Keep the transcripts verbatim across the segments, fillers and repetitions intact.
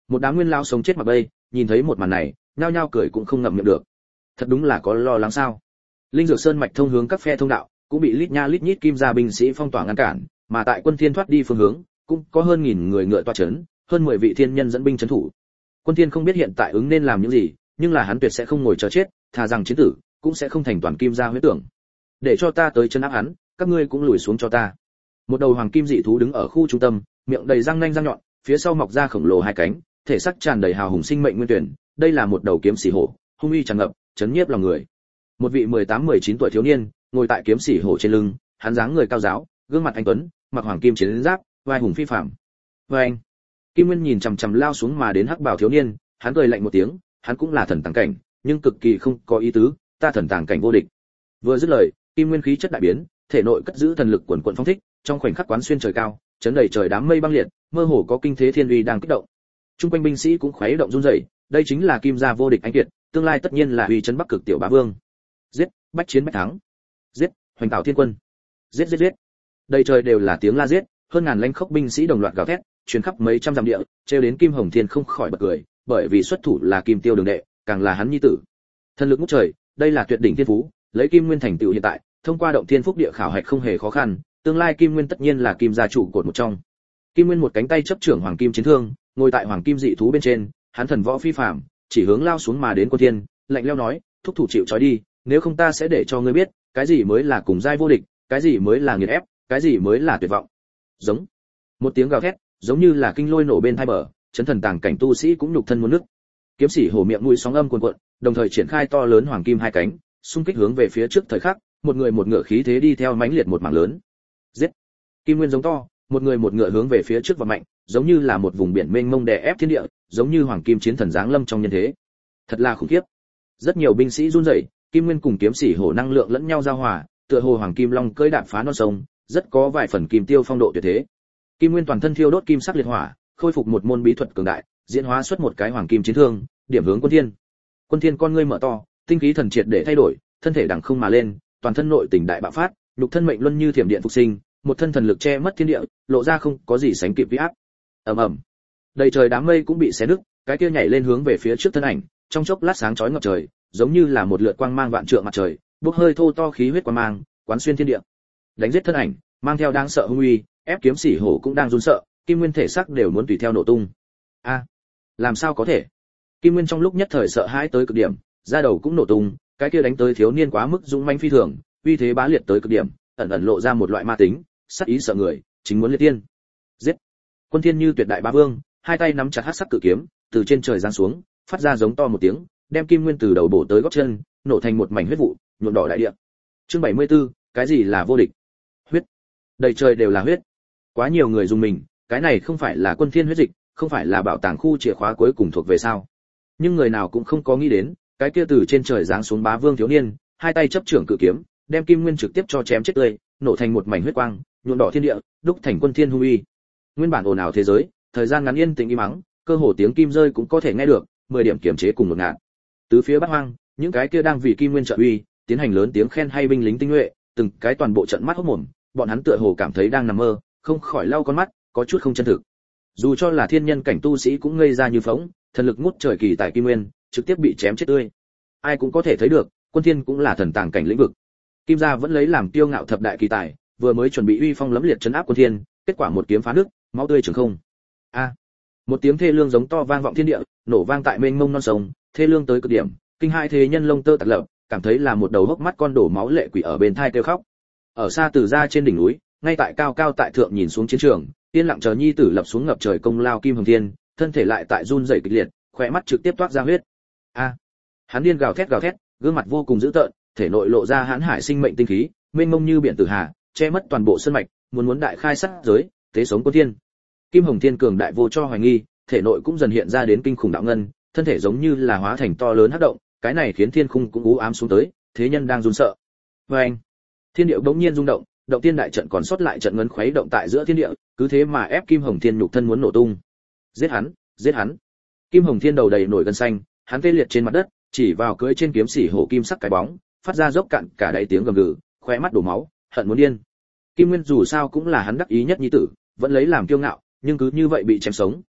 Một đám nguyên lao sống chết mặc bay, nhìn thấy một màn này, nhao nhao cười cũng không ngậm miệng được. Thật đúng là có lo lắng sao? Linh Dược Sơn mạch thông hướng các phe thông đạo, cũng bị lít nha lít nhít kim gia binh sĩ phong tỏa ngăn cản, mà tại Quân Thiên thoát đi phương hướng, cũng có hơn nghìn người ngựa toa chấn, hơn mười vị thiên nhân dẫn binh trấn thủ. Quân Thiên không biết hiện tại ứng nên làm những gì, nhưng là hắn tuyệt sẽ không ngồi chờ chết, thà rằng chiến tử, cũng sẽ không thành toàn kim gia huyết tưởng. Để cho ta tới trấn áp hắn, các ngươi cũng lùi xuống cho ta. Một đầu hoàng kim dị thú đứng ở khu trung tâm, miệng đầy răng nanh răng nhọn, phía sau mọc ra khổng lồ hai cánh, thể xác tràn đầy hào hùng sinh mệnh nguyên tuyển, đây là một đầu kiếm sĩ hổ, hung uy tràn ngập, chấn nhiếp lòng người. Một vị mười tám mười chín tuổi thiếu niên, ngồi tại kiếm sĩ hổ trên lưng, hắn dáng người cao giáo, gương mặt anh tuấn, mặc hoàng kim chiến giáp, vai hùng phi phàm. Và anh, Kim Nguyên nhìn chằm chằm lao xuống mà đến hắc bào thiếu niên, hắn cười lạnh một tiếng, hắn cũng là thần tàng cảnh, nhưng cực kỳ không có ý tứ, ta thần tàng cảnh vô địch. Vừa dứt lời, Kim Nguyên khí chất đại biến, thể nội cất giữ thần lực quần quần phong thích, trong khoảnh khắc quán xuyên trời cao, chấn đầy trời đám mây băng liệt, mơ hồ có kinh thế thiên uy đang kích động. Trung quanh binh sĩ cũng khuấy động run rẩy, đây chính là Kim gia vô địch anh kiệt, tương lai tất nhiên là uy chấn Bắc Cực tiểu bá vương. Giết, bách chiến bách thắng. Giết, hoành tạo thiên quân. Giết giết giết. Đây trời đều là tiếng la giết, hơn ngàn lãnh khốc binh sĩ đồng loạt gào thét, truyền khắp mấy trăm dặm địa, trêu đến Kim Hồng Thiên không khỏi bật cười, bởi vì xuất thủ là Kim Tiêu đường đệ, càng là hắn nhi tử. Thần lực ngút trời, đây là tuyệt đỉnh thiên phú, lấy Kim Nguyên thành tựu hiện tại, thông qua động thiên phúc địa khảo hạch không hề khó khăn, tương lai Kim Nguyên tất nhiên là Kim gia chủ cột một trong. Kim Nguyên một cánh tay chấp trưởng hoàng kim chiến thương, ngồi tại hoàng kim dị thú bên trên, hắn thần võ phi phàm, chỉ hướng lao xuống mà đến Quân Thiên, lạnh lẽo nói, thúc thủ chịu trói đi, nếu không ta sẽ để cho ngươi biết, cái gì mới là cùng giai vô địch, cái gì mới là nghiền ép, cái gì mới là tuyệt vọng. Giống. Một tiếng gào thét, giống như là kinh lôi nổ bên hai bờ, chấn thần tàng cảnh tu sĩ cũng nhục thân muốn nứt. Kiếm sĩ hổ miệng mũi sóng âm cuồn cuộn, đồng thời triển khai to lớn hoàng kim hai cánh, xung kích hướng về phía trước thời khắc, một người một ngựa khí thế đi theo mãnh liệt một mảng lớn. Giết. Kim Nguyên giống to, một người một ngựa hướng về phía trước và mạnh, giống như là một vùng biển mênh mông đè ép thiên địa, giống như hoàng kim chiến thần giáng lâm trong nhân thế. Thật là khủng khiếp. Rất nhiều binh sĩ run rẩy, Kim Nguyên cùng kiếm sĩ hổ năng lượng lẫn nhau giao hòa, tựa hồ hoàng kim long cưỡi đạp phá non sông, rất có vài phần kim tiêu phong độ tuyệt thế. Kim Nguyên toàn thân thiêu đốt kim sắc liệt hỏa, khôi phục một môn bí thuật cường đại, diễn hóa xuất một cái hoàng kim chiến thương, điểm hướng Quân Thiên. Quân Thiên con ngươi mở to, tinh khí thần triệt để thay đổi, thân thể đằng không mà lên, toàn thân nội tình đại bạo phát, lục thân mệnh luân như thiểm điện phục sinh, một thân thần lực che mất thiên địa, lộ ra không có gì sánh kịp uy áp. Ầm ầm. Đầy trời đám mây cũng bị xé nứt, cái kia nhảy lên hướng về phía trước thân ảnh, trong chốc lát sáng chói ngập trời, giống như là một lượt quang mang vạn trượng mặt trời, bốc hơi thô to khí huyết quang mang, quán xuyên thiên địa. Đánh giết thân ảnh, mang theo đáng sợ hung uy, ép kiếm sĩ hổ cũng đang run sợ, Kim Nguyên thể xác đều muốn tùy theo nổ tung. A, làm sao có thể? Kim Nguyên trong lúc nhất thời sợ hãi tới cực điểm, da đầu cũng nổ tung, cái kia đánh tới thiếu niên quá mức dũng mãnh phi thường, uy thế bá liệt tới cực điểm, ẩn ẩn lộ ra một loại ma tính, sát ý sợ người, chính muốn liệt tiên. Giết! Quân Thiên như tuyệt đại bá vương, hai tay nắm chặt hắc sắc cự kiếm, từ trên trời giáng xuống, phát ra giống to một tiếng, đem Kim Nguyên từ đầu bổ tới gót chân, nổ thành một mảnh huyết vụ, nhuộm đỏ đại địa. Chương bảy mươi tư, cái gì là vô địch? Huyết. Đầy trời đều là huyết. Quá nhiều người dùng mình, cái này không phải là Quân Thiên huyết dịch, không phải là bảo tàng khu chìa khóa cuối cùng thuộc về sao? Nhưng người nào cũng không có nghĩ đến, cái kia từ trên trời giáng xuống bá vương thiếu niên, hai tay chấp trưởng cự kiếm, đem Kim Nguyên trực tiếp cho chém chết tươi, nổ thành một mảnh huyết quang, nhuộm đỏ thiên địa, đúc thành Quân Thiên hung uy. Nguyên bản ồn ào thế giới, thời gian ngắn yên tĩnh im mắng, cơ hồ tiếng kim rơi cũng có thể nghe được, mười điểm kiểm chế cùng một ngạt. Tứ phía bát hoang, những cái kia đang vì Kim Nguyên trợ uy, tiến hành lớn tiếng khen hay binh lính tinh nhuệ, từng cái toàn bộ trận mắt hốt mồm, bọn hắn tựa hồ cảm thấy đang nằm mơ, không khỏi lau con mắt, có chút không chân thực. Dù cho là thiên nhân cảnh tu sĩ cũng ngây ra như phỗng, thần lực ngút trời kỳ tại Kim Nguyên, trực tiếp bị chém chết tươi. Ai cũng có thể thấy được, Quân Thiên cũng là thần tàng cảnh lĩnh vực. Kim gia vẫn lấy làm tiêu ngạo thập đại kỳ tài, vừa mới chuẩn bị uy phong lẫm liệt trấn áp Quân Thiên, kết quả một kiếm phá nước, máu tươi trường không. A! Một tiếng thê lương giống to vang vọng thiên địa, nổ vang tại mênh mông non sông, thê lương tới cực điểm, kinh hai thế nhân lông tơ tạt lập, cảm thấy là một đầu hốc mắt con đổ máu lệ quỷ ở bên thai kêu khóc. Ở xa từ ra trên đỉnh núi, ngay tại cao cao tại thượng nhìn xuống chiến trường, yên lặng chờ nhi tử lập xuống ngập trời công lao Kim Hồng Thiên, thân thể lại tại run rẩy kịch liệt, khóe mắt trực tiếp toát ra huyết. A! Hắn điên gào thét gào thét, gương mặt vô cùng dữ tợn, thể nội lộ ra hãn hải sinh mệnh tinh khí, mênh mông như biển tử hà, che mất toàn bộ sơn mạch, muốn muốn đại khai sát giới, tế sống Quân Thiên. Kim Hồng Thiên cường đại vô cho hoài nghi, thể nội cũng dần hiện ra đến kinh khủng đạo ngân, thân thể giống như là hóa thành to lớn hắc động, cái này khiến thiên khung cũng u ám xuống tới, thế nhân đang run sợ. Oeng! Thiên địa bỗng nhiên rung động, động tiên đại trận còn sót lại trận ngấn khuấy động tại giữa thiên địa, cứ thế mà ép Kim Hồng Thiên nhục thân muốn nổ tung. Giết hắn, giết hắn! Kim Hồng Thiên đầu đầy nổi gân xanh, hắn tê liệt trên mặt đất, chỉ vào cưỡi trên kiếm sĩ hổ kim sắc cái bóng, phát ra dốc cạn cả đầy tiếng gầm gừ, khóe mắt đổ máu, hận muốn điên. Kim Nguyên dù sao cũng là hắn đắc ý nhất nhi tử, vẫn lấy làm kiêu ngạo, nhưng cứ như vậy bị chém sống.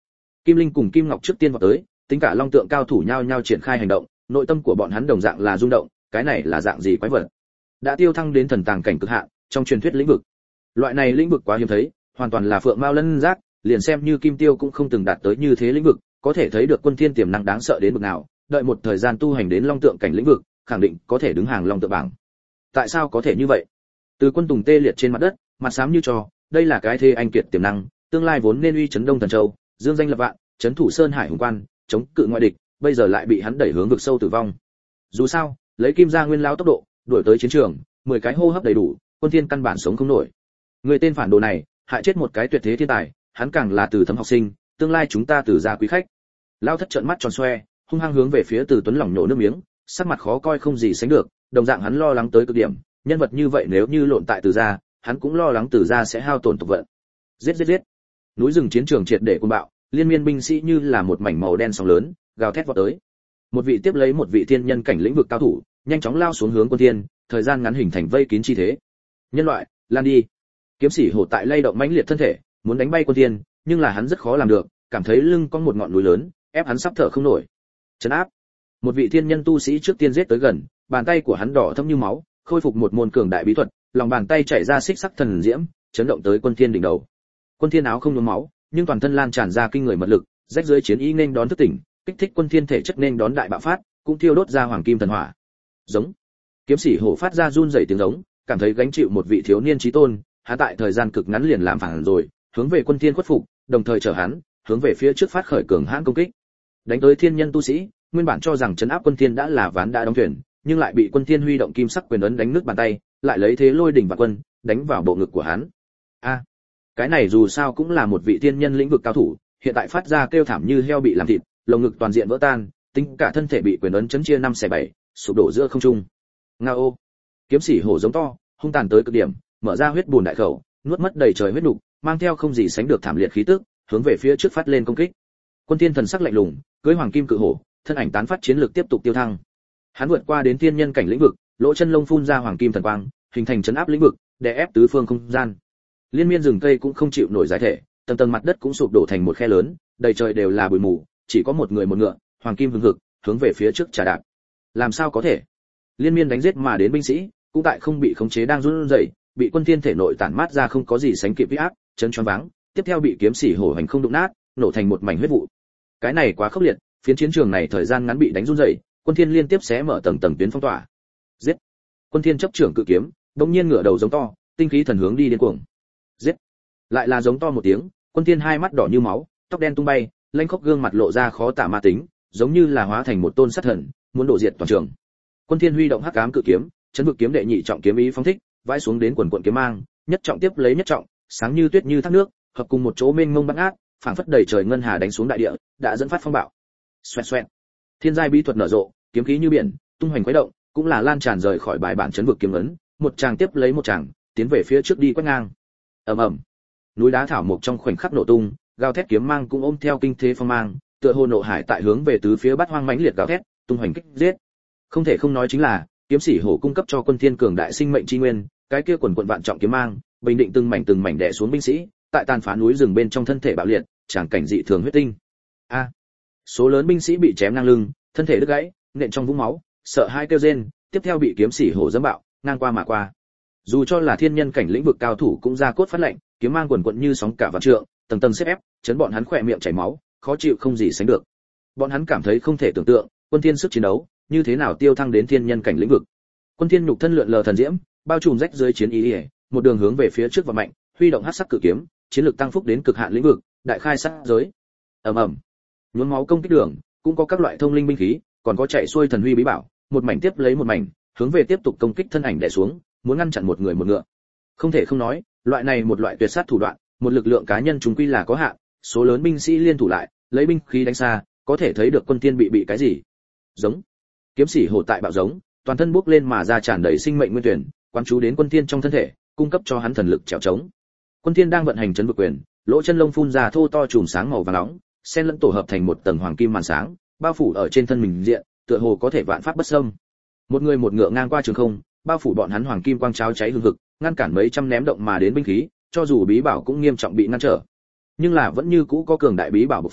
Kim Linh cùng Kim Ngọc trước tiên vào tới, tính cả long tượng cao thủ nhau nhau triển khai hành động, nội tâm của bọn hắn đồng dạng là rung động, cái này là dạng gì quái vật? Đã tiêu thăng đến thần tàng cảnh cực hạn, trong truyền thuyết lĩnh vực. Loại này lĩnh vực quá hiếm thấy, hoàn toàn là phượng mao lân giác, liền xem như Kim Tiêu cũng không từng đạt tới như thế lĩnh vực, có thể thấy được Quân Thiên tiềm năng đáng sợ đến mức nào, đợi một thời gian tu hành đến long tượng cảnh lĩnh vực, khẳng định có thể đứng hàng long tượng bảng. Tại sao có thể như vậy? Từ Quân Tùng tê liệt trên mặt đất, mặt xám như trò, đây là cái thế anh kiệt tiềm năng, tương lai vốn nên uy chấn Đông Thần Châu, dương danh lập vạn, chấn thủ Sơn Hải hùng quan, chống cự ngoại địch, bây giờ lại bị hắn đẩy hướng vực sâu tử vong. Dù sao, lấy Kim gia nguyên lao tốc độ, đuổi tới chiến trường, mười cái hô hấp đầy đủ, Quân Thiên căn bản sống không nổi. Người tên phản đồ này, hại chết một cái tuyệt thế thiên tài, hắn càng là Từ Thấm học sinh, tương lai chúng ta Từ gia quý khách. Lao thất trợn mắt tròn xoe, hung hăng hướng về phía Từ Tuấn lỏng nhổ nước miếng, sắc mặt khó coi không gì sánh được, đồng dạng hắn lo lắng tới cực điểm, nhân vật như vậy nếu như lộn tại Từ gia, hắn cũng lo lắng Từ gia sẽ hao tổn tục vận. Giết giết giết. Núi rừng chiến trường triệt để cuồng bạo, liên miên binh sĩ như là một mảnh màu đen sóng lớn, gào thét vọt tới. Một vị tiếp lấy một vị thiên nhân cảnh lĩnh vực cao thủ, nhanh chóng lao xuống hướng Quân Thiên, thời gian ngắn hình thành vây kín chi thế. Nhân loại, lan đi. Kiếm sĩ hổ tại lay động mãnh liệt thân thể, muốn đánh bay Quân Thiên, nhưng là hắn rất khó làm được, cảm thấy lưng có một ngọn núi lớn, ép hắn sắp thở không nổi. Trấn áp. Một vị thiên nhân tu sĩ trước tiên giết tới gần, bàn tay của hắn đỏ thẫm như máu, khôi phục một môn cường đại bí thuật, lòng bàn tay chảy ra xích sắc thần diễm, chấn động tới Quân Thiên đỉnh đầu. Quân Thiên áo không nhuốm máu, nhưng toàn thân lan tràn ra kinh người mật lực, rách dưới chiến ý nên đón thức tỉnh, kích thích Quân Thiên thể chất nên đón đại bạo phát, cũng thiêu đốt ra hoàng kim thần hỏa. Giống. Kiếm sĩ hổ phát ra run rẩy tiếng giống, cảm thấy gánh chịu một vị thiếu niên chí tôn, hắn tại thời gian cực ngắn liền làm phản rồi, hướng về Quân Thiên khuất phục, đồng thời chở hắn hướng về phía trước phát khởi cường hãn công kích. Đánh tới thiên nhân tu sĩ, nguyên bản cho rằng trấn áp Quân Thiên đã là ván đã đóng thuyền, nhưng lại bị Quân Thiên huy động kim sắc quyền ấn đánh nứt bàn tay, lại lấy thế lôi đỉnh và quân, đánh vào bộ ngực của hắn. A, cái này dù sao cũng là một vị thiên nhân lĩnh vực cao thủ, hiện tại phát ra kêu thảm như heo bị làm thịt, lồng ngực toàn diện vỡ tan, tính cả thân thể bị quyền ấn chấn chia năm xẻ bảy, sụp đổ giữa không trung. Ngao! Kiếm sĩ hổ giống to, hung tàn tới cực điểm, mở ra huyết bùn đại khẩu, nuốt mất đầy trời huyết nục, mang theo không gì sánh được thảm liệt khí tức, hướng về phía trước phát lên công kích. Quân Thiên thần sắc lạnh lùng, cưỡi hoàng kim cự hổ, thân ảnh tán phát chiến lược tiếp tục tiêu thăng. Hắn vượt qua đến thiên nhân cảnh lĩnh vực, lỗ chân lông phun ra hoàng kim thần quang, hình thành chấn áp lĩnh vực, đè ép tứ phương không gian. Liên miên rừng cây cũng không chịu nổi giải thể, tầng tầng mặt đất cũng sụp đổ thành một khe lớn, đầy trời đều là bụi mù, chỉ có một người một ngựa, hoàng kim hừng hực, hướng về phía trước trả đạp. Làm sao có thể? Liên miên đánh giết mà đến binh sĩ, cũng tại không bị khống chế đang run rẩy, bị Quân Thiên thể nội tản mát ra không có gì sánh kịp uy áp, chấn choáng váng, tiếp theo bị kiếm sĩ hổ hành không đụng nát, nổ thành một mảnh huyết vụ. Cái này quá khốc liệt, phiến chiến trường này thời gian ngắn bị đánh run rẩy, Quân Thiên liên tiếp xé mở tầng tầng tuyến phong tỏa. Giết! Quân Thiên chấp trưởng cự kiếm, đột nhiên ngửa đầu giống to, tinh khí thần hướng đi điên cuồng. Giết! Lại là giống to một tiếng, Quân Thiên hai mắt đỏ như máu, tóc đen tung bay, lênh khốc gương mặt lộ ra khó tả ma tính, giống như là hóa thành một tôn sát thần, muốn đổ diệt toàn trường. Quân Thiên huy động hắc ám cự kiếm, chấn vực kiếm đệ nhị trọng kiếm ý phóng thích, vãi xuống đến quần quần kiếm mang, nhất trọng tiếp lấy nhất trọng, sáng như tuyết như thác nước, hợp cùng một chỗ mênh mông băng ác, phảng phất đầy trời ngân hà đánh xuống đại địa, đã dẫn phát phong bạo. Xoẹt xoẹt. Thiên giai bí thuật nở rộ, kiếm khí như biển, tung hoành khuấy động, cũng là lan tràn rời khỏi bài bản chấn vực kiếm ấn, một tràng tiếp lấy một tràng, tiến về phía trước đi quét ngang. Ầm ầm. Núi đá thảo mộc trong khoảnh khắc nổ tung, gào thét kiếm mang cũng ôm theo kinh thế phong mang, tựa hồ nộ hải tại hướng về tứ phía bát hoang mãnh liệt gào thét, tung hoành kích giết. Không thể không nói chính là, kiếm sĩ hổ cung cấp cho Quân Thiên cường đại sinh mệnh chi nguyên, cái kia quần quần vạn trọng kiếm mang, bình định từng mảnh từng mảnh đè xuống binh sĩ, tại tàn phá núi rừng bên trong thân thể bạo liệt, tràng cảnh dị thường huyết tinh. A, số lớn binh sĩ bị chém ngang lưng, thân thể đứt gãy, nện trong vũng máu, sợ hai kêu rên, tiếp theo bị kiếm sĩ hổ dẫm bạo, ngang qua mà qua. Dù cho là thiên nhân cảnh lĩnh vực cao thủ cũng ra cốt phát lệnh, kiếm mang quần quần như sóng cả vạn trượng, tầng tầng xếp ép, chấn bọn hắn khỏe miệng chảy máu, khó chịu không gì sánh được. Bọn hắn cảm thấy không thể tưởng tượng, Quân Thiên sức chiến đấu như thế nào tiêu thăng đến thiên nhân cảnh lĩnh vực. Quân Thiên nhục thân lượn lờ thần diễm, bao trùm rách dưới chiến ý, một đường hướng về phía trước và mạnh, huy động hắc sắc cự kiếm, chiến lực tăng phúc đến cực hạn lĩnh vực, đại khai sát giới. Ầm ầm. Nhuốm máu công kích đường, cũng có các loại thông linh binh khí, còn có chạy xuôi thần huy bí bảo, một mảnh tiếp lấy một mảnh, hướng về tiếp tục công kích thân ảnh đè xuống, muốn ngăn chặn một người một ngựa. Không thể không nói, loại này một loại tuyệt sát thủ đoạn, một lực lượng cá nhân chúng quy là có hạn, số lớn binh sĩ liên thủ lại, lấy binh khí đánh xa, có thể thấy được Quân Thiên bị bị cái gì. Giống. Kiếm sĩ hổ tại bạo giống, toàn thân bốc lên mà ra tràn đầy sinh mệnh nguyên tuyển, quán chú đến Quân Thiên trong thân thể, cung cấp cho hắn thần lực trèo trống. Quân Thiên đang vận hành chấn vực quyền, lỗ chân lông phun ra thô to chùm sáng màu vàng nóng, xen lẫn tổ hợp thành một tầng hoàng kim màn sáng, bao phủ ở trên thân mình diện, tựa hồ có thể vạn pháp bất xâm. Một người một ngựa ngang qua trường không, bao phủ bọn hắn hoàng kim quang cháo cháy hừng hực, ngăn cản mấy trăm ném động mà đến binh khí, cho dù bí bảo cũng nghiêm trọng bị ngăn trở. Nhưng là vẫn như cũ có cường đại bí bảo bộc phát,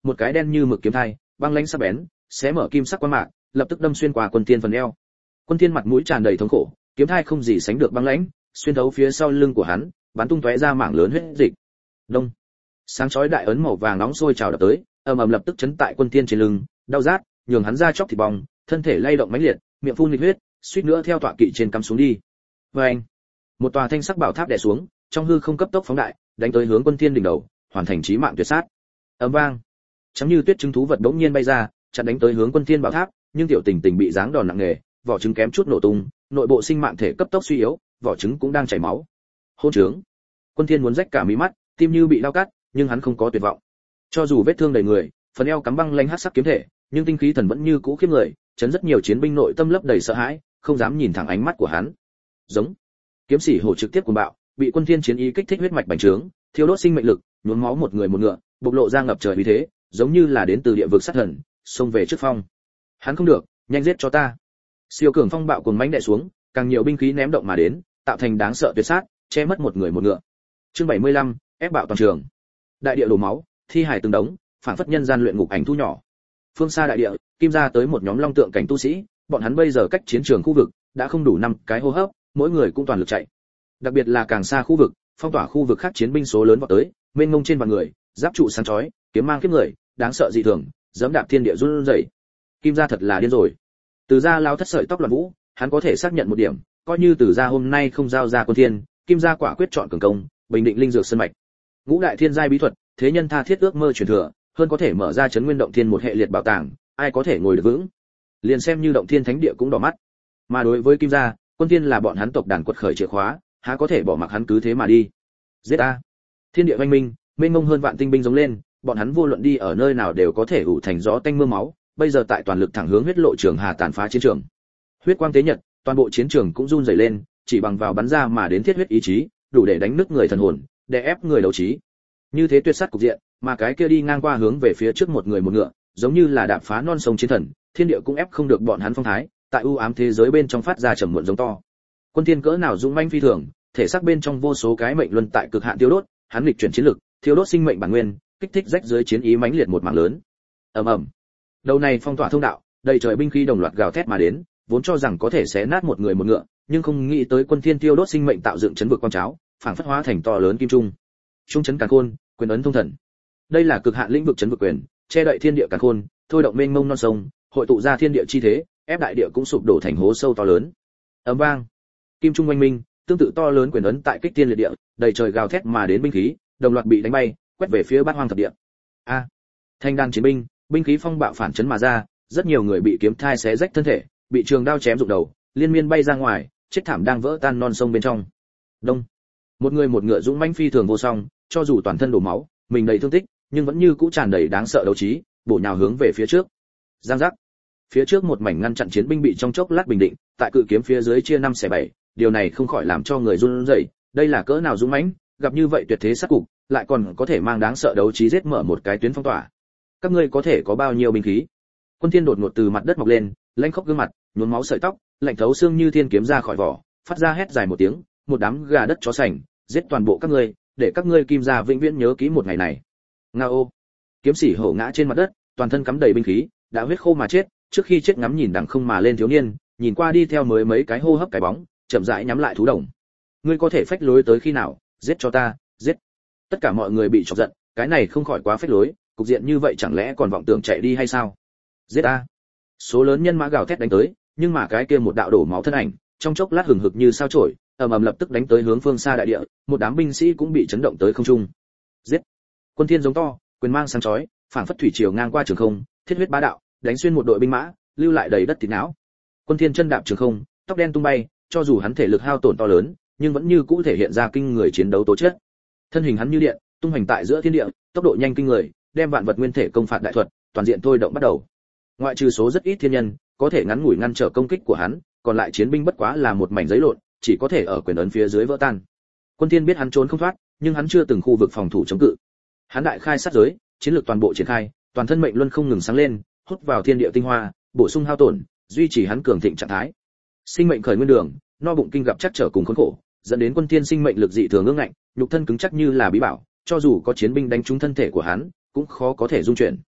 một cái đen như mực kiếm thai, băng lãnh sắc bén, xé mở kim sắc quang mạc, lập tức đâm xuyên qua Quân Thiên phần eo. Quân Thiên mặt mũi tràn đầy thống khổ, kiếm thai không gì sánh được băng lãnh, xuyên thấu phía sau lưng của hắn, bắn tung tóe ra mảng lớn huyết dịch. Đông. Sáng chói đại ấn màu vàng nóng sôi trào đập tới, ầm ầm lập tức chấn tại Quân Thiên trên lưng, đau rát, nhường hắn ra chóc thịt bong, thân thể lay động mãnh liệt, miệng phun nghịch huyết, suýt nữa theo tọa kỵ trên cắm xuống đi. Oeng! Một tòa thanh sắc bảo tháp đè xuống, trong hư không cấp tốc phóng đại, đánh tới hướng Quân Thiên đỉnh đầu, hoàn thành chí mạng tuyệt sát. Ầm vang! Chấm như tuyết trứng thú vật bỗng nhiên bay ra, chặn đánh tới hướng Quân Thiên bảo tháp, nhưng tiểu tình tình bị giáng đòn nặng nề, vỏ trứng kém chút nổ tung, nội bộ sinh mạng thể cấp tốc suy yếu, vỏ trứng cũng đang chảy máu. Hôn trướng! Quân Thiên muốn rách cả mí mắt, tim như bị lao cắt, nhưng hắn không có tuyệt vọng. Cho dù vết thương đầy người, phần eo cắm băng lãnh hắc sắc kiếm thể, nhưng tinh khí thần vẫn như cũ khiếp người, chấn rất nhiều chiến binh nội tâm lấp đầy sợ hãi, không dám nhìn thẳng ánh mắt của hắn. Giống. Kiếm sĩ hổ trực tiếp cuồng bạo, bị Quân Thiên chiến ý kích thích huyết mạch bành trướng, thiêu đốt sinh mệnh lực, nhuốm máu một người một ngựa, bộc lộ ra ngập trời uy thế, giống như là đến từ địa vực sát thần, xông về trước phong. Hắn không được, nhanh giết cho ta. Siêu cường phong bạo cuồng mãnh đè xuống, càng nhiều binh khí ném động mà đến, tạo thành đáng sợ tuyệt sát, che mất một người một ngựa. Chương bảy mươi lăm, ép bạo toàn trường. Đại địa đổ máu, thi hải từng đống, phản phất nhân gian luyện ngục ảnh thu nhỏ. Phương xa đại địa, kim ra tới một nhóm long tượng cảnh tu sĩ, bọn hắn bây giờ cách chiến trường khu vực đã không đủ năm cái hô hấp, mỗi người cũng toàn lực chạy. Đặc biệt là càng xa khu vực, phong tỏa khu vực khác chiến binh số lớn vọt tới, mênh mông trên vạn người, giáp trụ sáng chói, kiếm mang kiếp người, đáng sợ dị thường, giẫm đạp thiên địa run rẩy. Kim gia thật là điên rồi. Từ gia lao thất sợi tóc loạn vũ, hắn có thể xác nhận một điểm, coi như từ gia hôm nay không giao ra Quân Thiên, Kim gia quả quyết chọn cường công, bình định linh dược sơn mạch. Ngũ đại thiên giai bí thuật, thế nhân tha thiết ước mơ truyền thừa, hơn có thể mở ra chấn nguyên động thiên một hệ liệt bảo tàng, ai có thể ngồi được vững. Liền xem như động thiên thánh địa cũng đỏ mắt. Mà đối với Kim gia, Quân Thiên là bọn hắn tộc đàn quật khởi chìa khóa, há có thể bỏ mặc hắn cứ thế mà đi. Giết a! Thiên địa oanh minh, mênh mông hơn vạn tinh binh giống lên, bọn hắn vô luận đi ở nơi nào đều có thể ủ thành gió tanh mưa máu, bây giờ tại toàn lực thẳng hướng huyết lộ trường hà tàn phá chiến trường. Huyết quang tế nhật, toàn bộ chiến trường cũng run rẩy lên, chỉ bằng vào bắn ra mà đến thiết huyết ý chí, đủ để đánh nứt người thần hồn, để ép người đấu trí. Như thế tuyệt sát cục diện, mà cái kia đi ngang qua hướng về phía trước một người một ngựa, giống như là đạp phá non sông chiến thần, thiên địa cũng ép không được bọn hắn phong thái, tại u ám thế giới bên trong phát ra trầm muộn giống to. Quân Thiên cỡ nào dũng manh phi thường, thể xác bên trong vô số cái mệnh luân tại cực hạn tiêu đốt, hắn nghịch chuyển chiến lực, thiêu đốt sinh mệnh bản nguyên, kích thích rách dưới chiến ý mãnh liệt một mảng lớn. Ầm ầm. Đầu này phong tỏa thông đạo, đầy trời binh khí đồng loạt gào thét mà đến, vốn cho rằng có thể xé nát một người một ngựa, nhưng không nghĩ tới Quân Thiên tiêu đốt sinh mệnh tạo dựng chấn vực quang cháo, phảng phất hóa thành to lớn kim trung. Trung chấn càn khôn, quyền ấn thông thần. Đây là cực hạn lĩnh vực chấn vực quyền, che đậy thiên địa càn khôn, thôi động mênh mông non sông, hội tụ ra thiên địa chi thế, ép đại địa cũng sụp đổ thành hố sâu to lớn. Ầm vang. Kim trung oanh minh, tương tự to lớn quyền ấn tại kích thiên liệt địa, đầy trời gào thét mà đến binh khí, đồng loạt bị đánh bay, quét về phía bát hoang thập địa. A! À, thanh đan chiến binh, binh khí phong bạo phản chấn mà ra, rất nhiều người bị kiếm thai xé rách thân thể, bị trường đao chém rụng đầu, liên miên bay ra ngoài, chết thảm đang vỡ tan non sông bên trong. Đông. Một người một ngựa dũng mãnh phi thường vô song, cho dù toàn thân đổ máu, mình đầy thương tích, nhưng vẫn như cũ tràn đầy đáng sợ đấu trí, bổ nhào hướng về phía trước. Giang giác. Phía trước một mảnh ngăn chặn chiến binh bị trong chốc lát bình định, tại cự kiếm phía dưới chia năm xẻ bảy, điều này không khỏi làm cho người run rẩy, đây là cỡ nào dũng mãnh, gặp như vậy tuyệt thế sát cục, lại còn có thể mang đáng sợ đấu trí giết mở một cái tuyến phong tỏa. Các ngươi có thể có bao nhiêu binh khí? Quân Thiên đột ngột từ mặt đất mọc lên, lanh khốc gương mặt, nhuốm máu sợi tóc, lạnh thấu xương như thiên kiếm ra khỏi vỏ, phát ra hét dài một tiếng, một đám gà đất chó sành, giết toàn bộ các ngươi, để các ngươi Kim gia vĩnh viễn nhớ kỹ một ngày này. Ngao. Kiếm sĩ hổ ngã trên mặt đất, toàn thân cắm đầy binh khí, đã huyết khô mà chết, trước khi chết ngắm nhìn đằng không mà lên thiếu niên, nhìn qua đi theo mới mấy cái hô hấp cái bóng, chậm rãi nhắm lại thú đồng. Ngươi có thể phách lối tới khi nào? Giết cho ta, giết. Tất cả mọi người bị chọc giận, cái này không khỏi quá phách lối, cục diện như vậy chẳng lẽ còn vọng tưởng chạy đi hay sao? Giết a. Số lớn nhân mã gào thét đánh tới, nhưng mà cái kia một đạo đổ máu thân ảnh, trong chốc lát hừng hực như sao chổi, ầm ầm lập tức đánh tới hướng phương xa đại địa, một đám binh sĩ cũng bị chấn động tới không trung. Giết. Quân Thiên giống to, quyền mang sáng chói, phảng phất thủy triều ngang qua trường không, thiết huyết bá đạo, đánh xuyên một đội binh mã, lưu lại đầy đất thịt não. Quân Thiên chân đạp trường không, tóc đen tung bay, cho dù hắn thể lực hao tổn to lớn, nhưng vẫn như cũ thể hiện ra kinh người chiến đấu tố chất. Thân hình hắn như điện, tung hành tại giữa thiên địa, tốc độ nhanh kinh người, đem vạn vật nguyên thể công phạt đại thuật, toàn diện thôi động bắt đầu. Ngoại trừ số rất ít thiên nhân, có thể ngắn ngủi ngăn trở công kích của hắn, còn lại chiến binh bất quá là một mảnh giấy lộn, chỉ có thể ở quyền ấn phía dưới vỡ tan. Quân Thiên biết hắn trốn không thoát, nhưng hắn chưa từng khu vực phòng thủ chống cự. Hắn đại khai sát giới, chiến lược toàn bộ triển khai, toàn thân mệnh luân không ngừng sáng lên, hút vào thiên địa tinh hoa, bổ sung hao tổn, duy trì hắn cường thịnh trạng thái. Sinh mệnh khởi nguyên đường, no bụng kinh gặp chắc trở cùng khốn khổ, dẫn đến Quân Thiên sinh mệnh lực dị thường ương ngạnh, nhục thân cứng chắc như là bí bảo, cho dù có chiến binh đánh trúng thân thể của hắn, cũng khó có thể dung chuyển.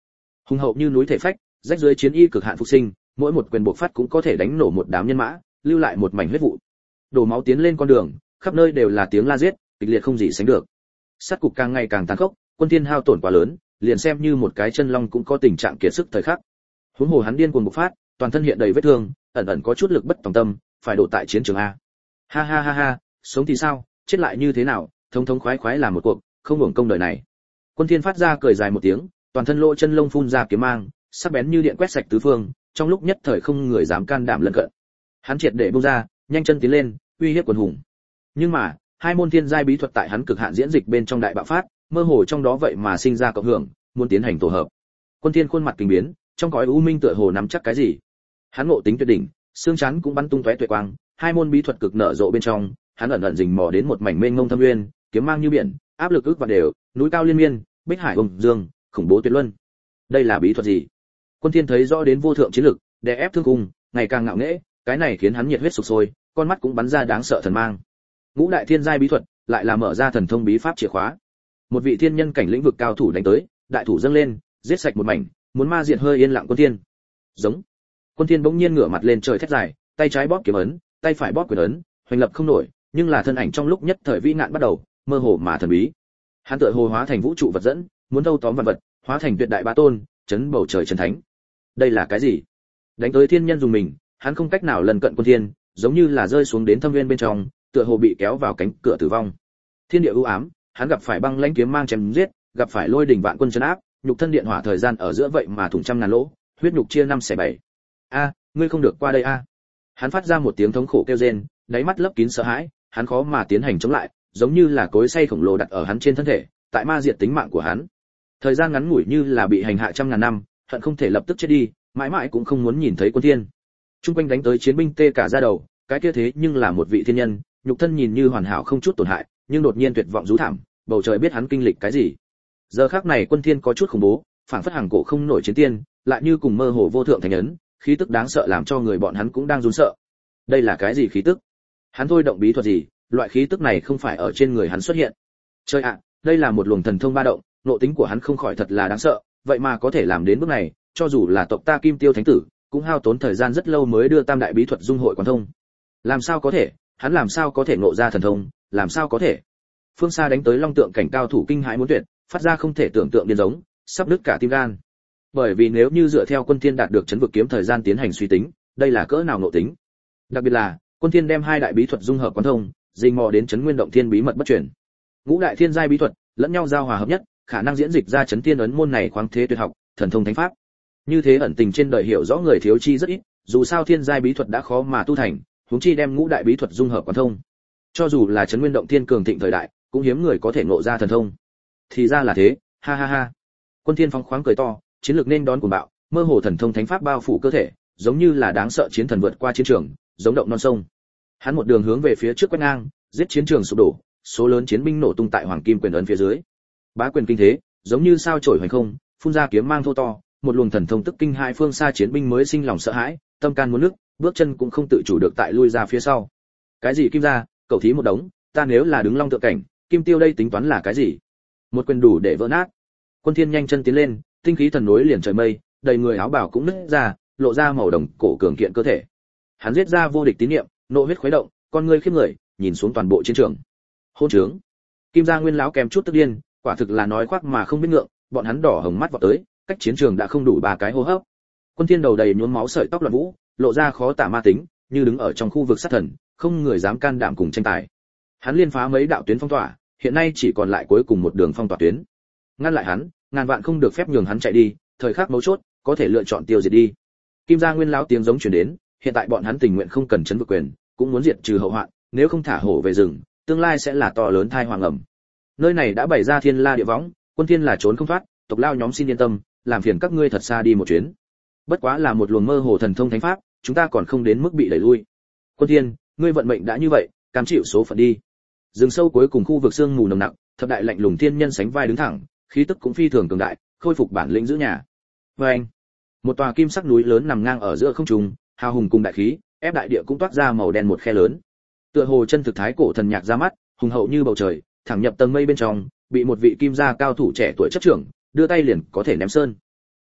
Hùng hậu như núi thể phách, rách dưới chiến y cực hạn phục sinh, mỗi một quyền bộc phát cũng có thể đánh nổ một đám nhân mã, lưu lại một mảnh huyết vụ. Đổ máu tiến lên con đường, khắp nơi đều là tiếng la giết, kịch liệt không gì sánh được. Sát cục càng ngày càng tàn khốc, quân thiên hao tổn quá lớn, liền xem như một cái chân long cũng có tình trạng kiệt sức thời khắc. Huống hồ hắn điên cuồng bộc phát, toàn thân hiện đầy vết thương, ẩn ẩn có chút lực bất tòng tâm, phải đổ tại chiến trường a. Ha ha ha ha, sống thì sao, chết lại như thế nào, thống thống khoái khoái làm một cuộc, không hưởng công đời này. Quân thiên phát ra cười dài một tiếng, toàn thân lỗ chân lông phun ra kiếm mang, sắc bén như điện quét sạch tứ phương, trong lúc nhất thời không người dám can đảm lân cận. Hắn triệt để buông ra, nhanh chân tiến lên, uy hiếp quần hùng. Nhưng mà, hai môn thiên giai bí thuật tại hắn cực hạn diễn dịch bên trong đại bạo phát, mơ hồ trong đó vậy mà sinh ra cộng hưởng, muốn tiến hành tổ hợp. Quân thiên khuôn mặt kinh biến, trong cõi u minh tựa hồ nắm chắc cái gì. Hắn ngộ tính tuyệt đỉnh, xương chắn cũng bắn tung tóe tuệ quang, hai môn bí thuật cực nở rộ bên trong, hắn ẩn ẩn rình mò đến một mảnh mênh mông thâm nguyên, kiếm mang như biển, áp lực ức và đều, núi cao liên miên, bích hải ung dương, khủng bố tuyệt luân. Đây là bí thuật gì? Quân thiên thấy rõ đến vô thượng chiến lực, đè ép thương cung, ngày càng ngạo nghễ, cái này khiến hắn nhiệt huyết sục sôi, con mắt cũng bắn ra đáng sợ thần mang. Ngũ đại thiên giai bí thuật, lại là mở ra thần thông bí pháp chìa khóa. Một vị thiên nhân cảnh lĩnh vực cao thủ đánh tới, đại thủ dâng lên, giết sạch một mảnh, muốn ma diệt hơi yên lặng quân thiên. Giống. Quân thiên bỗng nhiên ngửa mặt lên trời thét dài, tay trái bóp kiếm ấn, tay phải bóp quyền ấn, hoành lập không nổi, nhưng là thân ảnh trong lúc nhất thời vĩ nạn bắt đầu, mơ hồ mà thần bí. Hắn tựa hồ hóa thành vũ trụ vật dẫn, muốn thâu tóm vạn vật, hóa thành tuyệt đại bá tôn, chấn bầu trời chân thánh. Đây là cái gì? Đánh tới thiên nhân dùng mình, hắn không cách nào lần cận quân thiên, giống như là rơi xuống đến thâm nguyên bên trong, tựa hồ bị kéo vào cánh cửa tử vong. Thiên địa u ám, hắn gặp phải băng lãnh kiếm mang chém giết, gặp phải lôi đỉnh vạn quân trấn áp, nhục thân điện hỏa thời gian ở giữa vậy mà thủng trăm ngàn lỗ, huyết nhục chia năm xẻ bảy. A, ngươi không được qua đây a. Hắn phát ra một tiếng thống khổ kêu rên, đáy mắt lấp kín sợ hãi, hắn khó mà tiến hành chống lại, giống như là cối xay khổng lồ đặt ở hắn trên thân thể, tại ma diệt tính mạng của hắn. Thời gian ngắn ngủi như là bị hành hạ trăm ngàn năm, hận không thể lập tức chết đi, mãi mãi cũng không muốn nhìn thấy quân thiên. Trung quanh đánh tới chiến binh tê cả da đầu, cái kia thế nhưng là một vị thiên nhân, nhục thân nhìn như hoàn hảo không chút tổn hại, nhưng đột nhiên tuyệt vọng rú thảm, bầu trời biết hắn kinh lịch cái gì. Giờ khắc này quân thiên có chút khủng bố, phảng phất hàng cổ không nổi chiến tiên, lại như cùng mơ hồ vô thượng thành ấn, khí tức đáng sợ làm cho người bọn hắn cũng đang run sợ. Đây là cái gì khí tức? Hắn thôi động bí thuật gì, loại khí tức này không phải ở trên người hắn xuất hiện. Trời ạ, đây là một luồng thần thông ba động, nội tính của hắn không khỏi thật là đáng sợ, vậy mà có thể làm đến bước này, cho dù là tộc ta Kim Tiêu Thánh tử, cũng hao tốn thời gian rất lâu mới đưa tam đại bí thuật dung hội quán thông. Làm sao có thể, hắn làm sao có thể ngộ ra thần thông, làm sao có thể? Phương xa đánh tới long tượng cảnh cao thủ kinh hãi muốn tuyệt, phát ra không thể tưởng tượng điên giống, sắp đứt cả tim gan. Bởi vì nếu như dựa theo quân thiên đạt được chấn vực kiếm thời gian tiến hành suy tính, đây là cỡ nào ngộ tính. Đặc biệt là, quân thiên đem hai đại bí thuật dung hợp quán thông, dình mò đến chấn nguyên động thiên bí mật bất truyền. Ngũ đại thiên giai bí thuật, lẫn nhau giao hòa hợp nhất, khả năng diễn dịch ra chấn thiên ấn môn này khoáng thế tuyệt học, thần thông thánh pháp. Như thế ẩn tình trên đời hiểu rõ người thiếu chi rất ít, dù sao thiên giai bí thuật đã khó mà tu thành, huống chi đem ngũ đại bí thuật dung hợp quán thông. Cho dù là chấn nguyên động thiên cường thịnh thời đại, cũng hiếm người có thể ngộ ra thần thông. Thì ra là thế, ha ha ha. Quân thiên phóng khoáng cười to, chiến lược nên đón cuồng bạo, mơ hồ thần thông thánh pháp bao phủ cơ thể, giống như là đáng sợ chiến thần vượt qua chiến trường, giống động non sông. Hắn một đường hướng về phía trước quét ngang, giết chiến trường sụp đổ, số lớn chiến binh nổ tung tại hoàng kim quyền ấn phía dưới. Bá quyền kinh thế, giống như sao chổi hoành không, phun ra kiếm mang thô to, một luồng thần thông tức kinh hai phương xa chiến binh mới sinh lòng sợ hãi, tâm can muốn nứt, bước chân cũng không tự chủ được tại lui ra phía sau. Cái gì kim gia, cậu thí một đống, ta nếu là đứng long tượng cảnh, kim tiêu đây tính toán là cái gì? Một quyền đủ để vỡ nát. Quân thiên nhanh chân tiến lên, tinh khí thần nối liền trời mây, đầy người áo bào cũng nứt ra, lộ ra màu đồng cổ cường kiện cơ thể. Hắn giết ra vô địch tín niệm, nộ huyết khuấy động, con ngươi khiếp người, nhìn xuống toàn bộ chiến trường. Hôn trướng. Kim gia nguyên lão kèm chút tức điên, quả thực là nói khoác mà không biết ngượng, bọn hắn đỏ hồng mắt vọt tới, cách chiến trường đã không đủ ba cái hô hấp. Quân thiên đầu đầy nhuốm máu sợi tóc loạn vũ, lộ ra khó tả ma tính, như đứng ở trong khu vực sát thần, không người dám can đảm cùng tranh tài. Hắn liên phá mấy đạo tuyến phong tỏa, hiện nay chỉ còn lại cuối cùng một đường phong tỏa tuyến. Ngăn lại hắn, ngàn vạn không được phép nhường hắn chạy đi, thời khắc mấu chốt, có thể lựa chọn tiêu diệt đi. Kim gia nguyên lão tiếng giống truyền đến, hiện tại bọn hắn tình nguyện không cần chấn vực quyền, cũng muốn diệt trừ hậu hoạn, nếu không thả hổ về rừng, tương lai sẽ là to lớn thai hoàng ẩm. Nơi này đã bày ra thiên la địa võng, quân thiên là trốn không thoát, tộc lao nhóm xin yên tâm, làm phiền các ngươi thật xa đi một chuyến. Bất quá là một luồng mơ hồ thần thông thánh pháp, chúng ta còn không đến mức bị đẩy lui. Quân thiên, ngươi vận mệnh đã như vậy, cam chịu số phận đi. Rừng sâu cuối cùng khu vực sương mù nồng nặc, thập đại lạnh lùng thiên nhân sánh vai đứng thẳng, khí tức cũng phi thường cường đại, khôi phục bản lĩnh giữ nhà. Và anh, một tòa kim sắc núi lớn nằm ngang ở giữa không trung, hào hùng cùng đại khí, ép đại địa cũng toát ra màu đen một khe lớn. Tựa hồ chân thực thái cổ thần nhạc ra mắt, hùng hậu như bầu trời, thẳng nhập tầng mây bên trong, bị một vị kim gia cao thủ trẻ tuổi chấp trưởng, đưa tay liền có thể ném sơn.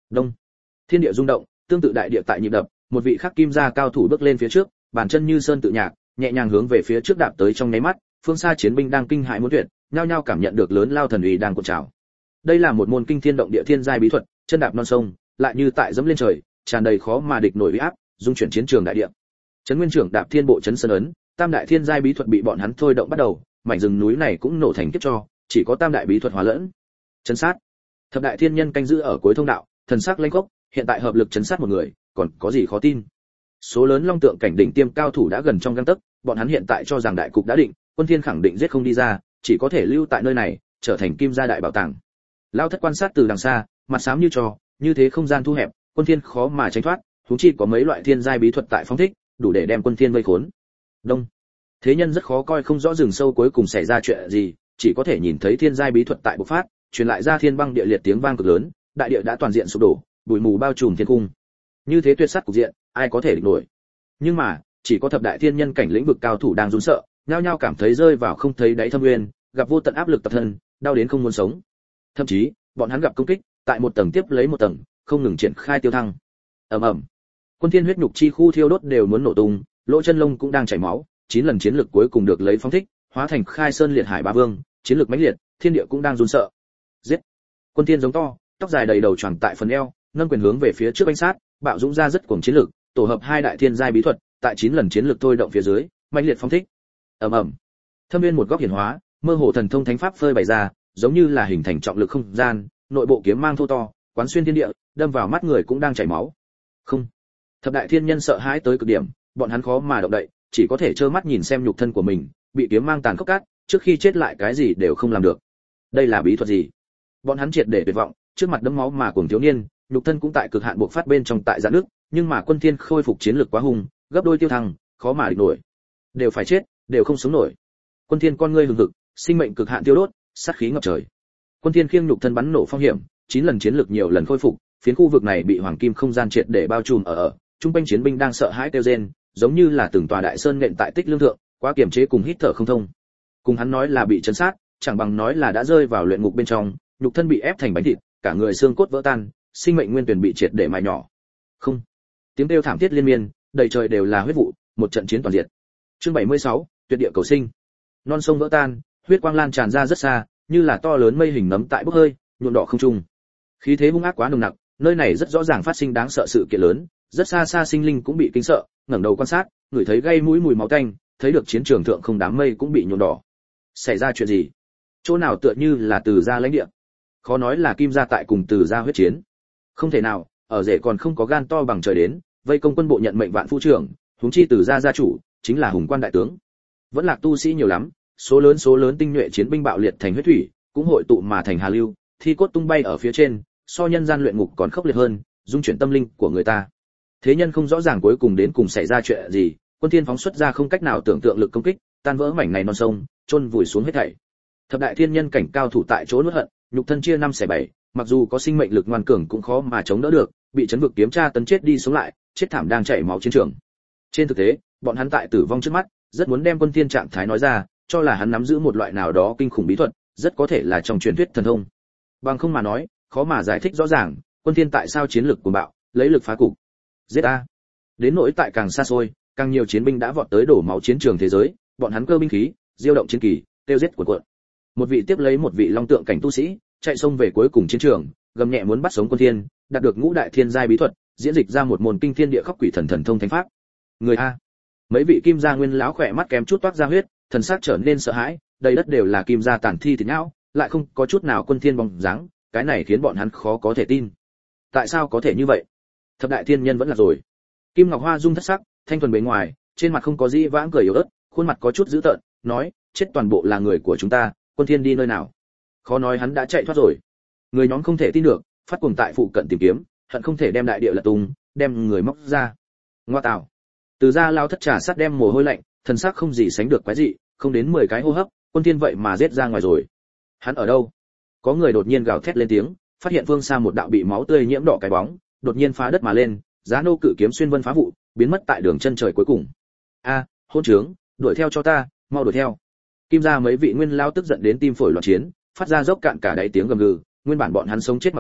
Đông. Thiên địa rung động, tương tự đại địa tại nhịp đập, một vị khắc kim gia cao thủ bước lên phía trước, bàn chân như sơn tự nhạc, nhẹ nhàng hướng về phía trước đạp tới trong nháy mắt, phương xa chiến binh đang kinh hãi muốn tuyệt, nhao nhao cảm nhận được lớn lao thần uy đang cuộn trào. Đây là một môn kinh thiên động địa thiên giai bí thuật, chân đạp non sông, lại như tại dẫm lên trời, tràn đầy khó mà địch nổi uy áp, dung chuyển chiến trường đại địa. Trấn Nguyên trưởng đạp thiên bộ chấn sơn ấn, tam đại thiên giai bí thuật bị bọn hắn thôi động bắt đầu, mảnh rừng núi này cũng nổ thành kiếp cho, chỉ có tam đại bí thuật hòa lẫn. Chấn sát. Thập đại thiên nhân canh giữ ở cuối thông đạo, thần sắc lanh khốc, hiện tại hợp lực chấn sát một người, còn có gì khó tin. Số lớn long tượng cảnh đỉnh tiêm cao thủ đã gần trong gang tấc, bọn hắn hiện tại cho rằng đại cục đã định, Quân Thiên khẳng định giết không đi ra, chỉ có thể lưu tại nơi này, trở thành kim gia đại bảo tàng. Lao thất quan sát từ đằng xa, mặt xám như trò, như thế không gian thu hẹp, Quân Thiên khó mà tránh thoát, huống chi có mấy loại thiên giai bí thuật tại phóng thích, đủ để đem Quân Thiên vây khốn. Đông. Thế nhân rất khó coi không rõ rừng sâu cuối cùng xảy ra chuyện gì, chỉ có thể nhìn thấy thiên giai bí thuật tại bộc phát, truyền lại ra thiên băng địa liệt tiếng vang cực lớn, đại địa đã toàn diện sụp đổ, bụi mù bao trùm thiên cung. Như thế tuyệt sát cục diện, ai có thể địch nổi? Nhưng mà, chỉ có thập đại thiên nhân cảnh lĩnh vực cao thủ đang run sợ, nhao nhao cảm thấy rơi vào không thấy đáy thâm nguyên, gặp vô tận áp lực tập thân, đau đến không muốn sống. Thậm chí, bọn hắn gặp công kích, tại một tầng tiếp lấy một tầng, không ngừng triển khai tiêu thăng. Ầm ầm. Quân Thiên huyết nhục chi khu thiêu đốt đều muốn nổ tung, lỗ chân lông cũng đang chảy máu, chín lần chiến lực cuối cùng được lấy phóng thích, hóa thành khai sơn liệt hải ba vương, chiến lực mãnh liệt, thiên địa cũng đang run sợ. Giết! Quân Thiên giống to, tóc dài đầy đầu choàng tại phần eo, nâng quyền hướng về phía trước bánh sát, bạo dũng ra rất cuồng chiến lực, tổ hợp hai đại thiên giai bí thuật, tại chín lần chiến lực thôi động phía dưới, mãnh liệt phóng thích. Ầm ầm. Thâm viên một góc hiển hóa, mơ hồ thần thông thánh pháp phơi bày ra, giống như là hình thành trọng lực không gian, nội bộ kiếm mang thô to, quán xuyên thiên địa, đâm vào mắt người cũng đang chảy máu. Không. Thập đại thiên nhân sợ hãi tới cực điểm, bọn hắn khó mà động đậy, chỉ có thể trơ mắt nhìn xem nhục thân của mình bị kiếm mang tàn khốc cát, trước khi chết lại cái gì đều không làm được. Đây là bí thuật gì? Bọn hắn triệt để tuyệt vọng, trước mặt đẫm máu mà cuồng thiếu niên, nhục thân cũng tại cực hạn buộc phát bên trong tại giãn nước, nhưng mà Quân Thiên khôi phục chiến lực quá hùng, gấp đôi tiêu thăng, khó mà địch nổi. Đều phải chết, đều không sống nổi. Quân Thiên con ngươi hừng hực, sinh mệnh cực hạn tiêu đốt, sát khí ngập trời. Quân Thiên khiêng nhục thân bắn nổ phong hiểm, chín lần chiến lực nhiều lần khôi phục, phiến khu vực này bị hoàng kim không gian triệt để bao trùm ở ở, trung quanh chiến binh đang sợ hãi kêu rên, giống như là từng tòa đại sơn nện tại tích lương thượng, quá kiềm chế cùng hít thở không thông. Cùng hắn nói là bị chấn sát, chẳng bằng nói là đã rơi vào luyện ngục bên trong, nhục thân bị ép thành bánh thịt, cả người xương cốt vỡ tan, sinh mệnh nguyên tuyển bị triệt để mài nhỏ. Không. Tiếng kêu thảm thiết liên miên, đầy trời đều là huyết vụ, một trận chiến toàn diệt. Chương bảy mươi sáu, tuyệt địa cầu sinh. Non sông vỡ tan, huyết quang lan tràn ra rất xa, như là to lớn mây hình nấm tại bốc hơi, nhuộm đỏ không trung. Khí thế hung ác quá nồng nặc, nơi này rất rõ ràng phát sinh đáng sợ sự kiện lớn, rất xa xa sinh linh cũng bị kinh sợ, ngẩng đầu quan sát, ngửi thấy gây mũi mùi máu tanh, thấy được chiến trường thượng không đám mây cũng bị nhuộm đỏ. Xảy ra chuyện gì? Chỗ nào tựa như là Từ gia lãnh địa? Khó nói là Kim gia tại cùng Từ gia huyết chiến. Không thể nào, ở rể còn không có gan to bằng trời đến, vây công quân bộ nhận mệnh vạn phu trưởng, huống chi Từ gia gia chủ chính là hùng quan đại tướng. Vẫn lạc tu sĩ nhiều lắm, số lớn số lớn tinh nhuệ chiến binh bạo liệt thành huyết thủy, cũng hội tụ mà thành hà lưu, thi cốt tung bay ở phía trên, so nhân gian luyện ngục còn khốc liệt hơn, dung chuyển tâm linh của người ta. Thế nhân không rõ ràng cuối cùng đến cùng xảy ra chuyện gì, Quân Thiên phóng xuất ra không cách nào tưởng tượng lực công kích, tan vỡ mảnh này non sông, chôn vùi xuống hết thảy. Thập đại thiên nhân cảnh cao thủ tại chỗ nuốt hận, nhục thân chia năm xẻ bảy, mặc dù có sinh mệnh lực ngoan cường cũng khó mà chống đỡ được, bị chấn vực kiếm tra tấn chết đi sống lại, chết thảm đang chảy máu chiến trường. Trên thực tế, bọn hắn tại tử vong trước mắt, rất muốn đem Quân Thiên trạng thái nói ra, cho là hắn nắm giữ một loại nào đó kinh khủng bí thuật, rất có thể là trong truyền thuyết thần thông. Bằng không mà nói, khó mà giải thích rõ ràng, Quân Thiên tại sao chiến lực cuồng bạo, lấy lực phá cục. Giết a! Đến nỗi tại càng xa xôi, càng nhiều chiến binh đã vọt tới đổ máu chiến trường thế giới, bọn hắn cơ binh khí, diêu động chiến kỳ, tiêu giết cuộn cuộn. Một vị tiếp lấy một vị long tượng cảnh tu sĩ, chạy xông về cuối cùng chiến trường, gầm nhẹ muốn bắt sống Quân Thiên, đạt được ngũ đại thiên giai bí thuật, diễn dịch ra một môn kinh thiên địa khắc quỷ thần thần thông thánh pháp. Người a! Mấy vị kim gia nguyên lão khỏe mắt kém chút toát ra huyết, thần sắc trở nên sợ hãi, đầy đất đều là kim gia tàn thi thịt não, lại không có chút nào Quân Thiên bóng dáng, cái này khiến bọn hắn khó có thể tin. Tại sao có thể như vậy? Thập đại thiên nhân vẫn là rồi. Kim Ngọc Hoa dung thất sắc, thanh thuần bề ngoài, trên mặt không có gì vãng cười yếu ớt, khuôn mặt có chút dữ tợn, nói, chết toàn bộ là người của chúng ta, Quân Thiên đi nơi nào? Khó nói hắn đã chạy thoát rồi. Người nhóm không thể tin được, phát cuồng tại phụ cận tìm kiếm, hận không thể đem đại địa lật tung, đem người móc ra. Ngoa tào. Từ gia lao thất trà sát đem mồ hôi lạnh, thần sắc không gì sánh được quái dị, không đến mười cái hô hấp, Quân Thiên vậy mà giết ra ngoài rồi. Hắn ở đâu? Có người đột nhiên gào thét lên tiếng, phát hiện phương xa một đạo bị máu tươi nhiễm đỏ cái bóng, đột nhiên phá đất mà lên, giá nô cự kiếm xuyên vân phá vụ, biến mất tại đường chân trời cuối cùng. A, hỗn trướng, đuổi theo cho ta, mau đuổi theo. Kim gia mấy vị nguyên lao tức giận đến tim phổi loạn chiến, phát ra dốc cạn cả đáy tiếng gầm gừ, nguyên bản bọn hắn sống chết mà bây,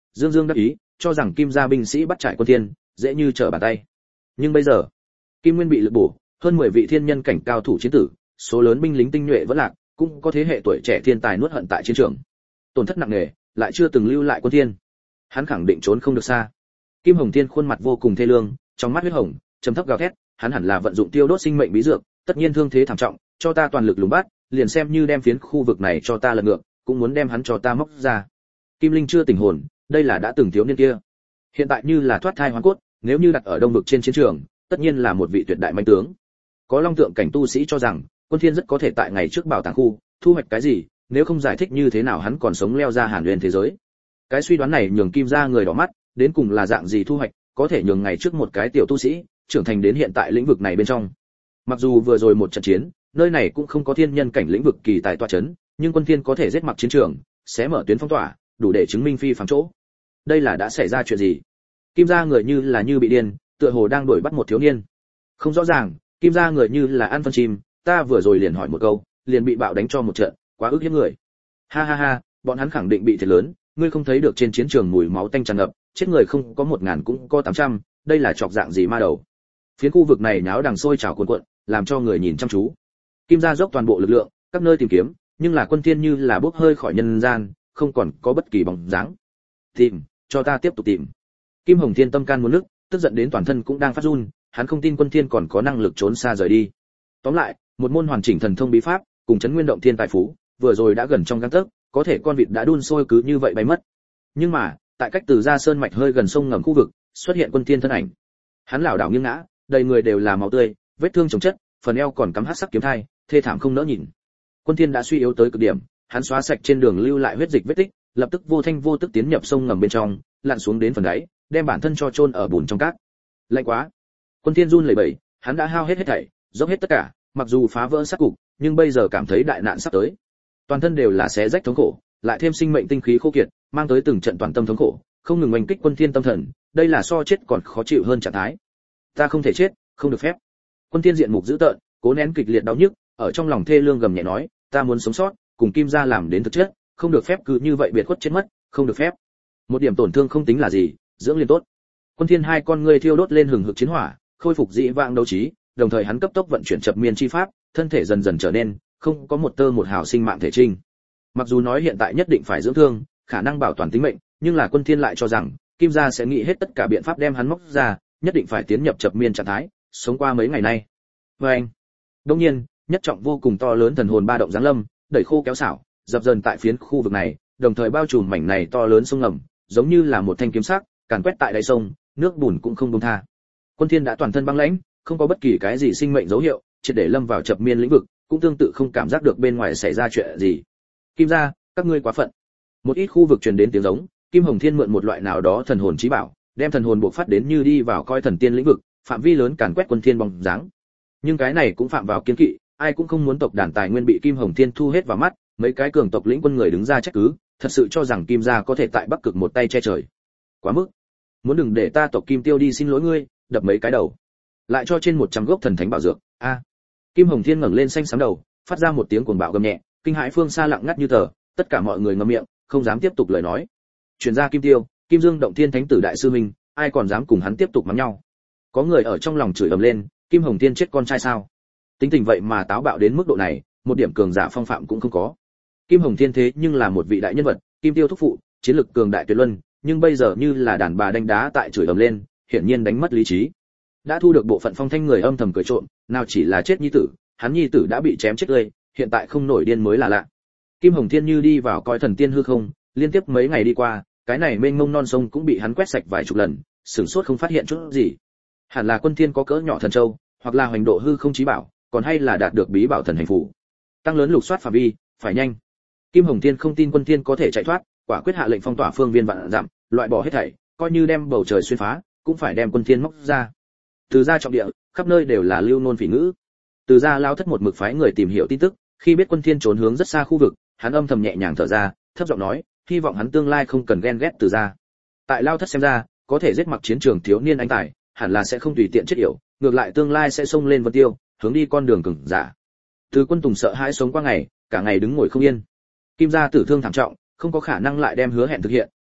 dương dương đắc ý, cho rằng Kim gia binh sĩ bắt trải quân thiên, dễ như trở bàn tay. Nhưng bây giờ, Kim Nguyên bị lực bổ, hơn mười vị thiên nhân cảnh cao thủ chiến tử, số lớn binh lính tinh nhuệ vẫn lạc, cũng có thế hệ tuổi trẻ thiên tài nuốt hận tại chiến trường. Tổn thất nặng nề, lại chưa từng lưu lại quân thiên. Hắn khẳng định trốn không được xa. Kim Hồng Thiên khuôn mặt vô cùng thê lương, trong mắt huyết hồng, trầm thấp gào thét, hắn hẳn là vận dụng tiêu đốt sinh mệnh bí dược, tất nhiên thương thế thảm trọng, cho ta toàn lực lùng bắt, liền xem như đem phiến khu vực này cho ta lật ngược, cũng muốn đem hắn cho ta móc ra. Kim Linh chưa tỉnh hồn, đây là đã từng thiếu niên kia. Hiện tại như là thoát thai hóa cốt, nếu như đặt ở đông vực trên chiến trường, tất nhiên là một vị tuyệt đại mãnh tướng. Có long tượng cảnh tu sĩ cho rằng, Quân Thiên rất có thể tại ngày trước bảo tàng khu thu hoạch cái gì, nếu không giải thích như thế nào hắn còn sống leo ra Hàn Nguyên thế giới. Cái suy đoán này nhường Kim gia người đỏ mắt, đến cùng là dạng gì thu hoạch, có thể nhường ngày trước một cái tiểu tu sĩ trưởng thành đến hiện tại lĩnh vực này bên trong. Mặc dù vừa rồi một trận chiến, nơi này cũng không có thiên nhân cảnh lĩnh vực kỳ tài tọa chấn, nhưng Quân Thiên có thể giết mặc chiến trường, sẽ mở tuyến phong tỏa, đủ để chứng minh phi phàm chỗ. Đây là đã xảy ra chuyện gì? Kim gia người như là như bị điên, tựa hồ đang đuổi bắt một thiếu niên. Không rõ ràng, Kim gia người như là ăn phân chim, ta vừa rồi liền hỏi một câu, liền bị bạo đánh cho một trận, quá ức hiếp người. Ha ha ha, bọn hắn khẳng định bị thiệt lớn, ngươi không thấy được trên chiến trường mùi máu tanh tràn ngập, chết người không có một ngàn cũng có tám trăm, đây là chọc dạng gì ma đầu. Phiến khu vực này náo đằng sôi trào cuồn cuộn, làm cho người nhìn chăm chú. Kim gia dốc toàn bộ lực lượng, các nơi tìm kiếm, nhưng là Quân Thiên như là bốc hơi khỏi nhân gian, không còn có bất kỳ bóng dáng. Tìm, cho ta tiếp tục tìm. Kim Hồng Thiên tâm can muốn nức, tức giận đến toàn thân cũng đang phát run, hắn không tin Quân Thiên còn có năng lực trốn xa rời đi. Tóm lại, một môn hoàn chỉnh thần thông bí pháp, cùng chấn nguyên động thiên tài phú, vừa rồi đã gần trong gang tấc, có thể con vịt đã đun sôi cứ như vậy bay mất. Nhưng mà, tại cách từ ra sơn mạch hơi gần sông ngầm khu vực, xuất hiện Quân Thiên thân ảnh. Hắn lảo đảo nghiêng ngã, đầy người đều là máu tươi, vết thương chồng chất, phần eo còn cắm hắc sắc kiếm thai, thê thảm không nỡ nhìn. Quân Thiên đã suy yếu tới cực điểm, hắn xóa sạch trên đường lưu lại huyết dịch vết tích, lập tức vô thanh vô tức tiến nhập sông ngầm bên trong, lặn xuống đến phần đáy, đem bản thân cho chôn ở bùn trong cát. Lạnh quá. Quân Thiên run lẩy bẩy, hắn đã hao hết hết thảy, dốc hết tất cả, mặc dù phá vỡ sát cục, nhưng bây giờ cảm thấy đại nạn sắp tới. Toàn thân đều là xé rách thống khổ, lại thêm sinh mệnh tinh khí khô kiệt, mang tới từng trận toàn tâm thống khổ, không ngừng oanh kích Quân Thiên tâm thần, đây là so chết còn khó chịu hơn trạng thái. Ta không thể chết, không được phép. Quân Thiên diện mục dữ tợn, cố nén kịch liệt đau nhức, ở trong lòng thê lương gầm nhẹ nói, ta muốn sống sót, cùng Kim gia làm đến thực chất, không được phép cứ như vậy biệt khuất chết mất, không được phép. Một điểm tổn thương không tính là gì, dưỡng liền tốt. Quân Thiên hai con ngươi thiêu đốt lên hừng hực chiến hỏa, khôi phục dị vãng đấu trí, đồng thời hắn cấp tốc vận chuyển chập miên chi pháp, thân thể dần dần trở nên không có một tơ một hào sinh mạng thể trinh. Mặc dù nói hiện tại nhất định phải dưỡng thương, khả năng bảo toàn tính mệnh, nhưng là Quân Thiên lại cho rằng Kim gia sẽ nghĩ hết tất cả biện pháp đem hắn móc ra, nhất định phải tiến nhập chập miên trạng thái, sống qua mấy ngày nay. Và anh, đương nhiên, nhất trọng vô cùng to lớn thần hồn ba động giáng lâm, đẩy khô kéo xảo, dập dần tại phiến khu vực này, đồng thời bao trùm mảnh này to lớn sông ngầm, giống như là một thanh kiếm sắc, càn quét tại đáy sông, nước bùn cũng không buông tha. Quân Thiên đã toàn thân băng lãnh, không có bất kỳ cái gì sinh mệnh dấu hiệu, triệt để lâm vào chập miên lĩnh vực, cũng tương tự không cảm giác được bên ngoài xảy ra chuyện gì. Kim gia, các ngươi quá phận. Một ít khu vực truyền đến tiếng giống, Kim Hồng Thiên mượn một loại nào đó thần hồn chí bảo, đem thần hồn buộc phát đến như đi vào coi thần tiên lĩnh vực, phạm vi lớn càn quét Quân Thiên bóng dáng. Nhưng cái này cũng phạm vào kiên kỵ, ai cũng không muốn tộc đàn tài nguyên bị Kim Hồng Thiên thu hết vào mắt, mấy cái cường tộc lĩnh quân người đứng ra trách cứ, thật sự cho rằng Kim gia có thể tại Bắc Cực một tay che trời. Quá mức. Muốn đừng để ta tộc Kim Tiêu đi xin lỗi ngươi, đập mấy cái đầu. Lại cho trên một trăm gốc thần thánh bảo dược. A. À. Kim Hồng Thiên ngẩng lên xanh xám đầu, phát ra một tiếng cuồng bạo gầm nhẹ, kinh hãi phương xa lặng ngắt như tờ, tất cả mọi người ngậm miệng, không dám tiếp tục lời nói. Truyền ra Kim Tiêu, Kim Dương động thiên thánh tử đại sư minh, ai còn dám cùng hắn tiếp tục mắng nhau. Có người ở trong lòng chửi ầm lên, Kim Hồng Thiên chết con trai sao? Tính tình vậy mà táo bạo đến mức độ này, một điểm cường giả phong phạm cũng không có. Kim Hồng Thiên thế nhưng là một vị đại nhân vật, Kim Tiêu thúc phụ, chiến lực cường đại tuyệt luân, nhưng bây giờ như là đàn bà đánh đá tại chửi ầm lên, hiển nhiên đánh mất lý trí. Đã thu được bộ phận phong thanh người âm thầm cười trộm, nào chỉ là chết nhi tử, hắn nhi tử đã bị chém chết tươi, hiện tại không nổi điên mới là lạ. Kim Hồng Thiên như đi vào coi thần tiên hư không, liên tiếp mấy ngày đi qua, cái này mênh mông non sông cũng bị hắn quét sạch vài chục lần, sửng sốt không phát hiện chút gì. Hẳn là Quân Thiên có cỡ nhỏ thần châu, hoặc là hoành độ hư không chí bảo, còn hay là đạt được bí bảo thần hành phù. Tăng lớn lục soát phạm vi, phải nhanh. Kim Hồng Thiên không tin Quân Thiên có thể chạy thoát, quả quyết hạ lệnh phong tỏa phương viên vạn dặm, loại bỏ hết thảy, coi như đem bầu trời xuyên phá, cũng phải đem Quân Thiên móc ra. Từ ra trọng địa, khắp nơi đều là lưu nôn phỉ ngữ. Từ ra lao thất một mực phái người tìm hiểu tin tức, khi biết Quân Thiên trốn hướng rất xa khu vực, hắn âm thầm nhẹ nhàng thở ra, thấp giọng nói, hy vọng hắn tương lai không cần ghen ghét Từ ra. Tại lao thất xem ra, có thể giết mặc chiến trường thiếu niên anh tài, hẳn là sẽ không tùy tiện chết yểu, ngược lại tương lai sẽ xông lên vân tiêu, hướng đi con đường cường giả. Từ Quân Tùng sợ hãi sống qua ngày, cả ngày đứng ngồi không yên. Kim gia tử thương thảm trọng, không có khả năng lại đem hứa hẹn thực hiện,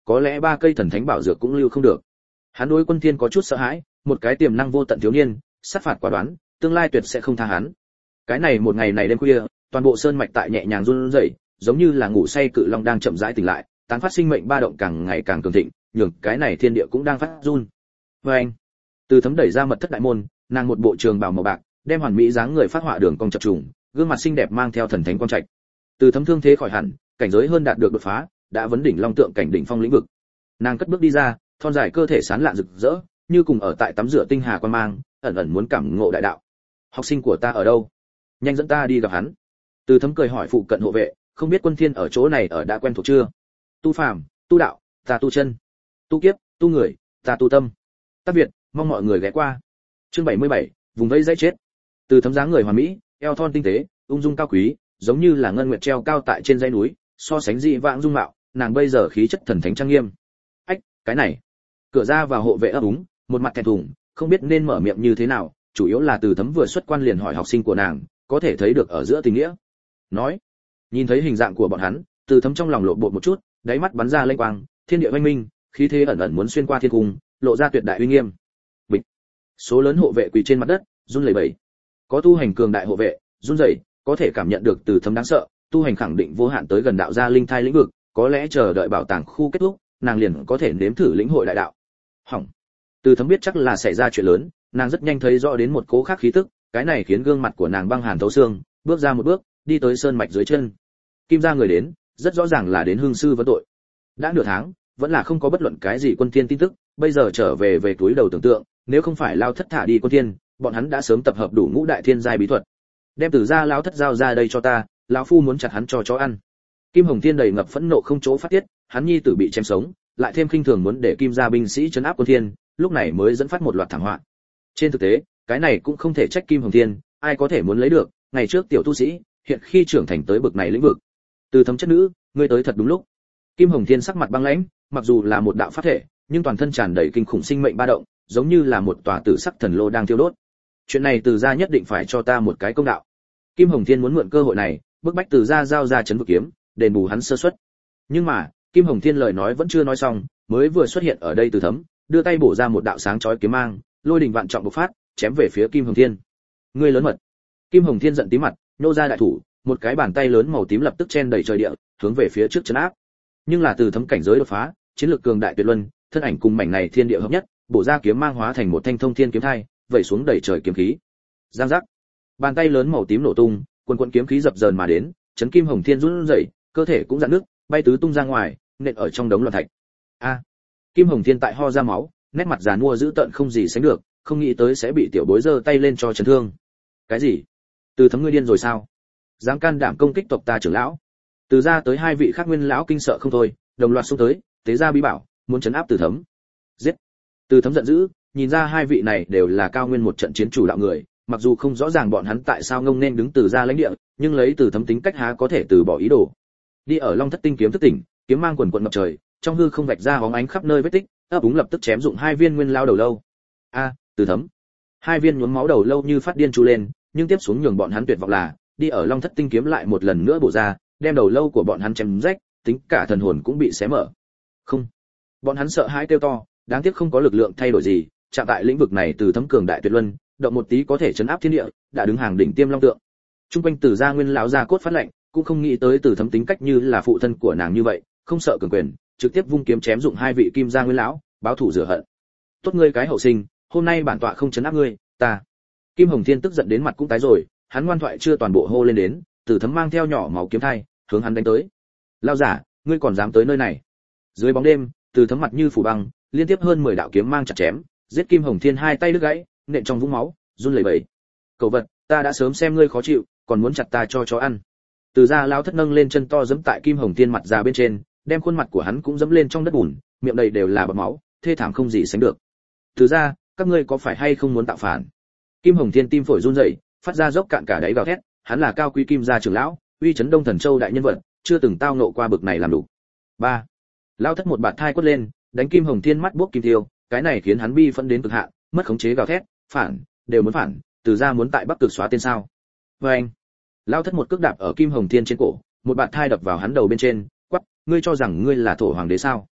có lẽ ba cây thần thánh bảo dược cũng lưu không được. Hắn đối Quân Thiên có chút sợ hãi, một cái tiềm năng vô tận thiếu niên, sát phạt quả đoán, tương lai tuyệt sẽ không tha hắn. Cái này một ngày này đêm khuya, toàn bộ sơn mạch tại nhẹ nhàng run rẩy, giống như là ngủ say cự long đang chậm rãi tỉnh lại, tán phát sinh mệnh ba động càng ngày càng cường thịnh, nhường cái này thiên địa cũng đang phát run. Và anh, Từ Thấm đẩy ra mật thất đại môn, nàng một bộ trường bào màu bạc, đem hoàn mỹ dáng người phát họa đường cong chập trùng, gương mặt xinh đẹp mang theo thần thánh quang trạch. Từ Thấm thương thế khỏi hẳn, cảnh giới hơn đạt được đột phá, đã vấn đỉnh long tượng cảnh đỉnh phong lĩnh vực. Nàng cất bước đi ra, thon dài cơ thể sáng lạn rực rỡ, như cùng ở tại tắm rửa tinh hà quan mang, ẩn ẩn muốn cảm ngộ đại đạo. Học sinh của ta ở đâu? Nhanh dẫn ta đi gặp hắn. Từ Thấm cười hỏi phụ cận hộ vệ, không biết Quân Thiên ở chỗ này ở đã quen thuộc chưa? Tu phàm, tu đạo, ta tu chân. Tu kiếp, tu người, ta tu tâm. Tác Việt, mong mọi người ghé qua. Chương bảy mươi bảy, vùng vây dãy chết. Từ Thấm dáng người hoàn mỹ, eo thon tinh tế, ung dung cao quý, giống như là ngân nguyệt treo cao tại trên dãy núi, so sánh dị vãng dung mạo, nàng bây giờ khí chất thần thánh trang nghiêm. Ách, cái này. Cửa ra vào hộ vệ ấp úng, một mặt thẹn thùng, không biết nên mở miệng như thế nào, chủ yếu là Từ Thấm vừa xuất quan liền hỏi học sinh của nàng, có thể thấy được ở giữa tình nghĩa. Nói, nhìn thấy hình dạng của bọn hắn, Từ Thấm trong lòng lộ bộ một chút, đáy mắt bắn ra lênh quang, thiên địa oanh minh, khí thế ẩn ẩn muốn xuyên qua thiên cung, lộ ra tuyệt đại uy nghiêm. Bịch. Số lớn hộ vệ quỳ trên mặt đất, run lẩy bẩy. Có tu hành cường đại hộ vệ, run rẩy, có thể cảm nhận được Từ Thấm đáng sợ, tu hành khẳng định vô hạn tới gần đạo gia linh thai lĩnh vực, có lẽ chờ đợi bảo tàng khu kết thúc, nàng liền có thể nếm thử lĩnh hội đại đạo. Hỏng. Từ Thấm biết chắc là xảy ra chuyện lớn, nàng rất nhanh thấy rõ đến một cố khác khí tức, cái này khiến gương mặt của nàng băng hàn thấu xương, bước ra một bước, đi tới sơn mạch dưới chân. Kim gia người đến, rất rõ ràng là đến hương sư vấn tội. Đã nửa tháng, vẫn là không có bất luận cái gì Quân Thiên tin tức, bây giờ trở về về túi đầu tưởng tượng, nếu không phải lao thất thả đi Quân Thiên, bọn hắn đã sớm tập hợp đủ ngũ đại thiên giai bí thuật. Đem Từ gia lão thất giao ra đây cho ta, lão phu muốn chặt hắn cho chó ăn. Kim Hồng Thiên đầy ngập phẫn nộ không chỗ phát tiết, hắn nhi tử bị chém sống, lại thêm khinh thường muốn để Kim gia binh sĩ trấn áp Quân Thiên, lúc này mới dẫn phát một loạt thảm họa. Trên thực tế, cái này cũng không thể trách Kim Hồng Thiên, ai có thể muốn lấy được, ngày trước tiểu tu sĩ, hiện khi trưởng thành tới bực này lĩnh vực. Từ Thấm chất nữ, ngươi tới thật đúng lúc. Kim Hồng Thiên sắc mặt băng lãnh, mặc dù là một đạo pháp thể, nhưng toàn thân tràn đầy kinh khủng sinh mệnh ba động, giống như là một tòa tử sắc thần lô đang thiêu đốt. Chuyện này Từ gia nhất định phải cho ta một cái công đạo. Kim Hồng Thiên muốn mượn cơ hội này, bức bách Từ gia giao ra chấn vực kiếm, đền bù hắn sơ suất. Nhưng mà, Kim Hồng Thiên lời nói vẫn chưa nói xong, mới vừa xuất hiện ở đây Từ Thấm, đưa tay bổ ra một đạo sáng chói kiếm mang, lôi đình vạn trọng bộc phát, chém về phía Kim Hồng Thiên. Ngươi lớn mật. Kim Hồng Thiên giận tím mặt, nhô ra đại thủ, một cái bàn tay lớn màu tím lập tức chen đầy trời địa, hướng về phía trước chấn áp. Nhưng là Từ Thấm cảnh giới đột phá, chiến lược cường đại tuyệt luân, thân ảnh cùng mảnh này thiên địa hợp nhất, bổ ra kiếm mang hóa thành một thanh thông thiên kiếm thai, vẩy xuống đầy trời kiếm khí. Giang giác. Bàn tay lớn màu tím nổ tung, quần quần kiếm khí dập dờn mà đến, chấn Kim Hồng Thiên run rẩy, cơ thể cũng rạn nước, bay tứ tung ra ngoài, nện ở trong đống loạn thạch. A. Kim Hồng Thiên tại ho ra máu, nét mặt già nua dữ tợn không gì sánh được, không nghĩ tới sẽ bị tiểu bối giơ tay lên cho chấn thương. Cái gì? Từ Thấm ngươi điên rồi sao? Dám can đảm công kích tộc ta trưởng lão? Từ gia tới hai vị khác nguyên lão kinh sợ không thôi, đồng loạt xông tới, tế gia bí bảo, muốn trấn áp Từ Thấm. Giết! Từ Thấm giận dữ, nhìn ra hai vị này đều là cao nguyên một trận chiến chủ đạo người, mặc dù không rõ ràng bọn hắn tại sao ngông nên đứng Từ gia lãnh địa, nhưng lấy Từ Thấm tính cách há có thể từ bỏ ý đồ. Đi ở Long Thất Tinh kiếm thức tỉnh, kiếm mang quần quần ngập trời, trong hư không vạch ra bóng ánh khắp nơi vết tích, ấp úng lập tức chém dụng hai viên nguyên lao đầu lâu. A, Từ Thấm. Hai viên nhuốm máu đầu lâu như phát điên chu lên, nhưng tiếp xuống nhường bọn hắn tuyệt vọng là, đi ở Long Thất Tinh kiếm lại một lần nữa bổ ra, đem đầu lâu của bọn hắn chém rách, tính cả thần hồn cũng bị xé mở. Không. Bọn hắn sợ hãi kêu to, đáng tiếc không có lực lượng thay đổi gì, chạm tại lĩnh vực này Từ Thấm cường đại tuyệt luân, động một tí có thể chấn áp thiên địa, đã đứng hàng đỉnh tiêm long tượng. Trung quanh Từ gia nguyên lão gia cốt phát lệnh, cũng không nghĩ tới Từ Thấm tính cách như là phụ thân của nàng như vậy, không sợ cường quyền, trực tiếp vung kiếm chém dụng hai vị kim gia nguyên lão, báo thù rửa hận. Tốt ngươi cái hậu sinh, hôm nay bản tọa không chấn áp ngươi, ta. Kim Hồng Thiên tức giận đến mặt cũng tái rồi, hắn ngoan thoại chưa toàn bộ hô lên đến, Từ Thấm mang theo nhỏ máu kiếm thai, hướng hắn đánh tới. Lao giả, ngươi còn dám tới nơi này? Dưới bóng đêm, Từ Thấm mặt như phủ băng, liên tiếp hơn mười đạo kiếm mang chặt chém, giết Kim Hồng Thiên hai tay đứt gãy, nện trong vũng máu, run lẩy bẩy. Cậu vật, ta đã sớm xem ngươi khó chịu, còn muốn chặt ta cho chó ăn. Từ gia lao thất nâng lên chân to giẫm tại Kim Hồng Thiên mặt già bên trên, đem khuôn mặt của hắn cũng giẫm lên trong đất bùn, miệng đầy đều là bọt máu, thê thảm không gì sánh được. Từ gia, các ngươi có phải hay không muốn tạo phản? Kim Hồng Thiên tim phổi run rẩy, phát ra dốc cạn cả đáy gào thét, hắn là cao quý kim gia trưởng lão, uy chấn Đông Thần Châu đại nhân vật, chưa từng tao nộ qua bực này làm đủ. ba. Lao thất một bạt thai quất lên, đánh Kim Hồng Thiên mắt buốc kim tiêu, cái này khiến hắn bi phẫn đến cực hạn, mất khống chế gào thét, phản, đều muốn phản, Từ gia muốn tại Bắc Cực xóa tên sao? Oeng. Lao thất một cước đạp ở Kim Hồng Thiên trên cổ, một bạt thai đập vào hắn đầu bên trên, quắc, ngươi cho rằng ngươi là thổ hoàng đế sao?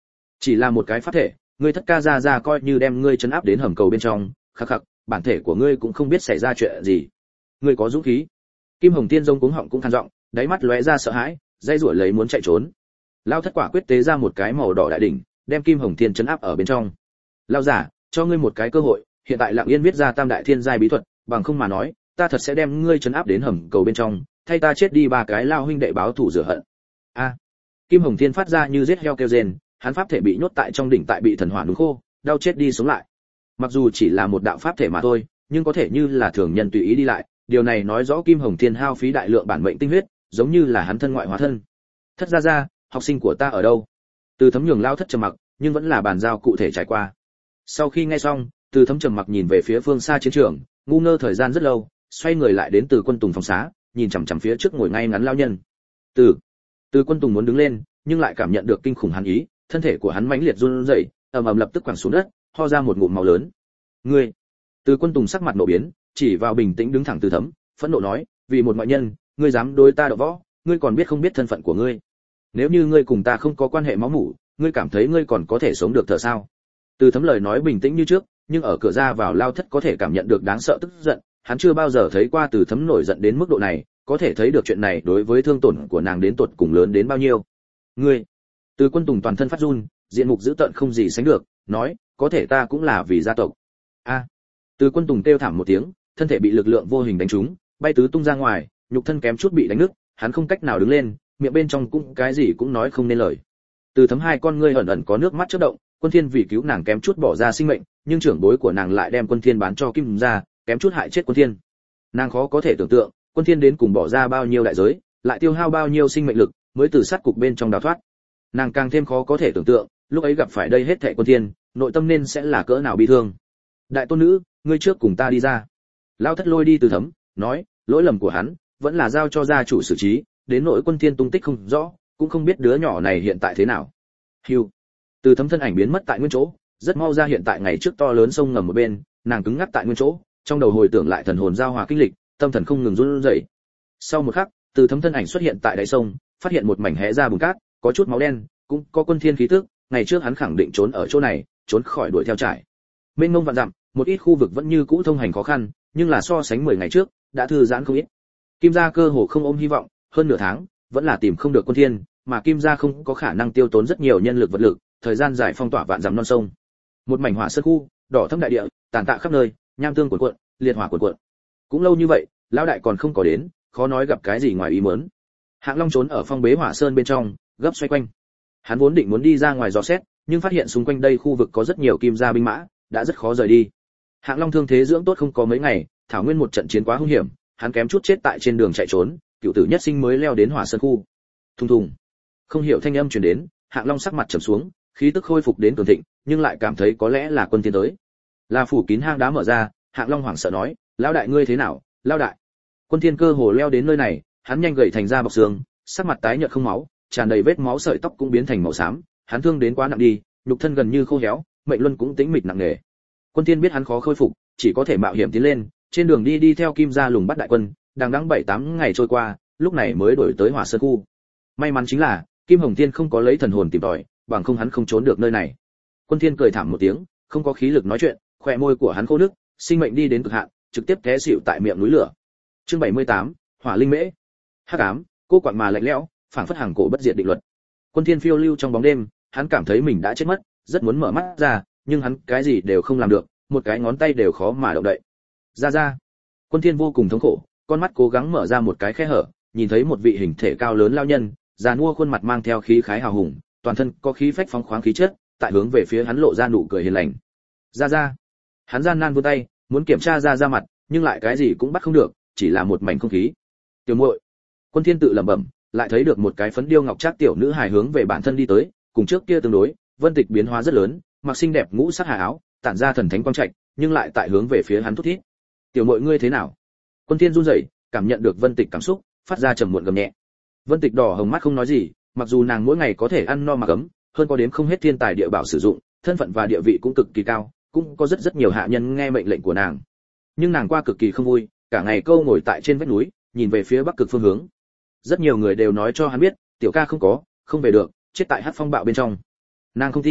Chỉ là một cái pháp thể, ngươi thất ca ra ra coi như đem ngươi trấn áp đến hầm cầu bên trong, khắc khắc, bản thể của ngươi cũng không biết xảy ra chuyện gì. Ngươi có dũng khí. Kim Hồng Tiên rông cuống họng cũng khan giọng, đáy mắt lóe ra sợ hãi, dây rủa lấy muốn chạy trốn. Lao thất quả quyết tế ra một cái màu đỏ đại đỉnh, đem Kim Hồng Tiên trấn áp ở bên trong. Lao giả, cho ngươi một cái cơ hội, hiện tại Lặng Yên viết ra tam đại thiên giai bí thuật, bằng không mà nói, ta thật sẽ đem ngươi trấn áp đến hầm cầu bên trong, thay ta chết đi ba cái lao huynh đệ báo thù rửa hận. A. Kim Hồng Tiên phát ra như giết heo kêu rên, hắn pháp thể bị nhốt tại trong đỉnh tại bị thần hỏa nung khô, đau chết đi sống lại. Mặc dù chỉ là một đạo pháp thể mà thôi, nhưng có thể như là thường nhân tùy ý đi lại, điều này nói rõ Kim Hồng Thiên hao phí đại lượng bản mệnh tinh huyết, giống như là hắn thân ngoại hóa thân. Thất gia gia, học sinh của ta ở đâu? Từ Thấm nhường lao thất trầm mặc, nhưng vẫn là bàn giao cụ thể trải qua. Sau khi nghe xong, Từ Thấm trầm mặc nhìn về phía phương xa chiến trường, ngu ngơ thời gian rất lâu, xoay người lại đến Từ Quân Tùng phòng xá, nhìn chằm chằm phía trước ngồi ngay ngắn lao nhân. Từ Từ Quân Tùng muốn đứng lên, nhưng lại cảm nhận được kinh khủng hàn ý, thân thể của hắn mãnh liệt run rẩy, ầm ầm lập tức quẳng xuống đất, ho ra một ngụm máu lớn. Ngươi! Từ Quân Tùng sắc mặt nộ biến, chỉ vào bình tĩnh đứng thẳng Từ Thấm, phẫn nộ nói, vì một ngoại nhân, ngươi dám đối ta đọ võ, ngươi còn biết không biết thân phận của ngươi? Nếu như ngươi cùng ta không có quan hệ máu mủ, ngươi cảm thấy ngươi còn có thể sống được thở sao? Từ Thấm lời nói bình tĩnh như trước, nhưng ở cửa ra vào lao thất có thể cảm nhận được đáng sợ tức giận, hắn chưa bao giờ thấy qua Từ Thấm nổi giận đến mức độ này, có thể thấy được chuyện này đối với thương tổn của nàng đến tột cùng lớn đến bao nhiêu. Ngươi! Từ Quân Tùng toàn thân phát run, diện mục dữ tợn không gì sánh được, nói, có thể ta cũng là vì gia tộc. A! Từ Quân Tùng kêu thảm một tiếng, thân thể bị lực lượng vô hình đánh trúng, bay tứ tung ra ngoài, nhục thân kém chút bị đánh nứt, hắn không cách nào đứng lên, miệng bên trong cũng cái gì cũng nói không nên lời. Từ Thấm hai con ngươi ẩn ẩn có nước mắt chớp động, Quân Thiên vì cứu nàng kém chút bỏ ra sinh mệnh, nhưng trưởng bối của nàng lại đem Quân Thiên bán cho Kim gia, kém chút hại chết Quân Thiên. Nàng khó có thể tưởng tượng, Quân Thiên đến cùng bỏ ra bao nhiêu đại giới, lại tiêu hao bao nhiêu sinh mệnh lực, mới từ sát cục bên trong đào thoát. Nàng càng thêm khó có thể tưởng tượng, lúc ấy gặp phải đây hết thảy Quân Thiên, nội tâm nên sẽ là cỡ nào bi thương. Đại tôn nữ, ngươi trước cùng ta đi ra. Lão thất lôi đi Từ Thấm, nói, lỗi lầm của hắn, vẫn là giao cho gia chủ xử trí, đến nỗi Quân Thiên tung tích không rõ, cũng không biết đứa nhỏ này hiện tại thế nào. Hưu. Từ Thấm thân ảnh biến mất tại nguyên chỗ, rất mau ra hiện tại ngày trước to lớn sông ngầm một bên, nàng cứng ngắc tại nguyên chỗ, trong đầu hồi tưởng lại thần hồn giao hòa kinh lịch, tâm thần không ngừng run rẩy. Sau một khắc, Từ Thấm thân ảnh xuất hiện tại đáy sông, phát hiện một mảnh hé ra bùn cát, có chút máu đen, cũng có Quân Thiên khí tức, ngày trước hắn khẳng định trốn ở chỗ này, trốn khỏi đuổi theo trải. Mênh mông vạn dặm, một ít khu vực vẫn như cũ thông hành khó khăn, nhưng là so sánh mười ngày trước, đã thư giãn không ít. Kim gia cơ hồ không ôm hy vọng, hơn nửa tháng, vẫn là tìm không được Quân Thiên, mà Kim gia không có khả năng tiêu tốn rất nhiều nhân lực vật lực, thời gian dài phong tỏa vạn dặm non sông. Một mảnh hỏa sơn khu, đỏ thẫm đại địa, tàn tạ khắp nơi, nham tương cuồn cuộn, liệt hỏa cuồn cuộn. Cũng lâu như vậy, lão đại còn không có đến, khó nói gặp cái gì ngoài ý muốn. Hạng Long trốn ở phong bế hỏa sơn bên trong, gấp xoay quanh. Hắn vốn định muốn đi ra ngoài dò xét, nhưng phát hiện xung quanh đây khu vực có rất nhiều Kim gia binh mã, đã rất khó rời đi. Hạng Long thương thế dưỡng tốt không có mấy ngày, thảo nguyên một trận chiến quá hung hiểm, hắn kém chút chết tại trên đường chạy trốn, cựu tử nhất sinh mới leo đến hỏa sơn khu. Thùng thùng. Không hiểu thanh âm truyền đến, Hạng Long sắc mặt trầm xuống, khí tức khôi phục đến cường thịnh, nhưng lại cảm thấy có lẽ là Quân Thiên tới. Là phủ kín hang đá mở ra, Hạng Long hoảng sợ nói, lão đại ngươi thế nào, lão đại. Quân Thiên cơ hồ leo đến nơi này, hắn nhanh gầy thành ra bọc xương, sắc mặt tái nhợt không máu, tràn đầy vết máu, sợi tóc cũng biến thành màu xám, hắn thương đến quá nặng đi, nhục thân gần như khô héo, mệnh luân cũng tĩnh mịch nặng nề. Quân Thiên biết hắn khó khôi phục, chỉ có thể mạo hiểm tiến lên, trên đường đi đi theo Kim gia lùng bắt đại quân, đang đắng bảy tám ngày trôi qua, lúc này mới đổi tới Hỏa Sơn khu. May mắn chính là, Kim Hồng Thiên không có lấy thần hồn tìm tòi, bằng không hắn không trốn được nơi này. Quân Thiên cười thảm một tiếng, không có khí lực nói chuyện, khóe môi của hắn khô nước, sinh mệnh đi đến cực hạn, trực tiếp té xỉu tại miệng núi lửa. Chương bảy mươi tám, Hỏa Linh Mễ. Hắc ám, cô quặn mà lạnh lẽo, phảng phất hàng cổ bất diệt định luật. Quân Thiên phiêu lưu trong bóng đêm, hắn cảm thấy mình đã chết mất, rất muốn mở mắt ra, nhưng hắn cái gì đều không làm được, một cái ngón tay đều khó mà động đậy. Ra ra. Quân Thiên vô cùng thống khổ, con mắt cố gắng mở ra một cái khe hở, nhìn thấy một vị hình thể cao lớn lao nhân, già nua khuôn mặt mang theo khí khái hào hùng, toàn thân có khí phách phóng khoáng khí chất, tại hướng về phía hắn lộ ra nụ cười hiền lành. Ra ra. Hắn gian nan vươn tay, muốn kiểm tra ra ra mặt, nhưng lại cái gì cũng bắt không được, chỉ là một mảnh không khí. Tiểu muội. Quân Thiên tự lẩm bẩm, lại thấy được một cái phấn điêu ngọc trác tiểu nữ hài hướng về bản thân đi tới, cùng trước kia tương đối, Vân Tịch biến hóa rất lớn, mặc xinh đẹp ngũ sắc hà áo, tản ra thần thánh quang trạch, nhưng lại tại hướng về phía hắn thút thít. Tiểu muội ngươi thế nào? Quân Thiên run rẩy, cảm nhận được Vân Tịch cảm xúc, phát ra trầm muộn gầm nhẹ. Vân Tịch đỏ hồng mắt không nói gì, mặc dù nàng mỗi ngày có thể ăn no mặc ấm, hơn có đến không hết thiên tài địa bảo sử dụng, thân phận và địa vị cũng cực kỳ cao, cũng có rất rất nhiều hạ nhân nghe mệnh lệnh của nàng. Nhưng nàng qua cực kỳ không vui, cả ngày câu ngồi tại trên vách núi, nhìn về phía bắc cực phương hướng. Rất nhiều người đều nói cho hắn biết, tiểu ca không có, không về được, chết tại hắc phong bạo bên trong. Nàng không tin,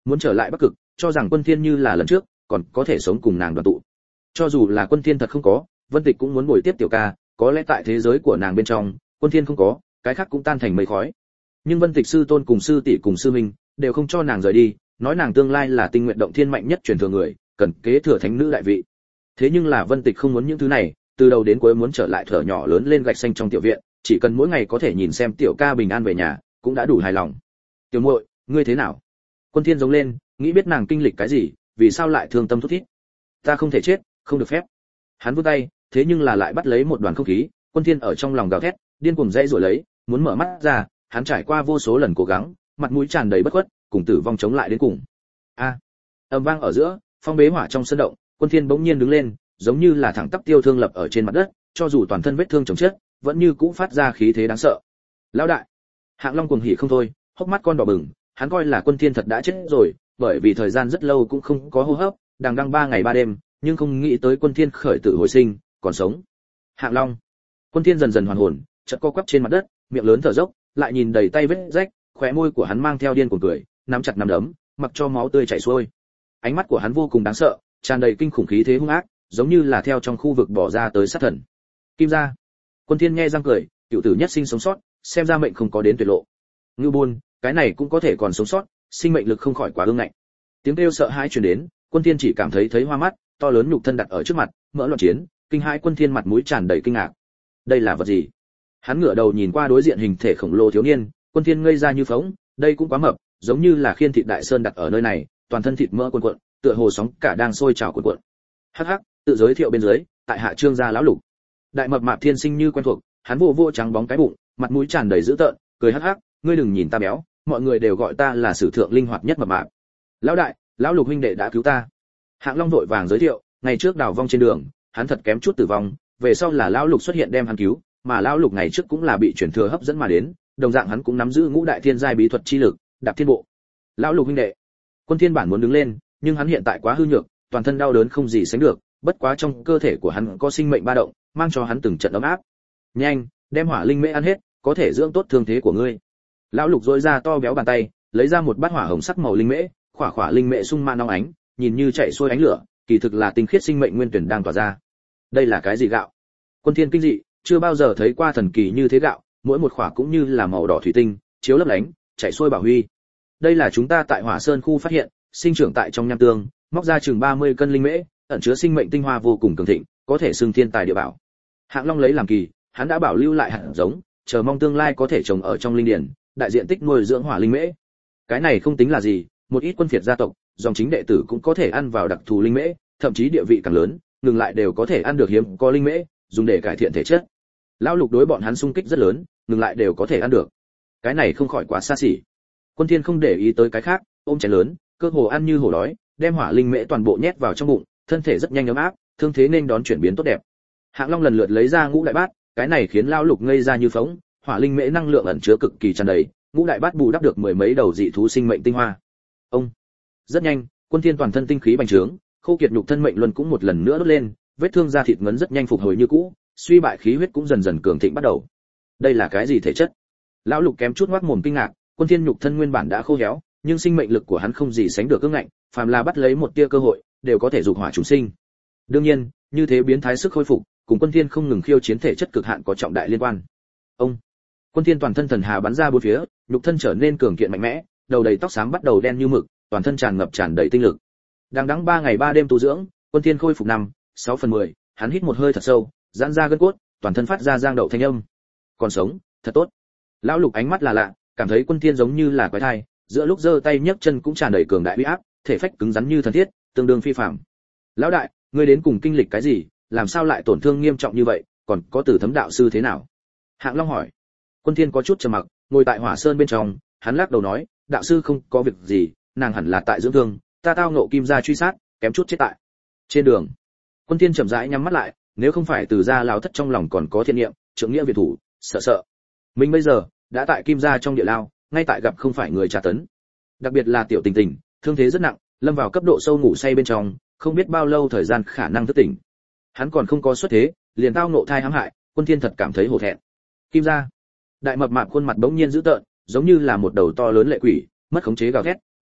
muốn trở lại Bắc Cực, cho rằng Quân Thiên như là lần trước, còn có thể sống cùng nàng đoàn tụ. Cho dù là Quân Thiên thật không có, Vân Tịch cũng muốn bồi tiếp tiểu ca, có lẽ tại thế giới của nàng bên trong, Quân Thiên không có, cái khác cũng tan thành mây khói. Nhưng Vân Tịch sư tôn cùng sư tỷ cùng sư minh đều không cho nàng rời đi, nói nàng tương lai là Tinh Nguyện Động Thiên mạnh nhất truyền thừa người, cần kế thừa thánh nữ đại vị. Thế nhưng là Vân Tịch không muốn những thứ này, từ đầu đến cuối muốn trở lại thở nhỏ lớn lên gạch xanh trong tiểu viện, chỉ cần mỗi ngày có thể nhìn xem tiểu ca bình an về nhà, cũng đã đủ hài lòng. Tiểu muội, ngươi thế nào? Quân Thiên giống lên, nghĩ biết nàng kinh lịch cái gì, vì sao lại thương tâm thút thít. Ta không thể chết, không được phép. Hắn vươn tay, thế nhưng là lại bắt lấy một đoàn không khí, Quân Thiên ở trong lòng gào thét, điên cuồng dãy rủa lấy, muốn mở mắt ra, hắn trải qua vô số lần cố gắng, mặt mũi tràn đầy bất khuất, cùng tử vong chống lại đến cùng. A! À, ầm vang ở giữa, phong bế hỏa trong sân động, Quân Thiên bỗng nhiên đứng lên, giống như là thẳng tắp tiêu thương lập ở trên mặt đất, cho dù toàn thân vết thương chồng chất, vẫn như cũ phát ra khí thế đáng sợ. Lão đại! Hạng Long cuồng hỉ không thôi, hốc mắt con đỏ bừng, hắn coi là Quân Thiên thật đã chết rồi, bởi vì thời gian rất lâu cũng không có hô hấp, đang đăng ba ngày ba đêm, nhưng không nghĩ tới Quân Thiên khởi tử hồi sinh, còn sống. Hạng Long! Quân Thiên dần dần hoàn hồn, chợt co quắp trên mặt đất, miệng lớn thở dốc, lại nhìn đầy tay vết rách, khóe môi của hắn mang theo điên cuồng cười, nắm chặt nắm đấm, mặc cho máu tươi chảy xuôi. Ánh mắt của hắn vô cùng đáng sợ, tràn đầy kinh khủng khí thế hung ác, giống như là theo trong khu vực bỏ ra tới sát thần. Kim gia. Quân Thiên nghe răng cười, cựu tử nhất sinh sống sót, xem ra mệnh không có đến tuyệt lộ. Ngưu Bôn, cái này cũng có thể còn sống sót, sinh mệnh lực không khỏi quá ương ngạnh. Tiếng kêu sợ hãi truyền đến, Quân Thiên chỉ cảm thấy thấy hoa mắt, to lớn nhục thân đặt ở trước mặt, mỡ loạn chiến, kinh hãi Quân Thiên mặt mũi tràn đầy kinh ngạc. Đây là vật gì? Hắn ngửa đầu nhìn qua đối diện hình thể khổng lồ thiếu niên, Quân Thiên ngây ra như phỗng, đây cũng quá mập, giống như là khiên thịt đại sơn đặt ở nơi này, toàn thân thịt mỡ cuộn cuộn, tựa hồ sóng cả đang sôi trào cuộn cuộn. Hắc hắc, tự giới thiệu bên dưới, tại hạ Trương gia lão lục. Đại mập mạp thiên sinh như quen thuộc, hắn vô vô trắng bóng cái bụng, mặt mũi tràn đầy dữ tợn, cười hắc hắc, ngươi đừng nhìn ta béo, mọi người đều gọi ta là sử thượng linh hoạt nhất mập mạp. Lão đại, lão lục huynh đệ đã cứu ta. Hạng Long vội vàng giới thiệu, ngày trước đào vong trên đường, hắn thật kém chút tử vong, về sau là lão lục xuất hiện đem hắn cứu, mà lão lục ngày trước cũng là bị truyền thừa hấp dẫn mà đến, đồng dạng hắn cũng nắm giữ ngũ đại thiên giai bí thuật chi lực, đạp thiên bộ. Lão lục huynh đệ. Quân Thiên bản muốn đứng lên, nhưng hắn hiện tại quá hư nhược, toàn thân đau đớn không gì sánh được, bất quá trong cơ thể của hắn có sinh mệnh ba động, mang cho hắn từng trận ấm áp. Nhanh, đem hỏa linh mễ ăn hết, có thể dưỡng tốt thương thế của ngươi. Lão lục rỗi ra to béo bàn tay, lấy ra một bát hỏa hồng sắc màu linh mễ, khỏa khỏa linh mễ sung ma nóng ánh, nhìn như chạy xuôi ánh lửa, kỳ thực là tinh khiết sinh mệnh nguyên tuyển đang tỏa ra. Đây là cái gì gạo? Quân Thiên kinh dị, chưa bao giờ thấy qua thần kỳ như thế gạo, mỗi một khỏa cũng như là màu đỏ thủy tinh, chiếu lấp lánh, chạy xuôi bảo huy. Đây là chúng ta tại Hỏa Sơn khu phát hiện, sinh trưởng tại trong nham tương, móc ra chừng ba mươi cân linh mễ, ẩn chứa sinh mệnh tinh hoa vô cùng cường thịnh, có thể xưng thiên tài địa bảo. Hạng Long lấy làm kỳ, hắn đã bảo lưu lại hạt giống, chờ mong tương lai có thể trồng ở trong linh điển, đại diện tích nuôi dưỡng hỏa linh mễ. Cái này không tính là gì, một ít quân phiệt gia tộc, dòng chính đệ tử cũng có thể ăn vào đặc thù linh mễ, thậm chí địa vị càng lớn, ngừng lại đều có thể ăn được hiếm có linh mễ, dùng để cải thiện thể chất. Lão lục đối bọn hắn xung kích rất lớn, ngừng lại đều có thể ăn được. Cái này không khỏi quá xa xỉ. Quân Thiên không để ý tới cái khác, ôm chén lớn, cơ hồ ăn như hổ đói, đem hỏa linh mễ toàn bộ nhét vào trong bụng, thân thể rất nhanh ấm áp, thương thế nên đón chuyển biến tốt đẹp. Hạng Long lần lượt lấy ra ngũ đại bát, cái này khiến lão lục ngây ra như phỗng, hỏa linh mễ năng lượng ẩn chứa cực kỳ tràn đầy, ngũ đại bát bù đắp được mười mấy đầu dị thú sinh mệnh tinh hoa. Ông. Rất nhanh, Quân Thiên toàn thân tinh khí bành trướng, khô kiệt nhục thân mệnh luân cũng một lần nữa đốt lên, vết thương da thịt ngấn rất nhanh phục hồi như cũ, suy bại khí huyết cũng dần dần cường thịnh bắt đầu. Đây là cái gì thể chất? Lão lục kém chút ngoác mồm kinh ngạc, Quân Thiên nhục thân nguyên bản đã khô héo, nhưng sinh mệnh lực của hắn không gì sánh được cứng ngạnh, phàm là bắt lấy một tia cơ hội, đều có thể dục hỏa chúng sinh. Đương nhiên, như thế biến thái sức khôi phục, cùng Quân Thiên không ngừng khiêu chiến thể chất cực hạn có trọng đại liên quan. Ông. Quân Thiên toàn thân thần hà bắn ra bốn phía, nhục thân trở nên cường kiện mạnh mẽ, đầu đầy tóc xám bắt đầu đen như mực, toàn thân tràn ngập tràn đầy tinh lực. Đang đắng ba ngày ba đêm tu dưỡng, Quân Thiên khôi phục năm, sáu phần mười, hắn hít một hơi thật sâu, giãn ra gân cốt, toàn thân phát ra giang đậu thanh âm. Còn sống, thật tốt. Lão lục ánh mắt là lạ, cảm thấy Quân Thiên giống như là quái thai, giữa lúc giơ tay nhấc chân cũng tràn đầy cường đại uy áp, thể phách cứng rắn như thần thiết, tương đương phi phàm. Lão đại, ngươi đến cùng kinh lịch cái gì, làm sao lại tổn thương nghiêm trọng như vậy, còn có Tử Thấm đạo sư thế nào? Hạng Long hỏi. Quân Thiên có chút trầm mặc, ngồi tại Hỏa Sơn bên trong, hắn lắc đầu nói, đạo sư không có việc gì, nàng hẳn là tại dưỡng thương, ta tao ngộ kim gia truy sát, kém chút chết tại. Trên đường, Quân Thiên chậm rãi nhắm mắt lại, nếu không phải Từ gia lão thất trong lòng còn có thiện niệm, trưởng nghĩa việt thủ, sợ sợ. Mình bây giờ đã tại kim gia trong địa lao, ngay tại gặp không phải người tra tấn. Đặc biệt là tiểu Tình Tình, thương thế rất nặng, lâm vào cấp độ sâu ngủ say bên trong, không biết bao lâu thời gian khả năng thức tỉnh. Hắn còn không có xuất thế, liền tao ngộ thai hãm hại, Quân Thiên thật cảm thấy hổ thẹn. Kim gia, đại mập mạp khuôn mặt bỗng nhiên dữ tợn, giống như là một đầu to lớn lệ quỷ, mất khống chế gào thét,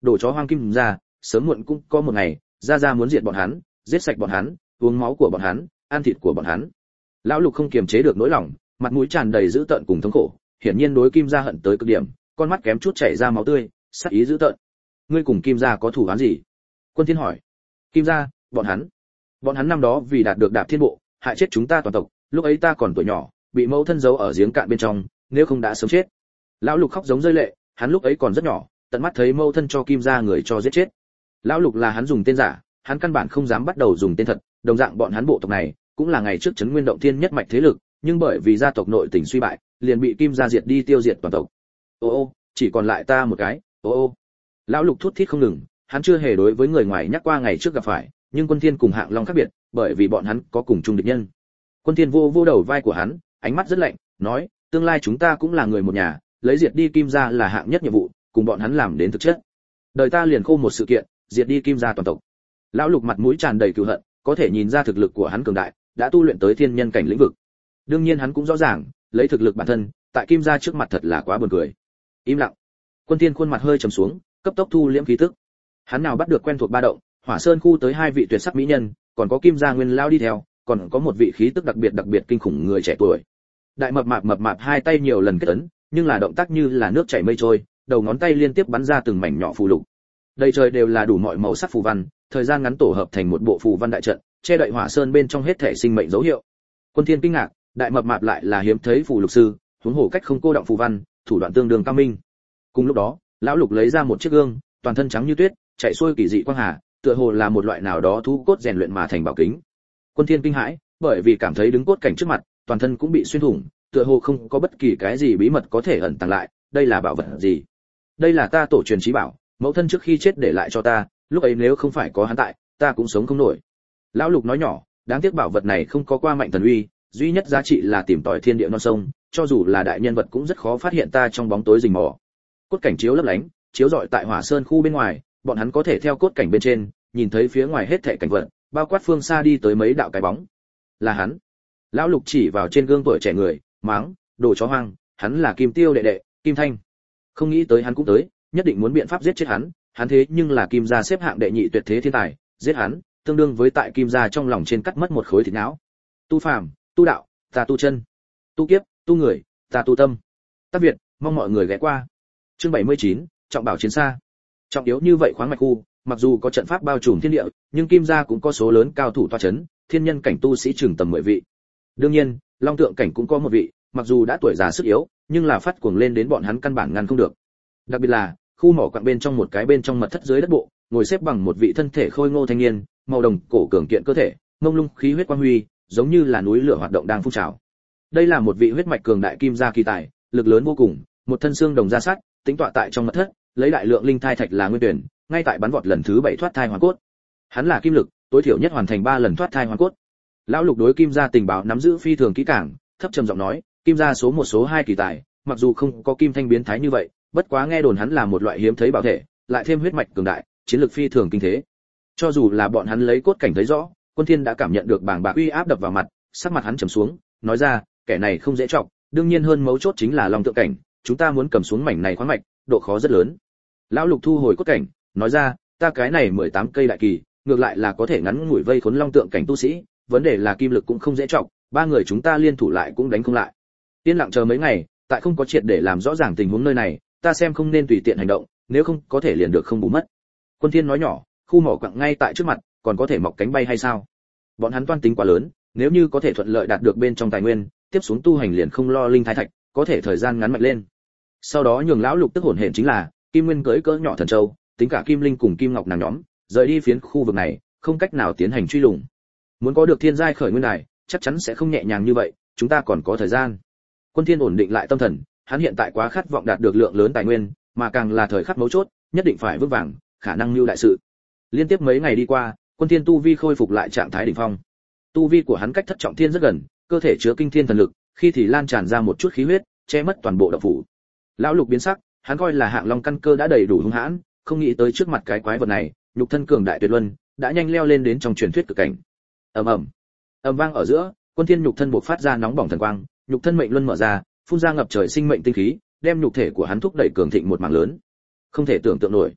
đồ chó hoang kim gia, sớm muộn cũng có một ngày, gia gia muốn diệt bọn hắn, giết sạch bọn hắn, uống máu của bọn hắn, ăn thịt của bọn hắn. Lão Lục không kiềm chế được nỗi lòng, mặt mũi tràn đầy dữ tợn cùng thống khổ, hiển nhiên đối Kim gia hận tới cực điểm, con mắt kém chút chảy ra máu tươi, sắc ý dữ tợn. Ngươi cùng Kim gia có thủ án gì? Quân Thiên hỏi. Kim gia, bọn hắn, bọn hắn năm đó vì đạt được Đạp Thiên Bộ, hại chết chúng ta toàn tộc, lúc ấy ta còn tuổi nhỏ, bị mẫu thân giấu ở giếng cạn bên trong, nếu không đã sớm chết. Lão Lục khóc giống rơi lệ, hắn lúc ấy còn rất nhỏ, tận mắt thấy mẫu thân cho Kim gia người cho giết chết. Lão Lục là hắn dùng tên giả, hắn căn bản không dám bắt đầu dùng tên thật, đồng dạng bọn hắn bộ tộc này cũng là ngày trước trấn Nguyên Động Thiên nhất mạch thế lực, nhưng bởi vì gia tộc nội tình suy bại, liền bị Kim gia diệt đi tiêu diệt toàn tộc. Ô ô, chỉ còn lại ta một cái. Ô ô. Lão Lục thút thít không ngừng, hắn chưa hề đối với người ngoài nhắc qua ngày trước gặp phải, nhưng Quân Thiên cùng Hạng Long khác biệt, bởi vì bọn hắn có cùng chung địch nhân. Quân Thiên vô vô đầu vai của hắn, ánh mắt rất lạnh, nói, tương lai chúng ta cũng là người một nhà, lấy diệt đi Kim gia là hạng nhất nhiệm vụ, cùng bọn hắn làm đến thực chất. Đời ta liền khô một sự kiện, diệt đi Kim gia toàn tộc. Lão Lục mặt mũi tràn đầy cừu hận, có thể nhìn ra thực lực của hắn cường đại, đã tu luyện tới thiên nhân cảnh lĩnh vực. Đương nhiên hắn cũng rõ ràng, lấy thực lực bản thân, tại Kim gia trước mặt thật là quá buồn cười. Im lặng. Quân Thiên khuôn mặt hơi trầm xuống, cấp tốc thu liễm khí tức. Hắn nào bắt được quen thuộc ba động, Hỏa Sơn khu tới hai vị tuyệt sắc mỹ nhân, còn có Kim gia nguyên lão đi theo, còn có một vị khí tức đặc biệt đặc biệt kinh khủng người trẻ tuổi. Đại mập mạp mập mạp hai tay nhiều lần kết ấn, nhưng là động tác như là nước chảy mây trôi, đầu ngón tay liên tiếp bắn ra từng mảnh nhỏ phù lục. Đầy trời đều là đủ mọi màu sắc phù văn, thời gian ngắn tổ hợp thành một bộ phù văn đại trận, che đậy Hỏa Sơn bên trong hết thể sinh mệnh dấu hiệu. Quân Thiên kinh ngạc, đại mập mạp lại là hiếm thấy phù lục sư, huống hồ cách không cô động phù văn, thủ đoạn tương đương cao minh. Cùng lúc đó, lão Lục lấy ra một chiếc gương, toàn thân trắng như tuyết, chạy xuôi kỳ dị quang hà, tựa hồ là một loại nào đó thú cốt rèn luyện mà thành bảo kính. Quân Thiên kinh hãi, bởi vì cảm thấy đứng cốt cảnh trước mặt, toàn thân cũng bị xuyên thủng, tựa hồ không có bất kỳ cái gì bí mật có thể ẩn tàng lại, đây là bảo vật gì? Đây là ta tổ truyền chí bảo, mẫu thân trước khi chết để lại cho ta, lúc ấy nếu không phải có hắn tại, ta cũng sống không nổi. Lão Lục nói nhỏ, đáng tiếc bảo vật này không có qua mạnh thần uy, duy nhất giá trị là tìm tòi thiên địa non sông, cho dù là đại nhân vật cũng rất khó phát hiện ta trong bóng tối rình mò. Cốt cảnh chiếu lấp lánh, chiếu rọi tại Hỏa Sơn khu bên ngoài, bọn hắn có thể theo cốt cảnh bên trên, nhìn thấy phía ngoài hết thảy cảnh vật, bao quát phương xa đi tới mấy đạo cái bóng. Là hắn. Lão Lục chỉ vào trên gương tuổi trẻ người, mắng, đồ chó hoang, hắn là Kim Tiêu đệ đệ, Kim Thanh. Không nghĩ tới hắn cũng tới, nhất định muốn biện pháp giết chết hắn, hắn thế nhưng là Kim gia xếp hạng đệ nhị tuyệt thế thiên tài, giết hắn, tương đương với tại Kim gia trong lòng trên cắt mất một khối thịt não. Tu phàm, tu đạo, ta tu chân, tu kiếp, tu người, ta tu tâm. Tác Việt, mong mọi người ghé qua. Chương bảy mươi chín, trọng bảo chiến xa. Trọng yếu như vậy khoáng mạch khu, mặc dù có trận pháp bao trùm thiên địa, nhưng Kim gia cũng có số lớn cao thủ tọa chấn, thiên nhân cảnh tu sĩ chừng tầm mười vị. Đương nhiên, Long Tượng cảnh cũng có một vị, mặc dù đã tuổi già sức yếu, nhưng là phát cuồng lên đến bọn hắn căn bản ngăn không được. Đặc biệt là, khu mỏ quặng bên trong một cái bên trong mật thất dưới đất bộ, ngồi xếp bằng một vị thân thể khôi ngô thanh niên, màu đồng cổ cường kiện cơ thể, mông lung khí huyết quang huy, giống như là núi lửa hoạt động đang phun trào. Đây là một vị huyết mạch cường đại Kim gia kỳ tài, lực lớn vô cùng, một thân xương đồng da sắt, tính tọa tại trong mật thất, lấy đại lượng linh thai thạch là nguyên tuyển, ngay tại bắn vọt lần thứ bảy thoát thai hoàn cốt. Hắn là kim lực, tối thiểu nhất hoàn thành ba lần thoát thai hoàn cốt. Lão Lục đối Kim gia tình báo nắm giữ phi thường kỹ càng, thấp trầm giọng nói, Kim gia số một số hai kỳ tài, mặc dù không có Kim Thanh biến thái như vậy, bất quá nghe đồn hắn là một loại hiếm thấy bảo thể, lại thêm huyết mạch cường đại, chiến lược phi thường kinh thế. Cho dù là bọn hắn lấy cốt cảnh thấy rõ, Quân Thiên đã cảm nhận được bàng bạc uy áp đập vào mặt, sắc mặt hắn trầm xuống, nói ra, kẻ này không dễ trọng, đương nhiên hơn mấu chốt chính là Long Tượng cảnh, chúng ta muốn cầm xuống mảnh này khoáng mạch, độ khó rất lớn. Lão Lục thu hồi cốt cảnh, nói ra, ta cái này mười tám cây đại kỳ, ngược lại là có thể ngắn ngủi vây khốn Long Tượng cảnh tu sĩ, vấn đề là kim lực cũng không dễ trọng, ba người chúng ta liên thủ lại cũng đánh không lại. Yên lặng chờ mấy ngày, tại không có triệt để làm rõ ràng tình huống nơi này, ta xem không nên tùy tiện hành động, nếu không có thể liền được không bù mất. Quân Thiên nói nhỏ, khu mỏ quặng ngay tại trước mặt, còn có thể mọc cánh bay hay sao? Bọn hắn toan tính quá lớn, nếu như có thể thuận lợi đạt được bên trong tài nguyên, tiếp xuống tu hành liền không lo linh thái thạch, có thể thời gian ngắn mạnh lên. Sau đó nhường lão Lục tức hồn hển chính là, Kim Nguyên cưỡi cỡ nhỏ thần châu, tính cả Kim Linh cùng Kim Ngọc nàng nhóm, rời đi phiến khu vực này, không cách nào tiến hành truy lùng. Muốn có được thiên giai khởi nguyên đài, chắc chắn sẽ không nhẹ nhàng như vậy, chúng ta còn có thời gian. Quân Thiên ổn định lại tâm thần, hắn hiện tại quá khát vọng đạt được lượng lớn tài nguyên, mà càng là thời khắc mấu chốt, nhất định phải vững vàng, khả năng lưu đại sự. Liên tiếp mấy ngày đi qua, Quân Thiên tu vi khôi phục lại trạng thái đỉnh phong. Tu vi của hắn cách thất trọng thiên rất gần, cơ thể chứa kinh thiên thần lực, khi thì lan tràn ra một chút khí huyết, che mất toàn bộ động phủ. Lão Lục biến sắc, hắn coi là Hạng Long căn cơ đã đầy đủ hung hãn, không nghĩ tới trước mặt cái quái vật này, nhục thân cường đại tuyệt luân, đã nhanh leo lên đến trong truyền thuyết cực cảnh. Ầm ầm, ầm vang ở giữa, Quân Thiên nhục thân bộc phát ra nóng bỏng thần quang, nhục thân mệnh luân mở ra, phun ra ngập trời sinh mệnh tinh khí, đem nhục thể của hắn thúc đẩy cường thịnh một mảng lớn. Không thể tưởng tượng nổi.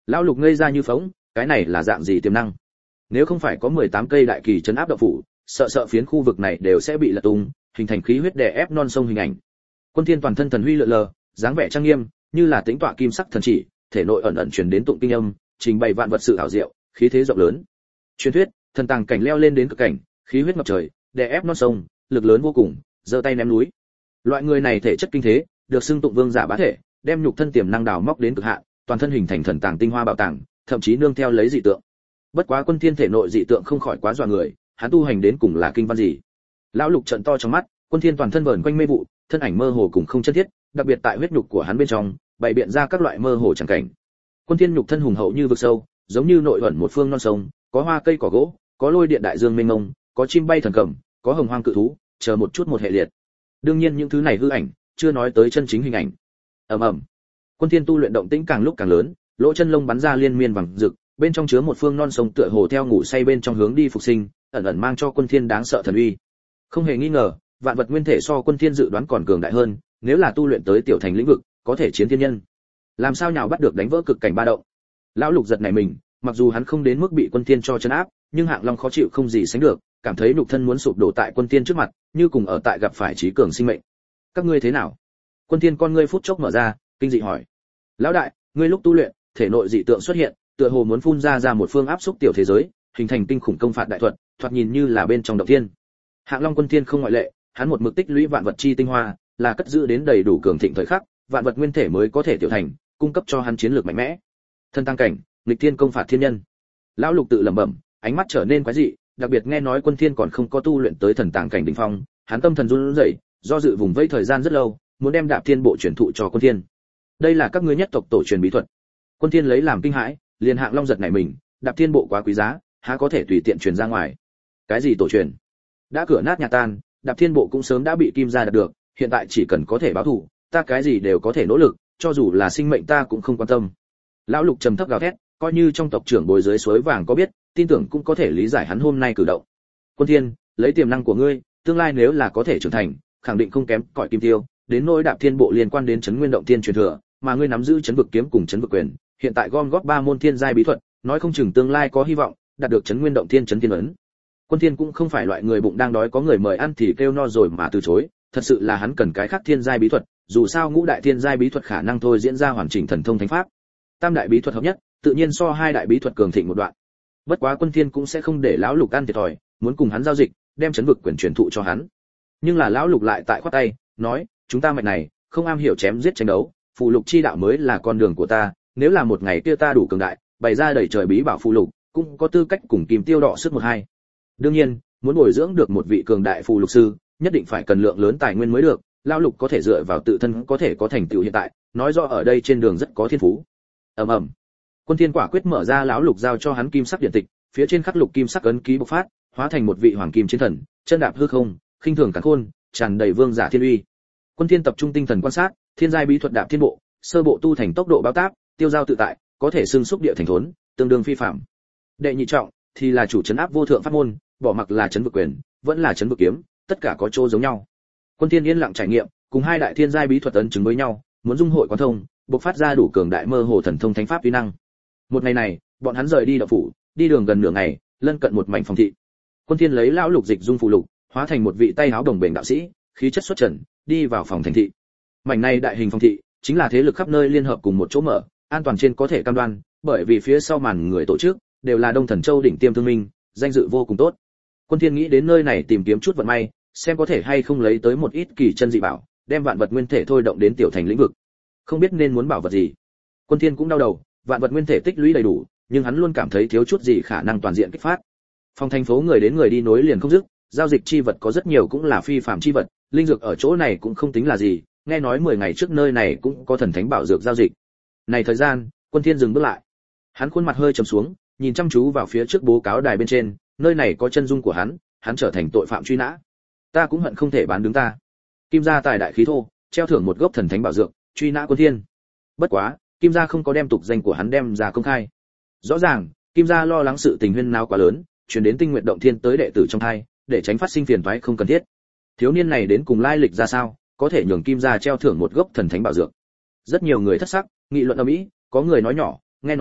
Lão Lục ngây ra như phỗng, cái này là dạng gì tiềm năng? Nếu không phải có mười tám cây đại kỳ trấn áp động phủ, sợ sợ phiến khu vực này đều sẽ bị lật tung, hình thành khí huyết đè ép non sông hình ảnh. Quân Thiên toàn thân thần huy lượn lờ, dáng vẻ trang nghiêm, như là tĩnh tọa kim sắc thần chỉ, thể nội ẩn ẩn truyền đến tụng kinh âm, trình bày vạn vật sự ảo diệu, khí thế rộng lớn. Truyền thuyết, thần tàng cảnh leo lên đến cực cảnh, khí huyết ngập trời, đè ép non sông, lực lớn vô cùng, giơ tay ném núi. Loại người này thể chất kinh thế, được xưng tụng vương giả bá thể, đem nhục thân tiềm năng đào móc đến cực hạn, toàn thân hình thành thần tàng tinh hoa bảo tàng, thậm chí nương theo lấy dị tượng. Bất quá Quân Thiên thể nội dị tượng không khỏi quá dọa người, hắn tu hành đến cùng là kinh văn gì? Lão Lục trợn to trong mắt, Quân Thiên toàn thân vờn quanh mê vụ, thân ảnh mơ hồ cùng không chân thiết, đặc biệt tại huyết nhục của hắn bên trong, bày biện ra các loại mơ hồ chẳng cảnh. Quân Thiên nhục thân hùng hậu như vực sâu, giống như nội ẩn một phương non sông, có hoa cây cỏ gỗ, có lôi điện đại dương mênh mông, có chim bay thần cầm, có hồng hoang cự thú, chờ một chút một hệ liệt. Đương nhiên những thứ này hư ảnh, chưa nói tới chân chính hình ảnh. Ầm ầm. Quân Thiên tu luyện động tĩnh càng lúc càng lớn, lỗ chân lông bắn ra liên miên vàng rực, bên trong chứa một phương non sông tựa hồ theo ngủ say bên trong hướng đi phục sinh, ẩn ẩn mang cho Quân Thiên đáng sợ thần uy. Không hề nghi ngờ, vạn vật nguyên thể so Quân Thiên dự đoán còn cường đại hơn, nếu là tu luyện tới tiểu thành lĩnh vực, có thể chiến thiên nhân. Làm sao nhào bắt được đánh vỡ cực cảnh ba động? Lão Lục giật nảy mình, mặc dù hắn không đến mức bị Quân Thiên cho trấn áp, nhưng Hạng Long khó chịu không gì sánh được, cảm thấy nhục thân muốn sụp đổ tại Quân Thiên trước mặt, như cùng ở tại gặp phải trí cường sinh mệnh. Các ngươi thế nào? Quân Thiên con ngươi phút chốc mở ra, kinh dị hỏi. Lão đại, ngươi lúc tu luyện, thể nội dị tượng xuất hiện, tựa hồ muốn phun ra ra một phương áp xúc tiểu thế giới, hình thành kinh khủng công phạt đại thuật, thoạt nhìn như là bên trong động thiên. Hạng Long Quân Thiên không ngoại lệ, hắn một mực tích lũy vạn vật chi tinh hoa, là cất giữ đến đầy đủ cường thịnh thời khắc, vạn vật nguyên thể mới có thể tiểu thành, cung cấp cho hắn chiến lược mạnh mẽ. Thân tăng cảnh, nghịch thiên công phạt thiên nhân. Lão Lục tự lẩm bẩm, ánh mắt trở nên quái dị, đặc biệt nghe nói Quân Thiên còn không có tu luyện tới thần tàng cảnh đỉnh phong, hắn tâm thần run rẩy, do dự vùng vẫy thời gian rất lâu, muốn đem Đạp Thiên bộ truyền thụ cho Quân Thiên. Đây là các ngươi nhất tộc tổ truyền bí thuật. Quân Thiên lấy làm kinh hãi, liền Hạng Long giật nảy mình, Đạp Thiên bộ quá quý giá, há có thể tùy tiện truyền ra ngoài. Cái gì tổ truyền? Đã cửa nát nhà tan, Đạp Thiên bộ cũng sớm đã bị Kim gia đạt được, hiện tại chỉ cần có thể báo thù, ta cái gì đều có thể nỗ lực, cho dù là sinh mệnh ta cũng không quan tâm. Lão Lục trầm thấp gào thét, coi như trong tộc trưởng bồi dưới suối vàng có biết, tin tưởng cũng có thể lý giải hắn hôm nay cử động. Quân Thiên, lấy tiềm năng của ngươi, tương lai nếu là có thể trưởng thành, khẳng định không kém cỏi Kim Tiêu, đến nỗi Đạp Thiên bộ liên quan đến Chấn Nguyên Động Thiên truyền thừa, mà ngươi nắm giữ Chấn Vực kiếm cùng Chấn Vực quyền, hiện tại gom góp ba môn thiên giai bí thuật, nói không chừng tương lai có hy vọng đạt được Chấn Nguyên Động Thiên Chấn Thiên ấn. Quân Thiên cũng không phải loại người bụng đang đói có người mời ăn thì kêu no rồi mà từ chối, thật sự là hắn cần cái khác thiên giai bí thuật, dù sao ngũ đại thiên giai bí thuật khả năng thôi diễn ra hoàn chỉnh thần thông thánh pháp. Tam đại bí thuật hợp nhất, tự nhiên so hai đại bí thuật cường thịnh một đoạn. Bất quá Quân Thiên cũng sẽ không để lão Lục ăn thiệt thòi, muốn cùng hắn giao dịch, đem Chấn Vực quyền truyền thụ cho hắn. Nhưng là lão Lục lại tại khoát tay, nói, chúng ta mạch này không am hiểu chém giết tranh đấu, phù lục chi đạo mới là con đường của ta, nếu là một ngày kia ta đủ cường đại, bày ra đầy trời bí bảo phù lục, cũng có tư cách cùng Kim Tiêu đọ sức một hai. Đương nhiên, muốn bồi dưỡng được một vị cường đại phù lục sư, nhất định phải cần lượng lớn tài nguyên mới được, lão Lục có thể dựa vào tự thân có thể có thành tựu hiện tại, nói rõ ở đây trên đường rất có thiên phú. Ầm ầm. Quân Thiên quả quyết mở ra lão Lục giao cho hắn kim sắc điện tịch, phía trên khắc lục kim sắc ấn ký bộc phát, hóa thành một vị hoàng kim chiến thần, chân đạp hư không, khinh thường càn khôn, tràn đầy vương giả thiên uy. Quân Thiên tập trung tinh thần quan sát, thiên giai bí thuật Đạp Thiên bộ, sơ bộ tu thành tốc độ báo táp, tiêu giao tự tại, có thể xưng xúc địa thành thốn, tương đương phi phàm. Đệ nhị trọng thì là chủ trấn áp vô thượng pháp môn, bỏ mặc là Chấn Vực quyền, vẫn là Chấn Vực kiếm, tất cả có chỗ giống nhau. Quân Thiên yên lặng trải nghiệm, cùng hai đại thiên giai bí thuật ấn chứng với nhau, muốn dung hội quán thông, bộc phát ra đủ cường đại mơ hồ thần thông thánh pháp uy năng. Một ngày này, bọn hắn rời đi đạo phủ, đi đường gần nửa ngày, lân cận một mảnh phòng thị. Quân Thiên lấy lão Lục dịch dung phù lục, hóa thành một vị tay áo đồng bền đạo sĩ, khí chất xuất trần, đi vào phòng thành thị. Mảnh này đại hình phòng thị, chính là thế lực khắp nơi liên hợp cùng một chỗ mở, an toàn trên có thể cam đoan, bởi vì phía sau màn người tổ chức đều là Đông Thần Châu đỉnh tiêm thương minh, danh dự vô cùng tốt. Quân Thiên nghĩ đến nơi này tìm kiếm chút vận may, xem có thể hay không lấy tới một ít kỳ chân dị bảo, đem vạn vật nguyên thể thôi động đến tiểu thành lĩnh vực. Không biết nên muốn bảo vật gì. Quân Thiên cũng đau đầu, vạn vật nguyên thể tích lũy đầy đủ, nhưng hắn luôn cảm thấy thiếu chút gì khả năng toàn diện kích phát. Phòng thành phố người đến người đi nối liền không dứt, giao dịch chi vật có rất nhiều cũng là phi phàm chi vật, linh dược ở chỗ này cũng không tính là gì, nghe nói mười ngày trước nơi này cũng có thần thánh bảo dược giao dịch. Này thời gian, Quân Thiên dừng bước lại. Hắn khuôn mặt hơi trầm xuống, nhìn chăm chú vào phía trước bố cáo đài bên trên, nơi này có chân dung của hắn, hắn trở thành tội phạm truy nã. Ta cũng hận không thể bán đứng ta. Kim gia tài đại khí thô, treo thưởng một gốc thần thánh bảo dược, truy nã Quân Thiên. Bất quá, Kim gia không có đem tục danh của hắn đem ra công khai. Rõ ràng, Kim gia lo lắng sự tình huyên náo quá lớn, truyền đến Tinh Nguyệt Động Thiên tới đệ tử trong thai, để tránh phát sinh phiền toái không cần thiết. Thiếu niên này đến cùng lai lịch ra sao, có thể nhường Kim gia treo thưởng một gốc thần thánh bảo dược. Rất nhiều người thất sắc, nghị luận ầm ĩ, có người nói nhỏ, nghe nói,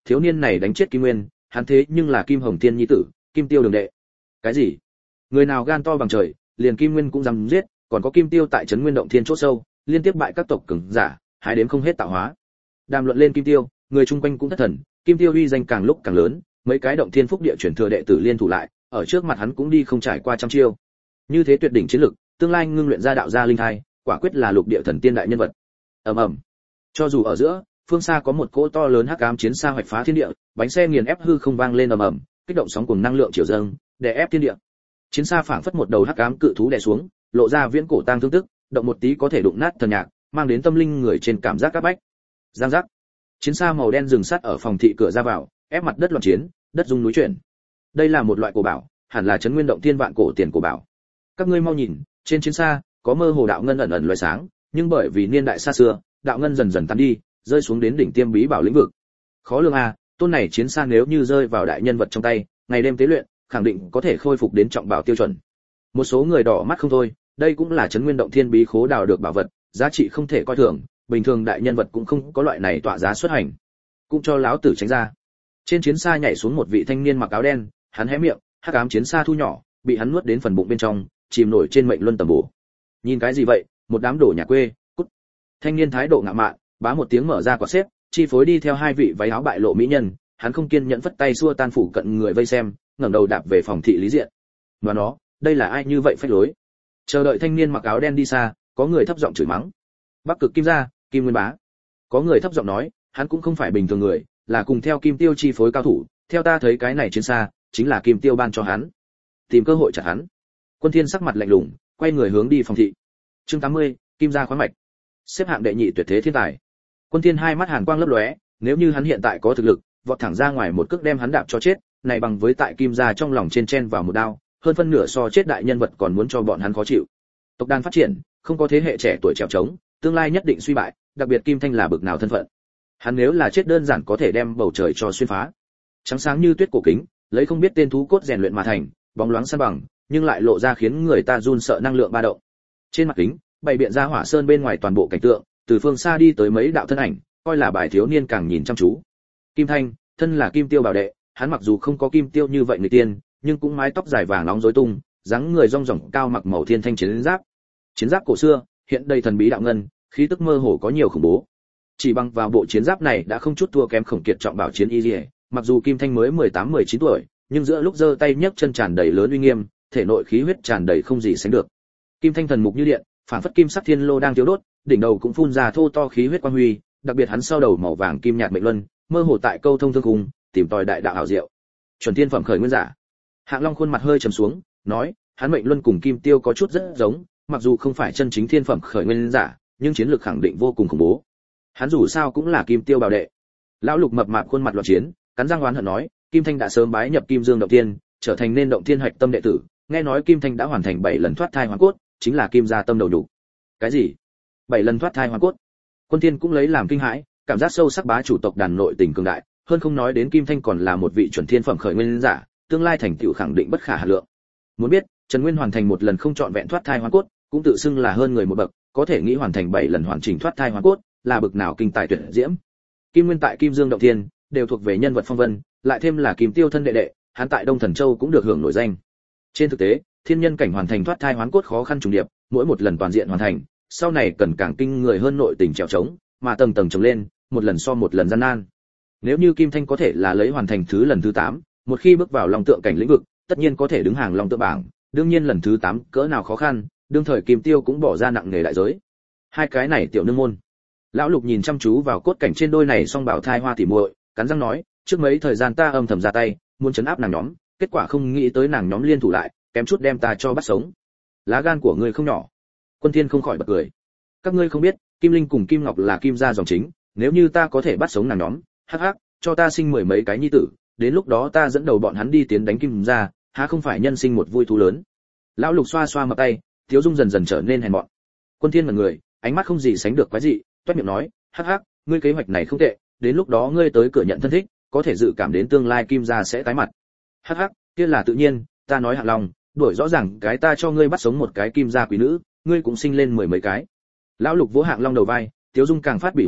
thiếu niên này đánh chết Kim Nguyên, hắn thế nhưng là Kim Hồng Tiên nhi tử, Kim Tiêu đường đệ. Cái gì? Người nào gan to bằng trời, liền Kim Nguyên cũng dám giết, còn có Kim Tiêu tại trấn Nguyên động thiên chỗ sâu, liên tiếp bại các tộc cường giả, hái đếm không hết tạo hóa. Đàm luận lên Kim Tiêu, người chung quanh cũng thất thần, Kim Tiêu uy danh càng lúc càng lớn, mấy cái động thiên phúc địa chuyển thừa đệ tử liên thủ lại, ở trước mặt hắn cũng đi không trải qua trăm chiêu. Như thế tuyệt đỉnh chiến lực, tương lai ngưng luyện ra đạo gia linh thai, quả quyết là lục địa thần tiên đại nhân vật. Ầm ầm. Cho dù ở giữa, phương xa có một cỗ to lớn hắc ám chiến xa hoạch phá thiên địa, bánh xe nghiền ép hư không vang lên ầm ầm, kích động sóng cuồng năng lượng chiều dâng, đè ép thiên địa. Chiến xa phảng phất một đầu hắc ám cự thú đè xuống, lộ ra viễn cổ tang thương tức, động một tí có thể đụng nát thần nhạc, mang đến tâm linh người trên cảm giác các bách. Giang giác. Chiến xa màu đen dừng sát ở phòng thị cửa ra vào, ép mặt đất loạn chiến, đất rung núi chuyển. Đây là một loại cổ bảo, hẳn là trấn Nguyên động thiên vạn cổ tiền cổ bảo. Các ngươi mau nhìn, trên chiến xa có mơ hồ đạo ngân ẩn ẩn lóe sáng, nhưng bởi vì niên đại xa xưa, đạo ngân dần dần tan đi, rơi xuống đến đỉnh tiêm bí bảo lĩnh vực. Khó lường a, tôn này chiến xa nếu như rơi vào đại nhân vật trong tay, ngày đêm tế luyện, khẳng định có thể khôi phục đến trọng bảo tiêu chuẩn. Một số người đỏ mắt không thôi, đây cũng là trấn Nguyên động thiên bí khố đào được bảo vật, giá trị không thể coi thường, bình thường đại nhân vật cũng không có loại này tọa giá xuất hành. Cũng cho lão tử tránh ra. Trên chiến xa nhảy xuống một vị thanh niên mặc áo đen, hắn hé miệng, hắc ám chiến xa thu nhỏ, bị hắn nuốt đến phần bụng bên trong, chìm nổi trên mệnh luân tầm bổ. Nhìn cái gì vậy, một đám đổ nhà quê, cút. Thanh niên thái độ ngạo mạn, bá một tiếng mở ra quạt xếp, chi phối đi theo hai vị váy áo bại lộ mỹ nhân, hắn không kiên nhẫn phất tay xua tan phủ cận người vây xem, ngẩng đầu đạp về phòng thị lý diện. Mà nó, đây là ai như vậy phách lối? Chờ đợi thanh niên mặc áo đen đi xa, có người thấp giọng chửi mắng. Bắc Cực Kim gia, Kim Nguyên bá. Có người thấp giọng nói, hắn cũng không phải bình thường người, là cùng theo Kim Tiêu chi phối cao thủ, theo ta thấy cái này trên xa, chính là Kim Tiêu ban cho hắn. Tìm cơ hội chặt hắn. Quân Thiên sắc mặt lạnh lùng, quay người hướng đi phòng thị. Chương tám mươi, Kim gia khoáng mạch. Xếp hạng đệ nhị tuyệt thế thiên tài. Quân Thiên hai mắt hàn quang lấp lóe, nếu như hắn hiện tại có thực lực, vọt thẳng ra ngoài một cước đem hắn đạp cho chết, này bằng với tại Kim gia trong lòng trên chen vào một đao, hơn phân nửa so chết đại nhân vật còn muốn cho bọn hắn khó chịu. Tộc đàn phát triển, không có thế hệ trẻ tuổi trèo trống, tương lai nhất định suy bại, đặc biệt Kim Thanh là bực nào thân phận. Hắn nếu là chết đơn giản có thể đem bầu trời cho xuyên phá. Trắng sáng như tuyết cổ kính, lấy không biết tên thú cốt rèn luyện mà thành, bóng loáng san bằng, nhưng lại lộ ra khiến người ta run sợ năng lượng ba động. Trên mặt kính, bày biện ra Hỏa Sơn bên ngoài toàn bộ cảnh tượng, từ phương xa đi tới mấy đạo thân ảnh, coi là bài thiếu niên càng nhìn chăm chú. Kim Thanh, thân là Kim Tiêu bảo đệ, hắn mặc dù không có Kim Tiêu như vậy người tiên, nhưng cũng mái tóc dài vàng nóng rối tung, dáng người rong ròng cao mặc màu thiên thanh chiến giáp. Chiến giáp cổ xưa, hiện đầy thần bí đạo ngân, khí tức mơ hồ có nhiều khủng bố. Chỉ bằng vào bộ chiến giáp này đã không chút thua kém Khổng Kiệt trọng bảo chiến y liễu, mặc dù Kim Thanh mới mười tám mười chín tuổi, nhưng giữa lúc giơ tay nhấc chân tràn đầy lớn uy nghiêm, thể nội khí huyết tràn đầy không gì sánh được. Kim Thanh thần mục như điện, phản phất kim sắc thiên lô đang thiêu đốt, đỉnh đầu cũng phun ra thô to khí huyết quang huy, đặc biệt hắn sau đầu màu vàng kim nhạt mệnh luân, mơ hồ tại câu thông thương cùng, tìm tòi đại đạo hảo diệu. Chuẩn thiên phẩm khởi nguyên giả. Hạng Long khuôn mặt hơi trầm xuống, nói, hắn mệnh luân cùng Kim Tiêu có chút rất giống, mặc dù không phải chân chính thiên phẩm khởi nguyên giả, nhưng chiến lược khẳng định vô cùng khủng bố. Hắn dù sao cũng là Kim Tiêu bảo đệ. Lão Lục mập mạp khuôn mặt loạn chiến, cắn răng oán hận nói, Kim Thanh đã sớm bái nhập Kim Dương động thiên, trở thành nên động thiên hạch tâm đệ tử, nghe nói Kim Thanh đã hoàn thành bảy lần thoát thai hoàn cốt, chính là Kim gia tâm đầu đủ. Cái gì? bảy lần thoát thai hoàn cốt? Quân Thiên cũng lấy làm kinh hãi, cảm giác sâu sắc bá chủ tộc đàn nội tình cường đại, hơn không nói đến Kim Thanh còn là một vị chuẩn thiên phẩm khởi nguyên giả, tương lai thành tựu khẳng định bất khả hà lượng. Muốn biết, Trần Nguyên hoàn thành một lần không chọn vẹn thoát thai hoàn cốt, cũng tự xưng là hơn người một bậc, có thể nghĩ hoàn thành bảy lần hoàn chỉnh thoát thai hoàn cốt, là bậc nào kinh tài tuyệt diễm. Kim Nguyên tại Kim Dương động thiên đều thuộc về nhân vật phong vân, lại thêm là Kim Tiêu thân đệ đệ, hắn tại Đông Thần Châu cũng được hưởng nổi danh. Trên thực tế, thiên nhân cảnh hoàn thành thoát thai hoán cốt khó khăn trùng điệp, mỗi một lần toàn diện hoàn thành, sau này cần càng kinh người hơn nội tình trèo trống, mà tầng tầng chồng lên, một lần so một lần gian nan. Nếu như Kim Thanh có thể là lấy hoàn thành thứ lần thứ tám, một khi bước vào long tượng cảnh lĩnh vực, tất nhiên có thể đứng hàng long tượng bảng, đương nhiên lần thứ tám cỡ nào khó khăn, đương thời Kim Tiêu cũng bỏ ra nặng nề đại giới. Hai cái này tiểu nương môn. Lão Lục nhìn chăm chú vào cốt cảnh trên đôi này song bảo thai hoa tỉ muội, cắn răng nói, trước mấy thời gian ta âm thầm ra tay, muốn trấn áp nàng nhóm, kết quả không nghĩ tới nàng nhóm liên thủ lại, kém chút đem ta cho bắt sống. Lá gan của ngươi không nhỏ. Quân Thiên không khỏi bật cười. Các ngươi không biết, Kim Linh cùng Kim Ngọc là Kim gia dòng chính, nếu như ta có thể bắt sống nàng nhóm, hắc hắc, cho ta sinh mười mấy cái nhi tử, đến lúc đó ta dẫn đầu bọn hắn đi tiến đánh Kim gia, há không phải nhân sinh một vui thú lớn. Lão Lục xoa xoa mặt tay, Tiếu Dung dần dần trở nên hèn mọn. Quân Thiên mặt người, ánh mắt không gì sánh được quái dị, toét miệng nói, hắc hắc, ngươi kế hoạch này không tệ, đến lúc đó ngươi tới cửa nhận thân thích, có thể dự cảm đến tương lai Kim gia sẽ tái mặt. Hắc hắc, kia là tự nhiên, ta nói Hạng Long, đuổi rõ ràng cái ta cho ngươi bắt sống một cái Kim gia quý nữ, ngươi cũng sinh lên mười mấy cái. Lão Lục vỗ Hạng Long đầu vai, Tiếu Dung càng phát bị ổi,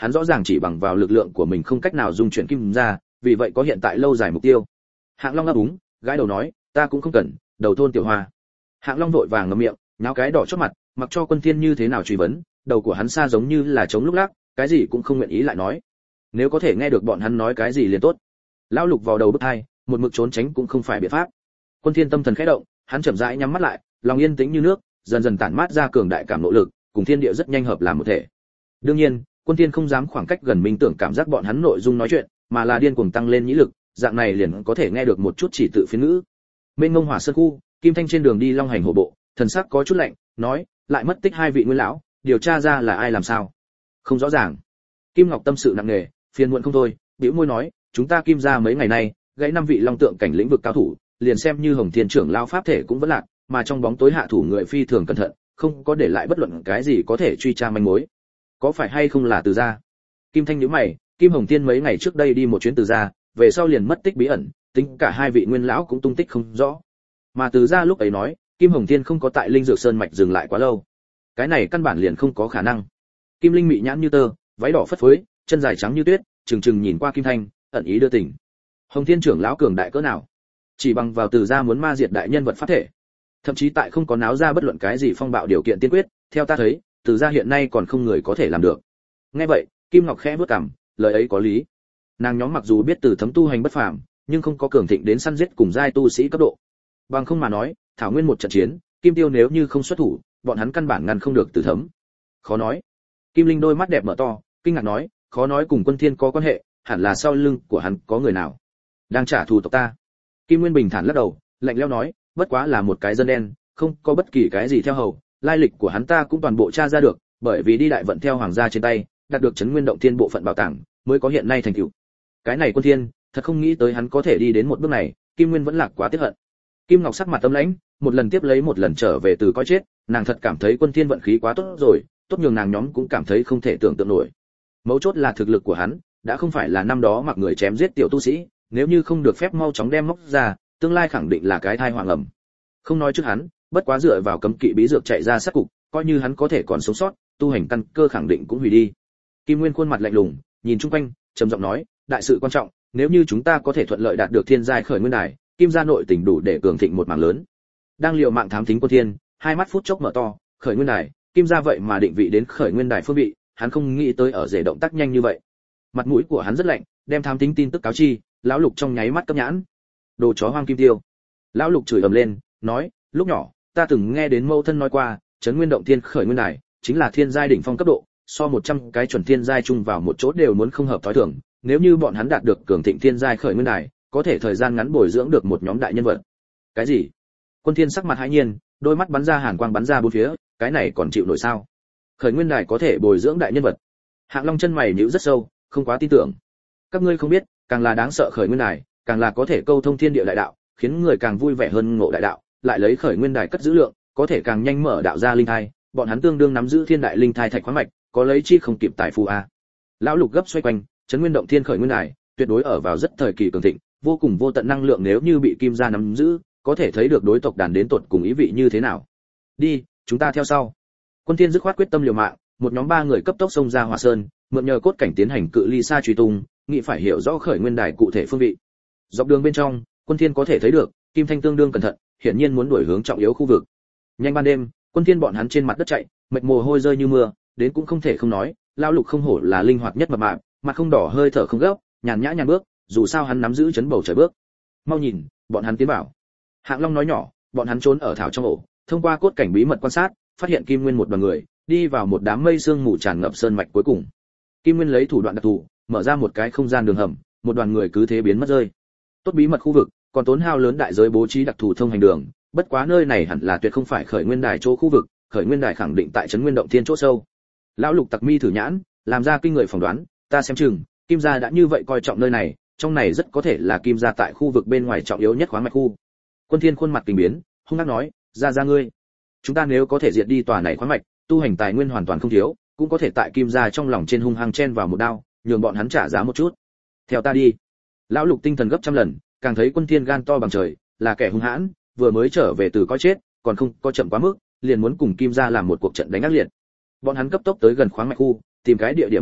hắn rõ ràng chỉ bằng vào lực lượng của mình không cách nào dung chuyển kim gia, vì vậy có hiện tại lâu dài mục tiêu. Hạng Long ấp úng, gãi đầu nói, ta cũng không cần, đầu thôn tiểu hoa. Hạng Long vội vàng ngậm miệng, nháo cái đỏ chót mặt, mặc cho Quân Thiên như thế nào truy vấn, đầu của hắn xa giống như là trống lúc lắc, cái gì cũng không nguyện ý lại nói. Nếu có thể nghe được bọn hắn nói cái gì liền tốt. Lão Lục vào đầu bức hai, một mực trốn tránh cũng không phải biện pháp. Quân Thiên tâm thần khẽ động, hắn chậm rãi nhắm mắt lại, lòng yên tĩnh như nước, dần dần tản mát ra cường đại cảm nộ lực, cùng thiên địa rất nhanh hợp làm một thể. Đương nhiên, Quân Thiên không dám khoảng cách gần minh tưởng cảm giác bọn hắn nội dung nói chuyện, mà là điên cuồng tăng lên nhĩ lực, dạng này liền có thể nghe được một chút chỉ tự phiên ngữ. Mênh mông hỏa sơn khu, Kim Thanh trên đường đi long hành hổ bộ, thần sắc có chút lạnh, nói, lại mất tích hai vị nguyên lão, điều tra ra là ai làm sao? Không rõ ràng. Kim Ngọc tâm sự nặng nề, phiền muộn không thôi, bĩu môi nói, chúng ta Kim gia mấy ngày nay, gãy năm vị long tượng cảnh lĩnh vực cao thủ, liền xem như Hồng Thiên trưởng lao pháp thể cũng vẫn lạc, mà trong bóng tối hạ thủ người phi thường cẩn thận, không có để lại bất luận cái gì có thể truy tra manh mối. Có phải hay không là Từ gia? Kim Thanh nhíu mày, Kim Hồng Thiên mấy ngày trước đây đi một chuyến Từ gia, về sau liền mất tích bí ẩn, tính cả hai vị nguyên lão cũng tung tích không rõ. Mà Từ gia lúc ấy nói, Kim Hồng Thiên không có tại Linh Dược Sơn mạch dừng lại quá lâu. Cái này căn bản liền không có khả năng. Kim Linh mị nhãn như tơ, váy đỏ phất phới, chân dài trắng như tuyết, trừng trừng nhìn qua Kim Thanh, ẩn ý đưa tình. Hồng Thiên trưởng lão cường đại cỡ nào? Chỉ bằng vào Từ gia muốn ma diệt đại nhân vật pháp thể, thậm chí tại không có náo ra bất luận cái gì phong bạo điều kiện tiên quyết, theo ta thấy, Từ gia hiện nay còn không người có thể làm được. Nghe vậy, Kim Ngọc khẽ bước cằm, lời ấy có lý. Nàng nhóm mặc dù biết Từ Thấm tu hành bất phàm, nhưng không có cường thịnh đến săn giết cùng giai tu sĩ cấp độ. Bằng không mà nói, thảo nguyên một trận chiến, Kim Tiêu nếu như không xuất thủ, bọn hắn căn bản ngăn không được Từ Thấm. Khó nói. Kim Linh đôi mắt đẹp mở to, kinh ngạc nói, khó nói cùng Quân Thiên có quan hệ, hẳn là sau lưng của hắn có người nào đang trả thù tộc ta. Kim Nguyên bình thản lắc đầu, lạnh lẽo nói, bất quá là một cái dân đen, không có bất kỳ cái gì theo hầu, lai lịch của hắn ta cũng toàn bộ tra ra được, bởi vì đi đại vận theo hoàng gia trên tay, đạt được chấn nguyên động thiên bộ phận bảo tàng, mới có hiện nay thành tựu. Cái này Quân Thiên, thật không nghĩ tới hắn có thể đi đến một bước này, Kim Nguyên vẫn lạc quá tiếc hận. Kim Ngọc sắc mặt tâm lãnh, một lần tiếp lấy một lần trở về từ coi chết, nàng thật cảm thấy Quân Thiên vận khí quá tốt rồi, tốt nhường nàng nhóm cũng cảm thấy không thể tưởng tượng nổi. Mấu chốt là thực lực của hắn, đã không phải là năm đó mặc người chém giết tiểu tu sĩ, nếu như không được phép mau chóng đem móc ra, tương lai khẳng định là cái thai hoàng ẩm. Không nói trước hắn, bất quá dựa vào cấm kỵ bí dược chạy ra sát cục, coi như hắn có thể còn sống sót, tu hành căn cơ khẳng định cũng hủy đi. Kim Nguyên khuôn mặt lạnh lùng, nhìn chung quanh, trầm giọng nói, đại sự quan trọng, nếu như chúng ta có thể thuận lợi đạt được thiên giai khởi nguyên đài, Kim gia nội tình đủ để cường thịnh một mảng lớn. Đang liều mạng thám thính Quân Thiên, hai mắt phút chốc mở to, khởi nguyên đài, Kim gia vậy mà định vị đến khởi nguyên đài phương vị, hắn không nghĩ tới ở rể động tác nhanh như vậy. Mặt mũi của hắn rất lạnh, đem thám thính tin tức cáo chi, lão Lục trong nháy mắt cấp nhãn. Đồ chó hoang Kim Tiêu. Lão Lục chửi ầm lên, nói, lúc nhỏ, ta từng nghe đến mẫu thân nói qua, trấn nguyên động thiên khởi nguyên đài, chính là thiên giai đỉnh phong cấp độ, so một trăm cái chuẩn thiên giai chung vào một chỗ đều muốn không hợp thói thường, nếu như bọn hắn đạt được cường thịnh thiên giai khởi nguyên đài, có thể thời gian ngắn bồi dưỡng được một nhóm đại nhân vật. Cái gì? Quân Thiên sắc mặt hãi nhiên, đôi mắt bắn ra hàn quang bắn ra bốn phía, cái này còn chịu nổi sao? Khởi nguyên đài có thể bồi dưỡng đại nhân vật? Hạng Long chân mày nhíu rất sâu, không quá tin tưởng. Các ngươi không biết, càng là đáng sợ khởi nguyên đài, càng là có thể câu thông thiên địa đại đạo, khiến người càng vui vẻ hơn ngộ đại đạo, lại lấy khởi nguyên đài cất giữ lượng, có thể càng nhanh mở đạo ra linh thai, bọn hắn tương đương nắm giữ thiên đại linh thai thạch khoáng mạch, có lấy chi không kịp tài phú a. Lão Lục gấp xoay quanh, trấn nguyên động thiên khởi nguyên đài, tuyệt đối ở vào rất thời kỳ cường thịnh, vô cùng vô tận năng lượng nếu như bị Kim gia nắm giữ, có thể thấy được đối tộc đàn đến tột cùng ý vị như thế nào. Đi, chúng ta theo sau. Quân Thiên dứt khoát quyết tâm liều mạng, một nhóm ba người cấp tốc xông ra Hỏa Sơn, mượn nhờ cốt cảnh tiến hành cự ly xa truy tung, nghĩ phải hiểu rõ khởi nguyên đài cụ thể phương vị. Dọc đường bên trong, Quân Thiên có thể thấy được, Kim Thanh tương đương cẩn thận, hiển nhiên muốn đuổi hướng trọng yếu khu vực. Nhanh ban đêm, Quân Thiên bọn hắn trên mặt đất chạy, mệt mồ hôi rơi như mưa, đến cũng không thể không nói, lão Lục không hổ là linh hoạt nhất mập mạp, mặt không đỏ hơi thở không gấp, nhàn nhã nhàn bước, dù sao hắn nắm giữ chấn bầu trời bước. Mau nhìn, bọn hắn tiến vào. Hạng Long nói nhỏ, bọn hắn trốn ở thảo trong ổ, thông qua cốt cảnh bí mật quan sát, phát hiện Kim Nguyên một đoàn người đi vào một đám mây sương mù tràn ngập sơn mạch cuối cùng. Kim Nguyên lấy thủ đoạn đặc thù, mở ra một cái không gian đường hầm, một đoàn người cứ thế biến mất rơi. Tốt bí mật khu vực, còn tốn hao lớn đại giới bố trí đặc thù thông hành đường, bất quá nơi này hẳn là tuyệt không phải khởi nguyên đài chỗ khu vực, khởi nguyên đài khẳng định tại trấn nguyên động thiên chỗ sâu. Lão Lục tặc mi thử nhãn, làm ra kinh người phỏng đoán, ta xem chừng, Kim gia đã như vậy coi trọng nơi này, trong này rất có thể là Kim gia tại khu vực bên ngoài trọng yếu nhất khoáng mạch khu. Quân Thiên khuôn mặt kinh biến, hung hăng nói, ra ra ngươi, chúng ta nếu có thể diệt đi tòa này khoáng mạch, tu hành tài nguyên hoàn toàn không thiếu, cũng có thể tại Kim gia trong lòng trên hung hăng chen vào một đao, nhường bọn hắn trả giá một chút. Theo ta đi. Lão Lục tinh thần gấp trăm lần, càng thấy Quân Thiên gan to bằng trời, là kẻ hung hãn, vừa mới trở về từ coi chết, còn không có chậm quá mức, liền muốn cùng Kim gia làm một cuộc trận đánh ác liệt. Bọn hắn cấp tốc tới gần khoáng mạch khu, tìm cái địa điểm ẩn nút,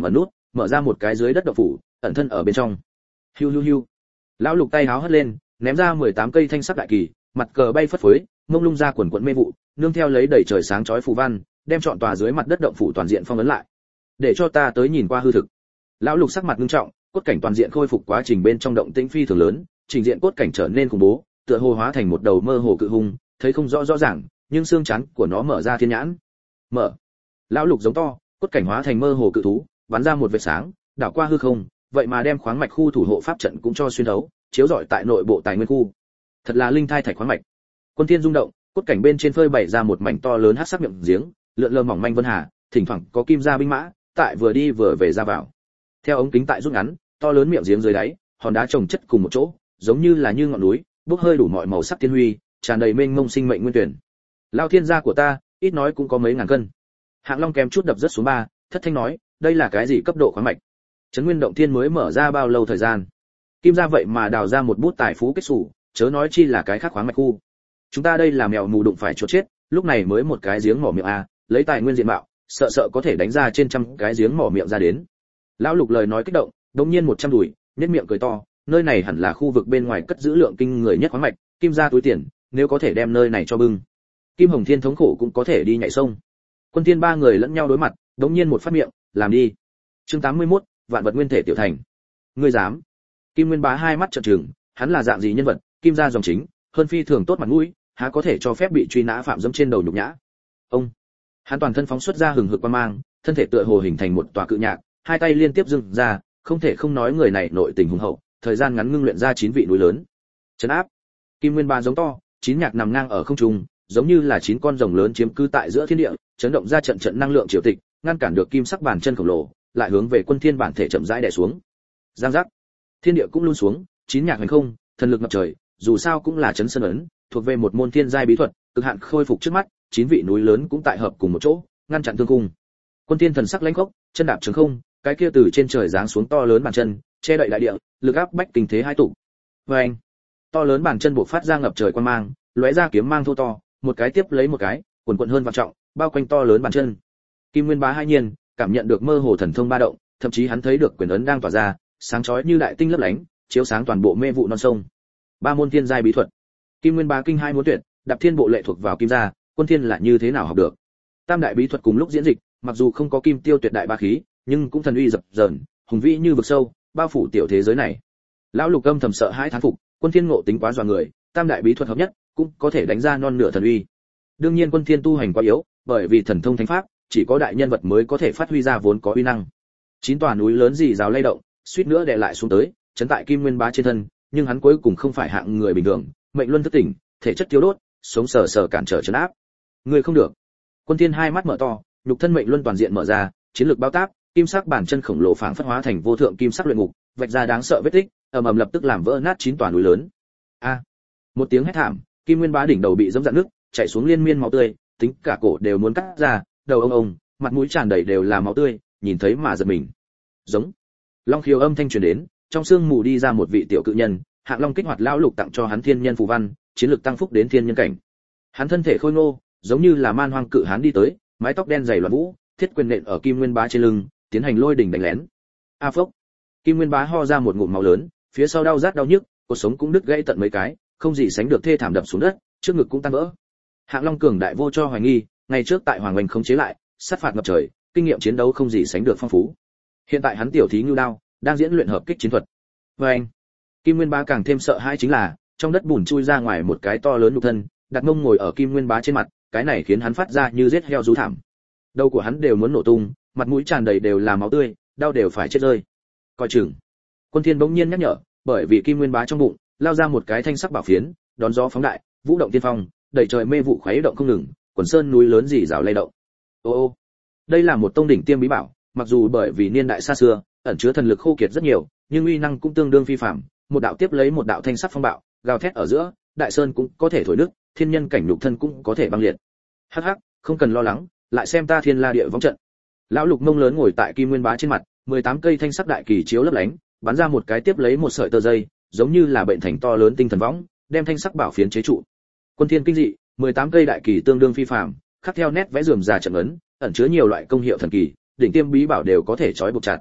mở ra một cái dưới đất động phủ, ẩn thân ở bên trong. Hiu hiu hiu. Lão Lục tay háo hất lên, ném ra mười tám cây thanh sắc đại kỳ, mặt cờ bay phất phới, mông lung ra quần quần mê vụ, nương theo lấy đầy trời sáng chói phù văn, đem trọn tòa dưới mặt đất động phủ toàn diện phong ấn lại. Để cho ta tới nhìn qua hư thực. Lão Lục sắc mặt nghiêm trọng, cốt cảnh toàn diện khôi phục quá trình bên trong động tĩnh phi thường lớn, trình diện cốt cảnh trở nên khủng bố, tựa hồ hóa thành một đầu mơ hồ cự hung, thấy không rõ rõ ràng, nhưng xương chắn của nó mở ra thiên nhãn. Mở. Lão Lục giống to, cốt cảnh hóa thành mơ hồ cự thú, bắn ra một vệt sáng, đảo qua hư không, vậy mà đem khoáng mạch khu thủ hộ pháp trận cũng cho xuyên thấu, chiếu rọi tại nội bộ tài nguyên khu. Thật là linh thai thạch khoáng mạch. Quân Thiên rung động, cốt cảnh bên trên phơi bày ra một mảnh to lớn hắc sắc miệng giếng, lượn lờ mỏng manh vân hà, thỉnh thoảng có kim gia binh mã, tại vừa đi vừa về ra vào. Theo ống kính tại rút ngắn, to lớn miệng giếng dưới đáy, hòn đá chồng chất cùng một chỗ, giống như là như ngọn núi, bốc hơi đủ mọi màu sắc thiên huy, tràn đầy mênh mông sinh mệnh nguyên tuyển. Lao thiên gia của ta, ít nói cũng có mấy ngàn cân. Hạng Long kém chút đập rất xuống ba, thất thanh nói, đây là cái gì cấp độ khoáng mạch? Trấn Nguyên Động Thiên mới mở ra bao lâu thời gian? Kim gia vậy mà đào ra một bút tài phú kết sủ, chớ nói chi là cái khác khoáng mạch khu. Chúng ta đây là mèo mù đụng phải chuột chết, lúc này mới một cái giếng mỏ miệng a, lấy tài nguyên diện mạo, sợ sợ có thể đánh ra trên trăm cái giếng mỏ miệng ra đến. Lão Lục lời nói kích động, đống nhiên một trăm đùi, nhếch miệng cười to, nơi này hẳn là khu vực bên ngoài cất giữ lượng kinh người nhất khoáng mạch, Kim gia túi tiền, nếu có thể đem nơi này cho bưng. Kim Hồng Thiên thống khổ cũng có thể đi nhảy sông. Quân Thiên ba người lẫn nhau đối mặt, đống nhiên một phát miệng, làm đi. Chương tám mươi mốt, vạn vật nguyên thể tiểu thành. Ngươi dám? Kim Nguyên Bá hai mắt trợn trừng, hắn là dạng gì nhân vật, Kim gia dòng chính, hơn phi thường tốt mặt mũi, há có thể cho phép bị truy nã phạm dẫm trên đầu nhục nhã. Ông, hắn toàn thân phóng xuất ra hừng hực quang mang, thân thể tựa hồ hình thành một tòa cự nhạc, hai tay liên tiếp dưng ra, không thể không nói người này nội tình hùng hậu, thời gian ngắn ngưng luyện ra chín vị núi lớn. Trấn áp. Kim Nguyên Bá giống to, chín nhạc nằm ngang ở không trung, giống như là chín con rồng lớn chiếm cư tại giữa thiên địa, chấn động ra trận trận năng lượng triều tịch, ngăn cản được kim sắc bàn chân khổng lồ, lại hướng về Quân Thiên bản thể chậm rãi đè xuống. Giang giác. Thiên địa cũng luôn xuống, chín nhạc hành không, thần lực ngập trời, dù sao cũng là chấn sơn ấn, thuộc về một môn thiên giai bí thuật, cực hạn khôi phục trước mắt, chín vị núi lớn cũng tại hợp cùng một chỗ, ngăn chặn thương khung. Quân Thiên thần sắc lãnh khốc, chân đạp trường không, cái kia từ trên trời giáng xuống to lớn bàn chân, che đậy đại địa, lực áp bách tình thế hai tụ. Oeng! To lớn bàn chân bộc phát ra ngập trời quang mang, lóe ra kiếm mang thô to, một cái tiếp lấy một cái, cuồn cuộn hơn vạn trọng, bao quanh to lớn bàn chân. Kim Nguyên Bá hai nhiên, cảm nhận được mơ hồ thần thông ba động, thậm chí hắn thấy được quyền ấn đang tỏa ra, sáng chói như đại tinh lấp lánh, chiếu sáng toàn bộ mê vụ non sông. Ba môn thiên giai bí thuật. Kim Nguyên Bá kinh hai muốn tuyệt, đạp thiên bộ lệ thuộc vào Kim gia, Quân Thiên là như thế nào học được? Tam đại bí thuật cùng lúc diễn dịch, mặc dù không có kim tiêu tuyệt đại ba khí, nhưng cũng thần uy dập dờn, hùng vĩ như vực sâu, bao phủ tiểu thế giới này. Lão Lục âm thầm sợ hãi thán phục, Quân Thiên ngộ tính quá dọa người, tam đại bí thuật hợp nhất, cũng có thể đánh ra non nửa thần uy. Đương nhiên Quân Thiên tu hành quá yếu, bởi vì thần thông thánh pháp, chỉ có đại nhân vật mới có thể phát huy ra vốn có uy năng. Chín tòa núi lớn rì rào lay động, suýt nữa đè lại xuống tới, chấn tại Kim Nguyên Bá trên thân, nhưng hắn cuối cùng không phải hạng người bình thường, mệnh luân thức tỉnh, thể chất thiếu đốt, sống sờ sờ cản trở chấn áp. Người không được. Quân Thiên hai mắt mở to, nhục thân mệnh luân toàn diện mở ra, chiến lược bao tác, kim sắc bản chân khổng lồ phảng phất hóa thành vô thượng kim sắc luyện ngục, vạch ra đáng sợ vết tích, ầm ầm lập tức làm vỡ nát chín tòa núi lớn. A! Một tiếng hét thảm, Kim Nguyên Bá đỉnh đầu bị dẫm dạn nước, chảy xuống liên miên máu tươi, tính cả cổ đều muốn cắt ra, đầu ông ông, mặt mũi tràn đầy đều là máu tươi, nhìn thấy mà giật mình. Giống. Long khiếu âm thanh truyền đến, trong sương mù đi ra một vị tiểu cự nhân, Hạng Long kích hoạt lão Lục tặng cho hắn thiên nhân phù văn, chiến lực tăng phúc đến thiên nhân cảnh. Hắn thân thể khôi ngô, giống như là man hoang cự hán đi tới, mái tóc đen dày loạn vũ, thiết quyền nện ở Kim Nguyên Bá trên lưng, tiến hành lôi đỉnh đánh lén. A phốc. Kim Nguyên Bá ho ra một ngụm máu lớn, phía sau đau rát đau nhức, cột sống cũng đứt gãy tận mấy cái, không gì sánh được thê thảm đập xuống đất, trước ngực cũng tan vỡ. Hạng Long cường đại vô cho hoài nghi, ngày trước tại Hoàng Oanh không chế lại, sát phạt ngập trời, kinh nghiệm chiến đấu không gì sánh được phong phú. Hiện tại hắn tiểu thí ngưu đao, đang diễn luyện hợp kích chiến thuật. Oanh. Kim Nguyên Bá càng thêm sợ hãi chính là, trong đất bùn chui ra ngoài một cái to lớn nhục thân, đặt mông ngồi ở Kim Nguyên Bá trên mặt, cái này khiến hắn phát ra như giết heo rú thảm. Đầu của hắn đều muốn nổ tung, mặt mũi tràn đầy đều là máu tươi, đau đều phải chết rơi. Coi chừng. Quân Thiên bỗng nhiên nhắc nhở, bởi vì Kim Nguyên Bá trong bụng lao ra một cái thanh sắc bảo phiến, đón gió phóng đại, vũ động tiên phong, đẩy trời mê vụ khuấy động không ngừng, quần sơn núi lớn rì rào lay động. Ô ô, đây là một tông đỉnh tiêm bí bảo, mặc dù bởi vì niên đại xa xưa, ẩn chứa thần lực khô kiệt rất nhiều, nhưng uy năng cũng tương đương phi phàm, một đạo tiếp lấy một đạo thanh sắc phong bạo, gào thét ở giữa, đại sơn cũng có thể thổi nước, thiên nhân cảnh nhục thân cũng có thể băng liệt. Hắc hắc, không cần lo lắng, lại xem ta Thiên La Địa Võng trận. Lão Lục mông lớn ngồi tại Kim Nguyên Bá trên mặt, mười tám cây thanh sắc đại kỳ chiếu lấp lánh, bắn ra một cái tiếp lấy một sợi tơ dây, giống như là bệnh thành to lớn tinh thần võng, đem thanh sắc bảo phiến chế trụ. Quân Thiên kinh dị, mười tám cây đại kỳ tương đương phi phàm, khắc theo nét vẽ rườm rà trận ấn, ẩn chứa nhiều loại công hiệu thần kỳ, đỉnh tiêm bí bảo đều có thể trói buộc chặt.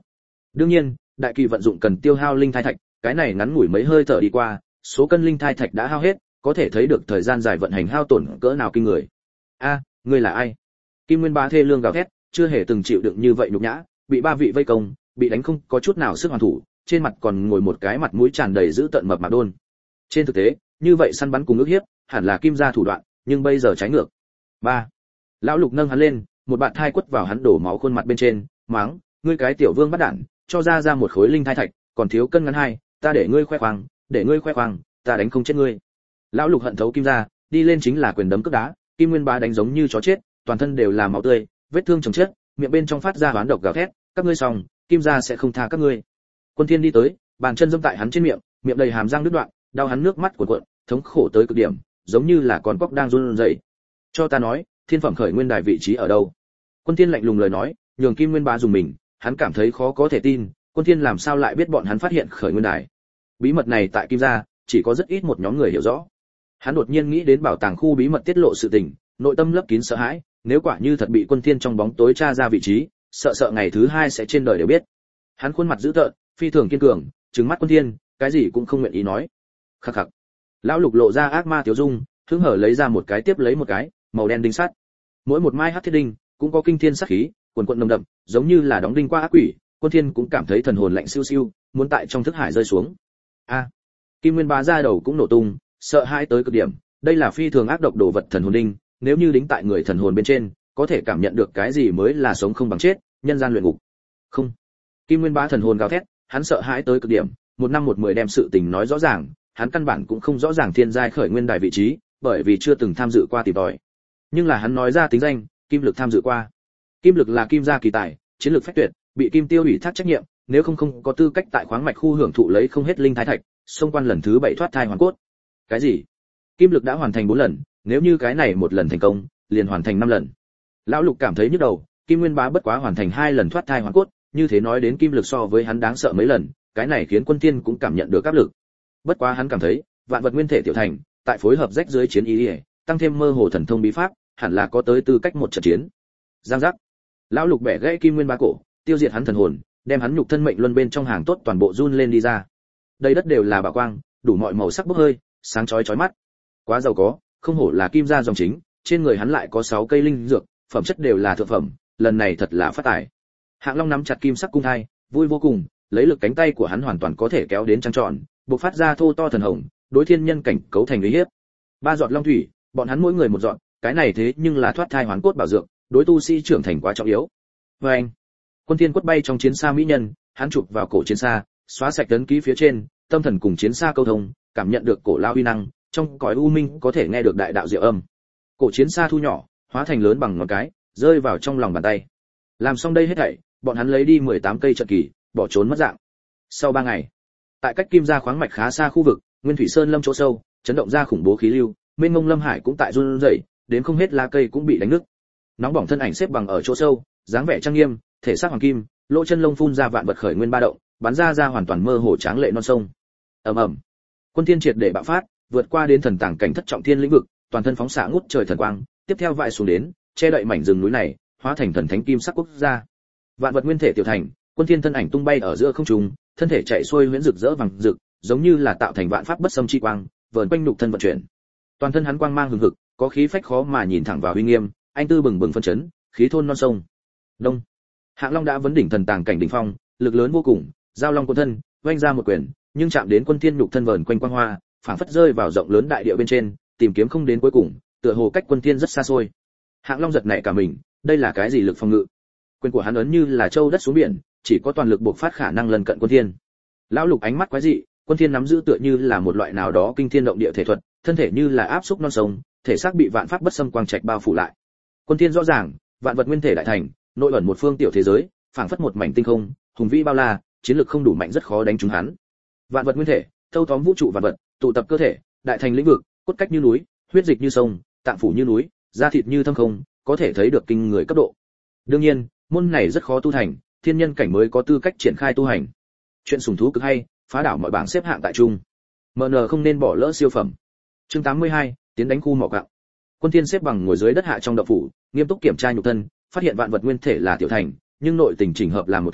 Đương nhiên, đại kỳ vận dụng cần tiêu hao linh thai thạch, cái này ngắn ngủi mấy hơi thở đi qua, số cân linh thai thạch đã hao hết, có thể thấy được thời gian dài vận hành hao tổn cỡ nào kinh người. A, ngươi là ai? Kim Nguyên Bá thê lương gào thét, chưa hề từng chịu đựng như vậy nhục nhã, bị ba vị vây công, bị đánh không có chút nào sức hoàn thủ, trên mặt còn ngồi một cái mặt mũi tràn đầy dữ tợn mập mạp đôn. Trên thực tế, như vậy săn bắn cùng ức hiếp, hẳn là Kim gia thủ đoạn, nhưng bây giờ trái ngược. Ba. Lão Lục nâng hắn lên, một bạn thai quất vào hắn đổ máu khuôn mặt bên trên, mắng, ngươi cái tiểu vương bắt đản, cho ra ra một khối linh thai thạch, còn thiếu cân ngắn hai, ta để ngươi khoe khoang, để ngươi khoe khoang, ta đánh không chết ngươi. Lão Lục hận thấu Kim gia, đi lên chính là quyền đấm cước đá, Kim Nguyên Bá đánh giống như chó chết, toàn thân đều là máu tươi, vết thương chồng chết, miệng bên trong phát ra oán độc gào thét, các ngươi xong, Kim gia sẽ không tha các ngươi. Quân Thiên đi tới, bàn chân giẫm tại hắn trên miệng, miệng đầy hàm răng đứt đoạn, đau hắn nước mắt cuộn cuộn, thống khổ tới cực điểm, giống như là con cóc đang run rẩy. Cho ta nói, thiên phẩm khởi nguyên đài vị trí ở đâu? Quân Thiên lạnh lùng lời nói, nhường Kim Nguyên Bá dùng mình, hắn cảm thấy khó có thể tin, Quân Thiên làm sao lại biết bọn hắn phát hiện khởi nguyên đài? Bí mật này tại Kim gia, chỉ có rất ít một nhóm người hiểu rõ. Hắn đột nhiên nghĩ đến bảo tàng khu bí mật tiết lộ sự tình, nội tâm lấp kín sợ hãi, nếu quả như thật bị Quân Thiên trong bóng tối tra ra vị trí, sợ sợ ngày thứ hai sẽ trên đời đều biết. Hắn khuôn mặt dữ tợn, phi thường kiên cường, trừng mắt Quân Thiên, cái gì cũng không nguyện ý nói. Khắc khắc. Lão Lục lộ ra ác ma tiểu dung, hứng hở lấy ra một cái tiếp lấy một cái, màu đen đinh sắt. Mỗi một mai hắc thiết đinh cũng có kinh thiên sát khí, quần quần nồng đậm, giống như là đóng đinh qua ác quỷ. Quân Thiên cũng cảm thấy thần hồn lạnh siêu siêu, muốn tại trong thức hải rơi xuống. A. Kim Nguyên Bá ra đầu cũng nổ tung, sợ hãi tới cực điểm, đây là phi thường ác độc đồ vật thần hồn đinh, nếu như đính tại người thần hồn bên trên, có thể cảm nhận được cái gì mới là sống không bằng chết, nhân gian luyện ngục. Không. Kim Nguyên Bá thần hồn gào thét, hắn sợ hãi tới cực điểm, một năm một mười đem sự tình nói rõ ràng, hắn căn bản cũng không rõ ràng thiên giai khởi nguyên đài vị trí, bởi vì chưa từng tham dự qua tìm tòi. Nhưng là hắn nói ra tính danh, Kim Lực tham dự qua. Kim Lực là Kim gia kỳ tài, chiến lược phách tuyệt, bị Kim Tiêu ủy thác trách nhiệm, nếu không không có tư cách tại khoáng mạch khu hưởng thụ lấy không hết linh thái thạch, xông quan lần thứ bảy thoát thai hoàn cốt. Cái gì? Kim Lực đã hoàn thành bốn lần, nếu như cái này một lần thành công, liền hoàn thành năm lần. Lão Lục cảm thấy nhức đầu, Kim Nguyên Bá bất quá hoàn thành hai lần thoát thai hoàn cốt, như thế nói đến Kim Lực so với hắn đáng sợ mấy lần, cái này khiến Quân Thiên cũng cảm nhận được áp lực. Bất quá hắn cảm thấy, vạn vật nguyên thể tiểu thành, tại phối hợp rách dưới chiến ý, tăng thêm mơ hồ thần thông bí pháp, hẳn là có tới tư cách một trận chiến. Giang giác. Lão Lục bẻ gãy Kim Nguyên Bá cổ, tiêu diệt hắn thần hồn, đem hắn nhục thân mệnh luân bên trong hàng tốt toàn bộ run lên đi ra. Đây đất đều là bảo quang, đủ mọi màu sắc bốc hơi, sáng chói chói mắt. Quá giàu có, không hổ là Kim gia dòng chính, trên người hắn lại có sáu cây linh dược, phẩm chất đều là thượng phẩm, lần này thật là phát tài. Hạng Long nắm chặt kim sắc cung thai, vui vô cùng, lấy lực cánh tay của hắn hoàn toàn có thể kéo đến trăng tròn, bộc phát ra thô to thần hồng, đối thiên nhân cảnh cấu thành uy hiếp. Ba giọt long thủy, bọn hắn mỗi người một giọt, cái này thế nhưng là thoát thai hoàn cốt bảo dược, đối tu sĩ trưởng thành quá trọng yếu. Và anh, Quân Thiên quất bay trong chiến xa mỹ nhân, hắn chụp vào cổ chiến xa, xóa sạch tấn ký phía trên, tâm thần cùng chiến xa câu thông, cảm nhận được cổ lao uy năng, trong cõi u minh có thể nghe được đại đạo diệu âm. Cổ chiến xa thu nhỏ, hóa thành lớn bằng ngón cái, rơi vào trong lòng bàn tay. Làm xong đây hết thảy, bọn hắn lấy đi mười tám cây trận kỳ, bỏ trốn mất dạng. Sau ba ngày, tại cách Kim gia khoáng mạch khá xa khu vực, Nguyên Thủy Sơn lâm chỗ sâu, chấn động ra khủng bố khí lưu, mênh mông lâm hải cũng tại run rẩy, đến không hết lá cây cũng bị đánh nứt. Nóng bỏng thân ảnh xếp bằng ở chỗ sâu, dáng vẻ trang nghiêm, thể xác hoàng kim, lỗ chân lông phun ra vạn vật khởi nguyên ba động, bắn ra ra hoàn toàn mơ hồ tráng lệ non sông. Ầm ầm. Quân Thiên triệt để bạo phát, vượt qua đến thần tàng cảnh thất trọng thiên lĩnh vực, toàn thân phóng xạ ngút trời thần quang, tiếp theo vãi xuống đến, che đậy mảnh rừng núi này, hóa thành thần thánh kim sắc quốc gia. Vạn vật nguyên thể tiểu thành, Quân Thiên thân ảnh tung bay ở giữa không trung, thân thể chạy xuôi huyễn rực rỡ vàng rực, giống như là tạo thành vạn pháp bất xâm chi quang, vờn quanh nhục thân vận chuyển. Toàn thân hắn quang mang hừng hực, có khí phách khó mà nhìn thẳng vào uy nghiêm, anh tư bừng bừng phân chấn, khí thôn non sông. Đông. Hạng Long đã vấn đỉnh thần tàng cảnh đỉnh phong, lực lớn vô cùng, giao long cuốn thân, vung ra một quyền, nhưng chạm đến Quân Thiên nhục thân vờn quanh quang hoa, phảng phất rơi vào rộng lớn đại địa bên trên, tìm kiếm không đến cuối cùng, tựa hồ cách Quân Thiên rất xa xôi. Hạng Long giật nảy cả mình, đây là cái gì lực phòng ngự? Quyền của hắn ấn như là châu đất xuống biển, chỉ có toàn lực bộc phát khả năng lần cận Quân Thiên. Lão Lục ánh mắt quái dị, Quân Thiên nắm giữ tựa như là một loại nào đó kinh thiên động địa thể thuật, thân thể như là áp xúc non sông, thể xác bị vạn pháp bất xâm quang trạch bao phủ lại. Quân Thiên rõ ràng, vạn vật nguyên thể đại thành, nội ẩn một phương tiểu thế giới, phảng phất một mảnh tinh không, hùng vĩ bao la, chiến lực không đủ mạnh rất khó đánh trúng hắn. Vạn vật nguyên thể, thâu tóm vũ trụ vạn vật, tụ tập cơ thể, đại thành lĩnh vực, cốt cách như núi, huyết dịch như sông, tạng phủ như núi, da thịt như thâm không, có thể thấy được kinh người cấp độ. Đương nhiên, môn này rất khó tu thành, thiên nhân cảnh mới có tư cách triển khai tu hành. Chuyện sủng thú cực hay, phá đảo mọi bảng xếp hạng tại trung. em en không nên bỏ lỡ siêu phẩm. Chương tám mươi hai, tiến đánh khu mỏ quặng. Quân Thiên xếp bằng ngồi dưới đất hạ trong động phủ, nghiêm túc kiểm tra nhục thân, phát hiện vạn vật nguyên thể là tiểu thành, nhưng nội tình chỉnh hợp làm một thể,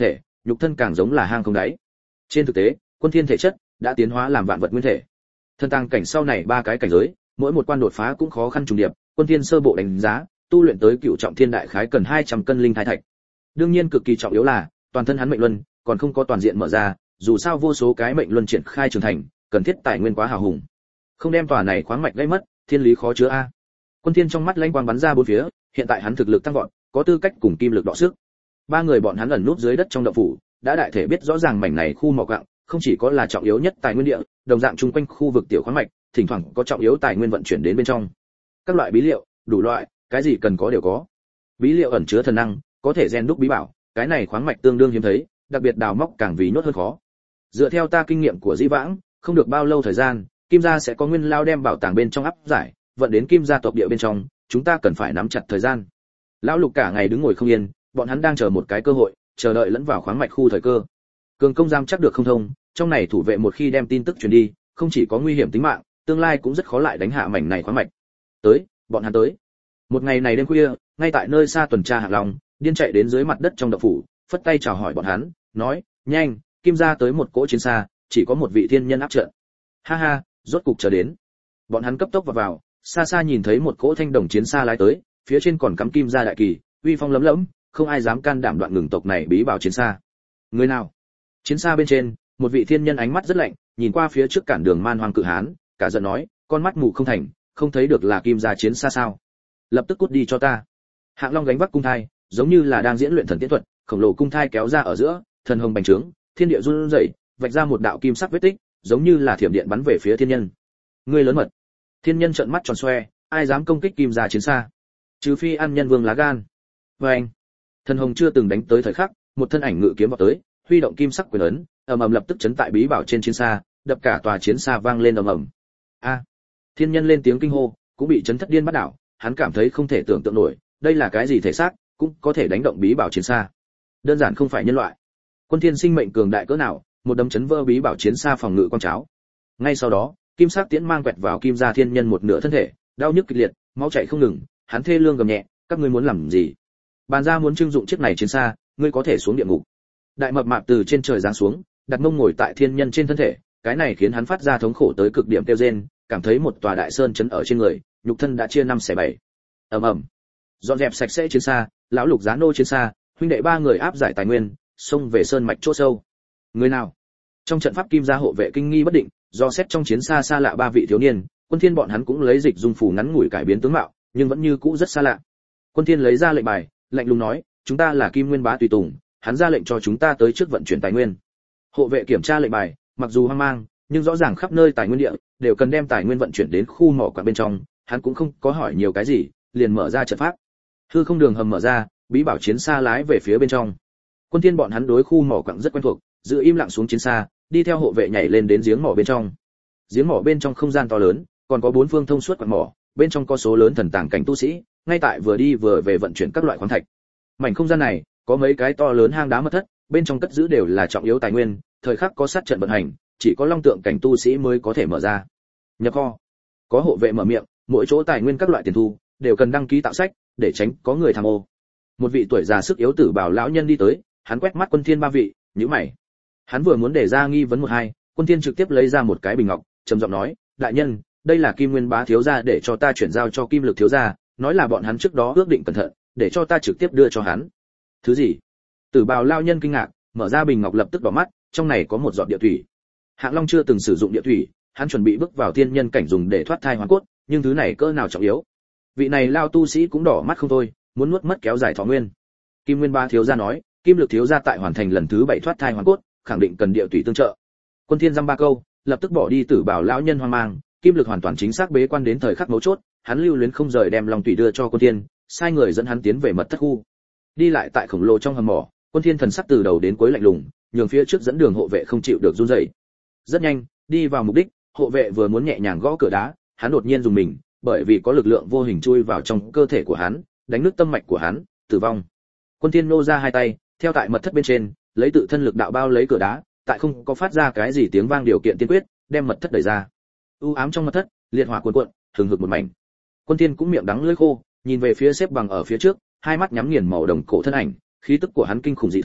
nhục thân càng giống là hang không đáy. Trên thực tế, Quân Thiên thể chất đã tiến hóa làm vạn vật nguyên thể. Thân tăng cảnh sau này ba cái cảnh giới, mỗi một quan đột phá cũng khó khăn trùng điệp, Quân Thiên sơ bộ đánh giá, tu luyện tới cựu trọng thiên đại khái cần hai trăm cân linh thái thạch. Đương nhiên cực kỳ trọng yếu là, toàn thân hắn mệnh luân còn không có toàn diện mở ra, dù sao vô số cái mệnh luân triển khai trưởng thành, cần thiết tài nguyên quá hào hùng. Không đem tòa này khoáng mạch gây mất, thiên lý khó chứa a. Quân Thiên trong mắt lanh quang bắn ra bốn phía, hiện tại hắn thực lực tăng vọt, có tư cách cùng kim lực đọ sức. Ba người bọn hắn ẩn núp dưới đất trong động phủ, đã đại thể biết rõ ràng mảnh này khu mỏ quặng, không chỉ có là trọng yếu nhất tài nguyên địa, đồng dạng chung quanh khu vực tiểu khoáng mạch, thỉnh thoảng có trọng yếu tài nguyên vận chuyển đến bên trong. Các loại bí liệu, đủ loại, cái gì cần có đều có. Bí liệu ẩn chứa thần năng, có thể rèn đúc bí bảo, cái này khoáng mạch tương đương hiếm thấy, đặc biệt đào móc càng vì nhốt hơn khó. Dựa theo ta kinh nghiệm của Di Vãng, không được bao lâu thời gian, Kim gia sẽ có nguyên lao đem bảo tàng bên trong áp giải, vận đến Kim gia tộc địa bên trong, chúng ta cần phải nắm chặt thời gian. Lão Lục cả ngày đứng ngồi không yên, bọn hắn đang chờ một cái cơ hội, chờ đợi lẫn vào khoáng mạch khu thời cơ. Cường công giam chắc được không thông, trong này thủ vệ một khi đem tin tức truyền đi, không chỉ có nguy hiểm tính mạng, tương lai cũng rất khó lại đánh hạ mảnh này khoáng mạch. Tới, bọn hắn tới. Một ngày này đêm khuya, ngay tại nơi xa tuần tra Hạng Long, điên chạy đến dưới mặt đất trong động phủ, phất tay chào hỏi bọn hắn, nói: "Nhanh, Kim gia tới một cỗ chiến xa, chỉ có một vị thiên nhân áp trận." Ha ha, rốt cục chờ đến. Bọn hắn cấp tốc vào vào, xa xa nhìn thấy một cỗ thanh đồng chiến xa lái tới, phía trên còn cắm kim gia đại kỳ, uy phong lấm lẫm, không ai dám can đảm đoạn ngừng tộc này bí bảo chiến xa. Người nào? Chiến xa bên trên, một vị thiên nhân ánh mắt rất lạnh, nhìn qua phía trước cản đường man hoang cự hán, cả giận nói: "Con mắt mù không thành, không thấy được là kim gia chiến xa sao? Lập tức cút đi cho ta." Hạng Long gánh vác cung thai, giống như là đang diễn luyện thần tiễn thuật, khổng lồ cung thai kéo ra ở giữa, thần hồng bành trướng, thiên địa run rẩy, vạch ra một đạo kim sắc vết tích, giống như là thiểm điện bắn về phía thiên nhân. Ngươi lớn mật. Thiên nhân trợn mắt tròn xoe, ai dám công kích kim gia chiến xa? Trừ phi ăn nhân vương lá gan. Và anh, thần hồng chưa từng đánh tới thời khắc, một thân ảnh ngự kiếm vào tới, huy động kim sắc quyền ấn, ầm ầm lập tức chấn tại bí bảo trên chiến xa, đập cả tòa chiến xa vang lên ầm ầm. A! Thiên nhân lên tiếng kinh hô, cũng bị chấn thất điên bắt đảo, hắn cảm thấy không thể tưởng tượng nổi, đây là cái gì thể xác, cũng có thể đánh động bí bảo chiến xa. Đơn giản không phải nhân loại. Quân Thiên sinh mệnh cường đại cỡ nào, một đấm chấn vỡ bí bảo chiến xa phòng ngự con cháo. Ngay sau đó, kim sắc tiễn mang quẹt vào kim gia thiên nhân một nửa thân thể, đau nhức kịch liệt, máu chảy không ngừng, hắn thê lương gầm nhẹ: "Các ngươi muốn làm gì? Bàn gia muốn trưng dụng chiếc này chiến xa, ngươi có thể xuống địa ngục." Đại mập mạp từ trên trời giáng xuống, đặt mông ngồi tại thiên nhân trên thân thể, cái này khiến hắn phát ra thống khổ tới cực điểm kêu rên, cảm thấy một tòa đại sơn chấn ở trên người, nhục thân đã chia năm xẻ bảy. Ầm ầm. Dọn dẹp sạch sẽ chiến xa, lão Lục giá nô chiến xa, huynh đệ ba người áp giải tài nguyên, xông về sơn mạch chỗ sâu. Người nào? Trong trận pháp kim gia hộ vệ kinh nghi bất định, do xét trong chiến xa xa lạ ba vị thiếu niên, Quân Thiên bọn hắn cũng lấy dịch dung phủ ngắn ngủi cải biến tướng mạo, nhưng vẫn như cũ rất xa lạ. Quân Thiên lấy ra lệnh bài, lạnh lùng nói: "Chúng ta là Kim Nguyên Bá tùy tùng, hắn ra lệnh cho chúng ta tới trước vận chuyển tài nguyên." Hộ vệ kiểm tra lệnh bài, mặc dù hoang mang, nhưng rõ ràng khắp nơi tài nguyên địa đều cần đem tài nguyên vận chuyển đến khu mỏ quặng bên trong, hắn cũng không có hỏi nhiều cái gì, liền mở ra trận pháp. Hư không đường hầm mở ra, bí bảo chiến xa lái về phía bên trong. Quân Thiên bọn hắn đối khu mỏ quặng rất quen thuộc, giữ im lặng xuống chiến xa, đi theo hộ vệ nhảy lên đến giếng mỏ bên trong. Giếng mỏ bên trong không gian to lớn, còn có bốn phương thông suốt quặng mỏ, bên trong có số lớn thần tàng cảnh tu sĩ, ngay tại vừa đi vừa về vận chuyển các loại khoáng thạch. Mảnh không gian này có mấy cái to lớn hang đá mật thất, bên trong cất giữ đều là trọng yếu tài nguyên, thời khắc có sát trận vận hành, chỉ có long tượng cảnh tu sĩ mới có thể mở ra. Nhập kho, có hộ vệ mở miệng, mỗi chỗ tài nguyên các loại tiền thu đều cần đăng ký tạo sách, để tránh có người tham ô. Một vị tuổi già sức yếu tử bảo lão nhân đi tới, hắn quét mắt Quân Thiên ba vị, nhíu mày. Hắn vừa muốn để ra nghi vấn một hai, Quân Thiên trực tiếp lấy ra một cái bình ngọc, trầm giọng nói: "Đại nhân, đây là Kim Nguyên Bá thiếu gia để cho ta chuyển giao cho Kim Lực thiếu gia, nói là bọn hắn trước đó ước định cẩn thận, để cho ta trực tiếp đưa cho hắn." Thứ gì? Tử bào lão nhân kinh ngạc, mở ra bình ngọc lập tức đỏ mắt, trong này có một giọt địa thủy. Hạng Long chưa từng sử dụng địa thủy, hắn chuẩn bị bước vào thiên nhân cảnh dùng để thoát thai hoàn cốt, nhưng thứ này cỡ nào trọng yếu. Vị này lao tu sĩ cũng đỏ mắt không thôi, muốn nuốt mất kéo dài thọ nguyên. Kim Nguyên Bá thiếu gia nói, Kim Lực thiếu gia tại hoàn thành lần thứ bảy thoát thai hoàn cốt, khẳng định cần địa thủy tương trợ. Quân Thiên dăm ba câu, lập tức bỏ đi tử bảo lão nhân hoang mang, Kim Lực hoàn toàn chính xác bế quan đến thời khắc mấu chốt, hắn lưu luyến không rời đem long thủy đưa cho Quân Thiên, sai người dẫn hắn tiến về mật thất khu. Đi lại tại khổng lồ trong hầm mỏ, Quân Thiên thần sắc từ đầu đến cuối lạnh lùng, nhường phía trước dẫn đường hộ vệ không chịu được run rẩy. Rất nhanh, đi vào mục đích, hộ vệ vừa muốn nhẹ nhàng gõ cửa đá, hắn đột nhiên dùng mình, bởi vì có lực lượng vô hình chui vào trong cơ thể của hắn, đánh nứt tâm mạch của hắn, tử vong. Quân Thiên nô ra hai tay, theo tại mật thất bên trên, lấy tự thân lực đạo bao lấy cửa đá, tại không có phát ra cái gì tiếng vang điều kiện tiên quyết, đem mật thất đẩy ra. U ám trong mật thất, liệt hỏa cuồn cuộn, hừng hực một mảnh. Quân Thiên cũng miệng đắng lưỡi khô, nhìn về phía xếp bằng ở phía trước, hai mắt nhắm nghiền màu đồng cổ thân ảnh, khí tức của hắn kinh khủng dị thường,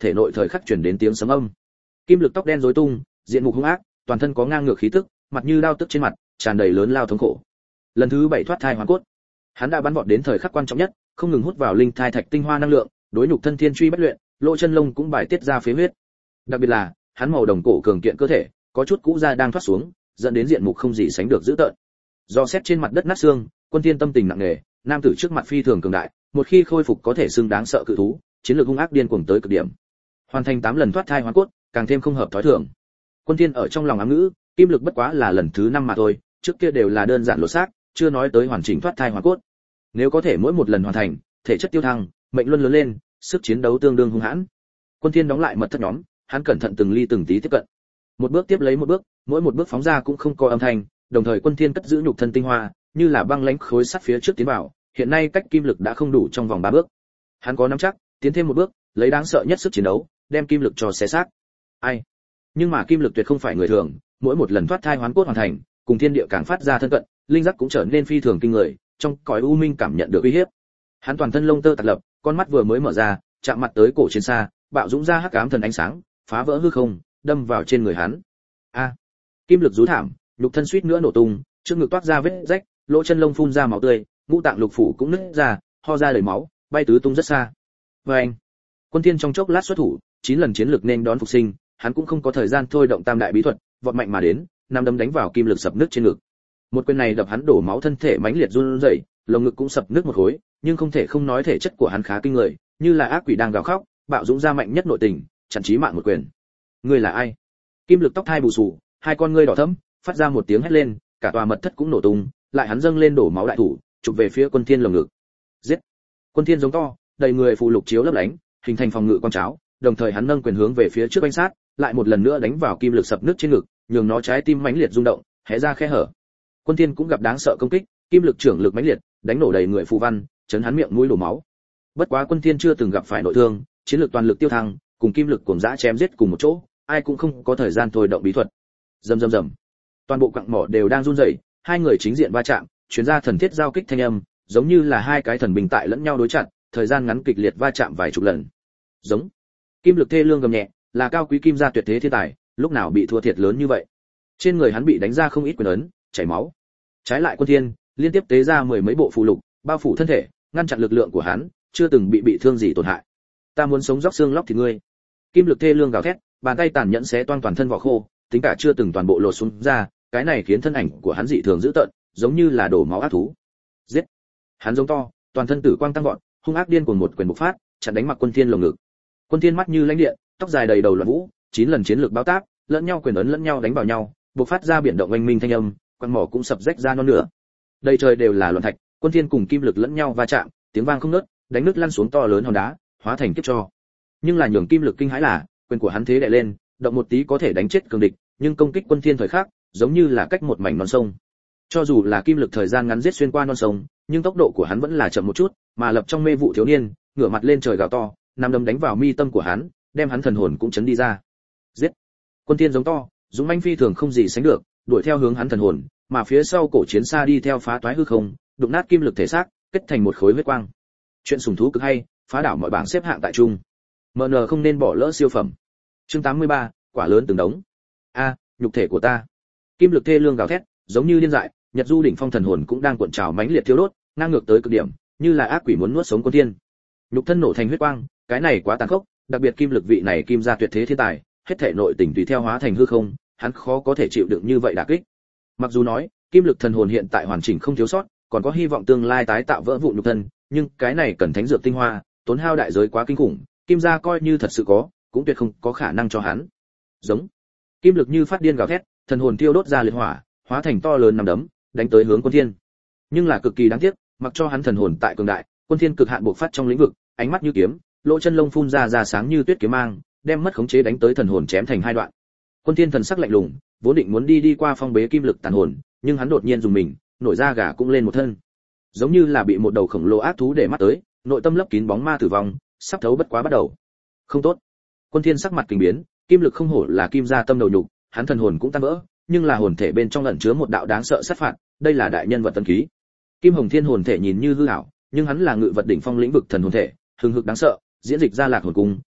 thể nội thời khắc truyền đến tiếng sấm âm. Kim Lực tóc đen rối tung, diện mục hung ác, toàn thân có ngang ngược khí tức, mặt như đao tức trên mặt, tràn đầy lớn lao thống khổ. Lần thứ bảy thoát thai hoàn cốt, hắn đã bắn vọt đến thời khắc quan trọng nhất, không ngừng hút vào linh thai thạch tinh hoa năng lượng, đối nhục thân thiên truy bất luyện, lỗ chân lông cũng bài tiết ra phế huyết. Đặc biệt là, hắn màu đồng cổ cường kiện cơ thể, có chút cũ da đang thoát xuống, dẫn đến diện mục không gì sánh được dữ tợn. Do xét trên mặt đất nát xương, Quân Thiên tâm tình nặng nề, nam tử trước mặt phi thường cường đại, một khi khôi phục có thể xưng đáng sợ cự thú, chiến lược hung ác điên cuồng tới cực điểm. Hoàn thành tám lần thoát thai hoàn cốt, càng thêm không hợp thói thường. Quân Thiên ở trong lòng ám ngữ, Kim Lực bất quá là lần thứ năm mà thôi, trước kia đều là đơn giản lột xác, chưa nói tới hoàn chỉnh thoát thai hoàn cốt. Nếu có thể mỗi một lần hoàn thành, thể chất tiêu thăng, mệnh luân lớn lên, sức chiến đấu tương đương hung hãn. Quân Thiên đóng lại mật thất nhóm, hắn cẩn thận từng ly từng tí tiếp cận. Một bước tiếp lấy một bước, mỗi một bước phóng ra cũng không có âm thanh, đồng thời Quân Thiên cất giữ nhục thân tinh hoa, như là băng lãnh khối sắt phía trước tiến vào, hiện nay cách Kim Lực đã không đủ trong vòng ba bước. Hắn có nắm chắc, tiến thêm một bước, lấy đáng sợ nhất sức chiến đấu, đem Kim Lực cho xé xác. Ai? Nhưng mà Kim Lực tuyệt không phải người thường, mỗi một lần thoát thai hoán cốt hoàn thành, cùng thiên địa càng phát ra thân cận, linh giác cũng trở nên phi thường kinh người, trong cõi u minh cảm nhận được uy hiếp. Hắn toàn thân lông tơ tạt lập, con mắt vừa mới mở ra, chạm mặt tới cổ chiến xa, bạo dũng ra hắc ám thần ánh sáng, phá vỡ hư không, đâm vào trên người hắn. A! Kim Lực rú thảm, nhục thân suýt nữa nổ tung, trước ngực toát ra vết rách, lỗ chân lông phun ra máu tươi, ngũ tạng lục phủ cũng nứt ra, ho ra đầy máu, bay tứ tung rất xa. Oeng! Quân Thiên trong chốc lát xuất thủ, chín lần chiến lực nên đón phục sinh, hắn cũng không có thời gian thôi động tam đại bí thuật, vọt mạnh mà đến, năm đấm đánh vào Kim Lực sập nứt trên ngực. Một quyền này đập hắn đổ máu, thân thể mãnh liệt run rẩy, lồng ngực cũng sập nứt một khối, nhưng không thể không nói thể chất của hắn khá kinh người, như là ác quỷ đang gào khóc, bạo dũng ra mạnh nhất nội tình, chặn chí mạng một quyền. Ngươi là ai? Kim Lực tóc hai bù xù, hai con ngươi đỏ thẫm, phát ra một tiếng hét lên, cả tòa mật thất cũng nổ tung, lại hắn dâng lên đổ máu đại thủ, chụp về phía Quân Thiên lồng ngực. Giết! Quân Thiên giống to, đầy người phù lục chiếu lấp lánh, hình thành phòng ngự quang cháo, đồng thời hắn nâng quyền hướng về phía trước bánh sát, lại một lần nữa đánh vào Kim Lực sập nứt trên ngực, nhường nó trái tim mãnh liệt rung động, hé ra khe hở. Quân Thiên cũng gặp đáng sợ công kích, Kim Lực trưởng lực mãnh liệt, đánh nổ đầy người phù văn, chấn hắn miệng mũi đổ máu. Bất quá Quân Thiên chưa từng gặp phải nội thương, chiến lược toàn lực tiêu thăng, cùng Kim Lực cuồng dã chém giết cùng một chỗ, ai cũng không có thời gian thôi động bí thuật. Rầm rầm rầm. Toàn bộ quặng mỏ đều đang run rẩy, hai người chính diện va chạm, truyền ra thần thiết giao kích thanh âm, giống như là hai cái thần bình tại lẫn nhau đối chặt, thời gian ngắn kịch liệt va chạm vài chục lần. Giống. Kim Lực thê lương gầm nhẹ, là cao quý kim gia tuyệt thế thiên tài, lúc nào bị thua thiệt lớn như vậy. Trên người hắn bị đánh ra không ít quyền ấn, chảy máu. Trái lại Quân Thiên, liên tiếp tế ra mười mấy bộ phù lục, bao phủ thân thể, ngăn chặn lực lượng của hắn, chưa từng bị bị thương gì tổn hại. Ta muốn sống róc xương lóc thịt ngươi. Kim Lực thê lương gào thét, bàn tay tàn nhẫn xé toang toàn thân vỏ khô, tính cả chưa từng toàn bộ lột xuống ra, cái này khiến thân ảnh của hắn dị thường dữ tợn, giống như là đổ máu ác thú. Giết! Hắn giống to, toàn thân tử quang tăng vọt, hung ác điên cuồng một quyền bộc phát, chặn đánh mặc Quân Thiên lồng ngực. Quân Thiên mắt như lãnh điện, tóc dài đầy đầu loạn vũ, chín lần chiến lược báo táp, lẫn nhau quyền ấn lẫn nhau đánh vào nhau, bộc phát ra biển động oanh minh thanh âm, quan mỏ cũng sập rách ra non nửa. Đây trời đều là loạn thạch, Quân Thiên cùng Kim Lực lẫn nhau va chạm, tiếng vang không ngớt, đánh nứt lăn xuống to lớn hòn đá, hóa thành kiếp cho. Nhưng là nhường Kim Lực kinh hãi là, quyền của hắn thế đè lên, động một tí có thể đánh chết cường địch, nhưng công kích Quân Thiên thời khắc, giống như là cách một mảnh non sông. Cho dù là Kim Lực thời gian ngắn giết xuyên qua non sông, nhưng tốc độ của hắn vẫn là chậm một chút, mà lập trong mê vụ thiếu niên, ngửa mặt lên trời gào to, năm đấm đánh vào mi tâm của hắn, đem hắn thần hồn cũng chấn đi ra. Giết! Quân Thiên giống to, dũng mãnh phi thường không gì sánh được, đuổi theo hướng hắn thần hồn, mà phía sau cổ chiến xa đi theo phá toái hư không, đụng nát Kim Lực thể xác, kết thành một khối huyết quang. Chuyện sủng thú cực hay, phá đảo mọi bảng xếp hạng tại trung. em en không nên bỏ lỡ siêu phẩm. Chương tám mươi ba, quả lớn từng đống. A, nhục thể của ta. Kim Lực thê lương gào thét, giống như điên dại, Nhật Du đỉnh phong thần hồn cũng đang cuộn trào mãnh liệt thiêu đốt, ngang ngược tới cực điểm, như là ác quỷ muốn nuốt sống Quân Thiên. Nhục thân nổ thành huyết quang, cái này quá tàn khốc, đặc biệt Kim Lực vị này kim gia tuyệt thế thiên tài, hết thể nội tình tùy theo hóa thành hư không, hắn khó có thể chịu đựng như vậy đả kích. Mặc dù nói, Kim Lực thần hồn hiện tại hoàn chỉnh không thiếu sót, còn có hy vọng tương lai tái tạo vỡ vụn nhục thân, nhưng cái này cần thánh dược tinh hoa, tốn hao đại giới quá kinh khủng, Kim gia coi như thật sự có, cũng tuyệt không có khả năng cho hắn. Giống. Kim Lực như phát điên gào thét, thần hồn tiêu đốt ra liệt hỏa, hóa thành to lớn nằm đấm, đánh tới hướng Quân Thiên. Nhưng là cực kỳ đáng tiếc, mặc cho hắn thần hồn tại cường đại, Quân Thiên cực hạn bộc phát trong lĩnh vực, ánh mắt như kiếm, lỗ chân lông phun ra ra sáng như tuyết kiếm mang, đem mất khống chế đánh tới thần hồn chém thành hai đoạn. Quân Thiên thần sắc lạnh lùng, vốn định muốn đi đi qua phong bế Kim Lực tàn hồn, nhưng hắn đột nhiên dùng mình, nổi ra gà cũng lên một thân, giống như là bị một đầu khổng lồ ác thú để mắt tới, nội tâm lấp kín bóng ma tử vong, sắp thấu bất quá bắt đầu. Không tốt. Quân Thiên sắc mặt kinh biến, Kim Lực không hổ là kim gia tâm đầu nhục, hắn thần hồn cũng tan vỡ, nhưng là hồn thể bên trong ẩn chứa một đạo đáng sợ sát phạt, đây là đại nhân vật tân ký. Kim Hồng Thiên hồn thể nhìn như hư ảo, nhưng hắn là ngự vật đỉnh phong lĩnh vực thần hồn thể, hùng hực đáng sợ, diễn dịch ra lạc hồn cung,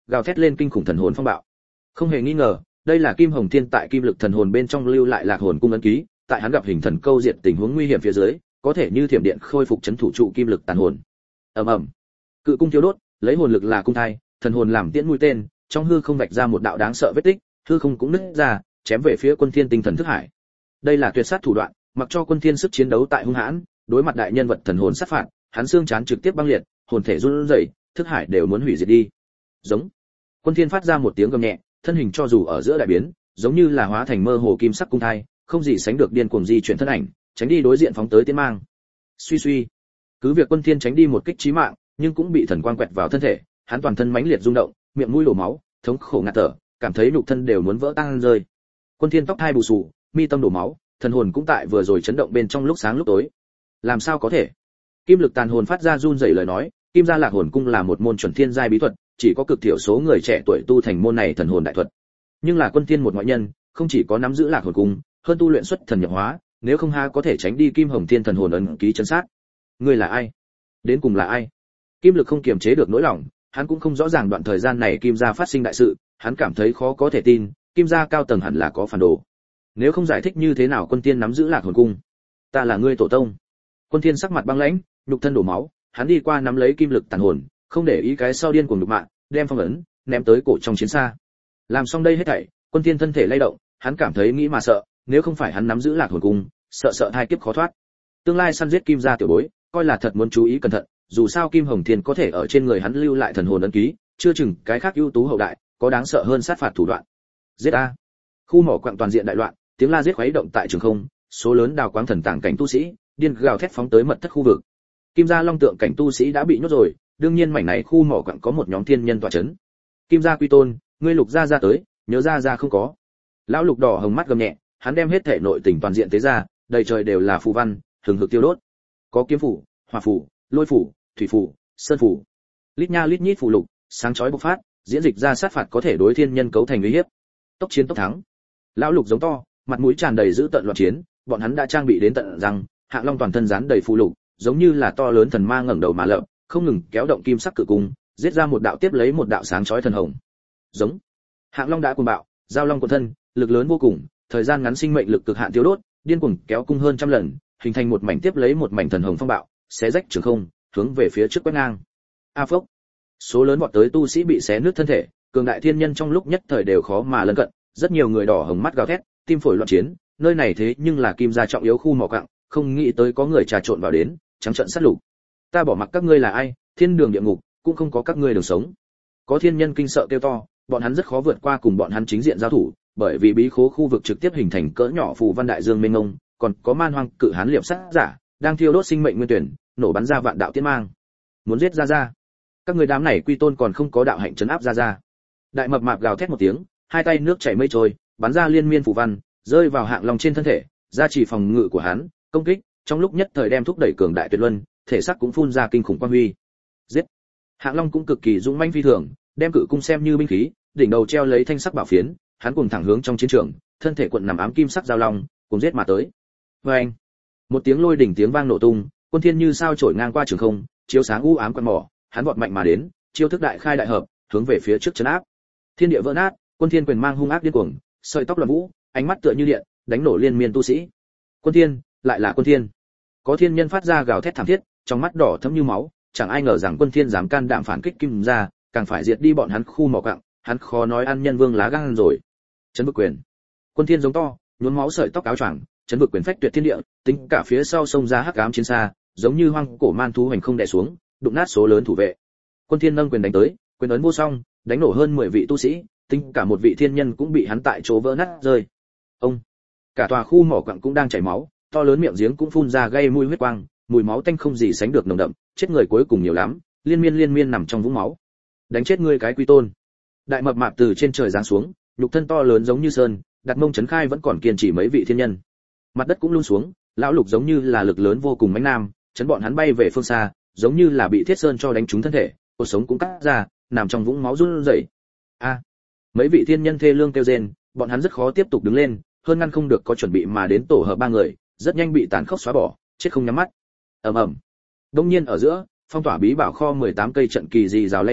gào thét lên kinh khủng thần hồn phong bạo. Không hề nghi ngờ, đây là Kim Hồng Thiên tại kim lực thần hồn bên trong lưu lại lạc hồn cung ấn ký, tại hắn gặp hình thần câu diệt tình huống nguy hiểm phía dưới, có thể như thiểm điện khôi phục chấn thủ trụ kim lực tàn hồn. Ầm ầm. Cự cung thiêu đốt, lấy hồn lực là cung thai, thần hồn làm tiễn mũi tên, trong hư không vạch ra một đạo đáng sợ vết tích, hư không cũng nứt ra, chém về phía Quân Thiên tinh thần thức hải. Đây là tuyệt sát thủ đoạn, mặc cho Quân Thiên sức chiến đấu tại hung hãn, đối mặt đại nhân vật thần hồn sát phạt, hắn xương chán trực tiếp băng liệt, hồn thể run rẩy, thức hải đều muốn hủy diệt đi. Giống. Quân Thiên phát ra một tiếng gầm nhẹ, thân hình cho dù ở giữa đại biến, giống như là hóa thành mơ hồ kim sắc cung thai, không gì sánh được điên cuồng di chuyển thân ảnh, tránh đi đối diện phóng tới tiến mang. Suy suy. Cứ việc Quân Thiên tránh đi một kích chí mạng, nhưng cũng bị thần quang quẹt vào thân thể, hắn toàn thân mãnh liệt rung động, miệng mũi đổ máu, thống khổ ngạt thở, cảm thấy nhục thân đều muốn vỡ tan rơi. Quân Thiên tóc hai bù xù, mi tâm đổ máu, thần hồn cũng tại vừa rồi chấn động bên trong lúc sáng lúc tối. Làm sao có thể? Kim lực tàn hồn phát ra run rẩy lời nói, Kim gia Lạc Hồn cung là một môn chuẩn thiên giai bí thuật, chỉ có cực thiểu số người trẻ tuổi tu thành môn này thần hồn đại thuật. Nhưng là Quân Thiên một ngoại nhân, không chỉ có nắm giữ Lạc Hồn cung, hơn tu luyện xuất thần nhập hóa, nếu không ha có thể tránh đi Kim Hồng Thiên thần hồn ấn ký chấn sát. Ngươi là ai? Đến cùng là ai? Kim lực không kiềm chế được nỗi lòng, hắn cũng không rõ ràng đoạn thời gian này Kim gia phát sinh đại sự, hắn cảm thấy khó có thể tin, Kim gia cao tầng hẳn là có phản đồ. Nếu không giải thích như thế nào Quân Thiên nắm giữ Lạc Hồn cung? Ta là ngươi tổ tông. Quân Thiên sắc mặt băng lãnh, nhục thân đổ máu, hắn đi qua nắm lấy kim lực tàn hồn, không để ý cái sau điên cuồng nhục mạ, đem phong ấn ném tới cổ trong chiến xa. Làm xong đây hết thảy, Quân Thiên thân thể lay động, hắn cảm thấy nghĩ mà sợ, nếu không phải hắn nắm giữ Lạc Hồn cung, sợ sợ hai kiếp khó thoát. Tương lai săn giết Kim gia tiểu bối, coi là thật muốn chú ý cẩn thận, dù sao Kim Hồng Thiên có thể ở trên người hắn lưu lại thần hồn ấn ký, chưa chừng cái khác ưu tú hậu đại, có đáng sợ hơn sát phạt thủ đoạn. Giết a! Khu mỏ quặng toàn diện đại loạn, tiếng la giết khuấy động tại trường không, số lớn đào quáng thần tàng cảnh tu sĩ, điên gào thét phóng tới mật thất khu vực. Kim gia long tượng cảnh tu sĩ đã bị nhốt rồi, đương nhiên mảnh này khu mỏ quặng có một nhóm thiên nhân tọa chấn. Kim gia quy tôn, ngươi Lục gia ra tới, nhớ ra ra không có. Lão Lục đỏ hồng mắt gầm nhẹ, hắn đem hết thể nội tình toàn diện tế ra, đầy trời đều là phù văn, hừng hực tiêu đốt. Có kiếm phủ, hỏa phủ, lôi phủ, thủy phủ, sơn phủ. Lít nha lít nhít phù lục, sáng chói bộc phát, diễn dịch ra sát phạt có thể đối thiên nhân cấu thành uy hiếp. Tốc chiến tốc thắng. Lão Lục giống to, mặt mũi tràn đầy dữ tợn loạn chiến, bọn hắn đã trang bị đến tận răng, Hạng Long toàn thân dán đầy phù lục, giống như là to lớn thần ma ngẩng đầu mà lợm, không ngừng kéo động kim sắc cự cung, giết ra một đạo tiếp lấy một đạo sáng chói thần hồng. Giống. Hạng Long đã cuồng bạo, giao long của thân, lực lớn vô cùng, thời gian ngắn sinh mệnh lực cực hạn tiêu đốt, điên cuồng kéo cung hơn trăm lần, hình thành một mảnh tiếp lấy một mảnh thần hồng phong bạo, xé rách trường không, hướng về phía trước quét ngang. A phốc. Số lớn vọt tới tu sĩ bị xé nứt thân thể, cường đại thiên nhân trong lúc nhất thời đều khó mà lân cận, rất nhiều người đỏ hồng mắt gào thét, tim phổi loạn chiến, nơi này thế nhưng là Kim gia trọng yếu khu mỏ quặng, không nghĩ tới có người trà trộn vào đến, trắng trợn sát lục. Ta bỏ mặc các ngươi là ai, thiên đường địa ngục cũng không có các ngươi đường sống. Có thiên nhân kinh sợ kêu to, bọn hắn rất khó vượt qua cùng bọn hắn chính diện giao thủ, bởi vì bí khố khu vực trực tiếp hình thành cỡ nhỏ phù văn đại dương mênh mông, còn có man hoang cự hán liệp sát giả đang thiêu đốt sinh mệnh nguyên tuyển, nổ bắn ra vạn đạo tiên mang. Muốn giết ra ra. Các người đám này quy tôn còn không có đạo hạnh trấn áp ra ra. Đại mập mạp gào thét một tiếng, hai tay nước chảy mây trôi, bắn ra liên miên phù văn, rơi vào Hạng Long trên thân thể, gia trì phòng ngự của hắn, công kích, trong lúc nhất thời đem thúc đẩy cường đại tuyệt luân, thể xác cũng phun ra kinh khủng quang huy. Giết. Hạng Long cũng cực kỳ dũng mãnh phi thường, đem cự cung xem như binh khí, đỉnh đầu treo lấy thanh sắc bảo phiến, hắn cùng thẳng hướng trong chiến trường, thân thể cuộn nằm ám kim sắc giao long, cùng giết mà tới. Oeng! Một tiếng lôi đỉnh tiếng vang nổ tung, Quân Thiên như sao chổi ngang qua trường không, chiếu sáng u ám quan mỏ, hắn vọt mạnh mà đến, chiêu thức đại khai đại hợp, hướng về phía trước chấn áp. Thiên địa vỡ nát, Quân Thiên quyền mang hung ác điên cuồng, sợi tóc loạn vũ, ánh mắt tựa như điện, đánh nổ liên miên tu sĩ. Quân Thiên, lại là Quân Thiên. Có thiên nhân phát ra gào thét thảm thiết, trong mắt đỏ thẫm như máu, chẳng ai ngờ rằng Quân Thiên dám can đảm phản kích Kim gia, càng phải diệt đi bọn hắn khu mỏ quặng, hắn khó nói ăn nhân vương lá gan rồi. Chấn vực quyền. Quân Thiên giống to, nhuốm máu sợi tóc áo choàng, chấn vực quyền phách tuyệt thiên địa, tính cả phía sau sông ra hắc ám chiến xa, giống như hoang cổ man thú hành không đè xuống, đụng nát số lớn thủ vệ. Quân Thiên nâng quyền đánh tới, quyền ấn vô song, đánh nổ hơn mười vị tu sĩ, tính cả một vị thiên nhân cũng bị hắn tại chỗ vỡ nát rơi. Ông, cả tòa khu mỏ quặng cũng đang chảy máu, to lớn miệng giếng cũng phun ra gây mùi huyết quang, mùi máu tanh không gì sánh được nồng đậm, chết người cuối cùng nhiều lắm, liên miên liên miên nằm trong vũng máu. Đánh chết ngươi cái quy tôn. Đại mập mạp từ trên trời giáng xuống, nhục thân to lớn giống như sơn, đặt mông chấn khai vẫn còn kiên trì mấy vị thiên nhân. Mặt đất cũng luôn xuống, lão Lục giống như là lực lớn vô cùng mãnh nam, chấn bọn hắn bay về phương xa, giống như là bị thiết sơn cho đánh trúng thân thể, cuộc sống cũng cắt ra, nằm trong vũng máu run rẩy. A! À, mấy vị thiên nhân thê lương kêu rên, bọn hắn rất khó tiếp tục đứng lên, hơn ngăn không được có chuẩn bị mà đến tổ hợp ba người, rất nhanh bị tàn khốc xóa bỏ, chết không nhắm mắt. Ầm ầm. Đông nhiên ở giữa, phong tỏa bí bảo kho mười tám cây trận kỳ dị rào lay động,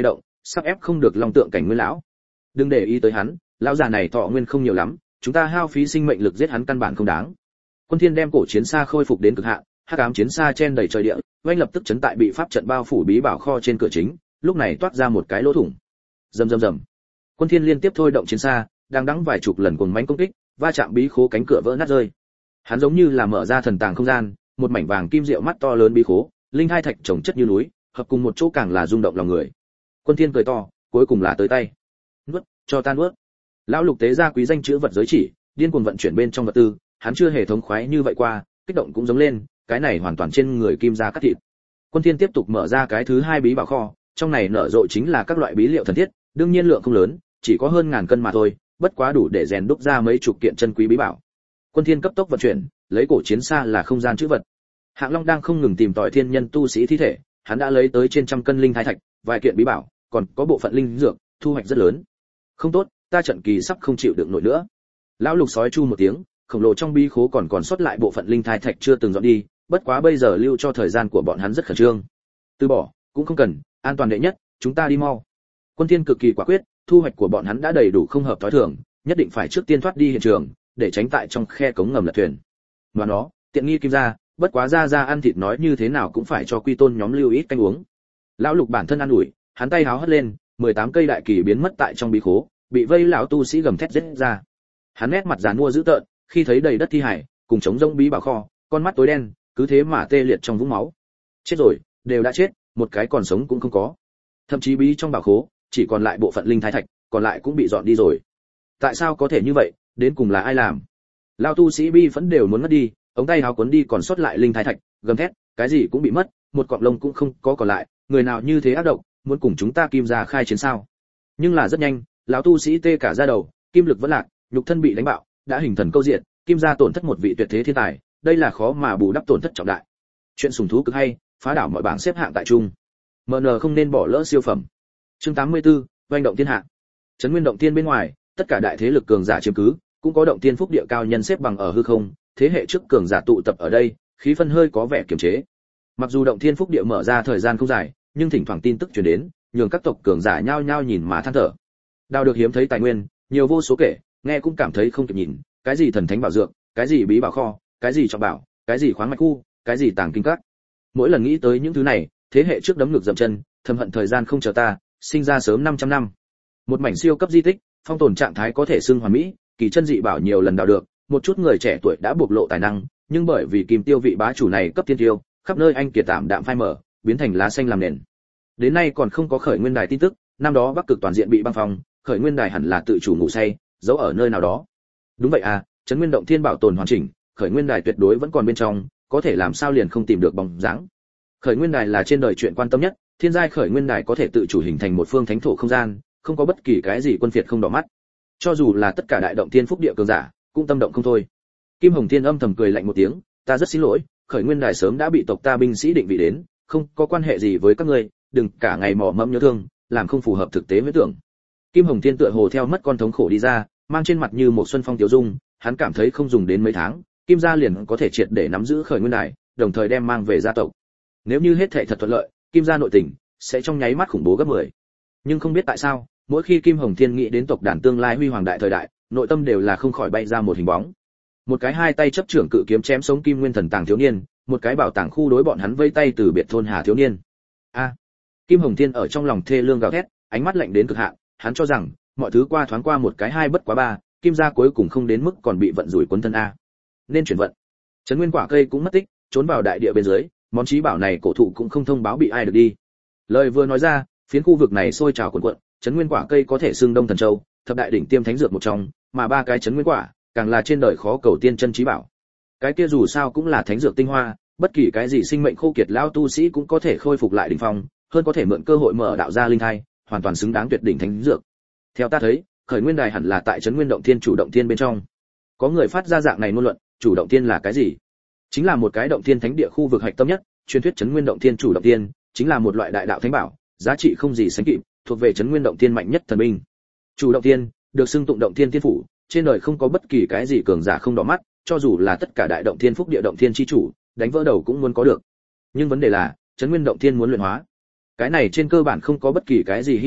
sắp ép không được long tượng cảnh nguyên lão. Đừng để ý tới hắn, lão già này thọ nguyên không nhiều lắm, chúng ta hao phí sinh mệnh lực giết hắn căn bản không đáng. Quân Thiên đem cổ chiến xa khôi phục đến cực hạn, hắc ám chiến xa chen đầy trời địa, oanh lập tức chấn tại bị pháp trận bao phủ bí bảo kho trên cửa chính, lúc này toát ra một cái lỗ thủng. Rầm rầm rầm. Quân Thiên liên tiếp thôi động chiến xa, đang đắng vài chục lần cuồng mãnh công kích, va chạm bí khố cánh cửa vỡ nát rơi. Hắn giống như là mở ra thần tàng không gian, một mảnh vàng kim diệu mắt to lớn bí khố, linh hai thạch chồng chất như núi, hợp cùng một chỗ càng là rung động lòng người. Quân Thiên cười to, cuối cùng là tới tay. Nuốt, cho ta nuốt. Lão Lục tế ra quý danh chữ vật giới chỉ, điên cuồng vận chuyển bên trong vật tư, hắn chưa hề thống khoái như vậy qua, kích động cũng giống lên, cái này hoàn toàn trên người kim gia cắt thịt. Quân Thiên tiếp tục mở ra cái thứ hai bí bảo kho, trong này nở rộ chính là các loại bí liệu thần thiết, đương nhiên lượng không lớn, chỉ có hơn ngàn cân mà thôi, bất quá đủ để rèn đúc ra mấy chục kiện chân quý bí bảo. Quân Thiên cấp tốc vận chuyển, lấy cổ chiến xa là không gian trữ vật. Hạng Long đang không ngừng tìm tòi thiên nhân tu sĩ thi thể, hắn đã lấy tới trên trăm cân linh thái thạch, vài kiện bí bảo, còn có bộ phận linh dược, thu hoạch rất lớn. Không tốt, ta trận kỳ sắp không chịu đựng nổi nữa. Lão Lục sói chu một tiếng, khổng lồ trong bí khố còn còn sót lại bộ phận linh thai thạch chưa từng dọn đi, bất quá bây giờ lưu cho thời gian của bọn hắn rất khẩn trương. Từ bỏ, cũng không cần, an toàn đệ nhất, chúng ta đi mau. Quân Thiên cực kỳ quả quyết, thu hoạch của bọn hắn đã đầy đủ không hợp thói thường, nhất định phải trước tiên thoát đi hiện trường, để tránh tại trong khe cống ngầm lật thuyền. Mà nó, tiện nghi kim gia, bất quá ra ra ăn thịt nói như thế nào cũng phải cho quy tôn nhóm lưu ít canh uống. Lão Lục bản thân ăn ủi, hắn tay háo hất lên, mười tám cây đại kỳ biến mất tại trong bí khố, bị vây lão tu sĩ gầm thét giết ra. Hắn nét mặt giàn mua dữ tợn, khi thấy đầy đất thi hải, cùng trống rỗng bí bảo kho, con mắt tối đen, cứ thế mà tê liệt trong vũng máu. Chết rồi, đều đã chết, một cái còn sống cũng không có. Thậm chí bí trong bảo khố, chỉ còn lại bộ phận linh thái thạch, còn lại cũng bị dọn đi rồi. Tại sao có thể như vậy, đến cùng là ai làm? Lão tu sĩ bi phẫn đều muốn mất đi, ống tay áo cuốn đi còn sót lại linh thái thạch, gầm thét, cái gì cũng bị mất, một cọng lông cũng không có còn lại, người nào như thế ác độc, muốn cùng chúng ta kim gia khai chiến sao? Nhưng là rất nhanh, lão tu sĩ tê cả da đầu, kim lực vẫn lạc, nhục thân bị đánh bạo, đã hình thần câu diện, kim gia tổn thất một vị tuyệt thế thiên tài, đây là khó mà bù đắp tổn thất trọng đại. Chuyện sùng thú cực hay, phá đảo mọi bảng xếp hạng tại trung. em en không nên bỏ lỡ siêu phẩm. Chương tám mươi tư, oanh động thiên hạ. Trấn Nguyên động thiên bên ngoài, tất cả đại thế lực cường giả chiếm cứ, cũng có động thiên phúc địa cao nhân xếp bằng ở hư không, thế hệ trước cường giả tụ tập ở đây, khí phân hơi có vẻ kiềm chế. Mặc dù động thiên phúc địa mở ra thời gian không dài, nhưng thỉnh thoảng tin tức truyền đến, nhường các tộc cường giả nhao nhao nhìn mà than thở. Đào được hiếm thấy tài nguyên, nhiều vô số kể, nghe cũng cảm thấy không kịp nhìn, cái gì thần thánh bảo dược, cái gì bí bảo kho, cái gì trọng bảo, cái gì khoáng mạch khu, cái gì tàng kinh các. Mỗi lần nghĩ tới những thứ này, thế hệ trước đấm ngược dậm chân, thầm hận thời gian không chờ ta, sinh ra sớm năm trăm năm. Một mảnh siêu cấp di tích, phong tồn trạng thái có thể xưng hoàn mỹ, kỳ chân dị bảo nhiều lần đào được, một chút người trẻ tuổi đã bộc lộ tài năng, nhưng bởi vì kim tiêu vị bá chủ này cấp tiên tiêu, khắp nơi anh kiệt tạm đạm phai mở, biến thành lá xanh làm nền. Đến nay còn không có khởi nguyên đài tin tức, năm đó Bắc Cực toàn diện bị băng phong, khởi nguyên đài hẳn là tự chủ ngủ say, giấu ở nơi nào đó. Đúng vậy à, Trấn Nguyên động thiên bảo tồn hoàn chỉnh, khởi nguyên đài tuyệt đối vẫn còn bên trong, có thể làm sao liền không tìm được bóng dáng. Khởi nguyên đài là trên đời chuyện quan tâm nhất, thiên giai khởi nguyên đài có thể tự chủ hình thành một phương thánh thổ không gian, không có bất kỳ cái gì quân phiệt không đỏ mắt. Cho dù là tất cả đại động thiên phúc địa cường giả, cũng tâm động không thôi. Kim Hồng Thiên âm thầm cười lạnh một tiếng, ta rất xin lỗi, khởi nguyên đài sớm đã bị tộc ta binh sĩ định vị đến, không có quan hệ gì với các ngươi, đừng cả ngày mò mẫm nhớ thương, làm không phù hợp thực tế với tưởng. Kim Hồng Thiên tựa hồ theo mất con thống khổ đi ra, mang trên mặt như một xuân phong tiểu dung, hắn cảm thấy không dùng đến mấy tháng, Kim gia liền có thể triệt để nắm giữ khởi nguyên đài, đồng thời đem mang về gia tộc. Nếu như hết thảy thật thuận lợi, Kim gia nội tình sẽ trong nháy mắt khủng bố gấp mười. Nhưng không biết tại sao, mỗi khi Kim Hồng Thiên nghĩ đến tộc đàn tương lai huy hoàng đại thời đại, nội tâm đều là không khỏi bay ra một hình bóng. Một cái hai tay chấp trưởng cự kiếm chém sống Kim Nguyên Thần Tàng thiếu niên, một cái bảo tàng khu đối bọn hắn vây tay từ biệt thôn Hà thiếu niên. A. Kim Hồng Thiên ở trong lòng thê lương gào thét, ánh mắt lạnh đến cực hạn, hắn cho rằng mọi thứ qua thoáng qua một cái hai bất quá ba, Kim gia cuối cùng không đến mức còn bị vận rủi cuốn thân a. Nên chuyển vận. Trấn Nguyên quả cây cũng mất tích, trốn vào đại địa bên dưới, món chí bảo này cổ thụ cũng không thông báo bị ai được đi. Lời vừa nói ra, phiến khu vực này sôi trào cuồn cuộn, Trấn Nguyên quả cây có thể xưng Đông Thần Châu, thập đại đỉnh tiêm thánh dược một trong, mà ba cái Trấn Nguyên quả, càng là trên đời khó cầu tiên chân chí bảo. Cái kia dù sao cũng là thánh dược tinh hoa, bất kỳ cái gì sinh mệnh khô kiệt lão tu sĩ cũng có thể khôi phục lại đỉnh phong, hơn có thể mượn cơ hội mở đạo ra linh thai, hoàn toàn xứng đáng tuyệt đỉnh thánh dược. Theo ta thấy, khởi nguyên đài hẳn là tại Trấn Nguyên động thiên chủ động thiên bên trong. Có người phát ra dạng này ngôn luận, chủ động thiên là cái gì? Chính là một cái động thiên thánh địa khu vực hạch tâm nhất, truyền thuyết Trấn Nguyên động thiên chủ động thiên, chính là một loại đại đạo thánh bảo, giá trị không gì sánh kịp, thuộc về Trấn Nguyên động thiên mạnh nhất thần binh. Chủ động thiên, được xưng tụng động thiên tiên phủ, trên đời không có bất kỳ cái gì cường giả không đỏ mắt, cho dù là tất cả đại động thiên phúc địa động thiên chi chủ, đánh vỡ đầu cũng muốn có được. Nhưng vấn đề là, Trấn Nguyên động thiên muốn luyện hóa. Cái này trên cơ bản không có bất kỳ cái gì hy vọng,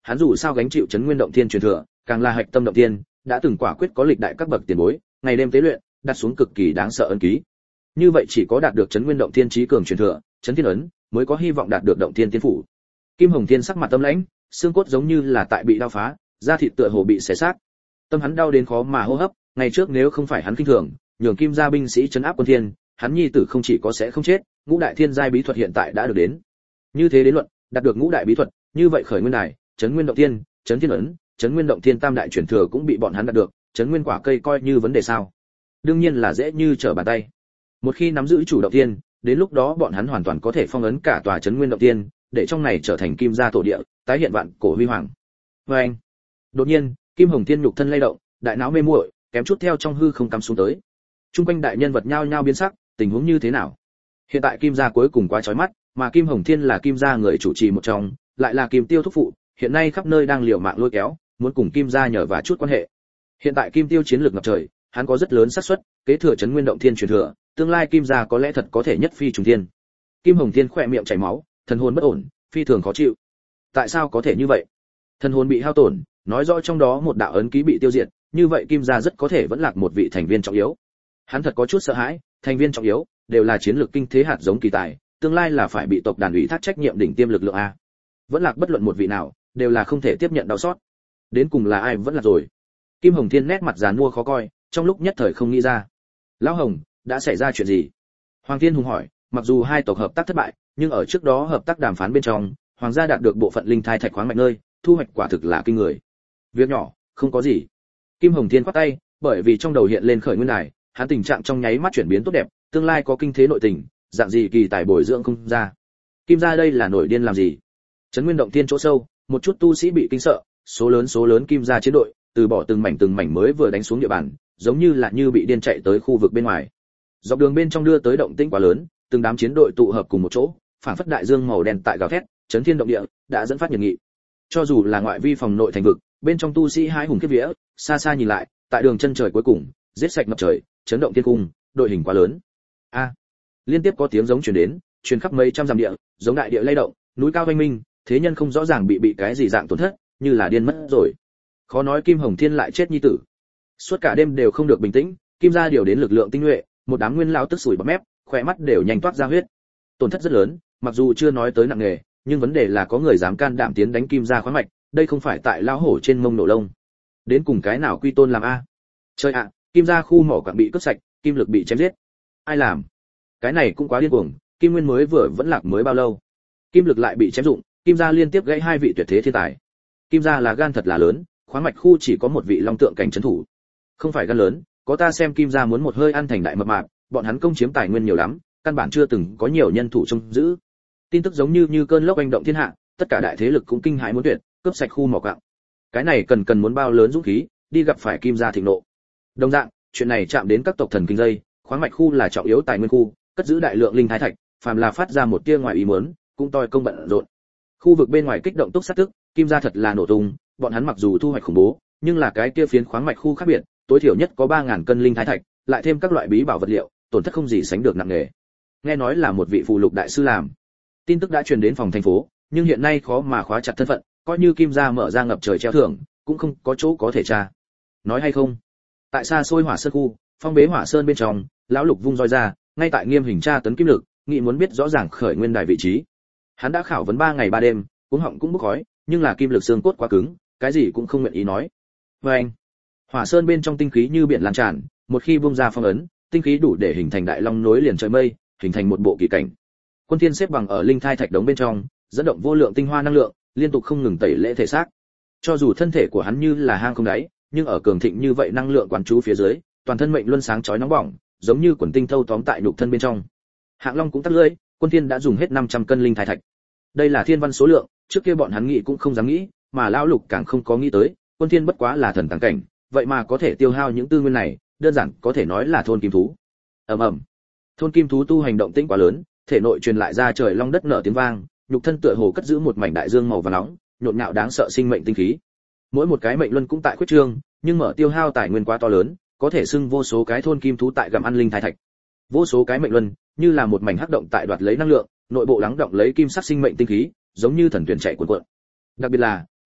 hắn dù sao gánh chịu Trấn Nguyên Động Thiên truyền thừa, càng là hạch tâm động thiên, đã từng quả quyết có lịch đại các bậc tiền bối, ngày đêm tế luyện, đặt xuống cực kỳ đáng sợ ấn ký. Như vậy chỉ có đạt được Trấn Nguyên Động Thiên chí cường truyền thừa, Trấn Thiên ấn, mới có hy vọng đạt được Động Thiên tiên phủ. Kim Hồng Thiên sắc mặt tâm lãnh, xương cốt giống như là tại bị đao phá, da thịt tựa hồ bị xé xác. Tâm hắn đau đến khó mà hô hấp, ngày trước nếu không phải hắn kinh thường, nhường Kim gia binh sĩ trấn áp quân thiên, hắn nhi tử không chỉ có sẽ không chết, ngũ đại thiên giai bí thuật hiện tại đã được đến. Như thế đến luận, đạt được ngũ đại bí thuật, như vậy khởi nguyên đài, Trấn Nguyên Động Thiên, Trấn Thiên ấn, Trấn Nguyên Động Thiên tam đại truyền thừa cũng bị bọn hắn đạt được, Trấn Nguyên quả cây coi như vấn đề sao? Đương nhiên là dễ như trở bàn tay. Một khi nắm giữ chủ động thiên, đến lúc đó bọn hắn hoàn toàn có thể phong ấn cả tòa Trấn Nguyên Động Thiên, để trong này trở thành Kim gia tổ địa, tái hiện vạn cổ huy hoàng. Và anh, đột nhiên, Kim Hồng Thiên nhục thân lay động, đại não mê muội, kém chút theo trong hư không cắm xuống tới. Trung quanh đại nhân vật nhao nhao biến sắc, tình huống như thế nào? Hiện tại Kim gia cuối cùng quá chói mắt, mà Kim Hồng Thiên là Kim gia người chủ trì một trong, lại là Kim Tiêu thúc phụ, hiện nay khắp nơi đang liều mạng lôi kéo, muốn cùng Kim gia nhờ và chút quan hệ. Hiện tại Kim Tiêu chiến lược ngập trời, hắn có rất lớn xác suất kế thừa Trấn Nguyên Động Thiên truyền thừa, tương lai Kim gia có lẽ thật có thể nhất phi trùng thiên. Kim Hồng Thiên khỏe miệng chảy máu, thần hồn bất ổn, phi thường khó chịu. Tại sao có thể như vậy? Thần hồn bị hao tổn, nói rõ trong đó một đạo ấn ký bị tiêu diệt, như vậy Kim gia rất có thể vẫn lạc một vị thành viên trọng yếu. Hắn thật có chút sợ hãi, thành viên trọng yếu đều là chiến lược kinh thế hạt giống kỳ tài, tương lai là phải bị tộc đàn ủy thác trách nhiệm đỉnh tiêm lực lượng a. Vẫn lạc bất luận một vị nào, đều là không thể tiếp nhận đau xót. Đến cùng là ai vẫn lạc rồi? Kim Hồng Thiên nét mặt giàn mua khó coi, trong lúc nhất thời không nghĩ ra. Lão Hồng, đã xảy ra chuyện gì? Hoàng Thiên Hùng hỏi, mặc dù hai tộc hợp tác thất bại, nhưng ở trước đó hợp tác đàm phán bên trong, hoàng gia đạt được bộ phận linh thai thạch khoáng mạnh nơi, thu hoạch quả thực là kinh người. Việc nhỏ, không có gì. Kim Hồng Thiên quát tay, bởi vì trong đầu hiện lên khởi nguyên đài, hắn tình trạng trong nháy mắt chuyển biến tốt đẹp, tương lai có kinh thế nội tình, dạng gì kỳ tài bồi dưỡng không ra. Kim gia đây là nổi điên làm gì? Trấn Nguyên Động Thiên chỗ sâu, một chút tu sĩ bị kinh sợ, số lớn số lớn Kim gia chiến đội, từ bỏ từng mảnh từng mảnh mới vừa đánh xuống địa bàn, giống như là như bị điên chạy tới khu vực bên ngoài. Dọc đường bên trong đưa tới động tĩnh quá lớn, từng đám chiến đội tụ hợp cùng một chỗ, phản phất đại dương màu đen tại gào thét, chấn thiên động địa, đã dẫn phát nhiệt nghị. Cho dù là ngoại vi phòng nội thành vực, bên trong tu sĩ hái hùng kiếp vía, xa xa nhìn lại, tại đường chân trời cuối cùng, giết sạch ngập trời, chấn động thiên cung, đội hình quá lớn. A! Liên tiếp có tiếng giống truyền đến, truyền khắp mấy trăm dặm địa, giống đại địa lay động, núi cao vang minh, thế nhân không rõ ràng bị bị cái gì dạng tổn thất, như là điên mất rồi. Khó nói Kim Hồng Thiên lại chết nhi tử. Suốt cả đêm đều không được bình tĩnh, Kim gia điều đến lực lượng tinh nhuệ, một đám nguyên lão tức sủi bọt mép, khỏe mắt đều nhanh toát ra huyết. Tổn thất rất lớn, mặc dù chưa nói tới nặng nề, nhưng vấn đề là có người dám can đảm tiến đánh Kim gia khoáng mạch, đây không phải tại lão hổ trên mông nổ lông. Đến cùng cái nào quy tôn làm a? Trời ạ, Kim gia khu mỏ quặng bị cướp sạch, Kim Lực bị chém giết. Ai làm? Cái này cũng quá điên cuồng, Kim Nguyên mới vừa vẫn lạc mới bao lâu, Kim Lực lại bị chém dụng, Kim gia liên tiếp gãy hai vị tuyệt thế thiên tài. Kim gia là gan thật là lớn, khoáng mạch khu chỉ có một vị long tượng cảnh trấn thủ. Không phải gan lớn, có ta xem Kim gia muốn một hơi ăn thành đại mập mạp, bọn hắn công chiếm tài nguyên nhiều lắm, căn bản chưa từng có nhiều nhân thủ trông giữ. Tin tức giống như như cơn lốc oanh động thiên hạ, tất cả đại thế lực cũng kinh hãi muốn tuyệt, cướp sạch khu mỏ quặng. Cái này cần cần muốn bao lớn dũng khí, đi gặp phải Kim gia thịnh nộ. Đồng dạng, chuyện này chạm đến các tộc thần kinh dây, khoáng mạch khu là trọng yếu tài nguyên khu, cất giữ đại lượng linh thái thạch, phàm là phát ra một tia ngoài ý muốn, cũng toi công bận rộn. Khu vực bên ngoài kích động túc sát tức, Kim gia thật là nổ tung, bọn hắn mặc dù thu hoạch khủng bố, nhưng là cái kia phiến khoáng mạch khu khác biệt, tối thiểu nhất có ba ngàn cân linh thái thạch, lại thêm các loại bí bảo vật liệu, tổn thất không gì sánh được nặng nề. Nghe nói là một vị phù lục đại sư làm. Tin tức đã truyền đến phòng thành phố, nhưng hiện nay khó mà khóa chặt thân phận, coi như Kim gia mở ra ngập trời treo thưởng, cũng không có chỗ có thể tra. Nói hay không? Tại xa xôi Hỏa Sơn khu, phong bế Hỏa Sơn bên trong, lão Lục vung roi ra, ngay tại nghiêm hình tra tấn Kim Lực, nghĩ muốn biết rõ ràng khởi nguyên đài vị trí. Hắn đã khảo vấn ba ngày ba đêm, cuống họng cũng bốc khói, nhưng là Kim Lực xương cốt quá cứng, cái gì cũng không nguyện ý nói. Và anh, Hỏa Sơn bên trong tinh khí như biển lan tràn, một khi bung ra phong ấn, tinh khí đủ để hình thành đại long nối liền trời mây, hình thành một bộ kỳ cảnh. Quân Thiên xếp bằng ở linh thai thạch đống bên trong, dẫn động vô lượng tinh hoa năng lượng, liên tục không ngừng tẩy lễ thể xác. Cho dù thân thể của hắn như là hang không đáy, nhưng ở cường thịnh như vậy năng lượng quán trú phía dưới, toàn thân mệnh luân sáng chói nóng bỏng, giống như quần tinh thâu tóm tại nhục thân bên trong. Hạng Long cũng tắt lưỡi, Quân Thiên đã dùng hết năm trăm cân linh thai thạch. Đây là thiên văn số lượng, trước kia bọn hắn nghĩ cũng không dám nghĩ, mà lão Lục càng không có nghĩ tới, Quân Thiên bất quá là thần tàng cảnh, vậy mà có thể tiêu hao những tư nguyên này, đơn giản có thể nói là thôn kim thú. Ầm ầm. Thôn kim thú tu hành động tĩnh quá lớn, thể nội truyền lại ra trời long đất nở tiếng vang, nhục thân tựa hồ cất giữ một mảnh đại dương màu vàng nóng, nhộn nhạo đáng sợ sinh mệnh tinh khí. Mỗi một cái mệnh luân cũng tại khuyết trương, nhưng mở tiêu hao tài nguyên quá to lớn, có thể xưng vô số cái thôn kim thú tại gặm ăn linh thai thạch. Vô số cái mệnh luân, như là một mảnh hắc động tại đoạt lấy năng lượng, nội bộ lắng động lấy kim sắc sinh mệnh tinh khí, giống như thần tuyển chạy cuộn cuộn. Đặc biệt là,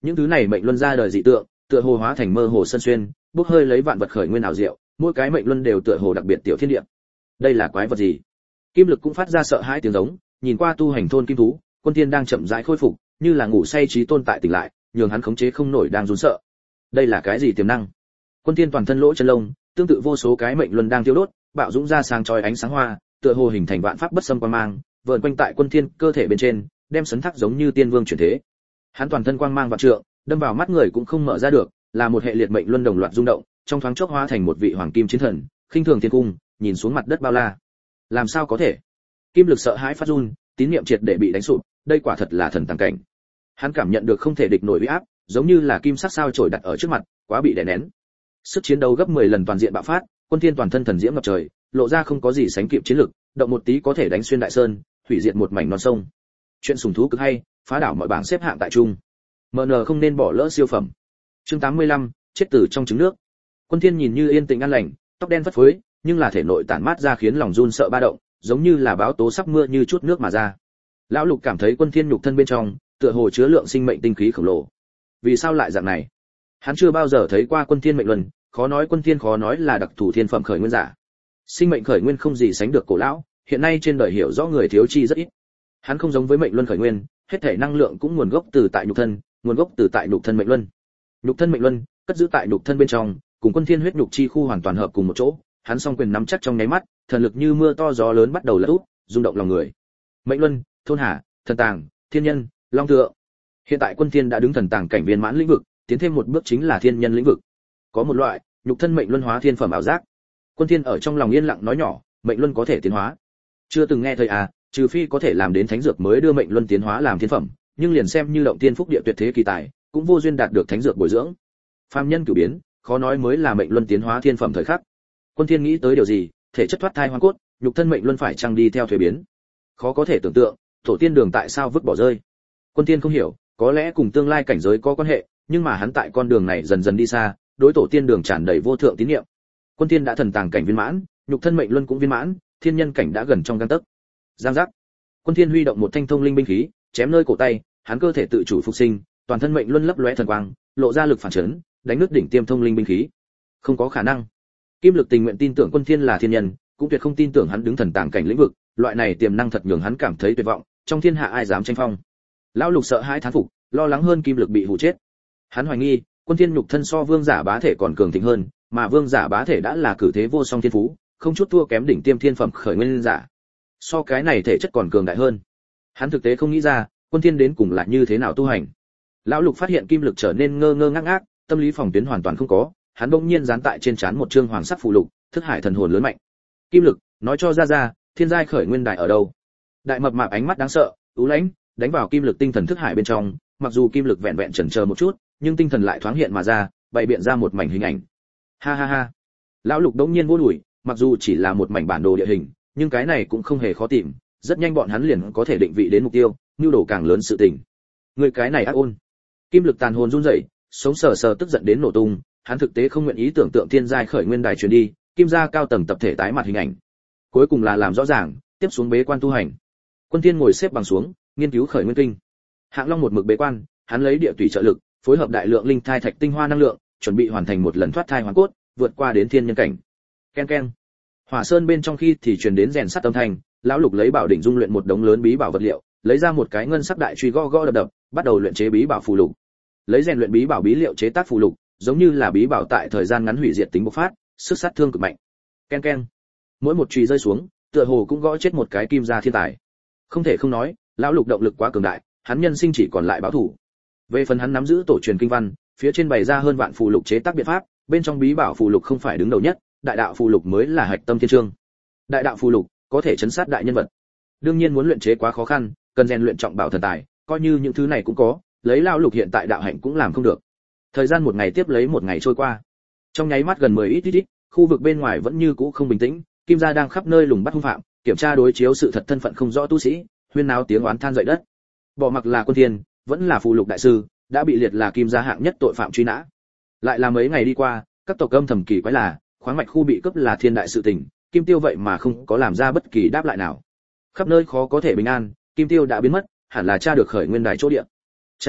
Những thứ này mệnh luân ra đời dị tượng, tựa hồ hóa thành mơ hồ sân xuyên, bốc hơi lấy vạn vật khởi nguyên ảo diệu, mỗi cái mệnh luân đều tựa hồ đặc biệt tiểu thiên địa. Đây là quái vật gì? Kim Lực cũng phát ra sợ hãi tiếng giống, nhìn qua tu hành thôn kim thú, Quân Thiên đang chậm rãi khôi phục, như là ngủ say trí tôn tại tỉnh lại, nhường hắn khống chế không nổi đang run sợ. Đây là cái gì tiềm năng? Quân Thiên toàn thân lỗ chân lông, tương tự vô số cái mệnh luân đang thiêu đốt, bạo dũng ra sáng chói ánh sáng hoa, tựa hồ hình thành vạn pháp bất xâm quang mang, vờn quanh tại Quân Thiên cơ thể bên trên, đem sấn thác giống như tiên vương chuyển thế. Hắn toàn thân quang mang vạn trượng, đâm vào mắt người cũng không mở ra được, là một hệ liệt mệnh luân đồng loạt rung động, trong thoáng chốc hóa thành một vị hoàng kim chiến thần, khinh thường thiên cung, nhìn xuống mặt đất bao la. Làm sao có thể? Kim Lực sợ hãi phát run, tín niệm triệt để bị đánh sụp, đây quả thật là thần tàng cảnh. Hắn cảm nhận được không thể địch nổi uy áp, giống như là kim sắc sao chổi đặt ở trước mặt, quá bị đè nén. Sức chiến đấu gấp mười lần toàn diện bạo phát, Quân Thiên toàn thân thần diễm ngập trời, lộ ra không có gì sánh kịp chiến lực, động một tí có thể đánh xuyên đại sơn, hủy diệt một mảnh non sông. Chuyện sùng thú cực hay, phá đảo mọi bảng xếp hạng tại trung. em en không nên bỏ lỡ siêu phẩm. Chương tám mươi lăm, chết tử trong trứng nước. Quân Thiên nhìn như yên tĩnh an lành, tóc đen phất phới, nhưng là thể nội tản mát ra khiến lòng run sợ ba động, giống như là báo tố sắp mưa như chút nước mà ra. Lão Lục cảm thấy Quân Thiên nhục thân bên trong, tựa hồ chứa lượng sinh mệnh tinh khí khổng lồ. Vì sao lại dạng này? Hắn chưa bao giờ thấy qua Quân Thiên mệnh luân, khó nói Quân Thiên khó nói là đặc thù thiên phẩm khởi nguyên giả. Sinh mệnh khởi nguyên không gì sánh được cổ lão, hiện nay trên đời hiểu rõ người thiếu chi rất ít. Hắn không giống với mệnh luân khởi nguyên, hết thể năng lượng cũng nguồn gốc từ tại nhục thân, nguồn gốc từ tại nhục thân mệnh luân. Nhục thân mệnh luân, cất giữ tại nhục thân bên trong, cùng Quân Thiên huyết nhục chi khu hoàn toàn hợp cùng một chỗ, hắn song quyền nắm chắc trong nháy mắt, thần lực như mưa to gió lớn bắt đầu lật úp, rung động lòng người. Mệnh luân, thôn hà, thần tàng, thiên nhân, long thượng. Hiện tại Quân Thiên đã đứng thần tàng cảnh viên mãn lĩnh vực, tiến thêm một bước chính là thiên nhân lĩnh vực. Có một loại nhục thân mệnh luân hóa thiên phẩm ảo giác. Quân Thiên ở trong lòng yên lặng nói nhỏ, mệnh luân có thể tiến hóa. Chưa từng nghe thấy à, trừ phi có thể làm đến thánh dược mới đưa mệnh luân tiến hóa làm thiên phẩm, nhưng liền xem như động tiên phúc địa tuyệt thế kỳ tài, cũng vô duyên đạt được thánh dược bồi dưỡng. Phàm nhân cửu biến, khó nói mới là mệnh luân tiến hóa thiên phẩm thời khắc. Quân Thiên nghĩ tới điều gì, thể chất thoát thai hoang cốt, nhục thân mệnh luân phải chăng đi theo thuế biến. Khó có thể tưởng tượng, tổ tiên đường tại sao vứt bỏ rơi. Quân Thiên không hiểu, có lẽ cùng tương lai cảnh giới có quan hệ, nhưng mà hắn tại con đường này dần dần đi xa, đối tổ tiên đường tràn đầy vô thượng tín niệm. Quân Thiên đã thần tàng cảnh viên mãn, nhục thân mệnh luân cũng viên mãn, thiên nhân cảnh đã gần trong gang tấc. Giang giác. Quân Thiên huy động một thanh thông linh binh khí, chém nơi cổ tay, hắn cơ thể tự chủ phục sinh, toàn thân mệnh luân lấp lóe thần quang, lộ ra lực phản chấn, đánh nứt đỉnh tiêm thông linh binh khí. Không có khả năng. Kim Lực tình nguyện tin tưởng Quân Thiên là thiên nhân, cũng tuyệt không tin tưởng hắn đứng thần tàng cảnh lĩnh vực, loại này tiềm năng thật nhường hắn cảm thấy tuyệt vọng, trong thiên hạ ai dám tranh phong. Lão Lục sợ hãi thán phục, lo lắng hơn Kim Lực bị hù chết. Hắn hoài nghi, Quân Thiên nhục thân so Vương Giả Bá thể còn cường thịnh hơn, mà Vương Giả Bá thể đã là cử thế vô song thiên phú, không chút thua kém đỉnh tiêm thiên phẩm khởi nguyên giả. So cái này thể chất còn cường đại hơn. Hắn thực tế không nghĩ ra, Quân Thiên đến cùng là như thế nào tu hành. Lão Lục phát hiện Kim Lực trở nên ngơ ngơ ngác ngác, tâm lý phòng tuyến hoàn toàn không có, hắn bỗng nhiên dán tại trên trán một trương hoàng sắc phù lục, thức hải thần hồn lớn mạnh. Kim Lực, nói cho ra ra, thiên giai khởi nguyên đại ở đâu? Đại mập mạp ánh mắt đáng sợ, u lãnh, đánh vào Kim Lực tinh thần thức hải bên trong, mặc dù Kim Lực vẹn vẹn chần chờ một chút, nhưng tinh thần lại thoáng hiện mà ra, bày biện ra một mảnh hình ảnh. Ha ha ha. Lão Lục đống nhiên vô đuổi, mặc dù chỉ là một mảnh bản đồ địa hình, nhưng cái này cũng không hề khó tìm, rất nhanh bọn hắn liền có thể định vị đến mục tiêu, nhu đồ càng lớn sự tình. Người cái này ác ôn. Kim Lực tàn hồn run rẩy, sống sờ sờ tức giận đến nổ tung, hắn thực tế không nguyện ý tưởng tượng thiên giai khởi nguyên đài truyền đi, kim gia cao tầng tập thể tái mặt hình ảnh. Cuối cùng là làm rõ ràng, tiếp xuống bế quan tu hành. Quân Thiên ngồi xếp bằng xuống, nghiên cứu khởi nguyên kinh. Hạng Long một mực bế quan, hắn lấy địa tùy trợ lực, phối hợp đại lượng linh thai thạch tinh hoa năng lượng, chuẩn bị hoàn thành một lần thoát thai hoàn cốt, vượt qua đến thiên nhân cảnh. Ken ken. Hỏa sơn bên trong khi thì truyền đến rèn sắt âm thanh, lão Lục lấy bảo đỉnh dung luyện một đống lớn bí bảo vật liệu, lấy ra một cái ngân sắc đại truy gõ gõ đập đập, bắt đầu luyện chế bí bảo phù lục. Lấy rèn luyện bí bảo bí liệu chế tác phù lục, giống như là bí bảo tại thời gian ngắn hủy diệt tính bộc phát, sức sát thương cực mạnh. Ken ken. Mỗi một truy rơi xuống, tựa hồ cũng gõ chết một cái kim gia thiên tài. Không thể không nói, lão Lục động lực quá cường đại, hắn nhân sinh chỉ còn lại báo thủ. Về phần hắn nắm giữ tổ truyền kinh văn, phía trên bày ra hơn vạn phù lục chế tác biện pháp, bên trong bí bảo phù lục không phải đứng đầu nhất, đại đạo phù lục mới là hạch tâm thiên chương. Đại đạo phù lục có thể chấn sát đại nhân vật. Đương nhiên muốn luyện chế quá khó khăn, cần rèn luyện trọng bảo thần tài, coi như những thứ này cũng có, lấy lão Lục hiện tại đạo hạnh cũng làm không được. Thời gian một ngày tiếp lấy một ngày trôi qua. Trong nháy mắt gần mười ít ít ít, khu vực bên ngoài vẫn như cũ không bình tĩnh, kim gia đang khắp nơi lùng bắt hung phạm, kiểm tra đối chiếu sự thật thân phận không rõ tu sĩ, huyên náo tiếng oán than dậy đất. Bỏ mặc là Quân Thiên, vẫn là phù lục đại sư, đã bị liệt là kim gia hạng nhất tội phạm truy nã. Lại là mấy ngày đi qua, các tộc âm thầm kỳ quái là, khoáng mạch khu bị cướp là thiên đại sự tình, Kim Tiêu vậy mà không có làm ra bất kỳ đáp lại nào. Khắp nơi khó có thể bình an, Kim Tiêu đã biến mất, hẳn là tra được khởi nguyên đài chỗ địa. Cha,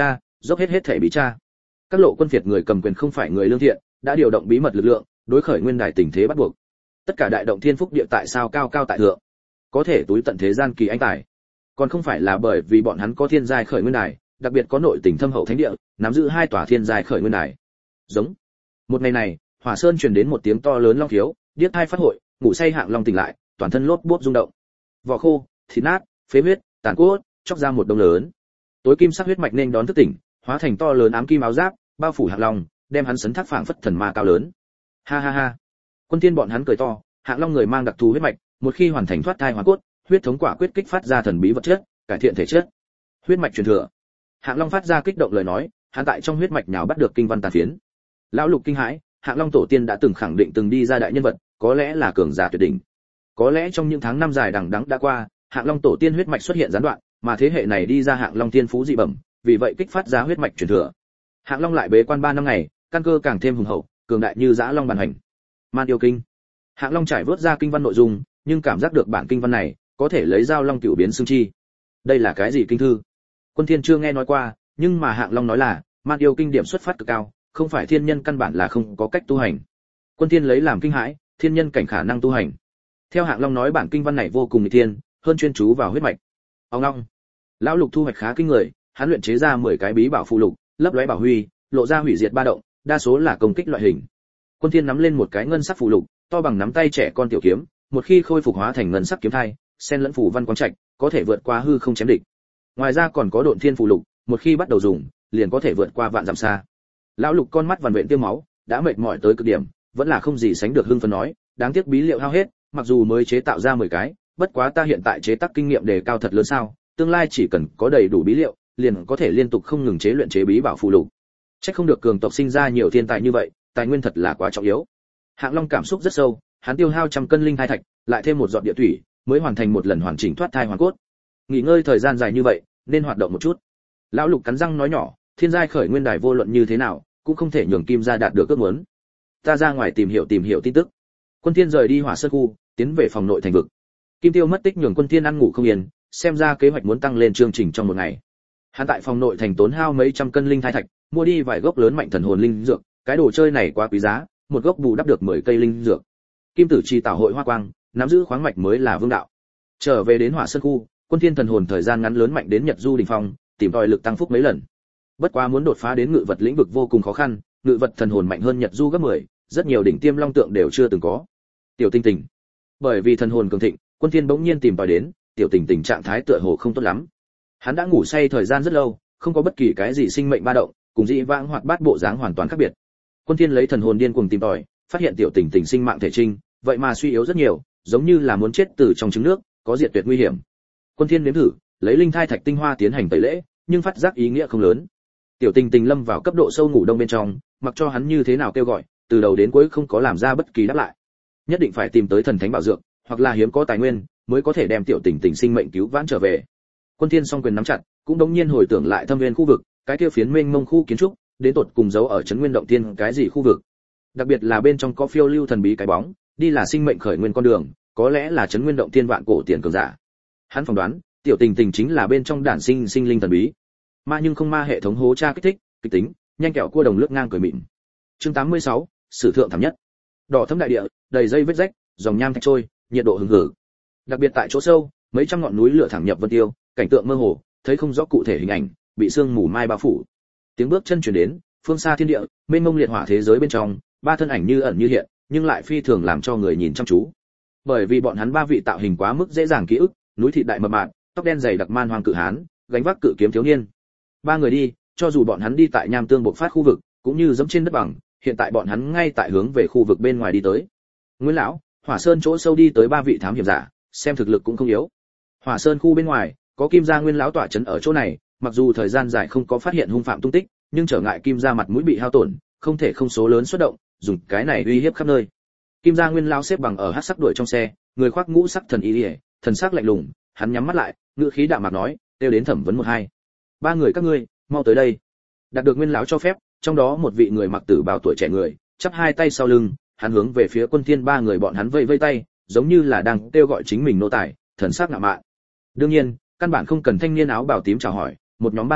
dốc hết hết thể bí tra. Các lộ quân phiệt người cầm quyền không phải người lương thiện, đã điều động bí mật lực lượng, đối khởi nguyên đài tình thế bắt buộc. Tất cả đại động thiên phúc địa tại sao cao cao tại thượng, có thể túi tận thế gian kỳ anh tài, còn không phải là bởi vì bọn hắn có thiên giai khởi nguyên đài, đặc biệt có nội tình thâm hậu thánh địa, nắm giữ hai tòa thiên giai khởi nguyên đài. Giống. Một ngày này, Hỏa Sơn truyền đến một tiếng to lớn long khiếu, điếc tai phát hội, ngủ say Hạng Long tỉnh lại, toàn thân lốp bốp rung động. Vỏ khô, thịt nát, phế huyết, tàn cốt, chóc ra một đống lớn. Tối kim sắc huyết mạch nên đón thức tỉnh, hóa thành to lớn ám kim áo giáp, bao phủ Hạng Long, đem hắn sấn thác phảng phất thần ma cao lớn. Ha ha ha. Quân tiên bọn hắn cười to, Hạng Long người mang đặc thù huyết mạch, một khi hoàn thành thoát thai hóa cốt, huyết thống quả quyết kích phát ra thần bí vật chất, cải thiện thể chất. Huyết mạch truyền thừa. Hạng Long phát ra kích động lời nói, hắn tại trong huyết mạch nhào bắt được kinh văn tàn phiến. Lão Lục kinh hãi, Hạng Long tổ tiên đã từng khẳng định từng đi ra đại nhân vật, có lẽ là cường giả tuyệt đỉnh. Có lẽ trong những tháng năm dài đằng đẵng đã qua, Hạng Long tổ tiên huyết mạch xuất hiện gián đoạn, mà thế hệ này đi ra Hạng Long tiên phú dị bẩm, vì vậy kích phát ra huyết mạch truyền thừa. Hạng Long lại bế quan ba năm ngày, căn cơ càng thêm hùng hậu, cường đại như dã long bàn hành. Man yêu kinh. Hạng Long trải vớt ra kinh văn nội dung, nhưng cảm giác được bản kinh văn này có thể lấy dao long cửu biến xương chi. Đây là cái gì kinh thư? Quân Thiên chưa nghe nói qua, nhưng mà Hạng Long nói là Man yêu kinh điểm xuất phát cực cao, không phải thiên nhân căn bản là không có cách tu hành. Quân Thiên lấy làm kinh hãi, thiên nhân cảnh khả năng tu hành. Theo Hạng Long nói bản kinh văn này vô cùng nghịch thiên, hơn chuyên chú vào huyết mạch. Ông long. Lão Lục thu hoạch khá kinh người, hắn luyện chế ra mười cái bí bảo phù lục, lấp lóe bảo huy, lộ ra hủy diệt ba động, đa số là công kích loại hình. Quân Thiên nắm lên một cái ngân sắc phù lục, to bằng nắm tay trẻ con tiểu kiếm, một khi khôi phục hóa thành ngân sắc kiếm thai, xen lẫn phù văn quang trạch, có thể vượt qua hư không chém địch. Ngoài ra còn có độn thiên phù lục, một khi bắt đầu dùng, liền có thể vượt qua vạn dặm xa. Lão Lục con mắt vằn vện tiêu máu, đã mệt mỏi tới cực điểm, vẫn là không gì sánh được hưng phấn nói, đáng tiếc bí liệu hao hết, mặc dù mới chế tạo ra mười cái, bất quá ta hiện tại chế tác kinh nghiệm đề cao thật lớn sao, tương lai chỉ cần có đầy đủ bí liệu, liền có thể liên tục không ngừng chế luyện chế bí bảo phù lục. Chắc không được cường tộc sinh ra nhiều thiên tài như vậy, tài nguyên thật là quá trọng yếu. Hạng Long cảm xúc rất sâu, hắn tiêu hao trăm cân linh thai thạch, lại thêm một giọt địa thủy, mới hoàn thành một lần hoàn chỉnh thoát thai hoàn cốt. Nghỉ ngơi thời gian dài như vậy, nên hoạt động một chút. Lão Lục cắn răng nói nhỏ, thiên giai khởi nguyên đài vô luận như thế nào, cũng không thể nhường Kim gia đạt được ước muốn. Ta ra ngoài tìm hiểu tìm hiểu tin tức. Quân Thiên rời đi Hỏa Sơn khu, tiến về phòng nội thành vực. Kim Tiêu mất tích nhường Quân Thiên ăn ngủ không yên, xem ra kế hoạch muốn tăng lên chương trình trong một ngày. Hắn tại phòng nội thành tốn hao mấy trăm cân linh thai thạch, mua đi vài gốc lớn mạnh thần hồn linh dược, cái đồ chơi này quá quý giá, một gốc bù đắp được mười cây linh dược. Kim Tử Trì tạo hội hoa quang, nắm giữ khoáng mạch mới là vương đạo. Trở về đến Hỏa Sơn khu, Quân Thiên thần hồn thời gian ngắn lớn mạnh đến Nhật Du đỉnh phong, tìm tòi lực tăng phúc mấy lần. Bất quá muốn đột phá đến ngự vật lĩnh vực vô cùng khó khăn, ngự vật thần hồn mạnh hơn Nhật Du gấp mười, rất nhiều đỉnh tiêm long tượng đều chưa từng có. Tiểu Tình Tình, bởi vì thần hồn cường thịnh, Quân Thiên bỗng nhiên tìm tòi đến, Tiểu Tình Tình trạng thái tựa hồ không tốt lắm. Hắn đã ngủ say thời gian rất lâu, không có bất kỳ cái gì sinh mệnh ba động, cùng dị vãng hoạt bát bộ dáng hoàn toàn khác biệt. Quân Thiên lấy thần hồn điên cuồng tìm tòi, phát hiện Tiểu Tình Tình sinh mạng thể trinh, vậy mà suy yếu rất nhiều, giống như là muốn chết từ trong trứng nước, có diệt tuyệt nguy hiểm. Quân Thiên nếm thử, lấy linh thai thạch tinh hoa tiến hành tẩy lễ, nhưng phát giác ý nghĩa không lớn. Tiểu Tình Tình lâm vào cấp độ sâu ngủ đông bên trong, mặc cho hắn như thế nào kêu gọi, từ đầu đến cuối không có làm ra bất kỳ đáp lại. Nhất định phải tìm tới thần thánh bảo dược, hoặc là hiếm có tài nguyên, mới có thể đem Tiểu Tình Tình sinh mệnh cứu vãn trở về. Quân Thiên song quyền nắm chặt, cũng đống nhiên hồi tưởng lại thâm viên khu vực, cái kia phiến mênh mông khu kiến trúc, đến tột cùng giấu ở trấn Nguyên Động Thiên cái gì khu vực. Đặc biệt là bên trong có phiêu lưu thần bí cái bóng, đi là sinh mệnh khởi nguyên con đường, có lẽ là trấn Nguyên Động Thiên vạn cổ tiền cường giả. Hắn phỏng đoán, Tiểu Tình Tình chính là bên trong đản sinh sinh linh thần bí. Ma nhưng không ma hệ thống hố tra kích thích, kịch tính, nhanh kẹo cua đồng lướt ngang cười mịn. Chương tám mươi sáu, sử thượng thảm nhất. Đỏ thâm đại địa, đầy dây vết rách, dòng nham thạch trôi, nhiệt độ hừng hực. Đặc biệt tại chỗ sâu, mấy trăm ngọn núi lửa thẳng nhập vân tiêu, cảnh tượng mơ hồ, thấy không rõ cụ thể hình ảnh, bị sương mù mai bao phủ. Tiếng bước chân truyền đến, phương xa thiên địa, mênh mông liệt hỏa thế giới bên trong, ba thân ảnh như ẩn như hiện, nhưng lại phi thường làm cho người nhìn chăm chú. Bởi vì bọn hắn ba vị tạo hình quá mức dễ dàng ký ức, núi thịt đại mập mạp, tóc đen dày đặc man hoang cự hán, gánh vác cự kiếm thiếu niên. Ba người đi, cho dù bọn hắn đi tại nham tương bộc phát khu vực, cũng như dẫm trên đất bằng, hiện tại bọn hắn ngay tại hướng về khu vực bên ngoài đi tới. Nguyên lão, Hỏa Sơn chỗ sâu đi tới ba vị thám hiểm giả, xem thực lực cũng không yếu. Hỏa Sơn khu bên ngoài, có Kim gia Nguyên lão tọa trấn ở chỗ này, mặc dù thời gian dài không có phát hiện hung phạm tung tích, nhưng trở ngại Kim gia mặt mũi bị hao tổn, không thể không số lớn xuất động, dùng cái này uy hiếp khắp nơi. Kim gia Nguyên lão xếp bằng ở hắc sắc đuổi trong xe, người khoác ngũ sắc thần y, thần sắc lạnh lùng, hắn nhắm mắt lại, ngữ khí đạm mạc nói, "Tiêu đến thẩm vấn một hai. Ba người các ngươi, mau tới đây." Đạt được Nguyên lão cho phép, trong đó một vị người mặc tử bào tuổi trẻ người, chắp hai tay sau lưng, hắn hướng về phía Quân Thiên ba người bọn hắn vẫy vẫy tay, giống như là đang kêu gọi chính mình nô tài, thần sắc ngạo mạn. Đương nhiên, căn bản không cần thanh niên áo bào tím chào hỏi, một nhóm ba người,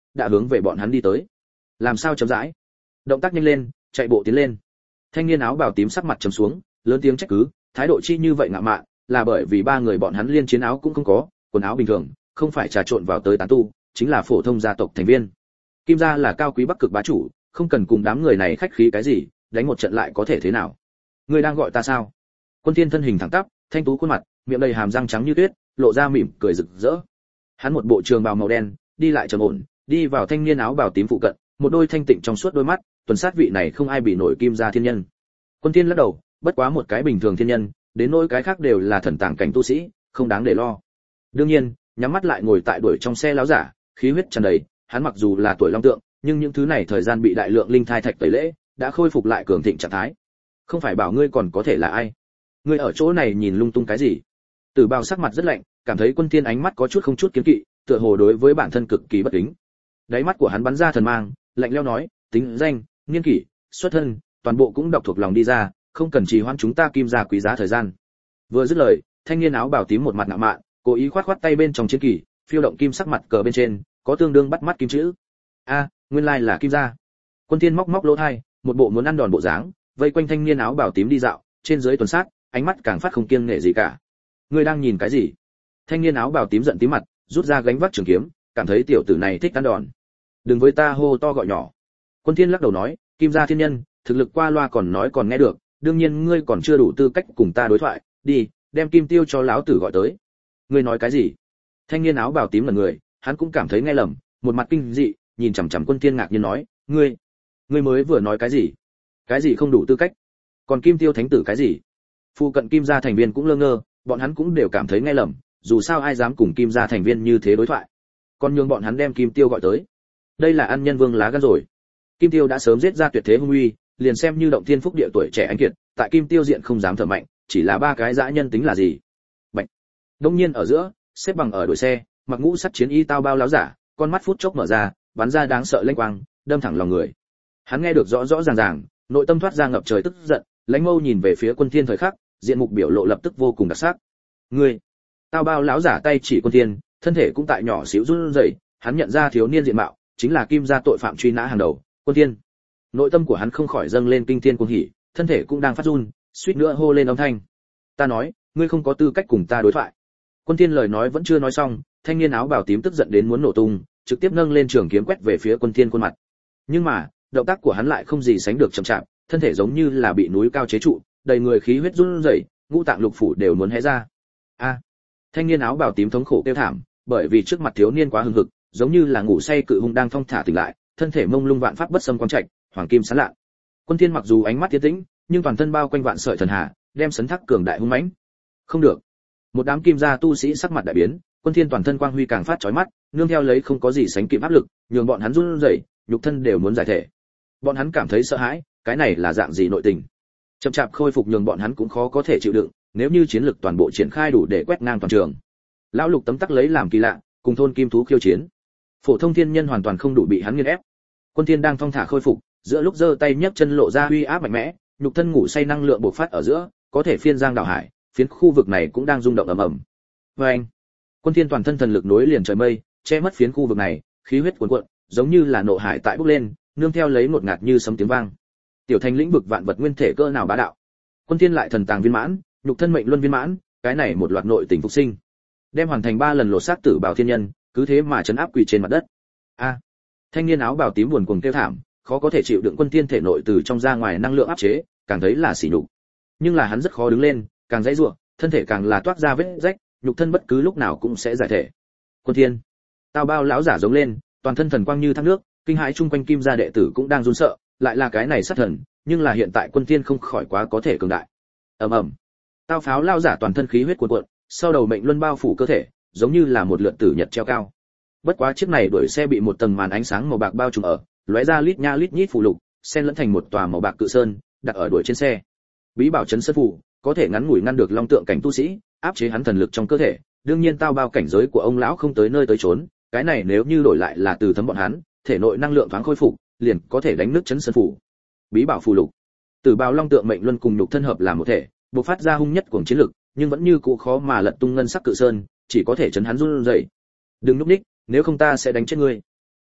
đã hướng về bọn hắn đi tới. Làm sao chậm rãi? Động tác nhanh lên, chạy bộ tiến lên. Thanh niên áo bào tím sắc mặt trầm xuống, lớn tiếng trách cứ, thái độ chi như vậy ngạo mạn, là bởi vì ba người bọn hắn liên chiến áo cũng không có, quần áo bình thường, không phải trà trộn vào tới tán tu, chính là phổ thông gia tộc thành viên. Kim gia là cao quý bắc cực bá chủ, không cần cùng đám người này khách khí cái gì, đánh một trận lại có thể thế nào? Ngươi đang gọi ta sao? Quân Thiên thân hình thẳng tắp, thanh tú khuôn mặt, miệng đầy hàm răng trắng như tuyết, lộ ra mỉm cười rực rỡ. Hắn một bộ trường bào màu đen, đi lại trầm ổn, đi vào thanh niên áo bào tím phụ cận, một đôi thanh tịnh trong suốt đôi mắt, tuần sát vị này không ai bị nổi Kim gia thiên nhân. Quân Thiên lắc đầu, bất quá một cái bình thường thiên nhân, đến nỗi cái khác đều là thần tàng cảnh tu sĩ, không đáng để lo. Đương nhiên, nhắm mắt lại ngồi tại đuổi trong xe láo giả, khí huyết tràn đầy, hắn mặc dù là tuổi long tượng, nhưng những thứ này thời gian bị đại lượng linh thai thạch tẩy lễ, đã khôi phục lại cường thịnh trạng thái. Không phải bảo ngươi còn có thể là ai? Ngươi ở chỗ này nhìn lung tung cái gì? Tử Bào sắc mặt rất lạnh, cảm thấy Quân Thiên ánh mắt có chút không chút kiêng kỵ, tựa hồ đối với bản thân cực kỳ bất kính. Đáy mắt của hắn bắn ra thần mang, lạnh lẽo nói, tính danh, niên kỷ, xuất thân, toàn bộ cũng đọc thuộc lòng đi ra, không cần trì hoãn chúng ta Kim gia quý giá thời gian. Vừa dứt lời, thanh niên áo bào tím một mặt ngạo mạn, cố ý khoát khoát tay bên trong chiến kỳ, phiêu động kim sắc mặt cờ bên trên, có tương đương bắt mắt kim chữ. A, nguyên lai là Kim gia. Quân Thiên móc móc lỗ tai, một bộ muốn ăn đòn bộ dáng, vây quanh thanh niên áo bào tím đi dạo, trên dưới tuần sát, ánh mắt càng phát không kiêng nể gì cả. Ngươi đang nhìn cái gì? Thanh niên áo bào tím giận tím mặt, rút ra gánh vác trường kiếm, cảm thấy tiểu tử này thích ăn đòn. Đừng với ta hô to gọi nhỏ. Quân Thiên lắc đầu nói, Kim gia thiên nhân, thực lực qua loa còn nói còn nghe được, đương nhiên ngươi còn chưa đủ tư cách cùng ta đối thoại, đi, đem Kim Tiêu cho lão tử gọi tới. Ngươi nói cái gì? Thanh niên áo bào tím là người, hắn cũng cảm thấy nghe lầm, một mặt kinh dị, nhìn chằm chằm Quân Thiên ngạc nhiên nói, ngươi, ngươi mới vừa nói cái gì? Cái gì không đủ tư cách? Còn Kim Tiêu thánh tử cái gì? Phu cận Kim gia thành viên cũng lơ ngơ, bọn hắn cũng đều cảm thấy nghe lầm, dù sao ai dám cùng Kim gia thành viên như thế đối thoại. Còn nhường bọn hắn đem Kim Tiêu gọi tới. Đây là ăn nhân vương lá gan rồi. Kim Tiêu đã sớm giết ra tuyệt thế hung uy, liền xem như động thiên phúc địa tuổi trẻ anh kiệt, tại Kim Tiêu diện không dám thở mạnh, chỉ là ba cái dã nhân tính là gì? Bạch. Đông nhiên ở giữa, xếp bằng ở đội xe, mặc ngũ sắt chiến y tao bao láo giả, con mắt phút chốc mở ra, bắn ra đáng sợ lênh quang, đâm thẳng lòng người. Hắn nghe được rõ rõ ràng ràng, nội tâm thoát ra ngập trời tức giận, lãnh mâu nhìn về phía Quân Thiên thời khắc, diện mục biểu lộ lập tức vô cùng đặc sắc. Ngươi, tao bao láo giả tay chỉ Quân Thiên, thân thể cũng tại nhỏ xíu run rẩy, hắn nhận ra thiếu niên diện mạo, chính là Kim gia tội phạm truy nã hàng đầu, Quân Thiên. Nội tâm của hắn không khỏi dâng lên kinh thiên cuồng hỉ, thân thể cũng đang phát run, suýt nữa hô lên âm thanh. Ta nói, ngươi không có tư cách cùng ta đối thoại. Quân Thiên lời nói vẫn chưa nói xong, thanh niên áo bào tím tức giận đến muốn nổ tung, trực tiếp nâng lên trường kiếm quét về phía Quân Thiên khuôn mặt. Nhưng mà, động tác của hắn lại không gì sánh được chậm chạp, thân thể giống như là bị núi cao chế trụ, đầy người khí huyết run rẩy, ngũ tạng lục phủ đều muốn hé ra. A! Thanh niên áo bào tím thống khổ kêu thảm, bởi vì trước mặt thiếu niên quá hưng hực, giống như là ngủ say cự hung đang thong thả tỉnh lại, thân thể mông lung vạn pháp bất xâm quang trạch, hoàng kim sáng lạ. Quân Thiên mặc dù ánh mắt tiến tĩnh, nhưng toàn thân bao quanh vạn sợi thần hà, đem sấn thác cường đại hung mãnh. Không được. Một đám kim gia tu sĩ sắc mặt đại biến, Quân Thiên toàn thân quang huy càng phát chói mắt, nương theo lấy không có gì sánh kịp áp lực, nhường bọn hắn run rẩy, nhục thân đều muốn giải thể. Bọn hắn cảm thấy sợ hãi, cái này là dạng gì nội tình? Chậm chạp khôi phục nhường bọn hắn cũng khó có thể chịu đựng, nếu như chiến lực toàn bộ triển khai đủ để quét ngang toàn trường. Lão Lục tấm tắc lấy làm kỳ lạ, cùng thôn kim thú khiêu chiến. Phổ thông thiên nhân hoàn toàn không đủ bị hắn nghiền ép. Quân Thiên đang thong thả khôi phục, giữa lúc giơ tay nhấc chân lộ ra uy áp mạnh mẽ, nhục thân ngủ say năng lượng bộc phát ở giữa, có thể phiên giang đảo hải, phiến khu vực này cũng đang rung động ầm ầm. Oeng! Quân Thiên toàn thân thần lực nối liền trời mây, che mất phiến khu vực này, khí huyết cuồn cuộn, giống như là nộ hải tại bốc lên, nương theo lấy một ngạt như sấm tiếng vang. Tiểu thành lĩnh vực vạn vật nguyên thể cỡ nào bá đạo. Quân Thiên lại thần tàng viên mãn, nhục thân mệnh luân viên mãn, cái này một loạt nội tình phục sinh, đem hoàn thành ba lần lột xác tử bảo thiên nhân, cứ thế mà chấn áp quỷ trên mặt đất. A! Thanh niên áo bào tím buồn cuồng kêu thảm, khó có thể chịu đựng Quân Thiên thể nội từ trong ra ngoài năng lượng áp chế, càng thấy là sỉ nhục. Nhưng là hắn rất khó đứng lên, càng dãy rủa, thân thể càng là toát ra vết rách, nhục thân bất cứ lúc nào cũng sẽ giải thể. Quân Thiên, tao bao lão giả giống lên, toàn thân thần quang như thác nước, kinh hãi chung quanh Kim gia đệ tử cũng đang run sợ, lại là cái này sát thần, nhưng là hiện tại Quân Thiên không khỏi quá có thể cường đại. Ầm ầm. Tao pháo lão giả toàn thân khí huyết cuồn cuộn, sau đầu mệnh luân bao phủ cơ thể, giống như là một lượn tử nhật treo cao. Bất quá chiếc này đuổi xe bị một tầng màn ánh sáng màu bạc bao trùm ở, lóe ra lít nha lít nhít phù lục, xen lẫn thành một tòa màu bạc cự sơn, đặt ở đuổi trên xe. Bí bảo chấn sơn phù, có thể ngắn ngủi ngăn được long tượng cảnh tu sĩ, áp chế hắn thần lực trong cơ thể. Đương nhiên tao bao cảnh giới của ông lão không tới nơi tới chốn, cái này nếu như đổi lại là từ thấm bọn hắn, thể nội năng lượng thoáng khôi phục, liền có thể đánh nứt chấn sơn phù. Bí bảo phù lục, từ bao long tượng mệnh luân cùng nhục thân hợp làm một thể, bộc phát ra hung nhất cuồng chiến lực, nhưng vẫn như cũ khó mà lật tung ngân sắc cự sơn, chỉ có thể chấn hắn run rẩy. Đừng núp ních, nếu không ta sẽ đánh chết ngươi.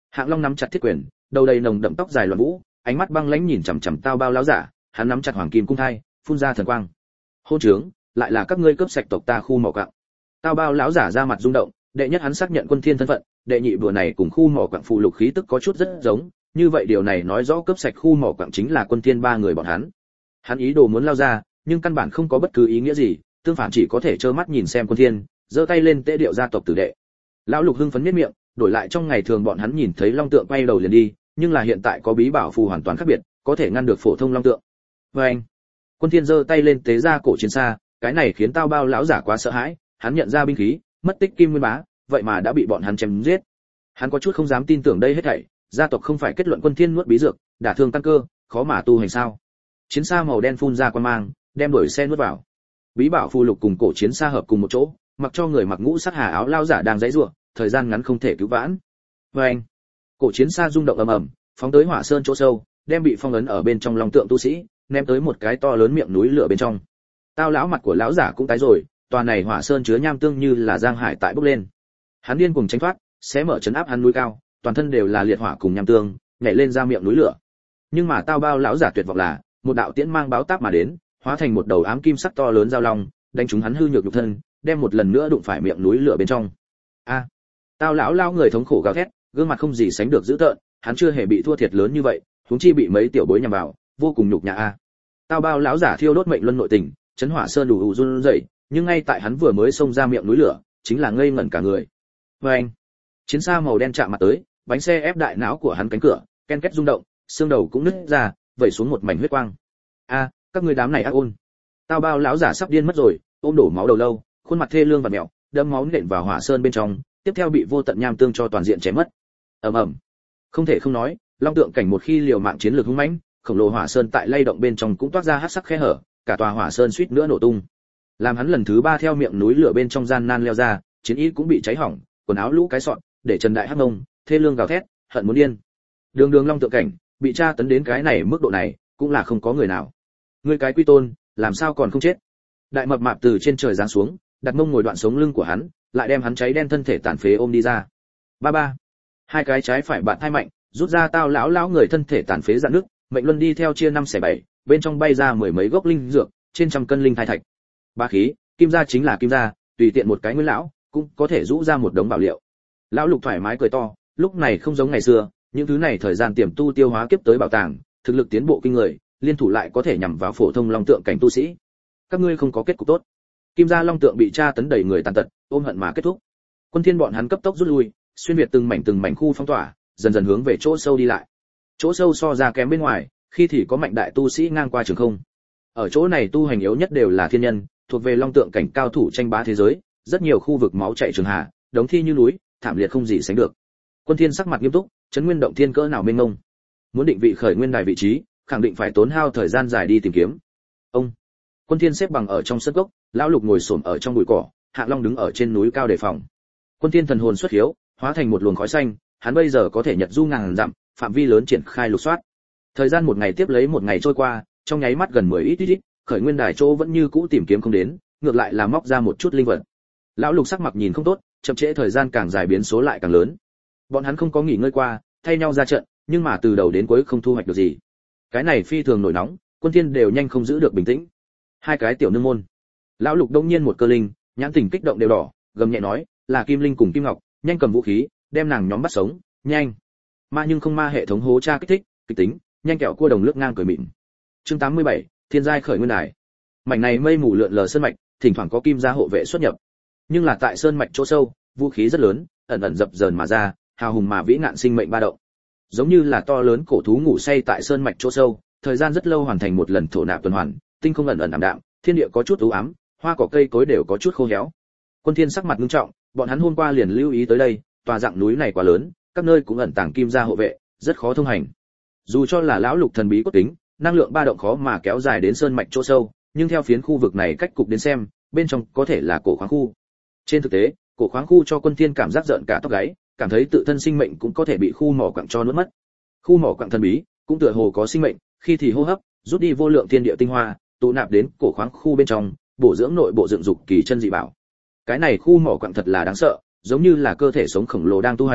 Hạng Long nắm chặt thiết quyền, đầu đầy nồng đậm tóc dài loạn vũ, ánh mắt băng lãnh nhìn chằm chằm Tao Bao lão giả, hắn nắm chặt hoàng kim cung thai, phun ra thần quang. Hôn trướng, lại là các ngươi cướp sạch tộc ta khu mỏ quặng. Tao Bao lão giả ra mặt rung động, đệ nhất hắn xác nhận Quân Thiên thân phận, đệ nhị vừa này cùng khu mỏ quặng phụ lục khí tức có chút rất giống, như vậy điều này nói rõ cướp sạch khu mỏ quặng chính là Quân Thiên ba người bọn hắn. Hắn ý đồ muốn lao ra, nhưng căn bản không có bất cứ ý nghĩa gì, tương phản chỉ có thể trơ mắt nhìn xem Quân Thiên, giơ tay lên tế điệu gia tộc tử đệ. Lão Lục hưng phấn miết miệng, đổi lại trong ngày thường bọn hắn nhìn thấy long tượng quay đầu liền đi, nhưng là hiện tại có bí bảo phù hoàn toàn khác biệt, có thể ngăn được phổ thông long tượng. Và anh, Quân Thiên giơ tay lên tế ra cổ chiến xa, cái này khiến Tao Bao lão giả quá sợ hãi, hắn nhận ra binh khí, mất tích kim nguyên bá, vậy mà đã bị bọn hắn chém giết. Hắn có chút không dám tin tưởng đây hết thảy, gia tộc không phải kết luận Quân Thiên nuốt bí dược, đả thương căn cơ, khó mà tu hành sao? Chiến xa màu đen phun ra quang mang, đem đuổi xe nuốt vào. Bí bảo phù lục cùng cổ chiến xa hợp cùng một chỗ, mặc cho người mặc ngũ sắc hà áo lao giả đang giãy giụa, thời gian ngắn không thể cứu vãn. Và anh, cổ chiến xa rung động ầm ầm, phóng tới hỏa sơn chỗ sâu, đem bị phong ấn ở bên trong long tượng tu sĩ, ném tới một cái to lớn miệng núi lửa bên trong. Tao lão mặt của lão giả cũng tái rồi, tòa này hỏa sơn chứa nham tương như là giang hải tại bốc lên. Hắn điên cuồng tránh thoát, xé mở chấn áp hắn núi cao, toàn thân đều là liệt hỏa cùng nham tương, nhảy lên ra miệng núi lửa. Nhưng mà Tao Bao lão giả tuyệt vọng là, một đạo tiễn mang báo táp mà đến, hóa thành một đầu ám kim sắc to lớn giao long, đánh trúng hắn hư nhược nhục thân, đem một lần nữa đụng phải miệng núi lửa bên trong. A! Tao lão lao người thống khổ gào thét, gương mặt không gì sánh được dữ tợn, hắn chưa hề bị thua thiệt lớn như vậy, huống chi bị mấy tiểu bối nhằm vào, vô cùng nhục nhã a. Tao Bao lão giả thiêu đốt mệnh luân nội tình, chấn hỏa sơn đủ run rẩy, nhưng ngay tại hắn vừa mới xông ra miệng núi lửa, chính là ngây ngẩn cả người. Và anh, chiến xa màu đen chạm mặt tới, bánh xe ép đại não của hắn cánh cửa, ken két rung động, xương đầu cũng nứt ra, vẩy xuống một mảnh huyết quang. A, các ngươi đám này ác ôn. Tao Bao lão giả sắp điên mất rồi, ôm đổ máu đầu lâu, khuôn mặt thê lương và mèo, đâm máu nện vào hỏa sơn bên trong, tiếp theo bị vô tận nham tương cho toàn diện chém mất. Ầm ầm. Không thể không nói, long tượng cảnh một khi liều mạng chiến lược hung mãnh, khổng lồ hỏa sơn tại lay động bên trong cũng toát ra hắc sắc khe hở, cả tòa hỏa sơn suýt nữa nổ tung. Làm hắn lần thứ ba theo miệng núi lửa bên trong gian nan leo ra, chiến y cũng bị cháy hỏng, quần áo lũ cái sọn, để Trần Đại Hắc Ngông, thê lương gào thét, hận muốn điên. Đường Đường long tượng cảnh, bị tra tấn đến cái này mức độ này, cũng là không có người nào. Ngươi cái quy tôn, làm sao còn không chết? Đại mập mạp từ trên trời giáng xuống, đặt mông ngồi đoạn sống lưng của hắn, lại đem hắn cháy đen thân thể tàn phế ôm đi ra. Ba ba. Hai cái trái phải bạn thai mạnh, rút ra Tao lão lão người thân thể tàn phế dạn nước, mệnh luân đi theo chia năm xẻ bảy, bên trong bay ra mười mấy gốc linh dược, trên trăm cân linh thai thạch. Ba khí, kim gia chính là kim gia, tùy tiện một cái nguyên lão, cũng có thể rũ ra một đống bảo liệu. Lão Lục thoải mái cười to, lúc này không giống ngày xưa, những thứ này thời gian tiềm tu tiêu hóa kiếp tới bảo tàng, thực lực tiến bộ kinh người, liên thủ lại có thể nhằm vào phổ thông long tượng cảnh tu sĩ. Các ngươi không có kết cục tốt. Kim gia long tượng bị tra tấn đầy người tàn tật, ôm hận mà kết thúc. Quân Thiên bọn hắn cấp tốc rút lui, xuyên việt từng mảnh từng mảnh khu phong tỏa, dần dần hướng về chỗ sâu đi lại. Chỗ sâu so ra kém bên ngoài, khi thì có mạnh đại tu sĩ ngang qua trường không. Ở chỗ này tu hành yếu nhất đều là thiên nhân, thuộc về long tượng cảnh cao thủ tranh bá thế giới, rất nhiều khu vực máu chảy trường hà, đống thi như núi, thảm liệt không gì sánh được. Quân Thiên sắc mặt nghiêm túc, chấn nguyên động thiên cỡ nào mênh mông. Muốn định vị khởi nguyên đài vị trí, khẳng định phải tốn hao thời gian dài đi tìm kiếm. Ông Quân Thiên xếp bằng ở trong sân gốc, lão Lục ngồi xổm ở trong bụi cỏ, Hạng Long đứng ở trên núi cao đề phòng. Quân Thiên thần hồn xuất hiếu, hóa thành một luồng khói xanh, hắn bây giờ có thể nhật du ngàn dặm, phạm vi lớn triển khai lục soát. Thời gian một ngày tiếp lấy một ngày trôi qua, trong nháy mắt gần mười ít ít ít, khởi nguyên đài chỗ vẫn như cũ tìm kiếm không đến, ngược lại là móc ra một chút linh vật. Lão Lục sắc mặt nhìn không tốt, chậm trễ thời gian càng dài biến số lại càng lớn. Bọn hắn không có nghỉ ngơi qua, thay nhau ra trận, nhưng mà từ đầu đến cuối không thu hoạch được gì. Cái này phi thường nổi nóng, Quân Thiên đều nhanh không giữ được bình tĩnh. Hai cái tiểu nương môn. Lão Lục đông nhiên một cơ linh, nhãn tình kích động đều đỏ, gầm nhẹ nói, là Kim Linh cùng Kim Ngọc, nhanh cầm vũ khí, đem nàng nhóm bắt sống, nhanh. Ma nhưng không ma hệ thống hố tra kích thích, kịch tính, nhanh kẹo cua đồng lướt ngang cười mịn. Chương tám mươi bảy, Thiên giai khởi nguyên đài. Mảnh này mây mù lượn lờ sơn mạch, thỉnh thoảng có kim gia hộ vệ xuất nhập. Nhưng là tại sơn mạch chỗ sâu, vũ khí rất lớn, ẩn ẩn dập dờn mà ra, hào hùng mà vĩ nạn sinh mệnh ba động. Giống như là to lớn cổ thú ngủ say tại sơn mạch chỗ sâu, thời gian rất lâu hoàn thành một lần thổ nạp tuần hoàn, tinh không ẩn ẩn ảm đạm, thiên địa có chút u ám, hoa cỏ cây cối đều có chút khô héo. Quân Thiên sắc mặt nghiêm trọng, bọn hắn hôm qua liền lưu ý tới đây, tòa dạng núi này quá lớn, các nơi cũng ẩn tàng kim gia hộ vệ, rất khó thông hành. Dù cho là lão Lục thần bí cốt tính, năng lượng ba động khó mà kéo dài đến sơn mạch chỗ sâu, nhưng theo phiến khu vực này cách cục đến xem, bên trong có thể là cổ khoáng khu. Trên thực tế, cổ khoáng khu cho Quân Thiên cảm giác giận cả tóc gáy, cảm thấy tự thân sinh mệnh cũng có thể bị khu mỏ quặng cho nuốt mất. Khu mỏ quặng thần bí, cũng tựa hồ có sinh mệnh, khi thì hô hấp, rút đi vô lượng thiên địa tinh hoa, tụ nạp đến cổ khoáng khu bên trong, bổ dưỡng nội bộ dựng dục kỳ chân dị bảo. Cái này khu mỏ quặng thật là đáng sợ, giống như là cơ thể sống khổng lồ đang tu hành,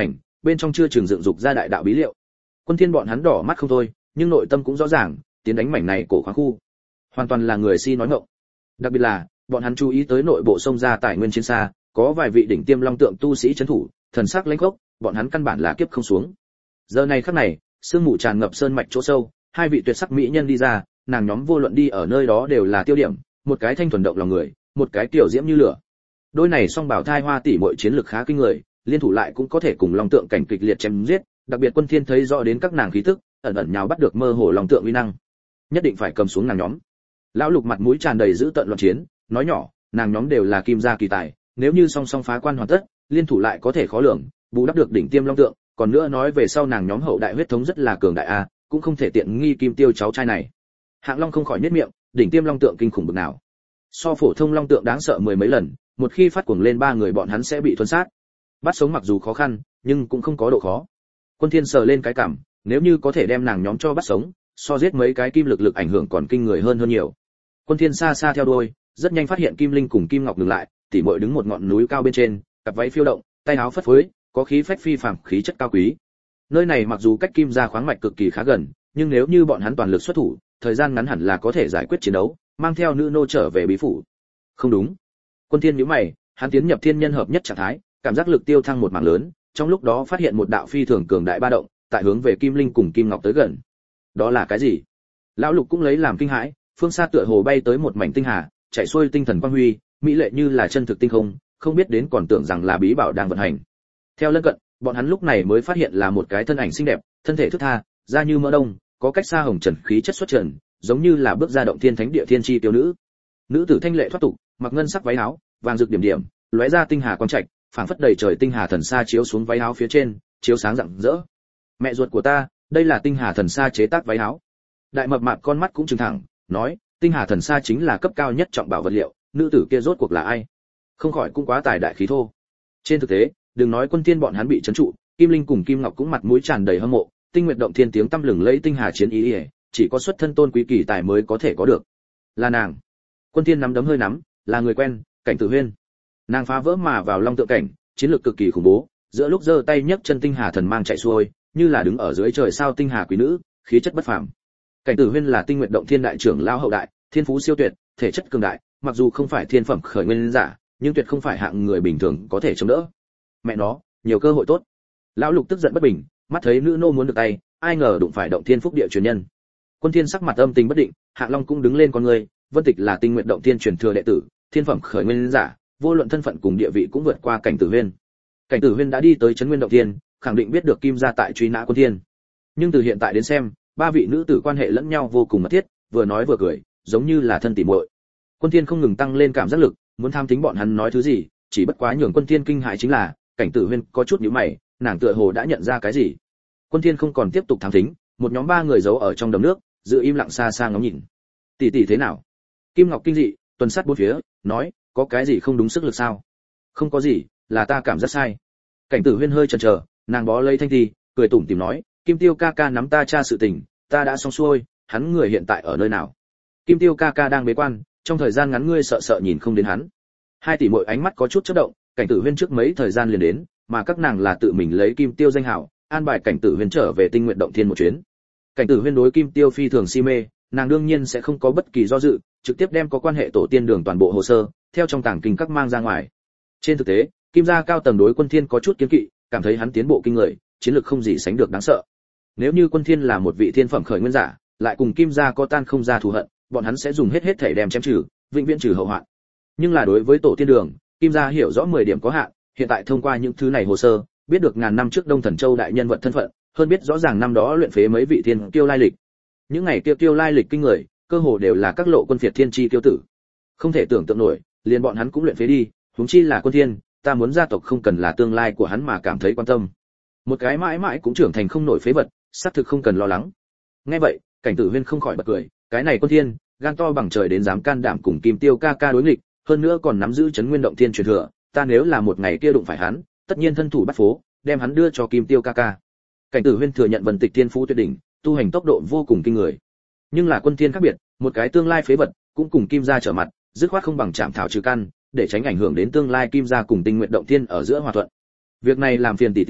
bên trong chưa trường dựng dục ra đại đạo bí liệu. Quân Thiên bọn hắn đỏ mắt không thôi, nhưng nội tâm cũng rõ ràng, tiến đánh mảnh này cổ khoáng khu, hoàn toàn là người si nói ngọng. Đặc biệt là, bọn hắn chú ý tới nội bộ sông ra tài nguyên chiến xa, có vài vị đỉnh tiêm long tượng tu sĩ trấn thủ, thần sắc lãnh khốc, bọn hắn căn bản là kiếp không xuống. Giờ này khắc này, sương mù tràn ngập sơn mạch chỗ sâu, hai vị tuyệt sắc mỹ nhân đi ra, nàng nhóm vô luận đi ở nơi đó đều là tiêu điểm, một cái thanh thuần động lòng người, một cái tiểu diễm như lửa. Đôi này song bảo thai hoa tỷ muội chiến lực khá kinh người, liên thủ lại cũng có thể cùng long tượng cảnh kịch liệt chém giết, đặc biệt Quân Thiên thấy rõ đến các nàng khí tức, ẩn ẩn nhào bắt được mơ hồ long tượng uy năng. Nhất định phải cầm xuống nàng nhóm. Lão Lục mặt mũi tràn đầy dữ tợn loạn chiến, nói nhỏ, nàng nhóm đều là kim gia kỳ tài, nếu như song song phá quan hoàn tất, liên thủ lại có thể khó lường, bù đắp được đỉnh tiêm long tượng, còn nữa nói về sau nàng nhóm hậu đại huyết thống rất là cường đại a, cũng không thể tiện nghi Kim Tiêu cháu trai này. Hạng Long không khỏi nhếch miệng, đỉnh tiêm long tượng kinh khủng bực nào. So phổ thông long tượng đáng sợ mười mấy lần, một khi phát cuồng lên ba người bọn hắn sẽ bị thuần sát. Bắt sống mặc dù khó khăn, nhưng cũng không có độ khó. Quân Thiên sờ lên cái cằm, nếu như có thể đem nàng nhóm cho bắt sống, so giết mấy cái kim lực lực ảnh hưởng còn kinh người hơn hơn nhiều. Quân Thiên xa xa theo đuôi, rất nhanh phát hiện Kim Linh cùng Kim Ngọc dừng lại, tỉ muội đứng một ngọn núi cao bên trên, cặp váy phiêu động, tay áo phất phới, có khí phách phi phàm, khí chất cao quý. Nơi này mặc dù cách Kim gia khoáng mạch cực kỳ khá gần, nhưng nếu như bọn hắn toàn lực xuất thủ, thời gian ngắn hẳn là có thể giải quyết chiến đấu, mang theo nữ nô trở về bí phủ. Không đúng. Quân Thiên nhíu mày, hắn tiến nhập thiên nhân hợp nhất trạng thái, cảm giác lực tiêu thăng một mảng lớn, trong lúc đó phát hiện một đạo phi thường cường đại ba động, tại hướng về Kim Linh cùng Kim Ngọc tới gần. Đó là cái gì? Lão Lục cũng lấy làm kinh hãi, phương xa tựa hồ bay tới một mảnh tinh hà, chạy xuôi tinh thần quang huy, mỹ lệ như là chân thực tinh không, không biết đến còn tưởng rằng là bí bảo đang vận hành. Theo lân cận, bọn hắn lúc này mới phát hiện là một cái thân ảnh xinh đẹp, thân thể thướt tha, da như mỡ đông, có cách xa hồng trần khí chất xuất trần, giống như là bước ra động thiên thánh địa thiên chi tiểu nữ. Nữ tử thanh lệ thoát tục, mặc ngân sắc váy áo, vàng rực điểm điểm, lóe ra tinh hà quang trạch, phảng phất đầy trời tinh hà thần sa chiếu xuống váy áo phía trên, chiếu sáng rạng rỡ. Mẹ ruột của ta, đây là tinh hà thần sa chế tác váy áo. Đại mập mạp con mắt cũng trừng thẳng, nói, tinh hà thần sa chính là cấp cao nhất trọng bảo vật liệu, nữ tử kia rốt cuộc là ai? Không khỏi cũng quá tài đại khí thô. Trên thực tế, đừng nói Quân Thiên bọn hắn bị trấn trụ, Kim Linh cùng Kim Ngọc cũng mặt mũi tràn đầy hâm mộ, Tinh Nguyệt động thiên tiếng tăm lừng lẫy tinh hà chiến ý, ý chỉ có xuất thân tôn quý kỳ tài mới có thể có được. Là nàng. Quân Thiên nắm đấm hơi nắm, là người quen, Cảnh Tử Huyên. Nàng phá vỡ mà vào long tượng cảnh, chiến lược cực kỳ khủng bố, giữa lúc giơ tay nhấc chân tinh hà thần mang chạy xuôi, như là đứng ở dưới trời sao tinh hà quý nữ, khí chất bất phàm. Cảnh Tử Huyên là Tinh Nguyệt động thiên đại trưởng lão hậu đại, thiên phú siêu tuyệt, thể chất cường đại, mặc dù không phải thiên phẩm khởi nguyên giả, nhưng tuyệt không phải hạng người bình thường có thể chống đỡ. Mẹ nó, nhiều cơ hội tốt. Lão Lục tức giận bất bình, mắt thấy nữ nô muốn được tay, ai ngờ đụng phải động thiên phúc địa truyền nhân. Quân Thiên sắc mặt âm tình bất định, Hạng Long cũng đứng lên con người, Vân Tịch là Tinh Nguyệt động thiên truyền thừa đệ tử, thiên phẩm khởi nguyên giả, vô luận thân phận cùng địa vị cũng vượt qua Cảnh Tử Huyên. Cảnh Tử Huyên đã đi tới Trấn Nguyên động thiên, khẳng định biết được Kim gia tại truy nã Quân Thiên. Nhưng từ hiện tại đến xem, ba vị nữ tử quan hệ lẫn nhau vô cùng mật thiết, vừa nói vừa cười, giống như là thân tỉ muội. Quân Thiên không ngừng tăng lên cảm giác lực, muốn tham thính bọn hắn nói thứ gì, chỉ bất quá nhường Quân Thiên kinh hãi chính là, Cảnh Tử Huyên có chút nhíu mày, nàng tựa hồ đã nhận ra cái gì. Quân Thiên không còn tiếp tục tham thính, một nhóm ba người giấu ở trong đầm nước, giữ im lặng xa xa ngắm nhìn. Tỷ tỷ thế nào? Kim Ngọc kinh dị, tuần sát bốn phía, nói, có cái gì không đúng sức lực sao? Không có gì, là ta cảm giác sai. Cảnh Tử Huyên hơi chần chờ, nàng bó lấy thanh thi, cười tủm tỉm nói, Kim Tiêu ca ca nắm ta tra sự tình, ta đã xong xuôi, hắn người hiện tại ở nơi nào? Kim Tiêu ca ca đang bế quan, trong thời gian ngắn ngươi sợ sợ nhìn không đến hắn. Hai tỷ muội ánh mắt có chút chớp động, Cảnh Tử Huyên trước mấy thời gian liền đến, mà các nàng là tự mình lấy Kim Tiêu danh hào, an bài Cảnh Tử Huyên trở về Tinh Nguyệt động thiên một chuyến. Cảnh Tử Huyên đối Kim Tiêu phi thường si mê, nàng đương nhiên sẽ không có bất kỳ do dự, trực tiếp đem có quan hệ tổ tiên đường toàn bộ hồ sơ, theo trong tàng kinh các mang ra ngoài. Trên thực tế, Kim gia cao tầng đối Quân Thiên có chút kiêng kỵ, cảm thấy hắn tiến bộ kinh người, chiến lược không gì sánh được đáng sợ. Nếu như Quân Thiên là một vị thiên phẩm khởi nguyên giả, lại cùng Kim gia có tan không ra thù hận, bọn hắn sẽ dùng hết hết thể đem chém trừ, vĩnh viễn trừ hậu hoạn. Nhưng là đối với tổ tiên đường, Kim gia hiểu rõ mười điểm có hạn, hiện tại thông qua những thứ này hồ sơ, biết được ngàn năm trước Đông Thần Châu đại nhân vật thân phận, hơn biết rõ ràng năm đó luyện phế mấy vị thiên kiêu lai lịch. Những ngày kiêu kiêu lai lịch kinh người, cơ hồ đều là các lộ quân phiệt thiên chi tiêu tử. Không thể tưởng tượng nổi, liền bọn hắn cũng luyện phế đi, huống chi là Quân Thiên, ta muốn gia tộc không cần là tương lai của hắn mà cảm thấy quan tâm. Một cái mãi mãi cũng trưởng thành không nổi phế vật, xác thực không cần lo lắng. Nghe vậy, Cảnh Tử Huyên không khỏi bật cười, cái này Quân Thiên, gan to bằng trời đến dám can đảm cùng Kim Tiêu ca ca đối nghịch, hơn nữa còn nắm giữ Trấn Nguyên động thiên truyền thừa, ta nếu là một ngày kia đụng phải hắn, tất nhiên thân thủ bắt phố, đem hắn đưa cho Kim Tiêu ca ca. Cảnh Tử Huyên thừa nhận Vân Tịch thiên phú tuyệt đỉnh, tu hành tốc độ vô cùng kinh người. Nhưng là Quân Thiên khác biệt, một cái tương lai phế vật, cũng cùng Kim gia trở mặt, dứt khoát không bằng chạm thảo trừ căn, để tránh ảnh hưởng đến tương lai Kim gia cùng Tinh Nguyệt động thiên ở giữa hòa thuận. Việc này làm phiền tỷ tỷ,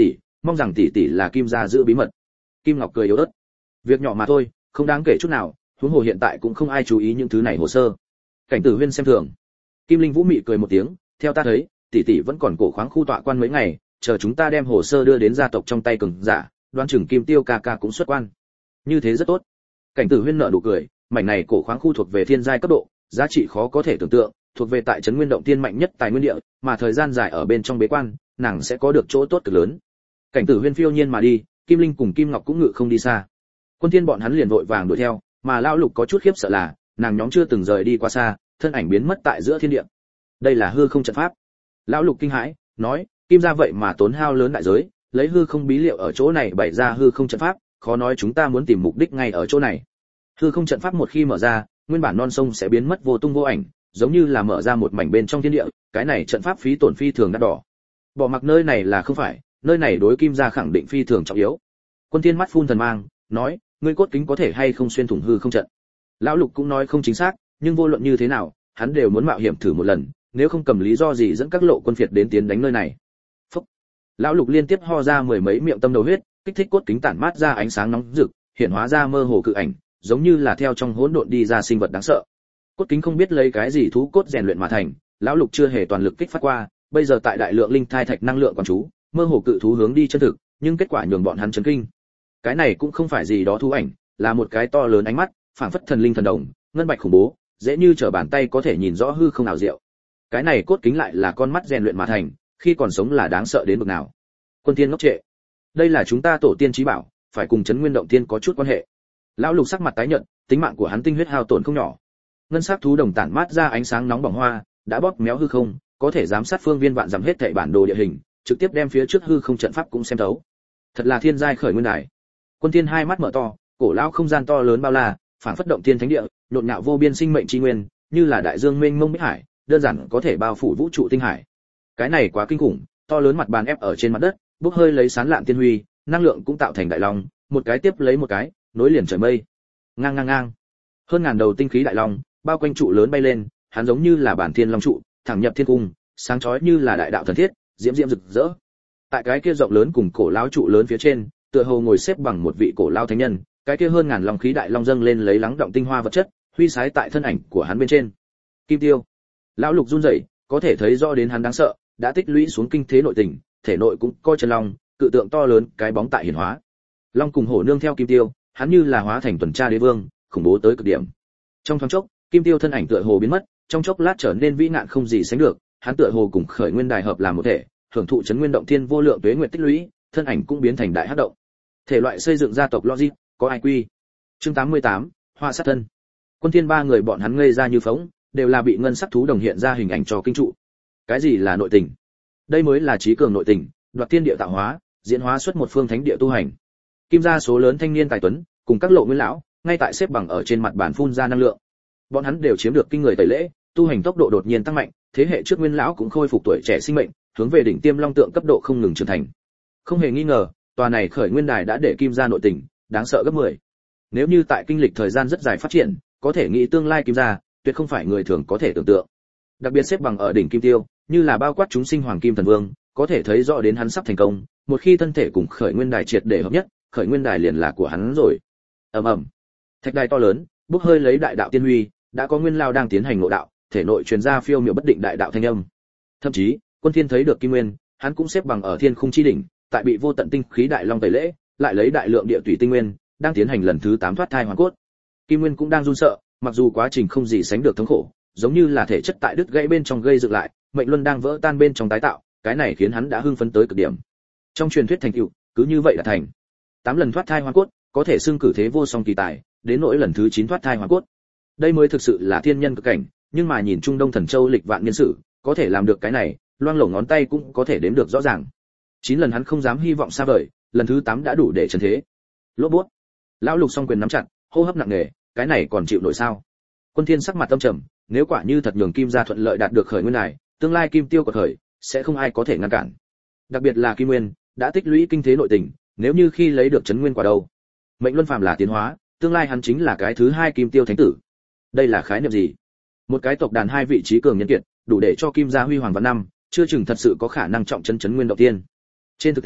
mong rằng tỷ tỷ là Kim gia giữ bí mật. Kim Ngọc cười yếu ớt. Việc nhỏ mà thôi, không đáng kể chút nào, huống hồ hiện tại cũng không ai chú ý những thứ này hồ sơ. Cảnh Tử Huyên xem thường. Kim Linh Vũ mị cười một tiếng, theo ta thấy, tỷ tỷ vẫn còn cổ khoáng khu tọa quan mấy ngày, chờ chúng ta đem hồ sơ đưa đến gia tộc trong tay cường giả, đoán chừng Kim Tiêu ca ca cũng xuất quan. Như thế rất tốt. Cảnh Tử Huyên nở nụ cười, mảnh này cổ khoáng khu thuộc về thiên giai cấp độ, giá trị khó có thể tưởng tượng, thuộc về tại trấn Nguyên Động Tiên mạnh nhất tài nguyên địa, mà thời gian dài ở bên trong bế quan, nàng sẽ có được chỗ tốt cực lớn. Cảnh Tử Huyên phiêu nhiên mà đi, Kim Linh cùng Kim Ngọc cũng ngự không đi xa. Quân Thiên bọn hắn liền vội vàng đuổi theo, mà lão Lục có chút khiếp sợ là, nàng nhóm chưa từng rời đi qua xa, thân ảnh biến mất tại giữa thiên địa. Đây là hư không trận pháp. Lão Lục kinh hãi, nói, Kim gia vậy mà tốn hao lớn đại giới, lấy hư không bí liệu ở chỗ này bày ra hư không trận pháp, khó nói chúng ta muốn tìm mục đích ngay ở chỗ này. Hư không trận pháp một khi mở ra, nguyên bản non sông sẽ biến mất vô tung vô ảnh, giống như là mở ra một mảnh bên trong thiên địa, cái này trận pháp phí tổn phi thường đắt đỏ. Bỏ mặc nơi này là không phải, nơi này đối Kim gia khẳng định phi thường trọng yếu. Quân Thiên mắt phun thần mang, nói, ngươi cốt kính có thể hay không xuyên thủng hư không trận. Lão Lục cũng nói không chính xác, nhưng vô luận như thế nào, hắn đều muốn mạo hiểm thử một lần, nếu không cầm lý do gì dẫn các lộ quân phiệt đến tiến đánh nơi này. Phúc. Lão Lục liên tiếp ho ra mười mấy miệng tâm đầu huyết, kích thích cốt kính tản mát ra ánh sáng nóng rực, hiện hóa ra mơ hồ cự ảnh, giống như là theo trong hỗn độn đi ra sinh vật đáng sợ. Cốt kính không biết lấy cái gì thú cốt rèn luyện mà thành, lão Lục chưa hề toàn lực kích phát qua, bây giờ tại đại lượng linh thai thạch năng lượng còn chú, mơ hồ cự thú hướng đi chân thực, nhưng kết quả nhường bọn hắn chấn kinh. Cái này cũng không phải gì đó thú ảnh, là một cái to lớn ánh mắt, phảng phất thần linh thần đồng, ngân bạch khủng bố, dễ như trở bàn tay có thể nhìn rõ hư không ảo diệu. Cái này cốt kính lại là con mắt rèn luyện mà thành, khi còn sống là đáng sợ đến mức nào. Quân Thiên ngốc trệ. Đây là chúng ta tổ tiên chí bảo, phải cùng Trấn Nguyên Động Tiên có chút quan hệ. Lão Lục sắc mặt tái nhợt, tính mạng của hắn tinh huyết hao tổn không nhỏ. Ngân sắc thú đồng tản mát ra ánh sáng nóng bỏng hoa, đã bóp méo hư không, có thể giám sát phương viên vạn dặm hết thảy bản đồ địa hình, trực tiếp đem phía trước hư không trận pháp cũng xem thấu. Thật là thiên giai khởi nguyên đài. Quân Thiên hai mắt mở to, cổ lão không gian to lớn bao la, phảng phất động thiên thánh địa, nhộn nhạo vô biên sinh mệnh chi nguyên, như là đại dương mênh mông bích hải, đơn giản có thể bao phủ vũ trụ tinh hải. Cái này quá kinh khủng, to lớn mặt bàn ép ở trên mặt đất, bốc hơi lấy sán lạn tiên huy, năng lượng cũng tạo thành đại long, một cái tiếp lấy một cái, nối liền trời mây. Ngang ngang ngang. Hơn ngàn đầu tinh khí đại long, bao quanh trụ lớn bay lên, hắn giống như là bản thiên long trụ, thẳng nhập thiên cung, sáng chói như là đại đạo thần thiết, diễm diễm rực rỡ. Tại cái kia rộng lớn cùng cổ lão trụ lớn phía trên, tựa hồ ngồi xếp bằng một vị cổ lão thánh nhân, cái kia hơn ngàn long khí đại long dâng lên lấy lắng động tinh hoa vật chất, huy sái tại thân ảnh của hắn bên trên. Kim Tiêu. Lão Lục run rẩy, có thể thấy rõ đến hắn đáng sợ, đã tích lũy xuống kinh thế nội tình, thể nội cũng coi chân long, cự tượng to lớn, cái bóng tại hiển hóa. Long cùng hổ nương theo Kim Tiêu, hắn như là hóa thành tuần tra đế vương, khủng bố tới cực điểm. Trong thoáng chốc, Kim Tiêu thân ảnh tựa hồ biến mất, trong chốc lát trở nên vĩ ngạn không gì sánh được, hắn tựa hồ cùng khởi nguyên đài hợp làm một thể, hưởng thụ Trấn Nguyên Động Thiên vô lượng tuế nguyệt tích lũy, thân ảnh cũng biến thành đại hắc động. Thể loại xây dựng gia tộc logic, có ai quy. Chương tám mươi tám, Hoa sát thân. Quân Thiên ba người bọn hắn ngây ra như phỗng, đều là bị ngân sắc thú đồng hiện ra hình ảnh cho kinh trụ. Cái gì là nội tình? Đây mới là trí cường nội tình, đoạt thiên địa tạo hóa, diễn hóa xuất một phương thánh địa tu hành. Kim gia số lớn thanh niên tài tuấn, cùng các lộ nguyên lão, ngay tại xếp bằng ở trên mặt bàn phun ra năng lượng. Bọn hắn đều chiếm được kinh người tẩy lễ, tu hành tốc độ đột nhiên tăng mạnh, thế hệ trước nguyên lão cũng khôi phục tuổi trẻ sinh mệnh, hướng về đỉnh tiêm long tượng cấp độ không ngừng trưởng thành. Không hề nghi ngờ, tòa này khởi nguyên đài đã để Kim gia nội tình đáng sợ gấp mười. Nếu như tại kinh lịch thời gian rất dài phát triển, có thể nghĩ tương lai Kim gia, tuyệt không phải người thường có thể tưởng tượng. Đặc biệt xếp bằng ở đỉnh Kim Tiêu, như là bao quát chúng sinh hoàng kim thần vương, có thể thấy rõ đến hắn sắp thành công, một khi thân thể cùng khởi nguyên đài triệt để hợp nhất, khởi nguyên đài liền là của hắn rồi. Ầm ầm. Thạch đài to lớn, bốc hơi lấy đại đạo tiên huy, đã có nguyên lao đang tiến hành ngộ đạo, thể nội truyền ra phiêu miểu bất định đại đạo thanh âm. Thậm chí, Quân Thiên thấy được Kim Nguyên, hắn cũng xếp bằng ở thiên khung chi đỉnh, tại bị vô tận tinh khí đại long tẩy lễ, lại lấy đại lượng địa tủy tinh nguyên, đang tiến hành lần thứ tám thoát thai hoàn cốt. Kim Nguyên cũng đang run sợ, mặc dù quá trình không gì sánh được thống khổ, giống như là thể chất tại đứt gãy bên trong gây dựng lại, mệnh luân đang vỡ tan bên trong tái tạo, cái này khiến hắn đã hưng phấn tới cực điểm. Trong truyền thuyết thành tựu, cứ như vậy là thành. Tám lần thoát thai hoàn cốt, có thể xưng cử thế vô song kỳ tài, đến nỗi lần thứ chín thoát thai hoàn cốt. Đây mới thực sự là thiên nhân cực cảnh, nhưng mà nhìn Trung Đông Thần Châu lịch vạn niên sử, có thể làm được cái này, loang lổ ngón tay cũng có thể đếm được rõ ràng. Chín lần hắn không dám hy vọng xa vời, lần thứ tám đã đủ để trấn thế. Lốp bút. Lão Lục song quyền nắm chặt, hô hấp nặng nề, cái này còn chịu nổi sao? Quân Thiên sắc mặt tâm trầm, nếu quả như thật nhường Kim gia thuận lợi đạt được khởi nguyên này, tương lai Kim Tiêu của khởi, sẽ không ai có thể ngăn cản. Đặc biệt là Kim Nguyên, đã tích lũy kinh thế nội tình, nếu như khi lấy được chấn nguyên quả đâu, mệnh luân phàm là tiến hóa, tương lai hắn chính là cái thứ hai Kim Tiêu thánh tử. Đây là khái niệm gì? Một cái tộc đàn hai vị trí cường nhân kiệt, đủ để cho Kim gia huy hoàng vạn năm, chưa chừng thật sự có khả năng trọng trấn chấn nguyên động tiên. Trên thực tế,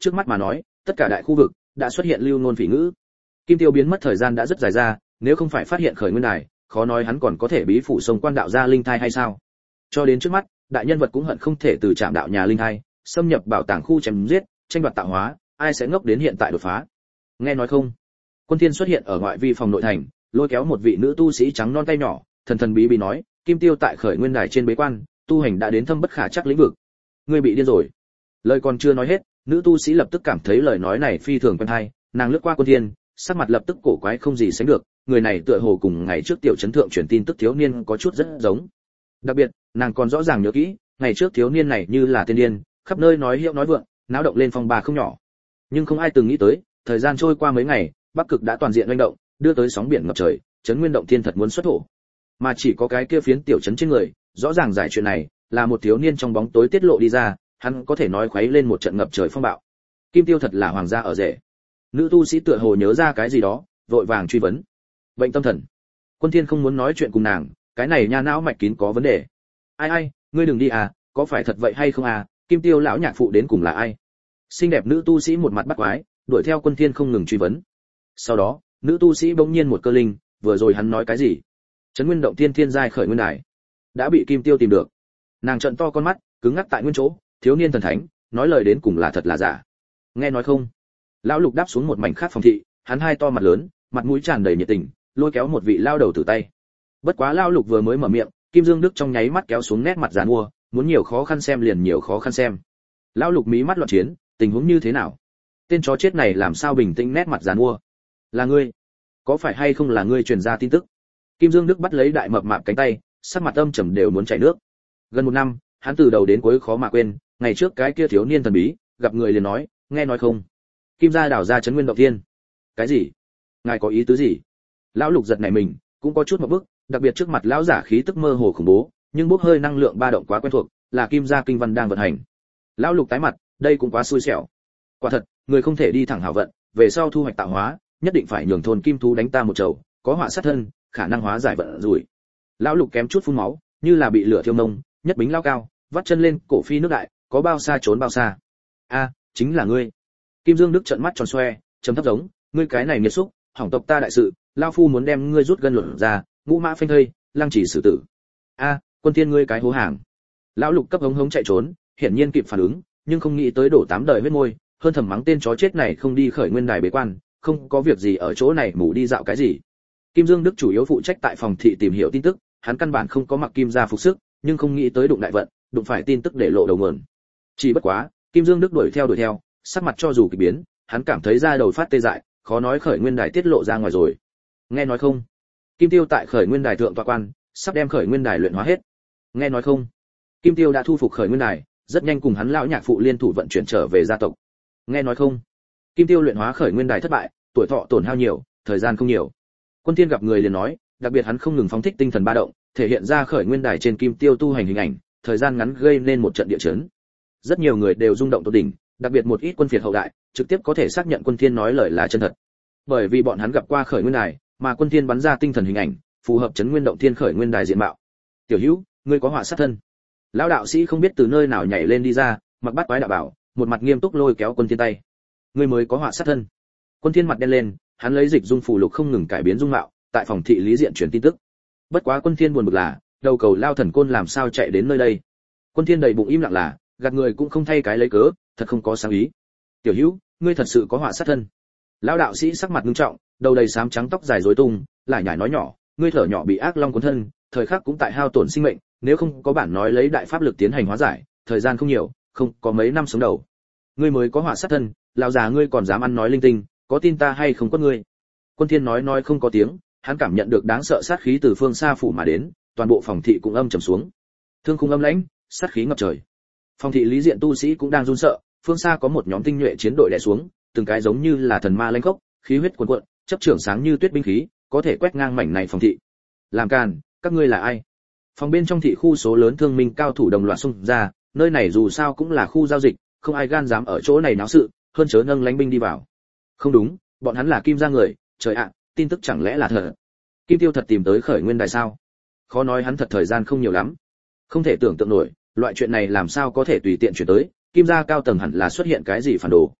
trước mắt mà nói, tất cả đại khu vực đã xuất hiện lưu ngôn phỉ ngữ. Kim Tiêu biến mất thời gian đã rất dài ra, nếu không phải phát hiện khởi nguyên đài, khó nói hắn còn có thể bí phủ sông quan đạo ra linh thai hay sao? Cho đến trước mắt, đại nhân vật cũng hận không thể từ trạm đạo nhà linh thai, xâm nhập bảo tàng khu chém giết, tranh đoạt tạo hóa, ai sẽ ngốc đến hiện tại đột phá? Nghe nói không? Quân Thiên xuất hiện ở ngoại vi phòng nội thành, lôi kéo một vị nữ tu sĩ trắng non tay nhỏ, thần thần bí bí nói, Kim Tiêu tại khởi nguyên đài trên bế quan, tu hành đã đến thâm bất khả chắc lĩnh vực. Ngươi bị điên rồi. Lời còn chưa nói hết, nữ tu sĩ lập tức cảm thấy lời nói này phi thường quen tai, nàng lướt qua Quân Thiên, sắc mặt lập tức cổ quái không gì sánh được, người này tựa hồ cùng ngày trước tiểu chấn thượng truyền tin tức thiếu niên có chút rất giống. Đặc biệt, nàng còn rõ ràng nhớ kỹ, ngày trước thiếu niên này như là tiên điên, khắp nơi nói hiệu nói vượng, náo động lên phong ba không nhỏ. Nhưng không ai từng nghĩ tới, thời gian trôi qua mấy ngày, Bắc Cực đã toàn diện hoành động, đưa tới sóng biển ngập trời, chấn nguyên động thiên thật muốn xuất thổ. Mà chỉ có cái kia phiến tiểu chấn trên người, rõ ràng giải chuyện này, là một thiếu niên trong bóng tối tiết lộ đi ra, hắn có thể nói khuấy lên một trận ngập trời phong bạo. Kim Tiêu thật là hoàng gia ở rể. Nữ tu sĩ tựa hồ nhớ ra cái gì đó, vội vàng truy vấn. Bệnh tâm thần. Quân Thiên không muốn nói chuyện cùng nàng, cái này nha não mạch kín có vấn đề. Ai ai, ngươi đừng đi à, có phải thật vậy hay không à, Kim Tiêu lão nhạc phụ đến cùng là ai? Xinh đẹp nữ tu sĩ một mặt bắt quái, đuổi theo Quân Thiên không ngừng truy vấn. Sau đó, nữ tu sĩ bỗng nhiên một cơ linh, vừa rồi hắn nói cái gì? Trấn Nguyên động thiên thiên giai khởi nguyên đài đã bị Kim Tiêu tìm được. Nàng trợn to con mắt, cứng ngắc tại nguyên chỗ, thiếu niên thần thánh, nói lời đến cùng là thật là giả. Nghe nói không? Lão Lục đáp xuống một mảnh khác phòng thị, hắn hai to mặt lớn, mặt mũi tràn đầy nhiệt tình, lôi kéo một vị lao đầu tử tay. Bất quá Lão Lục vừa mới mở miệng, Kim Dương Đức trong nháy mắt kéo xuống nét mặt giàn mua, muốn nhiều khó khăn xem liền nhiều khó khăn xem. Lão Lục mí mắt loạn chiến, tình huống như thế nào? Tên chó chết này làm sao bình tĩnh nét mặt giàn mua? Là ngươi? Có phải hay không là ngươi truyền ra tin tức? Kim Dương Đức bắt lấy đại mập mạp cánh tay, sắc mặt âm trầm đều muốn chảy nước. Gần một năm, hắn từ đầu đến cuối khó mà quên, ngày trước cái kia thiếu niên thần bí, gặp người liền nói, nghe nói không? Kim gia đào ra trấn nguyên động thiên. Cái gì? Ngài có ý tứ gì? Lão Lục giật nảy mình, cũng có chút một bức, đặc biệt trước mặt lão giả khí tức mơ hồ khủng bố, nhưng bốc hơi năng lượng ba động quá quen thuộc, là Kim gia kinh văn đang vận hành. Lão Lục tái mặt, đây cũng quá xui xẻo. Quả thật, người không thể đi thẳng hảo vận, về sau thu hoạch tạo hóa, nhất định phải nhường thôn kim thú đánh ta một chầu, có họa sát thân, khả năng hóa giải vận rủi. Lão Lục kém chút phun máu, như là bị lửa thiêu nông, nhất bính lao cao, vắt chân lên, cổ phi nước đại, có bao xa trốn bao xa. A, chính là ngươi. Kim Dương Đức trợn mắt tròn xoe, trầm thấp giống, ngươi cái này nghiệt xúc, hỏng tộc ta đại sự, lão phu muốn đem ngươi rút gân luận ra, ngũ mã phanh thây, lăng chỉ xử tử. A, Quân Thiên ngươi cái hố hàng. Lão Lục cấp hống hống chạy trốn, hiển nhiên kịp phản ứng, nhưng không nghĩ tới đổ tám đời huyết môi, hơn thầm mắng tên chó chết này không đi khởi nguyên đài bế quan, không có việc gì ở chỗ này mù đi dạo cái gì. Kim Dương Đức chủ yếu phụ trách tại phòng thị tìm hiểu tin tức, hắn căn bản không có mặc Kim gia phục sức, nhưng không nghĩ tới đụng đại vận, đụng phải tin tức để lộ đầu nguồn. Chỉ bất quá, Kim Dương Đức đuổi theo đuổi theo, sắc mặt cho dù kỳ biến, hắn cảm thấy da đầu phát tê dại, khó nói khởi nguyên đài tiết lộ ra ngoài rồi. Nghe nói không? Kim Tiêu tại khởi nguyên đài thượng tọa quan, sắp đem khởi nguyên đài luyện hóa hết. Nghe nói không? Kim Tiêu đã thu phục khởi nguyên đài, rất nhanh cùng hắn lão nhạc phụ liên thủ vận chuyển trở về gia tộc. Nghe nói không? Kim Tiêu luyện hóa khởi nguyên đài thất bại, tuổi thọ tổn hao nhiều, thời gian không nhiều. Quân Thiên gặp người liền nói, đặc biệt hắn không ngừng phóng thích tinh thần ba động, thể hiện ra khởi nguyên đài trên Kim Tiêu tu hành hình ảnh, thời gian ngắn gây nên một trận địa chấn. Rất nhiều người đều rung động tột đỉnh, đặc biệt một ít quân phiệt hậu đại, trực tiếp có thể xác nhận Quân Thiên nói lời là chân thật. Bởi vì bọn hắn gặp qua khởi nguyên đài, mà Quân Thiên bắn ra tinh thần hình ảnh, phù hợp chấn nguyên động thiên khởi nguyên đài diện mạo. Tiểu Hữu, ngươi có họa sát thân. Lão đạo sĩ không biết từ nơi nào nhảy lên đi ra, mặc bát quái đạo bảo, một mặt nghiêm túc lôi kéo Quân Thiên tay. Ngươi mới có họa sát thân. Quân Thiên mặt đen lên, hắn lấy dịch dung phù lục không ngừng cải biến dung mạo, tại phòng thị lý diện truyền tin tức. Bất quá Quân Thiên buồn bực là, đầu cầu lao thần côn làm sao chạy đến nơi đây. Quân Thiên đầy bụng im lặng là, gạt người cũng không thay cái lấy cớ, thật không có sáng ý. Tiểu Hữu, ngươi thật sự có họa sát thân. Lão đạo sĩ sắc mặt nghiêm trọng, đầu đầy xám trắng tóc dài rối tung, lại nhảy nói nhỏ, ngươi thở nhỏ bị ác long cuốn thân, thời khắc cũng tại hao tổn sinh mệnh, nếu không có bản nói lấy đại pháp lực tiến hành hóa giải, thời gian không nhiều, không có mấy năm sống đầu. Ngươi mới có họa sát thân, lão già ngươi còn dám ăn nói linh tinh, có tin ta hay không quất ngươi. Quân Thiên nói nói không có tiếng, hắn cảm nhận được đáng sợ sát khí từ phương xa phủ mà đến, toàn bộ phòng thị cũng âm trầm xuống. Thương khung âm lãnh, sát khí ngập trời. Phòng thị lý diện tu sĩ cũng đang run sợ, phương xa có một nhóm tinh nhuệ chiến đội đè xuống, từng cái giống như là thần ma lãnh khốc, khí huyết cuồn cuộn, chấp trưởng sáng như tuyết binh khí, có thể quét ngang mảnh này phòng thị. Làm càn, các ngươi là ai? Phòng bên trong thị khu số lớn thương minh cao thủ đồng loạt xung ra, nơi này dù sao cũng là khu giao dịch, không ai gan dám ở chỗ này náo sự, hơn chớ nâng lãnh binh đi vào. Không đúng, bọn hắn là Kim gia người, trời ạ, tin tức chẳng lẽ là thật? Kim Tiêu thật tìm tới khởi nguyên đài sao? Khó nói hắn thật thời gian không nhiều lắm. Không thể tưởng tượng nổi, loại chuyện này làm sao có thể tùy tiện chuyển tới, Kim gia cao tầng hẳn là xuất hiện cái gì phản đồ.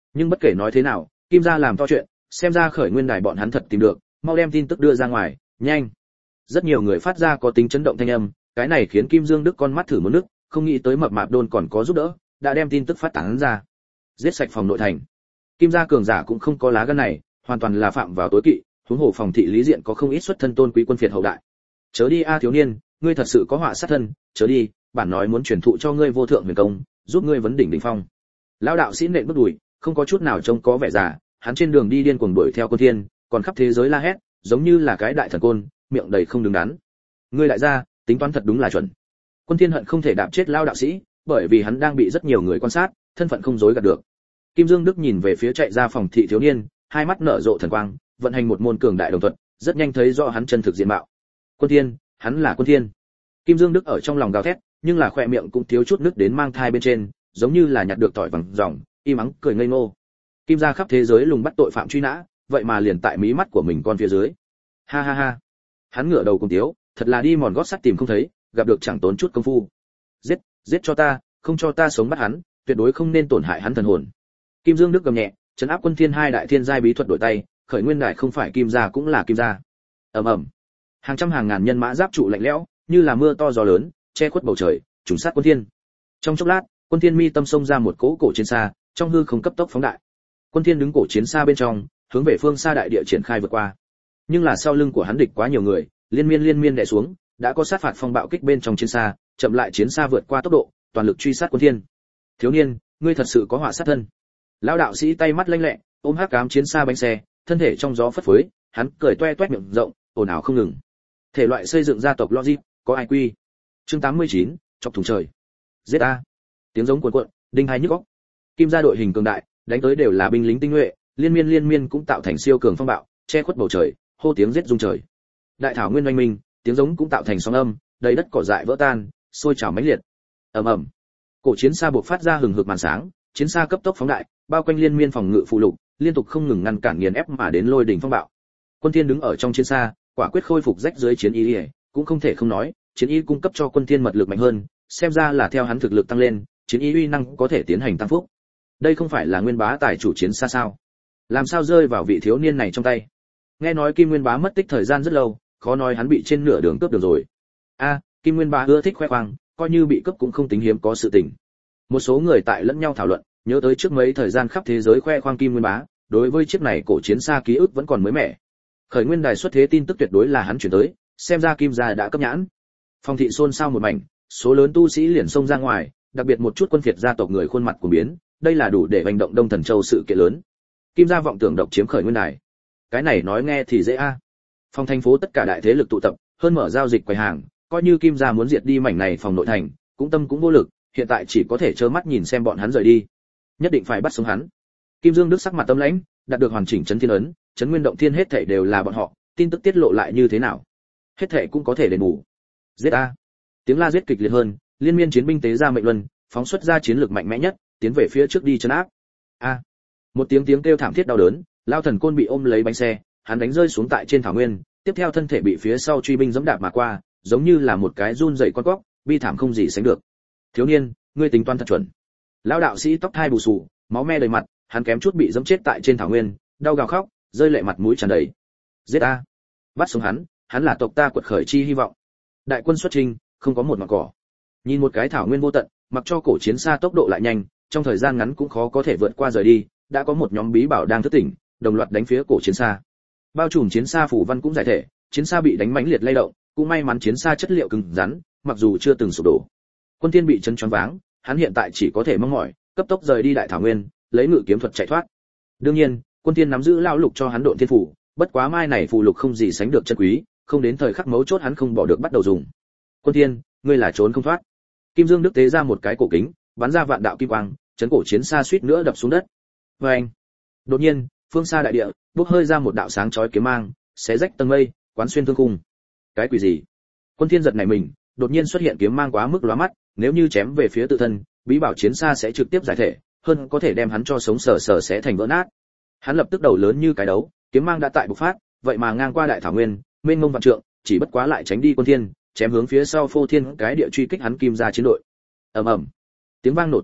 Nhưng bất kể nói thế nào, Kim gia làm to chuyện, xem ra Khởi Nguyên Đài bọn hắn thật tìm được, mau đem tin tức đưa ra ngoài, nhanh. Rất nhiều người phát ra có tính chấn động thanh âm, cái này khiến Kim Dương Đức con mắt thử một nước, không nghĩ tới mập mạp đôn còn có giúp đỡ, đã đem tin tức phát tán ra. Giết sạch phòng nội thành. Kim gia cường giả cũng không có lá gan này, hoàn toàn là phạm vào tối kỵ, huống hồ phòng thị lý diện có không ít xuất thân tôn quý quân phiệt hậu đại. Chớ đi a thiếu niên, ngươi thật sự có họa sát thân, chớ đi, bản nói muốn truyền thụ cho ngươi vô thượng huyền công, giúp ngươi vấn đỉnh đỉnh phong. Lão đạo sĩ nện bước đùi, không có chút nào trông có vẻ già, hắn trên đường đi điên cuồng đuổi theo Quân Thiên, còn khắp thế giới la hét, giống như là cái đại thần côn, miệng đầy không đứng đắn. Ngươi đại gia, tính toán thật đúng là chuẩn. Quân Thiên hận không thể đạp chết lão đạo sĩ, bởi vì hắn đang bị rất nhiều người quan sát, thân phận không dối gạt được. Kim Dương Đức nhìn về phía chạy ra phòng thị thiếu niên, hai mắt nở rộ thần quang, vận hành một môn cường đại đồng thuật, rất nhanh thấy rõ hắn chân thực diện mạo. Quân Thiên, hắn là Quân Thiên. Kim Dương Đức ở trong lòng gào thét, nhưng là khóe miệng cũng thiếu chút nước đến mang thai bên trên, giống như là nhặt được tỏi vàng ròng, im ắng cười ngây ngô. Kim gia khắp thế giới lùng bắt tội phạm truy nã, vậy mà liền tại mí mắt của mình con phía dưới. Ha ha ha. Hắn ngửa đầu cùng tiếu, thật là đi mòn gót sắt tìm không thấy, gặp được chẳng tốn chút công phu. Giết, giết cho ta, không cho ta sống bắt hắn, tuyệt đối không nên tổn hại hắn thần hồn. Kim Dương Đức gầm nhẹ, trấn áp Quân Thiên hai đại thiên giai bí thuật đổi tay, Khởi Nguyên Đài không phải Kim gia cũng là Kim gia. Ầm ầm. Hàng trăm hàng ngàn nhân mã giáp trụ lạnh lẽo, như là mưa to gió lớn, che khuất bầu trời, trùng sát Quân Thiên. Trong chốc lát, Quân Thiên mi tâm xông ra một cỗ cổ chiến xa, trong hư không cấp tốc phóng đại. Quân Thiên đứng cổ chiến xa bên trong, hướng về phương xa đại địa triển khai vượt qua. Nhưng là sau lưng của hắn địch quá nhiều người, liên miên liên miên đè xuống, đã có sát phạt phong bạo kích bên trong chiến xa, chậm lại chiến xa vượt qua tốc độ, toàn lực truy sát Quân Thiên. Thiếu niên, ngươi thật sự có họa sát thân. Lão đạo sĩ tay mắt lanh lẹ, ôm hắc ám chiến xa bánh xe, thân thể trong gió phất phới, hắn cười toe toét miệng rộng, ồn ào không ngừng. Thể loại xây dựng gia tộc logic, có ai quy. Chương tám mươi chín, chọc thủng trời. Giết a. Tiếng giống cuồn cuộn, đinh hai nhức óc. Kim gia đội hình cường đại, đánh tới đều là binh lính tinh nhuệ, liên miên liên miên cũng tạo thành siêu cường phong bạo, che khuất bầu trời, hô tiếng giết rung trời. Đại thảo nguyên oanh minh, tiếng giống cũng tạo thành sóng âm, đầy đất cỏ dại vỡ tan, sôi trào mãnh liệt. Ầm ầm. Cổ chiến xa buộc phát ra hừng hực màn sáng, chiến xa cấp tốc phóng đại, bao quanh liên miên phòng ngự phụ lục, liên tục không ngừng ngăn cản nghiền ép mà đến lôi đỉnh phong bạo. Quân Thiên đứng ở trong chiến xa, quả quyết khôi phục rách dưới chiến y, cũng không thể không nói, chiến y cung cấp cho Quân Thiên mật lực mạnh hơn, xem ra là theo hắn thực lực tăng lên, chiến y uy năng có thể tiến hành tăng phúc. Đây không phải là Nguyên Bá tài chủ chiến xa sao? Làm sao rơi vào vị thiếu niên này trong tay? Nghe nói Kim Nguyên Bá mất tích thời gian rất lâu, khó nói hắn bị trên nửa đường cướp được rồi. A, à, Kim Nguyên Bá ưa thích khoe khoang, coi như bị cướp cũng không tính hiếm có sự tình. Một số người tại lẫn nhau thảo luận, nhớ tới trước mấy thời gian khắp thế giới khoe khoang Kim Nguyên Bá, đối với chiếc này cổ chiến xa ký ức vẫn còn mới mẻ. Khởi Nguyên Đài xuất thế tin tức tuyệt đối là hắn chuyển tới, xem ra Kim gia đã cấp nhãn. Phong thị xôn xao một mảnh, số lớn tu sĩ liền xông ra ngoài, đặc biệt một chút quân phiệt gia tộc người khuôn mặt cuồng biến, đây là đủ để hành động Đông Thần Châu sự kiện lớn. Kim gia vọng tưởng độc chiếm Khởi Nguyên Đài. Cái này nói nghe thì dễ a. À. Phòng thành phố tất cả đại thế lực tụ tập, hơn mở giao dịch quầy hàng, coi như Kim gia muốn diệt đi mảnh này phòng nội thành, cũng tâm cũng vô lực, hiện tại chỉ có thể trơ mắt nhìn xem bọn hắn rời đi. Nhất định phải bắt sống hắn. Kim Dương Đức sắc mặt tâm lãnh, đạt được hoàn chỉnh chấn thiên ấn, chấn nguyên động thiên hết thảy đều là bọn họ, tin tức tiết lộ lại như thế nào, hết thảy cũng có thể đền bù. Giết a. Tiếng la giết kịch liệt hơn, liên miên chiến binh tế ra mệnh luân, phóng xuất ra chiến lược mạnh mẽ nhất, tiến về phía trước đi trấn áp. A. Một tiếng tiếng kêu thảm thiết đau đớn, Lao Thần Côn bị ôm lấy bánh xe, hắn đánh rơi xuống tại trên thảo nguyên, tiếp theo thân thể bị phía sau truy binh giẫm đạp mà qua, giống như là một cái run rẩy con cóc, bi thảm không gì sánh được. Thiếu niên, ngươi tính toán thật chuẩn. Lão đạo sĩ tóc hai bù xù, máu me đầy mặt, hắn kém chút bị giẫm chết tại trên thảo nguyên, đau gào khóc, rơi lệ mặt mũi tràn đầy. Giết a. Bắt sống hắn, hắn là tộc ta quật khởi chi hy vọng. Đại quân xuất chinh, không có một mảng cỏ. Nhìn một cái thảo nguyên vô tận, mặc cho cổ chiến xa tốc độ lại nhanh, trong thời gian ngắn cũng khó có thể vượt qua rời đi, đã có một nhóm bí bảo đang thức tỉnh, đồng loạt đánh phía cổ chiến xa. Bao trùm chiến xa phủ văn cũng giải thể, chiến xa bị đánh mãnh liệt lay động, cũng may mắn chiến xa chất liệu cứng rắn, mặc dù chưa từng sụp đổ. Quân Thiên bị chấn choáng váng, hắn hiện tại chỉ có thể mong mỏi, cấp tốc rời đi đại thảo nguyên, lấy ngự kiếm thuật chạy thoát. Đương nhiên, Quân Thiên nắm giữ lão lục cho hắn độn thiên phủ, bất quá mai này phù lục không gì sánh được chân quý, không đến thời khắc mấu chốt hắn không bỏ được bắt đầu dùng. Quân Thiên, ngươi là trốn không thoát. Kim Dương Đức tế ra một cái cổ kính, bắn ra vạn đạo kim quang, chấn cổ chiến xa suýt nữa đập xuống đất. Oeng! Đột nhiên, phương xa đại địa bốc hơi ra một đạo sáng chói kiếm mang, xé rách tầng mây, quán xuyên thương khung. Cái quỷ gì? Quân Thiên giật nảy mình, đột nhiên xuất hiện kiếm mang quá mức lóa mắt, nếu như chém về phía tự thân, bí bảo chiến xa sẽ trực tiếp giải thể, hơn có thể đem hắn cho sống sờ sờ sẽ thành vỡ nát. Hắn lập tức đầu lớn như cái đấu, kiếm mang đã tại bộc phát, vậy mà ngang qua đại thảo nguyên, mênh mông vạn trượng, chỉ bất quá lại tránh đi Quân Thiên, chém hướng phía sau phô thiên cái địa truy kích hắn Kim gia chiến đội. Ầm ầm. Tiếng vang nổ tung,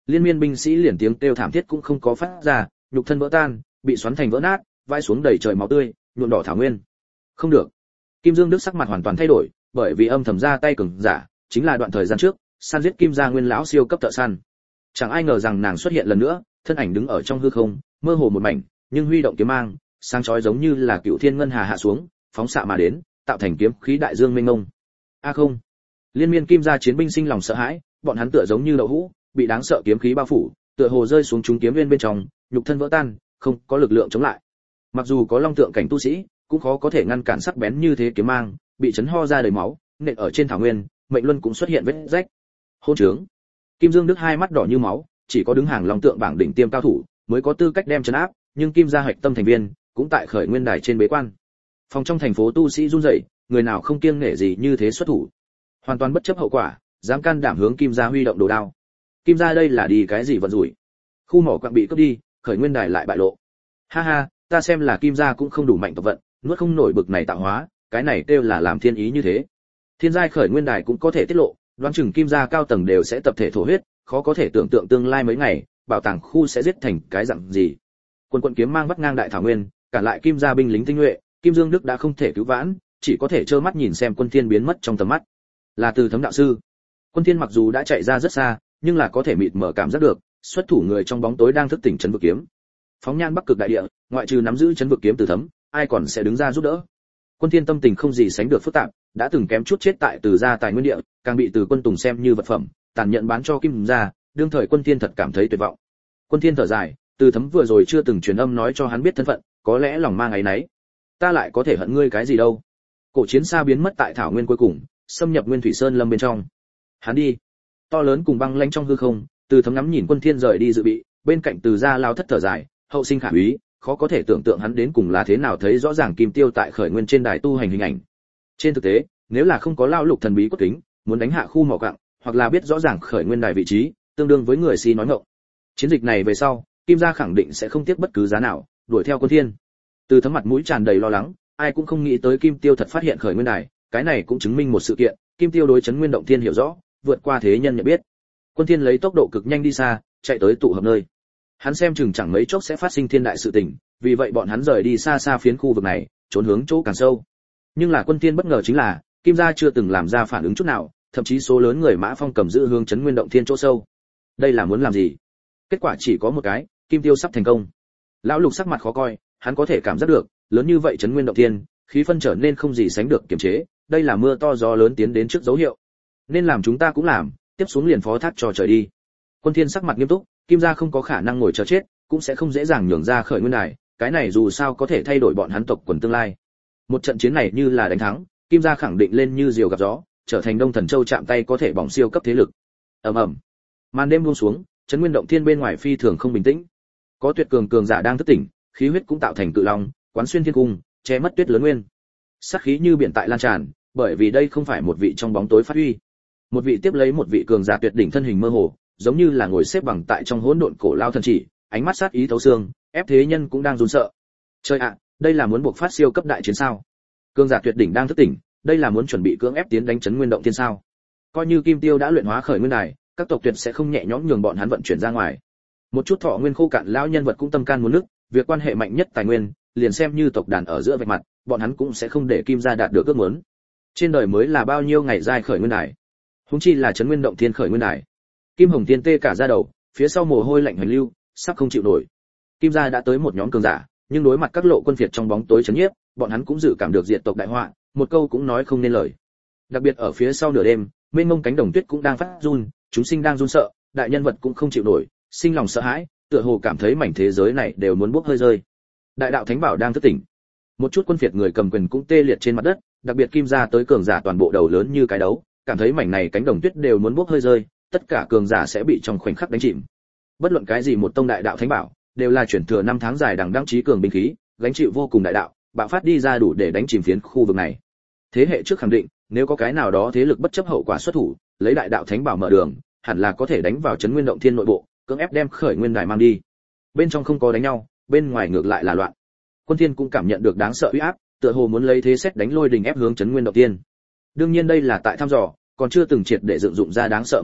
liên miên binh sĩ liền tiếng kêu thảm thiết cũng không có phát ra, nhục thân vỡ tan, bị xoắn thành vỡ nát, vai xuống đầy trời máu tươi, nhuộm đỏ thảo nguyên. Không được. Kim Dương Đức sắc mặt hoàn toàn thay đổi, bởi vì âm thầm ra tay cường giả, chính là đoạn thời gian trước, săn giết Kim gia nguyên lão siêu cấp thợ săn. Chẳng ai ngờ rằng nàng xuất hiện lần nữa, thân ảnh đứng ở trong hư không, mơ hồ một mảnh, nhưng huy động kiếm mang, sáng chói giống như là cựu thiên ngân hà hạ xuống, phóng xạ mà đến, tạo thành kiếm khí đại dương mênh mông. A không. Liên miên Kim gia chiến binh sinh lòng sợ hãi, bọn hắn tựa giống như đậu hũ, bị đáng sợ kiếm khí bao phủ, tựa hồ rơi xuống chúng kiếm viên bên trong, nhục thân vỡ tan, không có lực lượng chống lại. Mặc dù có long tượng cảnh tu sĩ, cũng khó có thể ngăn cản sắc bén như thế kiếm mang, bị chấn ho ra đầy máu, nện ở trên thảo nguyên, mệnh luân cũng xuất hiện vết rách. Hôn trướng. Kim Dương Đức hai mắt đỏ như máu, chỉ có đứng hàng long tượng bảng đỉnh tiêm cao thủ mới có tư cách đem trấn áp, nhưng Kim gia hạch tâm thành viên cũng tại khởi nguyên đài trên bế quan. Phòng trong thành phố tu sĩ run rẩy, người nào không kiêng nể gì như thế xuất thủ, hoàn toàn bất chấp hậu quả, dám can đảm hướng Kim gia huy động đồ đao. Kim gia đây là đi cái gì vận rủi? Khu mỏ quặng bị cướp đi, khởi nguyên đài lại bại lộ. Ha ha, ta xem là Kim gia cũng không đủ mạnh tộc vận, nuốt không nổi bực này tạo hóa, cái này kêu là làm thiên ý như thế. Thiên giai khởi nguyên đài cũng có thể tiết lộ, đoán chừng Kim gia cao tầng đều sẽ tập thể thổ huyết, khó có thể tưởng tượng tương lai mấy ngày, bảo tàng khu sẽ giết thành cái dạng gì. Quân quân kiếm mang vắt ngang đại thảo nguyên, cản lại Kim gia binh lính tinh nhuệ, Kim Dương Đức đã không thể cứu vãn, chỉ có thể trơ mắt nhìn xem Quân Thiên biến mất trong tầm mắt. Là Từ Thấm đạo sư. Quân Thiên mặc dù đã chạy ra rất xa, nhưng là có thể mịt mở cảm giác được, xuất thủ người trong bóng tối đang thức tỉnh trấn vực kiếm. Phóng nhan Bắc Cực đại địa, ngoại trừ nắm giữ trấn vực kiếm Từ Thấm, ai còn sẽ đứng ra giúp đỡ. Quân Thiên tâm tình không gì sánh được phức tạp, đã từng kém chút chết tại Từ gia tài nguyên địa, càng bị Từ Quân Tùng xem như vật phẩm, tàn nhẫn bán cho Kim gia, đương thời Quân Thiên thật cảm thấy tuyệt vọng. Quân Thiên thở dài, Từ Thấm vừa rồi chưa từng truyền âm nói cho hắn biết thân phận, có lẽ lòng mang ấy nấy. Ta lại có thể hận ngươi cái gì đâu? Cổ chiến xa biến mất tại thảo nguyên cuối cùng, xâm nhập Nguyên Thủy Sơn lâm bên trong. Hắn đi. To lớn cùng băng lãnh trong hư không, Từ Thấm ngắm nhìn Quân Thiên rời đi dự bị, bên cạnh Từ gia lao thất thở dài, hậu sinh khả úy, khó có thể tưởng tượng hắn đến cùng là thế nào thấy rõ ràng Kim Tiêu tại khởi nguyên trên đài tu hành hình ảnh. Trên thực tế, nếu là không có lao lục thần bí cốt kính, muốn đánh hạ khu mỏ quặng, hoặc là biết rõ ràng khởi nguyên đài vị trí, tương đương với người si nói ngọng. Chiến dịch này về sau, Kim gia khẳng định sẽ không tiếc bất cứ giá nào, đuổi theo Quân Thiên. Từ Thấm mặt mũi tràn đầy lo lắng, ai cũng không nghĩ tới Kim Tiêu thật phát hiện khởi nguyên đài, cái này cũng chứng minh một sự kiện, Kim Tiêu đối chấn nguyên động thiên hiểu rõ, vượt qua thế nhân nhận biết. Quân Thiên lấy tốc độ cực nhanh đi xa, chạy tới tụ hợp nơi. Hắn xem chừng chẳng mấy chốc sẽ phát sinh thiên đại sự tình, vì vậy bọn hắn rời đi xa xa phiến khu vực này, trốn hướng chỗ càng sâu. Nhưng là Quân Thiên bất ngờ chính là, Kim gia chưa từng làm ra phản ứng chút nào, thậm chí số lớn người Mã Phong cầm giữ hướng chấn nguyên động thiên chỗ sâu. Đây là muốn làm gì? Kết quả chỉ có một cái, Kim Tiêu sắp thành công. Lão Lục sắc mặt khó coi, hắn có thể cảm giác được, lớn như vậy chấn nguyên động thiên, khí phân trở nên không gì sánh được kiềm chế, đây là mưa to gió lớn tiến đến trước dấu hiệu. Nên làm chúng ta cũng làm, tiếp xuống liền phó thác cho trời đi. Quân Thiên sắc mặt nghiêm túc, Kim gia không có khả năng ngồi chờ chết, cũng sẽ không dễ dàng nhường ra khởi nguyên đài, cái này dù sao có thể thay đổi bọn hắn tộc quần tương lai. Một trận chiến này như là đánh thắng, Kim gia khẳng định lên như diều gặp gió, trở thành Đông Thần Châu chạm tay có thể bỏng siêu cấp thế lực. Ầm ầm. Màn đêm buông xuống, chấn nguyên động thiên bên ngoài phi thường không bình tĩnh. Có tuyệt cường cường giả đang thức tỉnh, khí huyết cũng tạo thành cự long, quán xuyên thiên cung, che mất tuyết lớn nguyên. Sát khí như biển tại lan tràn, bởi vì đây không phải một vị trong bóng tối phát huy. Một vị tiếp lấy một vị cường giả tuyệt đỉnh thân hình mơ hồ, giống như là ngồi xếp bằng tại trong hỗn độn cổ lao thần chỉ, ánh mắt sát ý thấu xương, ép thế nhân cũng đang run sợ. Trời ạ, đây là muốn buộc phát siêu cấp đại chiến sao? Cường giả tuyệt đỉnh đang thức tỉnh, đây là muốn chuẩn bị cưỡng ép tiến đánh chấn nguyên động thiên sao? Coi như Kim Tiêu đã luyện hóa khởi nguyên đài, các tộc tuyệt sẽ không nhẹ nhõm nhường bọn hắn vận chuyển ra ngoài. Một chút thọ nguyên khô cạn lão nhân vật cũng tâm can muốn nước, việc quan hệ mạnh nhất tài nguyên, liền xem như tộc đàn ở giữa vạch mặt, bọn hắn cũng sẽ không để Kim gia đạt được ước muốn. Trên đời mới là bao nhiêu ngày dài khởi nguyên đài, huống chi là chấn nguyên động thiên khởi nguyên đài. Kim Hồng Tiên tê cả da đầu, phía sau mồ hôi lạnh hành lưu, sắp không chịu nổi. Kim gia đã tới một nhóm cường giả, nhưng đối mặt các lộ quân phiệt trong bóng tối chấn nhiếp, bọn hắn cũng dự cảm được diệt tộc đại họa, một câu cũng nói không nên lời. Đặc biệt ở phía sau nửa đêm, mênh mông cánh đồng tuyết cũng đang phát run, chúng sinh đang run sợ, đại nhân vật cũng không chịu nổi, sinh lòng sợ hãi, tựa hồ cảm thấy mảnh thế giới này đều muốn bốc hơi rơi. Đại đạo thánh bảo đang thức tỉnh. Một chút quân phiệt người cầm quyền cũng tê liệt trên mặt đất, đặc biệt Kim gia tới cường giả toàn bộ đầu lớn như cái đấu, cảm thấy mảnh này cánh đồng tuyết đều muốn bốc hơi rơi, tất cả cường giả sẽ bị trong khoảnh khắc đánh chìm. Bất luận cái gì một tông đại đạo thánh bảo, đều là chuyển thừa năm tháng dài đằng đẵng trí cường binh khí, gánh chịu vô cùng đại đạo, bạo phát đi ra đủ để đánh chìm phiến khu vực này. Thế hệ trước khẳng định, nếu có cái nào đó thế lực bất chấp hậu quả xuất thủ, lấy đại đạo thánh bảo mở đường, hẳn là có thể đánh vào chấn nguyên động thiên nội bộ, cưỡng ép đem khởi nguyên đài mang đi. Bên trong không có đánh nhau, bên ngoài ngược lại là loạn. Quân Thiên cũng cảm nhận được đáng sợ uy áp, tựa hồ muốn lấy thế xét đánh lôi đình ép hướng chấn nguyên động thiên. Đương nhiên đây là tại thăm dò, còn chưa từng triệt để dựng dụng ra đáng sợ một kích,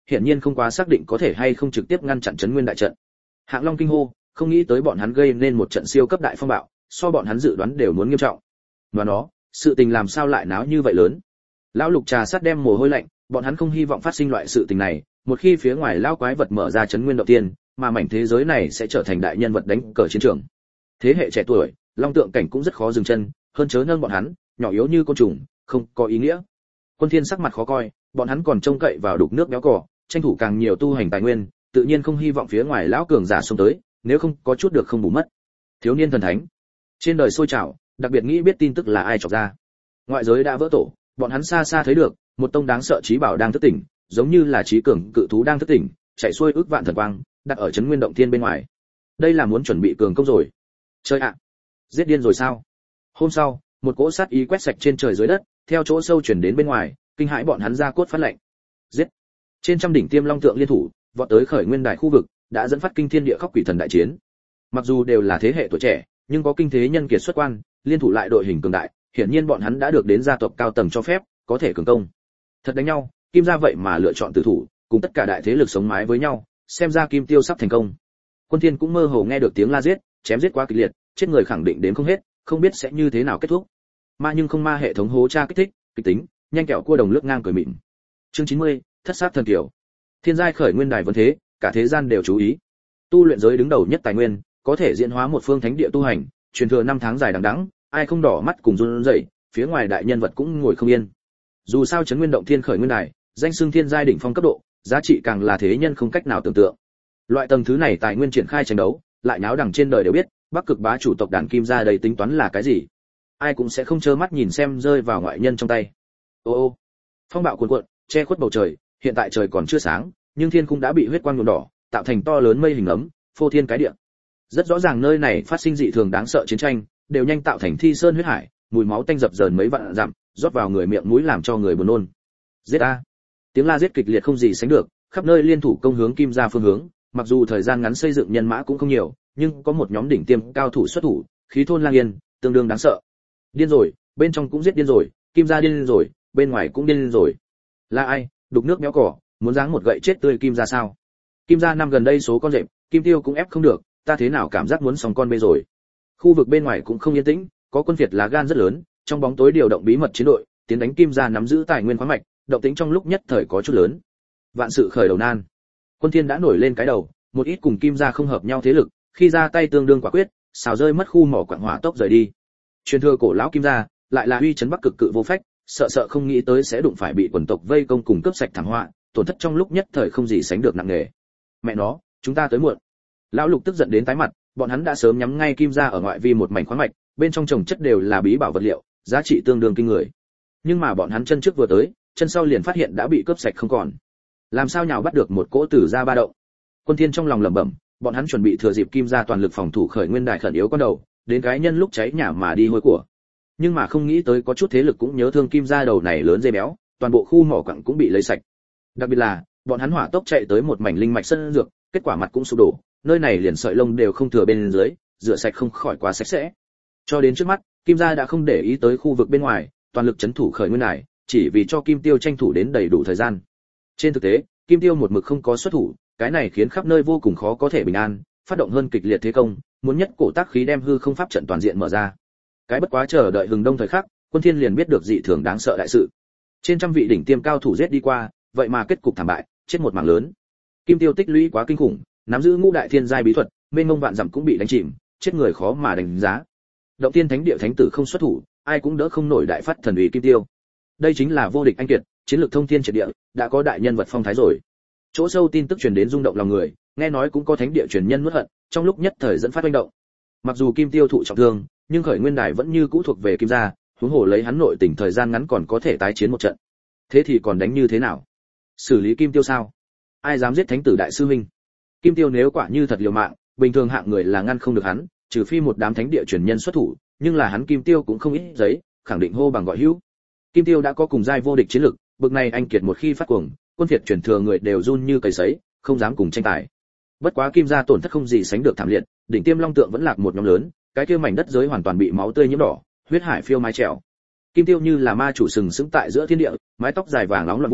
hiển nhiên không quá xác định có thể hay không trực tiếp ngăn chặn Trấn Nguyên đại trận. Hạng Long kinh hô, không nghĩ tới bọn hắn gây nên một trận siêu cấp đại phong bạo, so bọn hắn dự đoán đều muốn nghiêm trọng. Và nó, sự tình làm sao lại náo như vậy lớn? Lão Lục trà sát đem mồ hôi lạnh, bọn hắn không hy vọng phát sinh loại sự tình này, một khi phía ngoài lão quái vật mở ra Trấn Nguyên động tiên, mà mảnh thế giới này sẽ trở thành đại nhân vật đánh cờ chiến trường. Thế hệ trẻ tuổi, Long Tượng cảnh cũng rất khó dừng chân, hơn chớ nâng bọn hắn, nhỏ yếu như côn trùng, không có ý nghĩa. Quân Thiên sắc mặt khó coi, bọn hắn còn trông cậy vào đục nước béo cỏ, tranh thủ càng nhiều tu hành tài nguyên, tự nhiên không hy vọng phía ngoài lão cường giả xông tới, nếu không có chút được không bù mất. Thiếu niên thần thánh, trên đời sôi trào, đặc biệt nghĩ biết tin tức là ai chọc ra. Ngoại giới đã vỡ tổ, bọn hắn xa xa thấy được, một tông đáng sợ trí bảo đang thức tỉnh, giống như là trí cường cự thú đang thức tỉnh, chạy xuôi ước vạn thần quang, đặt ở Trấn Nguyên động thiên bên ngoài. Đây là muốn chuẩn bị cường công rồi. Chơi ạ, giết điên rồi sao? Hôm sau, một cỗ sát ý quét sạch trên trời dưới đất, theo chỗ sâu chuyển đến bên ngoài, kinh hãi bọn hắn ra cốt phát lệnh. Giết! Trên trăm đỉnh tiêm long tượng liên thủ, vọt tới khởi nguyên đài khu vực, đã dẫn phát kinh thiên địa khóc quỷ thần đại chiến. Mặc dù đều là thế hệ tuổi trẻ, nhưng có kinh thế nhân kiệt xuất quan, liên thủ lại đội hình cường đại, hiển nhiên bọn hắn đã được đến gia tộc cao tầng cho phép, có thể cường công. Thật đánh nhau, Kim gia vậy mà lựa chọn tử thủ, cùng tất cả đại thế lực sống mái với nhau, xem ra Kim Tiêu sắp thành công. Quân Thiên cũng mơ hồ nghe được tiếng la giết, chém giết quá kịch liệt, chết người khẳng định đến không hết, không biết sẽ như thế nào kết thúc. Ma nhưng không ma hệ thống hố tra kích thích, kịch tính, nhanh kẹo cua đồng lướt ngang cười mịn. Chương chín mươi, thất sát thần kiều. Thiên giai khởi nguyên đài vẫn thế, cả thế gian đều chú ý. Tu luyện giới đứng đầu nhất tài nguyên, có thể diễn hóa một phương thánh địa tu hành, truyền thừa năm tháng dài đằng đẵng, ai không đỏ mắt cùng run rẩy, phía ngoài đại nhân vật cũng ngồi không yên. Dù sao Trấn Nguyên động thiên khởi nguyên đài, danh xưng thiên giai đỉnh phong cấp độ, giá trị càng là thế nhân không cách nào tưởng tượng. Loại tầng thứ này tài nguyên triển khai tranh đấu, lại náo đằng trên đời đều biết, Bắc Cực bá chủ tộc đàn Kim gia đầy tính toán là cái gì. Ai cũng sẽ không trơ mắt nhìn xem rơi vào ngoại nhân trong tay. Ô ô, phong bạo cuồn cuộn, che khuất bầu trời, hiện tại trời còn chưa sáng, nhưng thiên cung đã bị huyết quang nhuộm đỏ, tạo thành to lớn mây hình ấm, phô thiên cái địa. Rất rõ ràng nơi này phát sinh dị thường đáng sợ chiến tranh, đều nhanh tạo thành thi sơn huyết hải, mùi máu tanh dập dờn mấy vạn dặm, rót vào người miệng mũi làm cho người buồn nôn. Giết a! Tiếng la giết kịch liệt không gì sánh được, khắp nơi liên thủ công hướng Kim gia phương hướng, mặc dù thời gian ngắn xây dựng nhân mã cũng không nhiều, nhưng có một nhóm đỉnh tiêm cao thủ xuất thủ, khí thôn lang yên, tương đương đáng sợ. Điên rồi, bên trong cũng giết điên rồi, Kim gia điên rồi, bên ngoài cũng điên rồi. Là ai? Đục nước méo cỏ, muốn giáng một gậy chết tươi Kim gia sao? Kim gia năm gần đây số con rệp, Kim Tiêu cũng ép không được, ta thế nào cảm giác muốn xong con bê rồi. Khu vực bên ngoài cũng không yên tĩnh, có quân Việt lá gan rất lớn, trong bóng tối điều động bí mật chiến đội, tiến đánh Kim gia nắm giữ tài nguyên khoáng mạch, động tĩnh trong lúc nhất thời có chút lớn. Vạn sự khởi đầu nan. Quân Thiên đã nổi lên cái đầu, một ít cùng Kim gia không hợp nhau thế lực, khi ra tay tương đương quả quyết, xào rơi mất khu mỏ quặng hỏa tốc rời đi. Truyền thừa cổ lão Kim gia, lại là uy chấn Bắc Cực cự vô phách, sợ sợ không nghĩ tới sẽ đụng phải bị quần tộc vây công cùng cướp sạch thảm họa, tổn thất trong lúc nhất thời không gì sánh được nặng nề. Mẹ nó, chúng ta tới muộn. Lão Lục tức giận đến tái mặt, bọn hắn đã sớm nhắm ngay Kim gia ở ngoại vi một mảnh khoáng mạch, bên trong trồng chất đều là bí bảo vật liệu, giá trị tương đương kinh người. Nhưng mà bọn hắn chân trước vừa tới, chân sau liền phát hiện đã bị cướp sạch không còn. Làm sao nhào bắt được một cỗ tử ra ba động. Quân Thiên trong lòng lẩm bẩm, bọn hắn chuẩn bị thừa dịp Kim gia toàn lực phòng thủ khởi nguyên đài khẩn yếu con đầu, đến cái nhân lúc cháy nhà mà đi hôi của. Nhưng mà không nghĩ tới có chút thế lực cũng nhớ thương Kim gia đầu này lớn dây béo, toàn bộ khu mỏ quặng cũng bị lấy sạch. Đặc biệt là, bọn hắn hỏa tốc chạy tới một mảnh linh mạch sân dược, kết quả mặt cũng sụp đổ, nơi này liền sợi lông đều không thừa bên dưới, rửa sạch không khỏi quá sạch sẽ. Cho đến trước mắt, Kim gia đã không để ý tới khu vực bên ngoài, toàn lực chấn thủ khởi nguyên đài, chỉ vì cho Kim Tiêu tranh thủ đến đầy đủ thời gian. Trên thực tế, Kim Tiêu một mực không có xuất thủ, cái này khiến khắp nơi vô cùng khó có thể bình an, phát động hơn kịch liệt thế công, muốn nhất cổ tác khí đem hư không pháp trận toàn diện mở ra. Cái bất quá chờ đợi hừng đông thời khắc, Quân Thiên liền biết được dị thường đáng sợ đại sự. Trên trăm vị đỉnh tiêm cao thủ giết đi qua, vậy mà kết cục thảm bại, chết một mảng lớn. Kim Tiêu tích lũy quá kinh khủng, nắm giữ ngũ đại thiên giai bí thuật, mênh mông vạn dặm cũng bị đánh chìm, chết người khó mà đánh giá. Động tiên thánh địa thánh tử không xuất thủ, ai cũng đỡ không nổi đại phát thần uy Kim Tiêu. Đây chính là vô địch anh kiệt, chiến lược thông thiên triệt địa, đã có đại nhân vật phong thái rồi. Chỗ sâu tin tức truyền đến rung động lòng người, nghe nói cũng có thánh địa truyền nhân nuốt hận, trong lúc nhất thời dẫn phát manh động. Mặc dù Kim Tiêu thụ trọng thương, nhưng khởi nguyên đài vẫn như cũ thuộc về Kim gia, huống hồ lấy hắn nội tình thời gian ngắn còn có thể tái chiến một trận. Thế thì còn đánh như thế nào? Xử lý Kim Tiêu sao? Ai dám giết thánh tử đại sư huynh? Kim Tiêu nếu quả như thật liều mạng, bình thường hạng người là ngăn không được hắn, trừ phi một đám thánh địa truyền nhân xuất thủ, nhưng là hắn Kim Tiêu cũng không ít giấy, khẳng định hô bằng gọi hữu. Kim Tiêu đã có cùng giai vô địch chiến lực, bực này anh kiệt một khi phát cuồng, quân Việt truyền thừa người đều run như cầy sấy, không dám cùng tranh tài. Bất quá Kim gia tổn thất không gì sánh được thảm liệt, đỉnh tiêm long tượng vẫn lạc một nhóm lớn, cái kia mảnh đất giới hoàn toàn bị máu tươi nhiễm đỏ, huyết hải phiêu mái trèo. Kim Tiêu như là ma chủ sừng sững tại giữa thiên địa, mái tóc dài vàng nóng loạn vũ,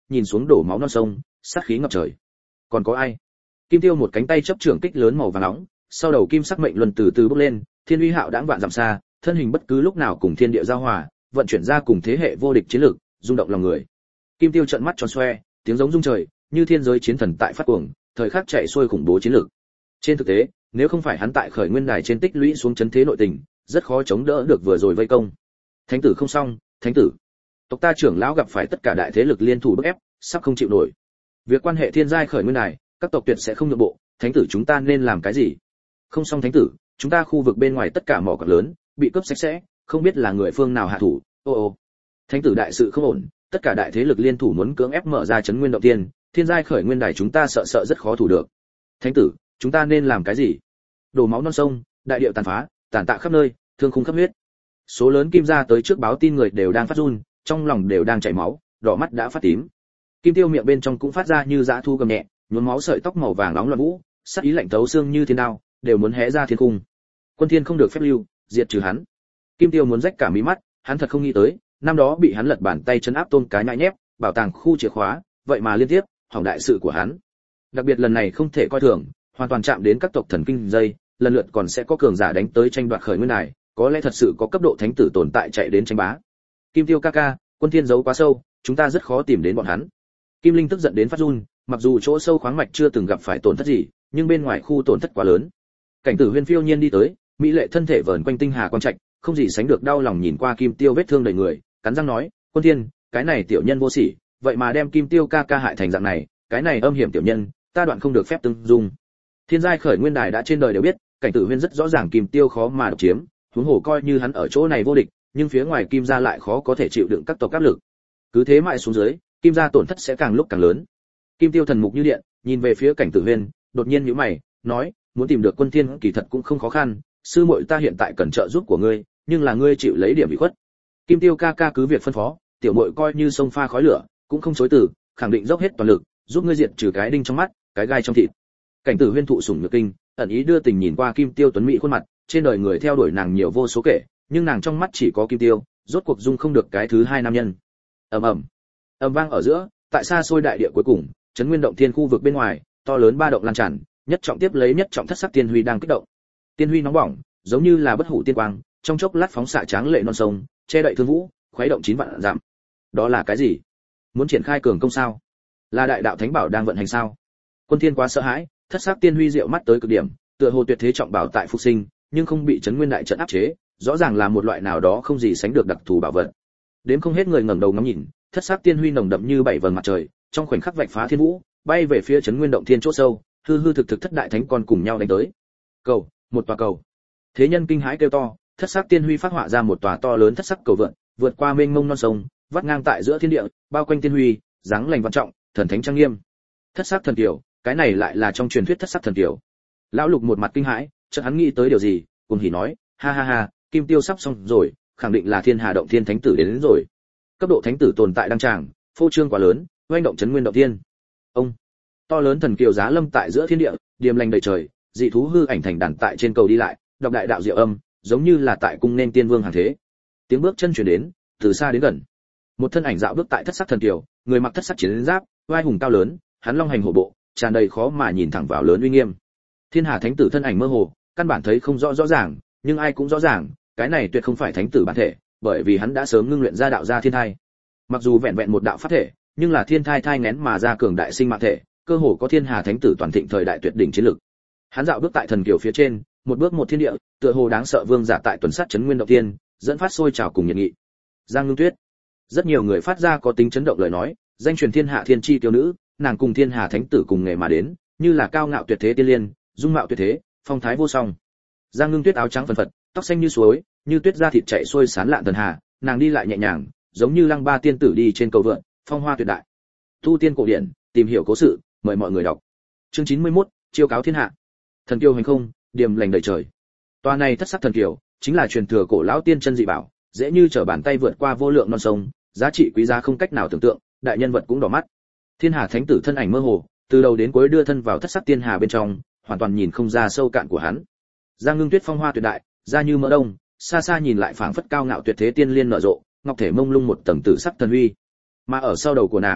nhìn xuống đổ máu non sông, sát khí ngập trời. Còn có ai? Kim Tiêu một cánh tay chấp trưởng kích lớn màu vàng nóng, sau đầu kim sắc mệnh luân từ từ bốc lên, thiên uy hạo đãng vạn dặm xa, thân hình bất cứ lúc nào cùng thiên địa giao hòa, vận chuyển ra cùng thế hệ vô địch chiến lực, rung động lòng người. Kim Tiêu trợn mắt tròn xoe, tiếng giống rung trời, như thiên giới chiến thần tại phát cuồng, thời khắc chạy xuôi khủng bố chiến lực. Trên thực tế, nếu không phải hắn tại khởi nguyên đài trên tích lũy xuống chấn thế nội tình, rất khó chống đỡ được vừa rồi vây công. Thánh tử không xong, thánh tử. Tộc ta trưởng lão gặp phải tất cả đại thế lực liên thủ bức ép, sắp không chịu nổi. Việc quan hệ thiên giai khởi nguyên đài, các tộc tuyệt sẽ không nhượng bộ, thánh tử chúng ta nên làm cái gì? Không xong thánh tử, chúng ta khu vực bên ngoài tất cả mỏ quặng lớn bị cướp sạch sẽ, không biết là người phương nào hạ thủ. Ô ô. Thánh tử đại sự không ổn, tất cả đại thế lực liên thủ muốn cưỡng ép mở ra chấn nguyên động tiên, thiên giai khởi nguyên đài chúng ta sợ sợ rất khó thủ được. Thánh tử, chúng ta nên làm cái gì? Đổ máu non sông, đại địa tàn phá, tàn tạ khắp nơi, thương khung khắp huyết. Số lớn kim gia tới trước báo tin người đều đang phát run, trong lòng đều đang chảy máu, đỏ mắt đã phát tím. Kim Tiêu miệng bên trong cũng phát ra như dã thu gầm nhẹ, nhuốm máu sợi tóc màu vàng nóng loạn vũ, sắc ý lạnh thấu xương như thiên đao, đều muốn hé ra thiên cung. Quân Thiên không được phép lưu, diệt trừ hắn. Kim Tiêu muốn rách cả mí mắt, hắn thật không nghĩ tới, năm đó bị hắn lật bàn tay chấn áp tôn cái nhãi nhép, bảo tàng khu chìa khóa, vậy mà liên tiếp hỏng đại sự của hắn. Đặc biệt lần này không thể coi thường, hoàn toàn chạm đến các tộc thần kinh dây, lần lượt còn sẽ có cường giả đánh tới tranh đoạt khởi nguyên đài, có lẽ thật sự có cấp độ thánh tử tồn tại chạy đến tranh bá. Kim Tiêu ca ca, Quân Thiên giấu quá sâu, chúng ta rất khó tìm đến bọn hắn. Kim Linh tức giận đến phát run, mặc dù chỗ sâu khoáng mạch chưa từng gặp phải tổn thất gì, nhưng bên ngoài khu tổn thất quá lớn. Cảnh Tử Huyên phiêu nhiên đi tới, mỹ lệ thân thể vờn quanh tinh hà quang trạch, không gì sánh được đau lòng nhìn qua Kim Tiêu vết thương đầy người, cắn răng nói, Quân Thiên, cái này tiểu nhân vô sỉ, vậy mà đem Kim Tiêu ca ca hại thành dạng này, cái này âm hiểm tiểu nhân, ta đoạn không được phép tương dung. Thiên giai khởi nguyên đài đã trên đời đều biết, Cảnh Tử Huyên rất rõ ràng Kim Tiêu khó mà độc chiếm, huống hồ coi như hắn ở chỗ này vô địch, nhưng phía ngoài Kim gia lại khó có thể chịu đựng các tộc áp lực. Cứ thế mãi xuống dưới, Kim gia tổn thất sẽ càng lúc càng lớn. Kim Tiêu thần mục như điện, nhìn về phía Cảnh Tử Huyên, đột nhiên nhíu mày, nói, muốn tìm được Quân Thiên kỳ thật cũng không khó khăn, sư muội ta hiện tại cần trợ giúp của ngươi, nhưng là ngươi chịu lấy điểm bị khuất. Kim Tiêu ca ca cứ việc phân phó, tiểu muội coi như sông pha khói lửa, cũng không chối từ, khẳng định dốc hết toàn lực, giúp ngươi diệt trừ cái đinh trong mắt, cái gai trong thịt. Cảnh Tử Huyên thụ sủng nhược kinh, ẩn ý đưa tình nhìn qua Kim Tiêu tuấn mỹ khuôn mặt, trên đời người theo đuổi nàng nhiều vô số kể, nhưng nàng trong mắt chỉ có Kim Tiêu, rốt cuộc dung không được cái thứ hai nam nhân. Ầm ầm, ầm vang ở giữa, tại xa xôi đại địa cuối cùng, chấn nguyên động thiên khu vực bên ngoài, to lớn ba động lan tràn, nhất trọng tiếp lấy nhất trọng thất sắc tiên huy đang kích động. Tiên huy nóng bỏng, giống như là bất hủ tiên quang, trong chốc lát phóng xạ tráng lệ non sông, che đậy thương vũ, khuấy động chín vạn dặm. Đó là cái gì? Muốn triển khai cường công sao? Là đại đạo thánh bảo đang vận hành sao? Quân Thiên quá sợ hãi, thất sắc tiên huy diệu mắt tới cực điểm, tựa hồ tuyệt thế trọng bảo tại phục sinh, nhưng không bị chấn nguyên đại trận áp chế, rõ ràng là một loại nào đó không gì sánh được đặc thù bảo vật. Đến không hết người ngẩng đầu ngắm nhìn, thất sắc tiên huy nồng đậm như bảy vầng mặt trời, trong khoảnh khắc vạch phá thiên vũ, bay về phía chấn nguyên động thiên chỗ sâu, hư hư thực thực thất đại thánh con cùng nhau đánh tới. Cầu, một tòa cầu. Thế nhân kinh hãi kêu to, thất sắc tiên huy phát họa ra một tòa to lớn thất sắc cầu vượn, vượt qua mênh mông non sông, vắt ngang tại giữa thiên địa, bao quanh tiên huy, dáng lành văn trọng, thần thánh trang nghiêm. Thất sắc thần kiều, cái này lại là trong truyền thuyết thất sắc thần kiều. Lão Lục một mặt kinh hãi, chợt hắn nghĩ tới điều gì, cùng hỉ nói, ha ha ha, Kim Tiêu sắp xong rồi, khẳng định là Thiên Hà động thiên thánh tử đến, đến rồi. Cấp độ thánh tử tồn tại đăng tràng, phô trương quá lớn, oanh động chấn nguyên động thiên. Ông, to lớn thần kiều giá lâm tại giữa thiên địa, điềm lành đầy trời, dị thú hư ảnh thành đàn tại trên cầu đi lại, đọc đại đạo diệu âm, giống như là tại cung nên tiên vương hàng thế. Tiếng bước chân truyền đến, từ xa đến gần. Một thân ảnh dạo bước tại thất sắc thần kiều, người mặc thất sắc chiến giáp, oai hùng cao lớn, hắn long hành hổ bộ, tràn đầy khó mà nhìn thẳng vào lớn uy nghiêm. Thiên Hà thánh tử thân ảnh mơ hồ, căn bản thấy không rõ rõ ràng, nhưng ai cũng rõ ràng, cái này tuyệt không phải thánh tử bản thể, bởi vì hắn đã sớm ngưng luyện ra đạo gia thiên thai. Mặc dù vẹn vẹn một đạo pháp thể, nhưng là thiên thai thai nghén mà ra cường đại sinh mạng thể, cơ hồ có Thiên Hà thánh tử toàn thịnh thời đại tuyệt đỉnh chiến lực. Hắn dạo bước tại thần kiều phía trên, một bước một thiên địa, tựa hồ đáng sợ vương giả tại tuần sát chấn nguyên động thiên, dẫn phát sôi trào cùng nhiệt nghị. Giang Ngưng Tuyết, rất nhiều người phát ra có tính chấn động lời nói, danh truyền thiên hạ thiên chi tiểu nữ, nàng cùng Thiên Hà thánh tử cùng nghề mà đến, như là cao ngạo tuyệt thế tiên liên, dung mạo tuyệt thế, phong thái vô song. Giang Ngưng Tuyết áo trắng phần phật, tóc xanh như suối, như tuyết da thịt chảy xuôi sán lạn thần hà, nàng đi lại nhẹ nhàng, giống như lăng ba tiên tử đi trên cầu vượn, phong hoa tuyệt đại. Tu tiên cổ điển, tìm hiểu cố sự, mời mọi người đọc. Chương chín mươi mốt, chiêu cáo thiên hạ. Thần kiều hành không, điềm lành đầy trời. Tòa này thất sắc thần kiều, chính là truyền thừa cổ lão tiên chân dị bảo, dễ như trở bàn tay vượt qua vô lượng non sông, giá trị quý giá không cách nào tưởng tượng, đại nhân vật cũng đỏ mắt. Thiên Hà thánh tử thân ảnh mơ hồ, từ đầu đến cuối đưa thân vào thất sắc tiên hà bên trong, hoàn toàn nhìn không ra sâu cạn của hắn. Giang Ngưng Tuyết phong hoa tuyệt đại, da như mỡ đông, xa xa nhìn lại phảng phất cao ngạo tuyệt thế tiên liên nở rộ, ngọc thể mông lung một tầng tử sắc thần uy. Mà ở sau đầu của nàng,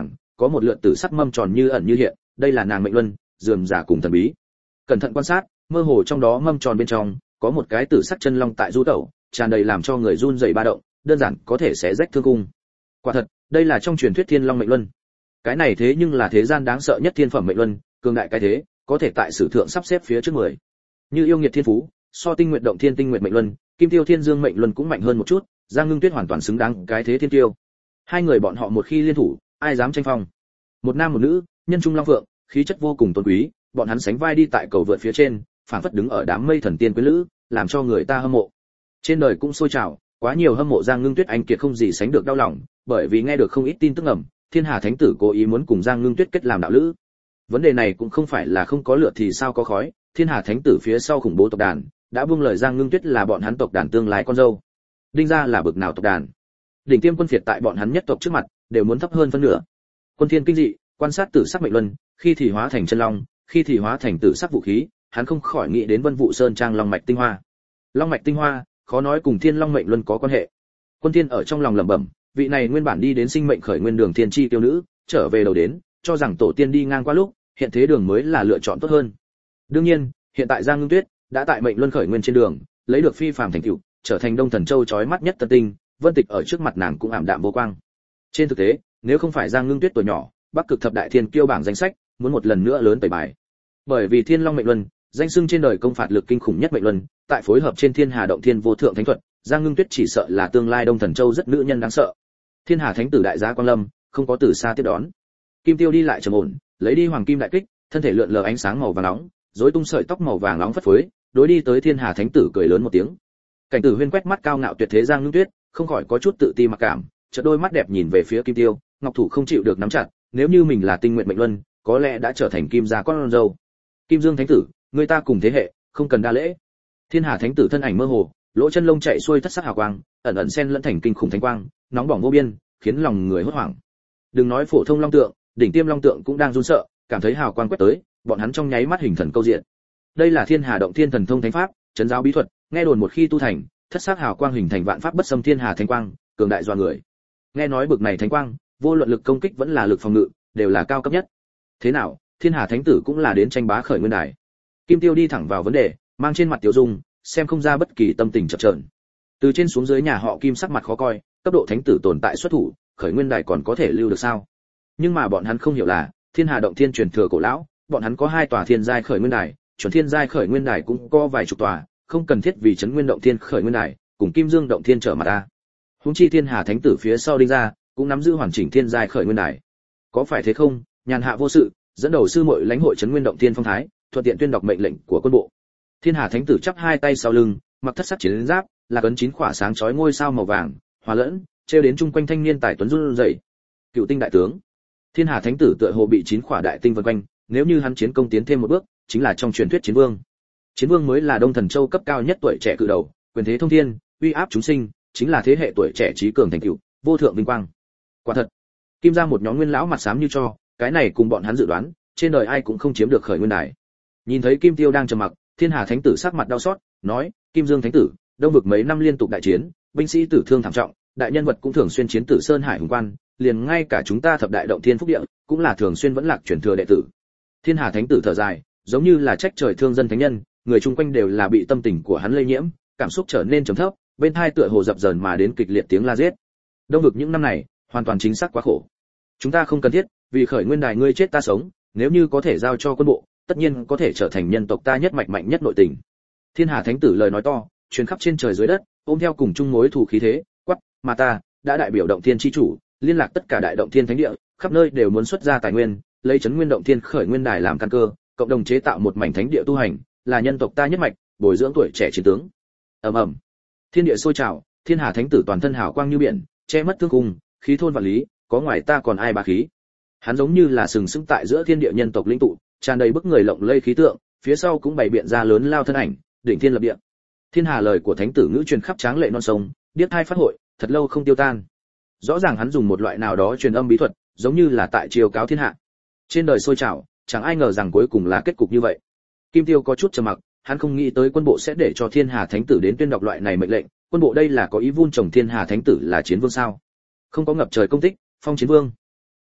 có một lượn tử sắc mâm tròn như ẩn như hiện, đây là nàng mệnh luân, rườm rà cùng thần bí. Cẩn thận quan sát, mơ hồ trong đó mâm tròn bên trong có một cái tử sắc chân long tại du tẩu, tràn đầy làm cho người run rẩy ba động, đơn giản có thể xé rách thương cung. Quả thật, đây là trong truyền thuyết thiên long mệnh luân. Cái này thế nhưng là thế gian đáng sợ nhất thiên phẩm mệnh luân, cường đại cái thế, có thể tại sử thượng sắp xếp phía trước mười. Như yêu nghiệt thiên phú, so tinh nguyện động thiên tinh nguyện mệnh luân, kim tiêu thiên dương mệnh luân cũng mạnh hơn một chút, Giang Ngưng Tuyết hoàn toàn xứng đáng cái thế thiên tiêu. Hai người bọn họ một khi liên thủ, ai dám tranh phong? Một nam một nữ, nhân trung long phượng, khí chất vô cùng tôn quý, bọn hắn sánh vai đi tại cầu vượt phía trên, phảng phất đứng ở đám mây thần tiên quyến lữ, làm cho người ta hâm mộ. Trên đời cũng sôi trào, quá nhiều hâm mộ Giang Ngưng Tuyết anh kiệt không gì sánh được đau lòng, bởi vì nghe được không ít tin tức ầm, Thiên Hà Thánh tử cố ý muốn cùng Giang Ngưng Tuyết kết làm đạo lữ. Vấn đề này cũng không phải là không có lửa thì sao có khói, Thiên Hà Thánh tử phía sau khủng bố tộc đàn, đã buông lời Giang Ngưng Tuyết là bọn hắn tộc đàn tương lai con dâu. Đinh gia là bực nào tộc đàn? Đỉnh tiêm quân phiệt tại bọn hắn nhất tộc trước mặt, đều muốn thấp hơn phân nửa. Quân Thiên kinh dị, quan sát tử sắc mệnh luân, khi thì hóa thành chân long, khi thì hóa thành tử sắc vũ khí, hắn không khỏi nghĩ đến Vân Vũ Sơn trang long mạch tinh hoa. Long mạch tinh hoa, khó nói cùng Thiên Long mệnh luân có quan hệ. Quân Thiên ở trong lòng lẩm bẩm, vị này nguyên bản đi đến sinh mệnh khởi nguyên đường thiên chi tiêu nữ, trở về đầu đến, cho rằng tổ tiên đi ngang qua lúc, hiện thế đường mới là lựa chọn tốt hơn. Đương nhiên, hiện tại Giang Ngưng Tuyết đã tại mệnh luân khởi nguyên trên đường, lấy được phi phàm thành tựu, trở thành Đông Thần Châu chói mắt nhất tân tinh, Vân Tịch ở trước mặt nàng cũng ảm đạm vô quang. Trên thực tế, nếu không phải Giang Ngưng Tuyết tuổi nhỏ, Bắc Cực thập đại thiên kiêu bảng danh sách, muốn một lần nữa lớn tẩy bài. Bởi vì Thiên Long mệnh luân, danh xưng trên đời công phạt lực kinh khủng nhất mệnh luân, tại phối hợp trên Thiên Hà động thiên vô thượng thánh thuật, Giang Ngưng Tuyết chỉ sợ là tương lai Đông Thần Châu rất nữ nhân đáng sợ. Thiên Hà Thánh tử đại giá quang lâm, không có từ xa tiếp đón. Kim Tiêu đi lại trầm ổn, lấy đi hoàng kim đại kích, thân thể lượn lờ ánh sáng màu vàng nóng, rối tung sợi tóc màu vàng nóng phất phới, đối đi tới Thiên Hà Thánh tử cười lớn một tiếng. Cảnh Tử Huyên quét mắt cao ngạo tuyệt thế Giang Ngưng Tuyết, không khỏi có chút tự ti mặc cảm, chợt đôi mắt đẹp nhìn về phía Kim Tiêu, ngọc thủ không chịu được nắm chặt, nếu như mình là tinh nguyện mệnh luân, có lẽ đã trở thành kim gia con dâu. Kim Dương Thánh tử, người ta cùng thế hệ, không cần đa lễ. Thiên Hà Thánh tử thân ảnh mơ hồ, lỗ chân lông chạy xuôi thất sắc hào quang, ẩn ẩn xen lẫn thành kinh khủng thánh quang, nóng bỏng vô biên, khiến lòng người hốt hoảng. Đừng nói phổ thông long tượng, đỉnh tiêm long tượng cũng đang run sợ, cảm thấy hào quang quét tới, bọn hắn trong nháy mắt hình thần câu diện. Đây là Thiên Hà động thiên thần thông thánh pháp, trấn giáo bí thuật, nghe đồn một khi tu thành, thất sắc hào quang hình thành vạn pháp bất xâm Thiên Hà thánh quang, cường đại doa người. Nghe nói bực này thánh quang, vô luận lực công kích vẫn là lực phòng ngự, đều là cao cấp nhất. Thế nào, Thiên Hà thánh tử cũng là đến tranh bá khởi nguyên đài. Kim Tiêu đi thẳng vào vấn đề, mang trên mặt tiểu dung, xem không ra bất kỳ tâm tình chập chờn. Từ trên xuống dưới nhà họ Kim sắc mặt khó coi, cấp độ thánh tử tồn tại xuất thủ, khởi nguyên đài còn có thể lưu được sao? Nhưng mà bọn hắn không hiểu là, Thiên Hà động thiên truyền thừa cổ lão, bọn hắn có hai tòa thiên giai khởi nguyên đài, chuẩn thiên giai khởi nguyên đài cũng có vài chục tòa, không cần thiết vì trấn nguyên động thiên khởi nguyên đài, cùng Kim Dương động thiên trở mặt ta. Huống chi Thiên Hà thánh tử phía sau đinh ra, cũng nắm giữ hoàn chỉnh thiên giai khởi nguyên đài. Có phải thế không? Nhàn hạ vô sự, dẫn đầu sư muội lãnh hội trấn nguyên động thiên phong thái, thuận tiện tuyên đọc mệnh lệnh của quân bộ. Thiên Hà thánh tử chắp hai tay sau lưng, mặc thất sắc chiến giáp, là cấn chín khỏa sáng chói ngôi sao màu vàng, hòa lẫn, treo đến chung quanh thanh niên tài tuấn run rẩy. Cựu tinh đại tướng. Thiên Hà thánh tử tựa hồ bị chín khỏa đại tinh vây quanh, nếu như hắn chiến công tiến thêm một bước, chính là trong truyền thuyết chiến vương. Chiến vương mới là Đông Thần Châu cấp cao nhất tuổi trẻ cự đầu, quyền thế thông thiên, uy áp chúng sinh, chính là thế hệ tuổi trẻ trí cường thành tựu, vô thượng vinh quang. Quả thật, Kim gia một nhóm nguyên lão mặt xám như cho, cái này cùng bọn hắn dự đoán, trên đời ai cũng không chiếm được khởi nguyên đài. Nhìn thấy Kim Tiêu đang trầm mặc, Thiên Hà thánh tử sắc mặt đau xót, nói: "Kim Dương thánh tử, đông vực mấy năm liên tục đại chiến, binh sĩ tử thương thảm trọng, đại nhân vật cũng thường xuyên chiến tử Sơn Hải hùng quan, liền ngay cả chúng ta thập đại động thiên phúc địa, cũng là thường xuyên vẫn lạc truyền thừa đệ tử." Thiên Hà thánh tử thở dài, giống như là trách trời thương dân thánh nhân, người chung quanh đều là bị tâm tình của hắn lây nhiễm, cảm xúc trở nên trầm thấp, bên tai tựa hồ dập dờn mà đến kịch liệt tiếng la giết. Đông vực những năm này, hoàn toàn chính xác quá khổ. Chúng ta không cần thiết, vì khởi nguyên đài ngươi chết ta sống, nếu như có thể giao cho quân bộ, tất nhiên có thể trở thành nhân tộc ta nhất mạch mạnh nhất nội tình. Thiên Hà thánh tử lời nói to, truyền khắp trên trời dưới đất, ôm theo cùng chung mối thù khí thế, quắc, mà ta đã đại biểu động thiên chi chủ, liên lạc tất cả đại động thiên thánh địa, khắp nơi đều muốn xuất ra tài nguyên, lấy trấn nguyên động thiên khởi nguyên đài làm căn cơ, cộng đồng chế tạo một mảnh thánh địa tu hành, là nhân tộc ta nhất mạch, bồi dưỡng tuổi trẻ chiến tướng. Ầm ầm. Thiên địa sôi trào, Thiên Hà thánh tử toàn thân hào quang như biển, che mất thương cung, khí thôn vạn lý, có ngoài ta còn ai bá khí. Hắn giống như là sừng sững tại giữa thiên địa nhân tộc linh tụ, tràn đầy bức người lộng lây khí tượng, phía sau cũng bày biện ra lớn lao thân ảnh, đỉnh thiên lập địa. Thiên Hà lời của thánh tử ngữ truyền khắp tráng lệ non sông, điếc tai phát hội, thật lâu không tiêu tan. Rõ ràng hắn dùng một loại nào đó truyền âm bí thuật, giống như là tại chiêu cáo thiên hạ. Trên đời sôi trào, chẳng ai ngờ rằng cuối cùng là kết cục như vậy. Kim Tiêu có chút trầm mặc, hắn không nghĩ tới quân bộ sẽ để cho Thiên Hà thánh tử đến tuyên đọc loại này mệnh lệnh, quân bộ đây là có ý vun trồng Thiên Hà thánh tử là chiến vương sao? Không có ngập trời công tích, phong chiến vương.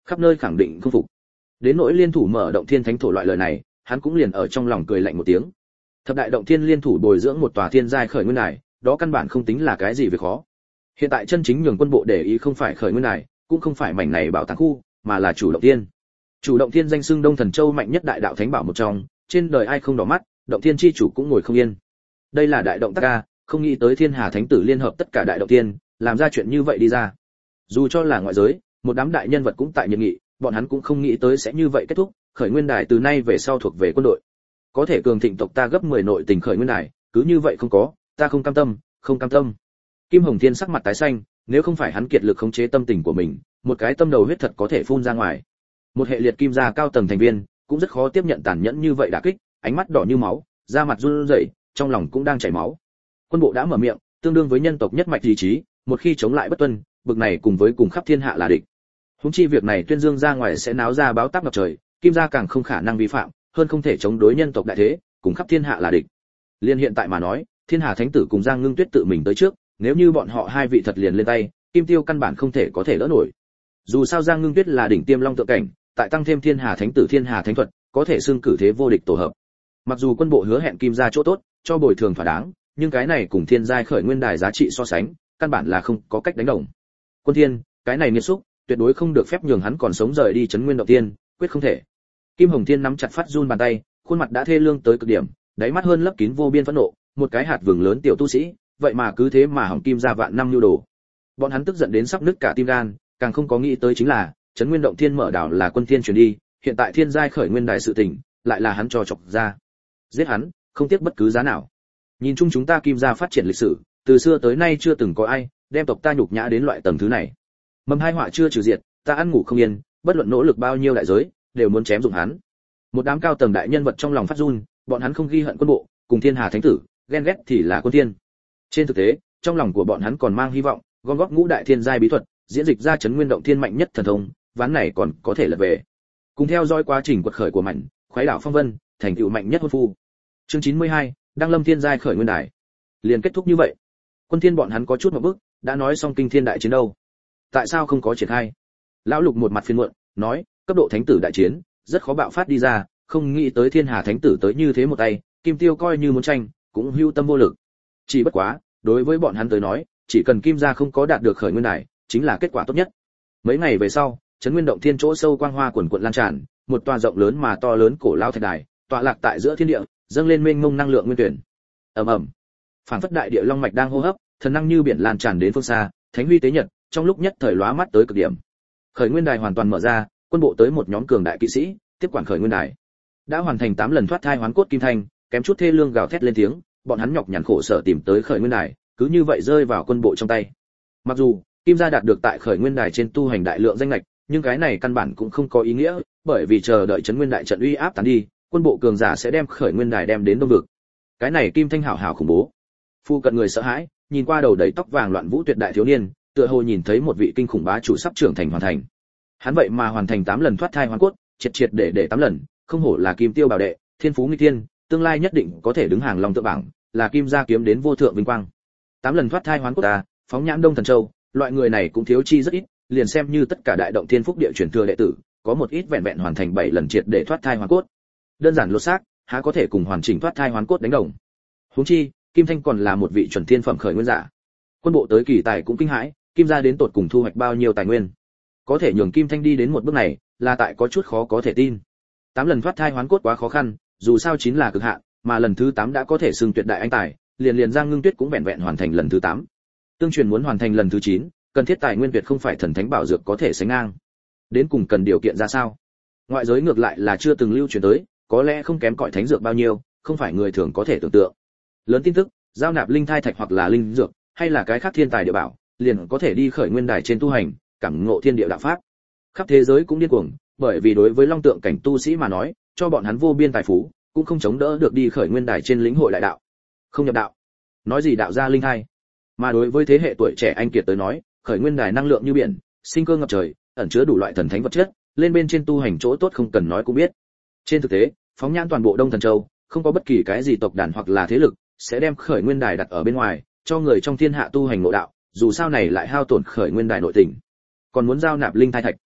khắp nơi khẳng định không phục. Đến nỗi liên thủ mở động thiên thánh thổ loại lời này, hắn cũng liền ở trong lòng cười lạnh một tiếng. Thập đại động thiên liên thủ bồi dưỡng một tòa thiên giai khởi nguyên đài, đó căn bản không tính là cái gì việc khó. Hiện tại chân chính nhường quân bộ để ý không phải khởi nguyên đài, cũng không phải mảnh này bảo tàng khu, mà là chủ động thiên. Chủ động thiên danh xưng Đông Thần Châu mạnh nhất đại đạo thánh bảo một trong, trên đời ai không đỏ mắt, động thiên chi chủ cũng ngồi không yên. Đây là đại động tác ca, không nghĩ tới Thiên Hà Thánh tử liên hợp tất cả đại động thiên, làm ra chuyện như vậy đi ra. Dù cho là ngoại giới, một đám đại nhân vật cũng tại nhiệt nghị, bọn hắn cũng không nghĩ tới sẽ như vậy kết thúc, khởi nguyên đài từ nay về sau thuộc về quân đội. Có thể cường thịnh tộc ta gấp mười nội tình khởi nguyên đài, cứ như vậy không có, ta không cam tâm, không cam tâm. Kim Hồng Thiên sắc mặt tái xanh, nếu không phải hắn kiệt lực khống chế tâm tình của mình, một cái tâm đầu huyết thật có thể phun ra ngoài. Một hệ liệt kim gia cao tầng thành viên, cũng rất khó tiếp nhận tàn nhẫn như vậy đả kích, ánh mắt đỏ như máu, da mặt run rẩy, trong lòng cũng đang chảy máu. Quân bộ đã mở miệng, tương đương với nhân tộc nhất mạch ý chí, một khi chống lại bất tuân, bực này cùng với cùng khắp thiên hạ là địch. Huống chi việc này tuyên dương ra ngoài sẽ náo ra báo táp ngập trời, kim gia càng không khả năng vi phạm, hơn không thể chống đối nhân tộc đại thế, cùng khắp thiên hạ là địch. Liên hiện tại mà nói, Thiên Hà Thánh tử cùng Giang Ngưng Tuyết tự mình tới trước, nếu như bọn họ hai vị thật liền lên tay, Kim Tiêu căn bản không thể có thể đỡ nổi. Dù sao Giang Ngưng Tuyết là đỉnh tiêm long tượng cảnh, tại tăng thêm Thiên Hà Thánh tử Thiên Hà Thánh thuật, có thể xưng cử thế vô địch tổ hợp. Mặc dù quân bộ hứa hẹn kim gia chỗ tốt, cho bồi thường thỏa đáng, nhưng cái này cùng thiên giai khởi nguyên đài giá trị so sánh, căn bản là không có cách đánh đồng. Quân Thiên, cái này nghiệt xúc, tuyệt đối không được phép nhường hắn còn sống rời đi trấn nguyên động tiên, quyết không thể. Kim Hồng Thiên nắm chặt phát run bàn tay, khuôn mặt đã thê lương tới cực điểm, đáy mắt hơn lấp kín vô biên phẫn nộ, một cái hạt vừng lớn tiểu tu sĩ, vậy mà cứ thế mà hỏng kim gia vạn năm nhu đồ. Bọn hắn tức giận đến sắp nứt cả tim gan, càng không có nghĩ tới chính là, trấn nguyên động thiên mở đảo là Quân Thiên chuyển đi, hiện tại thiên giai khởi nguyên đài sự tình, lại là hắn cho chọc ra. Giết hắn, không tiếc bất cứ giá nào. Nhìn chung chúng ta kim gia phát triển lịch sử, từ xưa tới nay chưa từng có ai đem tộc ta nhục nhã đến loại tầng thứ này. Mầm hai họa chưa trừ diệt, ta ăn ngủ không yên, bất luận nỗ lực bao nhiêu đại giới, đều muốn chém dụng hắn. Một đám cao tầng đại nhân vật trong lòng phát run, bọn hắn không ghi hận quân bộ, cùng Thiên Hà Thánh tử, ghen ghét thì là Quân Thiên. Trên thực tế, trong lòng của bọn hắn còn mang hy vọng, gom góp ngũ đại thiên giai bí thuật, diễn dịch ra trấn nguyên động thiên mạnh nhất thần thông, ván này còn có thể lật về. Cùng theo dõi quá trình quật khởi của mạnh, khoái đảo phong vân, thành tựu mạnh nhất hôn phu. Chương chín mươi hai, Đăng Lâm Thiên giai khởi nguyên đài. Liền kết thúc như vậy. Quân Thiên bọn hắn có chút một bước, đã nói xong kinh thiên đại chiến đâu, tại sao không có triển khai? Lão Lục một mặt phiền muộn, nói, cấp độ thánh tử đại chiến, rất khó bạo phát đi ra, không nghĩ tới Thiên Hà Thánh tử tới như thế một tay, Kim Tiêu coi như muốn tranh, cũng hưu tâm vô lực. Chỉ bất quá, đối với bọn hắn tới nói, chỉ cần Kim gia không có đạt được khởi nguyên đài, chính là kết quả tốt nhất. Mấy ngày về sau, trấn nguyên động thiên chỗ sâu quang hoa quần quần lan tràn, một tòa rộng lớn mà to lớn cổ lao thạch đài, tọa lạc tại giữa thiên địa, dâng lên mênh mông năng lượng nguyên tuyển. Ầm ầm. Phảng phất đại địa long mạch đang hô hấp, thần năng như biển lan tràn đến phương xa, thánh huy tế nhật, trong lúc nhất thời lóa mắt tới cực điểm. Khởi nguyên đài hoàn toàn mở ra, quân bộ tới một nhóm cường đại kỵ sĩ, tiếp quản khởi nguyên đài. Đã hoàn thành tám lần thoát thai hoán cốt kim thanh, kém chút thê lương gào thét lên tiếng, bọn hắn nhọc nhằn khổ sở tìm tới khởi nguyên đài, cứ như vậy rơi vào quân bộ trong tay. Mặc dù Kim gia đạt được tại khởi nguyên đài trên tu hành đại lượng danh lệch, nhưng cái này căn bản cũng không có ý nghĩa, bởi vì chờ đợi trấn nguyên đại trận uy áp tán đi, quân bộ cường giả sẽ đem khởi nguyên đài đem đến đông vực. Cái này Kim Thanh hảo hảo khủng bố. Phu cận người sợ hãi, nhìn qua đầu đầy tóc vàng loạn vũ tuyệt đại thiếu niên, tựa hồ nhìn thấy một vị kinh khủng bá chủ sắp trưởng thành hoàn thành. Hắn vậy mà hoàn thành tám lần thoát thai hoán cốt, triệt triệt để để tám lần, không hổ là Kim Tiêu bảo đệ, thiên phú nghịch thiên, tương lai nhất định có thể đứng hàng long tự bảng, là Kim gia kiếm đến vô thượng vinh quang. Tám lần thoát thai hoán cốt ta, phóng nhãn Đông Thần Châu, loại người này cũng thiếu chi rất ít, liền xem như tất cả đại động thiên phúc địa truyền thừa đệ tử, có một ít vẹn vẹn hoàn thành bảy lần triệt để thoát thai hoán cốt. Đơn giản lột xác, há có thể cùng hoàn chỉnh thoát thai hoán cốt đánh đồng. Huống chi, Kim Thanh còn là một vị chuẩn thiên phẩm khởi nguyên giả. Quân bộ tới kỳ tài cũng kinh hãi, Kim gia đến tột cùng thu hoạch bao nhiêu tài nguyên. Có thể nhường Kim Thanh đi đến một bước này, là tại có chút khó có thể tin. Tám lần thoát thai hoán cốt quá khó khăn, dù sao chín là cực hạn, mà lần thứ tám đã có thể xưng tuyệt đại anh tài, liền liền Giang Ngưng Tuyết cũng vẹn vẹn hoàn thành lần thứ tám. Tương truyền muốn hoàn thành lần thứ chín, cần thiết tài nguyên tuyệt không phải thần thánh bảo dược có thể sánh ngang. Đến cùng cần điều kiện ra sao? Ngoại giới ngược lại là chưa từng lưu truyền tới, có lẽ không kém cỏi thánh dược bao nhiêu, không phải người thường có thể tưởng tượng. Lớn tin tức, giao nạp linh thai thạch hoặc là linh dược, hay là cái khác thiên tài địa bảo, liền có thể đi khởi nguyên đài trên tu hành, cảm ngộ thiên địa đạo pháp. Khắp thế giới cũng điên cuồng, bởi vì đối với long tượng cảnh tu sĩ mà nói, cho bọn hắn vô biên tài phú, cũng không chống đỡ được đi khởi nguyên đài trên lĩnh hội đại đạo. Không nhập đạo, nói gì đạo ra linh thai. Mà đối với thế hệ tuổi trẻ anh kiệt tới nói, khởi nguyên đài năng lượng như biển, sinh cơ ngập trời, ẩn chứa đủ loại thần thánh vật chất, lên bên trên tu hành chỗ tốt không cần nói cũng biết. Trên thực tế, phóng nhãn toàn bộ Đông Thần Châu, không có bất kỳ cái gì tộc đàn hoặc là thế lực sẽ đem khởi nguyên đài đặt ở bên ngoài, cho người trong thiên hạ tu hành ngộ đạo, dù sao này lại hao tổn khởi nguyên đài nội tình. Còn muốn giao nạp linh thai thạch.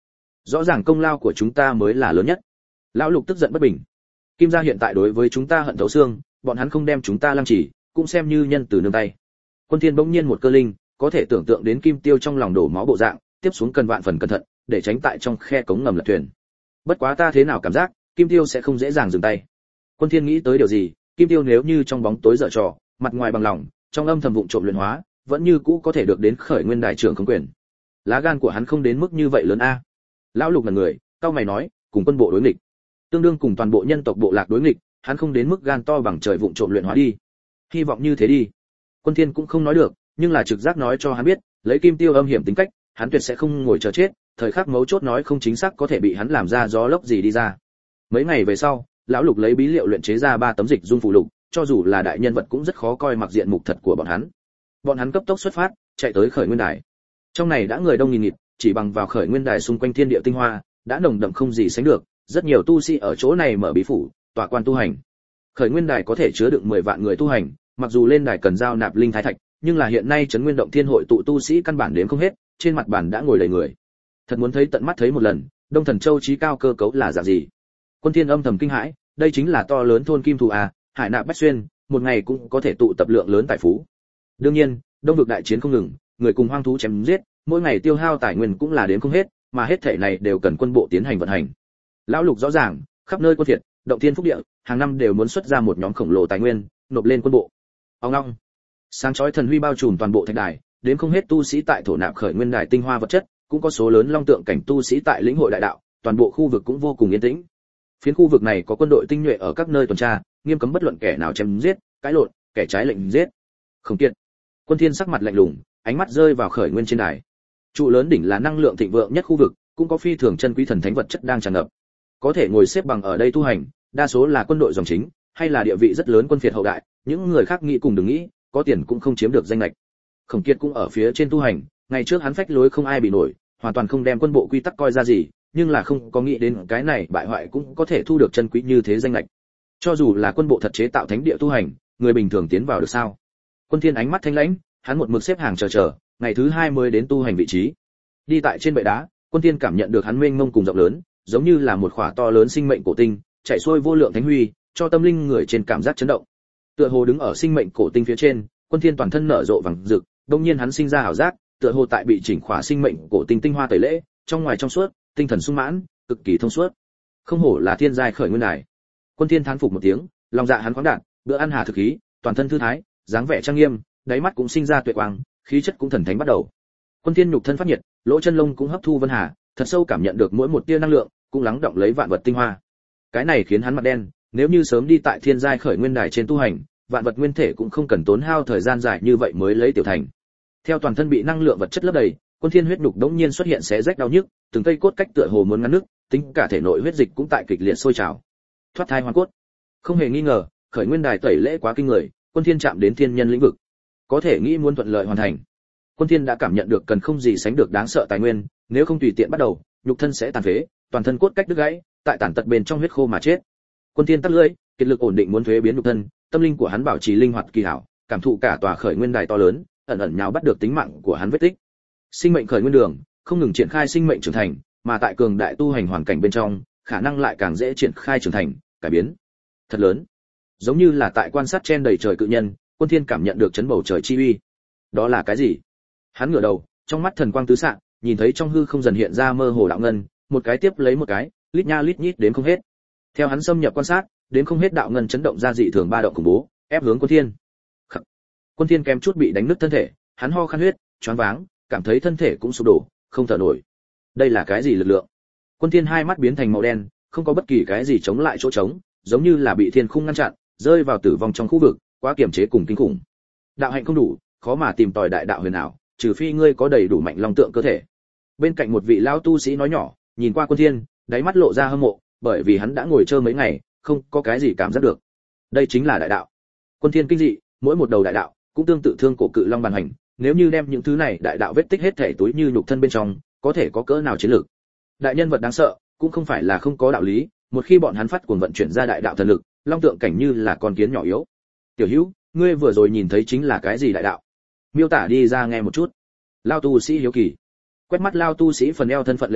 Rõ ràng công lao của chúng ta mới là lớn nhất. Lão Lục tức giận bất bình. Kim gia hiện tại đối với chúng ta hận thấu xương, bọn hắn không đem chúng ta lăng trì, cũng xem như nhân từ nương tay. Quân Thiên bỗng nhiên một cơ linh, có thể tưởng tượng đến Kim Tiêu trong lòng đổ máu bộ dạng, tiếp xuống cần vạn phần cẩn thận, để tránh tại trong khe cống ngầm lật thuyền. Bất quá ta thế nào cảm giác, Kim Tiêu sẽ không dễ dàng dừng tay. Quân Thiên nghĩ tới điều gì, Kim Tiêu nếu như trong bóng tối giở trò, mặt ngoài bằng lòng, trong âm thầm vụng trộm luyện hóa, vẫn như cũ có thể được đến khởi nguyên đại trưởng không quyền. Lá gan của hắn không đến mức như vậy lớn a. Lão Lục là người, cao mày nói, cùng quân bộ đối nghịch, tương đương cùng toàn bộ nhân tộc bộ lạc đối nghịch, hắn không đến mức gan to bằng trời vụng trộm luyện hóa đi. Hy vọng như thế đi. Quân Thiên cũng không nói được, nhưng là trực giác nói cho hắn biết, lấy Kim Tiêu âm hiểm tính cách, hắn tuyệt sẽ không ngồi chờ chết, thời khắc mấu chốt nói không chính xác có thể bị hắn làm ra gió lốc gì đi ra. Mấy ngày về sau, lão Lục lấy bí liệu luyện chế ra ba tấm dịch dung phù lục, cho dù là đại nhân vật cũng rất khó coi mặc diện mục thật của bọn hắn. Bọn hắn cấp tốc xuất phát, chạy tới khởi nguyên đài. Trong này đã người đông nghìn nghịt, chỉ bằng vào khởi nguyên đài xung quanh thiên địa tinh hoa, đã nồng đậm không gì sánh được, rất nhiều tu sĩ ở chỗ này mở bí phủ, tọa quan tu hành. Khởi nguyên đài có thể chứa đựng mười vạn người tu hành, mặc dù lên đài cần giao nạp linh thái thạch, nhưng là hiện nay trấn nguyên động thiên hội tụ tu sĩ căn bản đến không hết, trên mặt bàn đã ngồi đầy người. Thật muốn thấy tận mắt thấy một lần, Đông Thần Châu chí cao cơ cấu là dạng gì. Quân Thiên âm thầm kinh hãi, đây chính là to lớn thôn kim thù à, hải nạp bách xuyên, một ngày cũng có thể tụ tập lượng lớn tài phú. Đương nhiên, đông vực đại chiến không ngừng, người cùng hoang thú chém giết, mỗi ngày tiêu hao tài nguyên cũng là đến không hết, mà hết thảy này đều cần quân bộ tiến hành vận hành. Lão Lục rõ ràng, khắp nơi quân thiệt, động thiên phúc địa, hàng năm đều muốn xuất ra một nhóm khổng lồ tài nguyên, nộp lên quân bộ. Ông long, sáng chói thần huy bao trùm toàn bộ thạch đài, đến không hết tu sĩ tại thổ nạp khởi nguyên đài tinh hoa vật chất, cũng có số lớn long tượng cảnh tu sĩ tại lĩnh hội đại đạo, toàn bộ khu vực cũng vô cùng yên tĩnh. Phiến khu vực này có quân đội tinh nhuệ ở các nơi tuần tra, nghiêm cấm bất luận kẻ nào chém giết, cãi lộn, kẻ trái lệnh giết. Không kiệt. Quân Thiên sắc mặt lạnh lùng, ánh mắt rơi vào khởi nguyên trên đài. Trụ lớn đỉnh là năng lượng thịnh vượng nhất khu vực, cũng có phi thường chân quý thần thánh vật chất đang tràn ngập. Có thể ngồi xếp bằng ở đây tu hành, đa số là quân đội dòng chính, hay là địa vị rất lớn quân phiệt hậu đại, những người khác nghĩ cùng đừng nghĩ, có tiền cũng không chiếm được danh lệch. Khổng Kiệt cũng ở phía trên tu hành, ngày trước hắn phách lối không ai bị nổi, hoàn toàn không đem quân bộ quy tắc coi ra gì, nhưng là không có nghĩ đến cái này bại hoại cũng có thể thu được chân quý như thế danh lệch. Cho dù là quân bộ thật chế tạo thánh địa tu hành, người bình thường tiến vào được sao? Quân Thiên ánh mắt thanh lãnh, hắn một mực xếp hàng chờ chờ, ngày thứ hai mới đến tu hành vị trí. Đi tại trên bệ đá, Quân Thiên cảm nhận được hắn mênh mông cùng rộng lớn, giống như là một khỏa to lớn sinh mệnh cổ tinh, chạy xuôi vô lượng thánh huy, cho tâm linh người trên cảm giác chấn động. Tựa hồ đứng ở sinh mệnh cổ tinh phía trên, Quân Thiên toàn thân nở rộ vàng rực, đột nhiên hắn sinh ra ảo giác, tựa hồ tại bị chỉnh khỏa sinh mệnh cổ tinh tinh hoa tẩy lễ, trong ngoài trong suốt, tinh thần sung mãn, cực kỳ thông suốt. Không hổ là thiên giai khởi nguyên đài. Quân Thiên thán phục một tiếng, lòng dạ hắn khoáng đạt, bữa ăn hà thực khí, toàn thân thư thái, dáng vẻ trang nghiêm, đáy mắt cũng sinh ra tuệ quang, khí chất cũng thần thánh bắt đầu. Quân Thiên nhục thân phát nhiệt, lỗ chân lông cũng hấp thu vân hà, thật sâu cảm nhận được mỗi một tia năng lượng, cũng lắng động lấy vạn vật tinh hoa. Cái này khiến hắn mặt đen, nếu như sớm đi tại thiên giai khởi nguyên đài trên tu hành, vạn vật nguyên thể cũng không cần tốn hao thời gian dài như vậy mới lấy tiểu thành. Theo toàn thân bị năng lượng vật chất lấp đầy, Quân Thiên huyết nhục đống nhiên xuất hiện xé rách đau nhức, từng cây cốt cách tựa hồ muốn ngăn nước, tính cả thể nội huyết dịch cũng tại kịch liệt sôi trào. Thoát thai hoàn cốt. Không hề nghi ngờ, khởi nguyên đài tẩy lễ quá kinh người, Quân Thiên chạm đến thiên nhân lĩnh vực. Có thể nghĩ muốn thuận lợi hoàn thành. Quân Thiên đã cảm nhận được cần không gì sánh được đáng sợ tài nguyên, nếu không tùy tiện bắt đầu, nhục thân sẽ tàn phế, toàn thân cốt cách đứt gãy, tại tàn tật bên trong huyết khô mà chết. Quân Thiên tắt lưỡi, kiệt lực ổn định muốn thuế biến nhục thân, tâm linh của hắn bảo trì linh hoạt kỳ hảo, cảm thụ cả tòa khởi nguyên đài to lớn, ẩn ẩn nhào bắt được tính mạng của hắn vết tích. Sinh mệnh khởi nguyên đường, không ngừng triển khai sinh mệnh trưởng thành, mà tại cường đại tu hành hoàn cảnh bên trong, khả năng lại càng dễ triển khai trưởng thành, cải biến. Thật lớn. Giống như là tại quan sát trên đầy trời cự nhân, Quân Thiên cảm nhận được chấn bầu trời chi uy. Đó là cái gì? Hắn ngửa đầu, trong mắt thần quang tứ xạ, nhìn thấy trong hư không dần hiện ra mơ hồ đạo ngân, một cái tiếp lấy một cái, lít nha lít nhít đến không hết. Theo hắn xâm nhập quan sát, đến không hết đạo ngân chấn động ra dị thường ba động khủng bố, ép hướng Quân Thiên. Khắc. Quân Thiên kém chút bị đánh nứt thân thể, hắn ho khan huyết, choáng váng, cảm thấy thân thể cũng sụp đổ, không thở nổi. Đây là cái gì lực lượng? Quân Thiên hai mắt biến thành màu đen, không có bất kỳ cái gì chống lại chỗ trống, giống như là bị thiên khung ngăn chặn, rơi vào tử vong trong khu vực, quá kiểm chế cùng kinh khủng. Đạo hạnh không đủ, khó mà tìm tòi đại đạo huyền ảo, trừ phi ngươi có đầy đủ mạnh long tượng cơ thể. Bên cạnh một vị lão tu sĩ nói nhỏ, nhìn qua Quân Thiên, đáy mắt lộ ra hâm mộ, bởi vì hắn đã ngồi chơi mấy ngày, không có cái gì cảm giác được. Đây chính là đại đạo. Quân Thiên kinh dị, mỗi một đầu đại đạo cũng tương tự thương cổ cự long bàn hành, nếu như đem những thứ này đại đạo vết tích hết thể túi như nhục thân bên trong, có thể có cỡ nào chiến lược. Đại nhân vật đáng sợ, cũng không phải là không có đạo lý, một khi bọn hắn phát cuồng vận chuyển ra đại đạo thần lực, long tượng cảnh như là con kiến nhỏ yếu. Tiểu Hữu, ngươi vừa rồi nhìn thấy chính là cái gì đại đạo? Miêu tả đi ra nghe một chút. Lao tu sĩ hiếu kỳ. Quét mắt lao tu sĩ phần eo thân phận lệnh bài,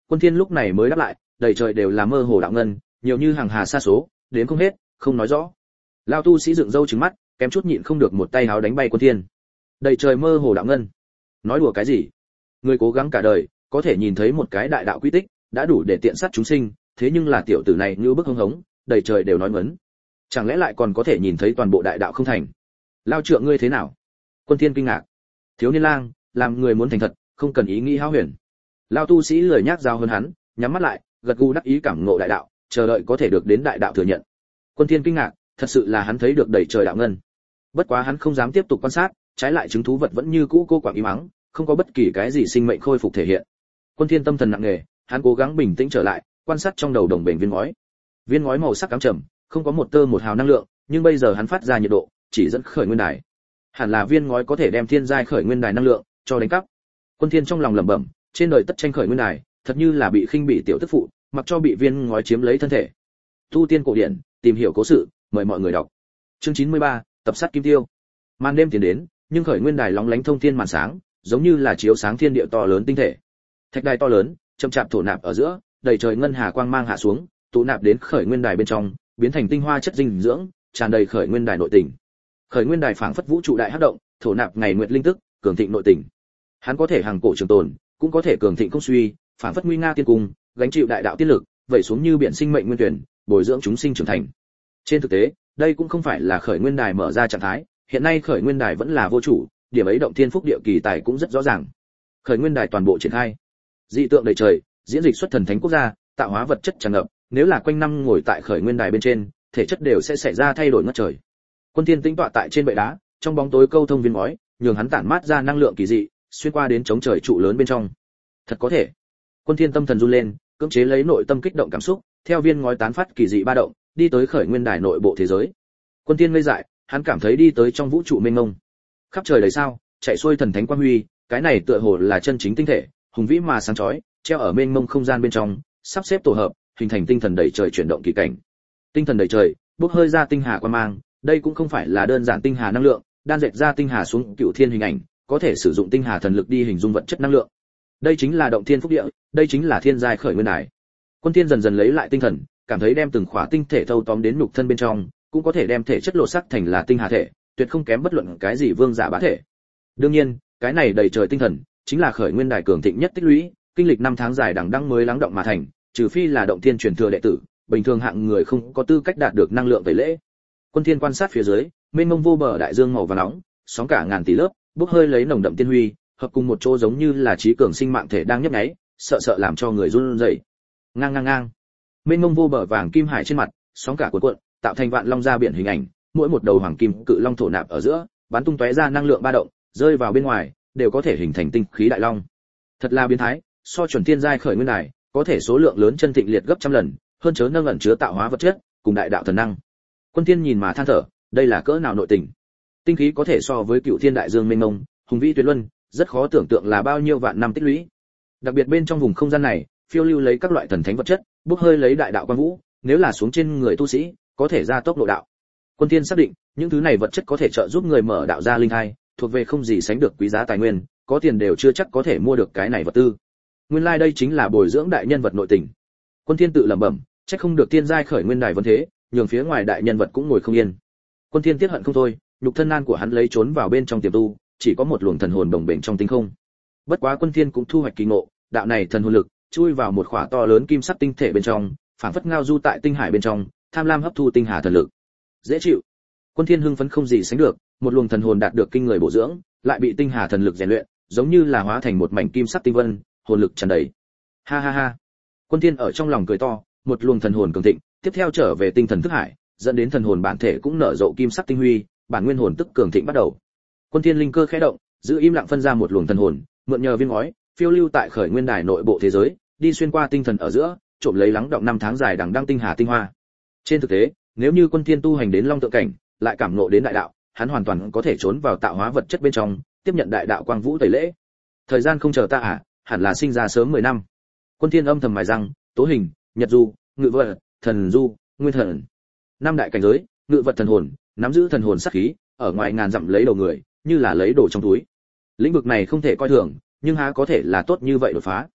Quân Thiên lúc này mới đáp lại, đầy trời đều là mơ hồ đạo ngân, nhiều như hàng hà sa số, đến không hết, không nói rõ. Lão tu sĩ dựng râu trừng mắt, kém chút nhịn không được một tay háo đánh bay Quân Thiên. Đầy trời mơ hồ đạo ngân, nói đùa cái gì? Người cố gắng cả đời, có thể nhìn thấy một cái đại đạo quy tích, đã đủ để tiện sát chúng sinh, thế nhưng là tiểu tử này như bức hống hống, đầy trời đều nói mấn. Chẳng lẽ lại còn có thể nhìn thấy toàn bộ đại đạo không thành? Lao trượng ngươi thế nào? Quân Thiên kinh ngạc. Thiếu niên lang, làm người muốn thành thật, không cần ý nghĩ hão huyền. Lao tu sĩ lười nhác giao hơn hắn, nhắm mắt lại, gật gù đắc ý cảm ngộ đại đạo, chờ đợi có thể được đến đại đạo thừa nhận. Quân Thiên kinh ngạc, thật sự là hắn thấy được đầy trời đạo ngân. Bất quá hắn không dám tiếp tục quan sát, trái lại chứng thú vật vẫn như cũ cô quạng im mắng, không có bất kỳ cái gì sinh mệnh khôi phục thể hiện. Quân Thiên tâm thần nặng nề, hắn cố gắng bình tĩnh trở lại, quan sát trong đầu đồng bền viên ngói. Viên ngói màu sắc cám trầm, không có một tơ một hào năng lượng, nhưng bây giờ hắn phát ra nhiệt độ, chỉ dẫn khởi nguyên đài. Hẳn là viên ngói có thể đem thiên giai khởi nguyên đài năng lượng cho đánh cắp. Quân Thiên trong lòng lẩm bẩm, trên đời tất tranh khởi nguyên đài, thật như là bị khinh bỉ tiểu tức phụ, mặc cho bị viên ngói chiếm lấy thân thể. Tu tiên cổ điển, tìm hiểu cố sự, mời mọi người đọc. Chương chín mươi ba, tập sát kim tiêu. Màn đêm tiến đến, nhưng khởi nguyên đài lóng lánh thông thiên màn sáng, giống như là chiếu sáng thiên địa to lớn tinh thể. Thạch đài to lớn, chậm chạp thổ nạp ở giữa, đầy trời ngân hà quang mang hạ xuống, tụ nạp đến khởi nguyên đài bên trong, biến thành tinh hoa chất dinh dưỡng, tràn đầy khởi nguyên đài nội tình. Khởi nguyên đài phảng phất vũ trụ đại hấp động, thổ nạp ngày nguyệt linh tức, cường thịnh nội tình. Hắn có thể hàng cổ trường tồn, cũng có thể cường thịnh không suy, phảng phất nguy nga tiên cung, gánh chịu đại đạo tiên lực, vậy xuống như biển sinh mệnh nguyên tuyển, bồi dưỡng chúng sinh trưởng thành. Trên thực tế, đây cũng không phải là khởi nguyên đài mở ra trạng thái, hiện nay khởi nguyên đài vẫn là vô chủ, điểm ấy động thiên phúc địa kỳ tài cũng rất rõ ràng. Khởi nguyên đài toàn bộ triển khai, dị tượng đầy trời, diễn dịch xuất thần thánh quốc gia, tạo hóa vật chất tràn ngập, nếu là quanh năm ngồi tại khởi nguyên đài bên trên, thể chất đều sẽ xảy ra thay đổi ngất trời. Quân Thiên tĩnh tọa tại trên bệ đá, trong bóng tối câu thông viên ngói, nhường hắn tản mát ra năng lượng kỳ dị, xuyên qua đến chống trời trụ lớn bên trong. Thật có thể. Quân Thiên tâm thần run lên, cưỡng chế lấy nội tâm kích động cảm xúc, theo viên ngói tán phát kỳ dị ba động, đi tới khởi nguyên đài nội bộ thế giới. Quân Thiên ngây dại, hắn cảm thấy đi tới trong vũ trụ mênh mông. Khắp trời đầy sao, chạy xuôi thần thánh quang huy, cái này tựa hồ là chân chính tinh thể, hùng vĩ mà sáng chói, treo ở mênh mông không gian bên trong, sắp xếp tổ hợp, hình thành tinh thần đầy trời chuyển động kỳ cảnh. Tinh thần đầy trời, bốc hơi ra tinh hà quang mang, đây cũng không phải là đơn giản tinh hà năng lượng, đan dệt ra tinh hà xuống cựu thiên hình ảnh, có thể sử dụng tinh hà thần lực đi hình dung vật chất năng lượng. Đây chính là động thiên phúc địa, đây chính là thiên giai khởi nguyên đài. Quân Thiên dần dần lấy lại tinh thần, cảm thấy đem từng khỏa tinh thể thâu tóm đến nhục thân bên trong, cũng có thể đem thể chất lột xác thành là tinh hà thể, tuyệt không kém bất luận cái gì vương giả bá thể. Đương nhiên, cái này đầy trời tinh thần, chính là khởi nguyên đài cường thịnh nhất tích lũy, kinh lịch năm tháng dài đằng đẵng mới lắng động mà thành, trừ phi là động thiên truyền thừa đệ tử, bình thường hạng người không có tư cách đạt được năng lượng tẩy lễ. Quân Thiên quan sát phía dưới, mênh mông vô bờ đại dương màu vàng nóng, sóng cả ngàn tỷ lớp, bốc hơi lấy nồng đậm tiên huy, hợp cùng một chỗ giống như là trí cường sinh mạng thể đang nhấp nháy, sợ sợ làm cho người run rẩy. Ngang ngang ngang. Mênh mông vô bờ vàng kim hải trên mặt, sóng cả cuộn cuộn, tạo thành vạn long ra biển hình ảnh, mỗi một đầu hoàng kim cự long thổ nạp ở giữa, bắn tung tóe ra năng lượng ba động, rơi vào bên ngoài, đều có thể hình thành tinh khí đại long. Thật là biến thái, so chuẩn thiên giai khởi nguyên đài, có thể số lượng lớn chân thịnh liệt gấp trăm lần, hơn chớ nâng ẩn chứa tạo hóa vật chất, cùng đại đạo thần năng. Quân Thiên nhìn mà than thở, đây là cỡ nào nội tình. Tinh khí có thể so với cựu thiên đại dương mênh mông, hùng vĩ tuyệt luân, rất khó tưởng tượng là bao nhiêu vạn năm tích lũy. Đặc biệt bên trong vùng không gian này, phiêu lưu lấy các loại thần thánh vật chất, bốc hơi lấy đại đạo quan vũ, nếu là xuống trên người tu sĩ, có thể gia tốc nội đạo. Quân Thiên xác định, những thứ này vật chất có thể trợ giúp người mở đạo ra linh thai, thuộc về không gì sánh được quý giá tài nguyên, có tiền đều chưa chắc có thể mua được cái này vật tư. Nguyên lai like đây chính là bồi dưỡng đại nhân vật nội tình. Quân Thiên tự lẩm bẩm, chắc không được thiên giai khởi nguyên đài vấn thế, nhường phía ngoài đại nhân vật cũng ngồi không yên. Quân Thiên tiếc hận không thôi, nhục thân nan của hắn lấy trốn vào bên trong tiềm tu, chỉ có một luồng thần hồn đồng bền trong tinh không. Bất quá Quân Thiên cũng thu hoạch kỳ ngộ, đạo này thần hồn lực chui vào một khỏa to lớn kim sắc tinh thể bên trong, phảng phất ngao du tại tinh hải bên trong, tham lam hấp thu tinh hà thần lực. Dễ chịu. Quân Thiên hưng phấn không gì sánh được, một luồng thần hồn đạt được kinh người bổ dưỡng, lại bị tinh hà thần lực rèn luyện, giống như là hóa thành một mảnh kim sắc tinh vân, hồn lực tràn đầy. Ha ha ha. Quân Thiên ở trong lòng cười to, một luồng thần hồn cường thịnh, tiếp theo trở về tinh thần thức hải, dẫn đến thần hồn bản thể cũng nở rộ kim sắc tinh huy, bản nguyên hồn tức cường thịnh bắt đầu. Quân Thiên linh cơ khẽ động, giữ im lặng phân ra một luồng thần hồn, mượn nhờ viên ngói, phiêu lưu tại khởi nguyên đài nội bộ thế giới, đi xuyên qua tinh thần ở giữa, trộm lấy lắng động năm tháng dài đằng đăng tinh hà tinh hoa. Trên thực tế, nếu như Quân Thiên tu hành đến long tượng cảnh, lại cảm ngộ đến đại đạo, hắn hoàn toàn có thể trốn vào tạo hóa vật chất bên trong, tiếp nhận đại đạo quang vũ tẩy lễ. Thời gian không chờ ta à, hẳn là sinh ra sớm mười năm. Quân Thiên âm thầm mài răng, tố hình, nhật du, ngự vật, thần du, nguyên thần. Năm đại cảnh giới, ngự vật thần hồn, nắm giữ thần hồn sát khí, ở ngoài ngàn dặm lấy đầu người, như là lấy đồ trong túi. Lĩnh vực này không thể coi thường, nhưng há có thể là tốt như vậy đột phá.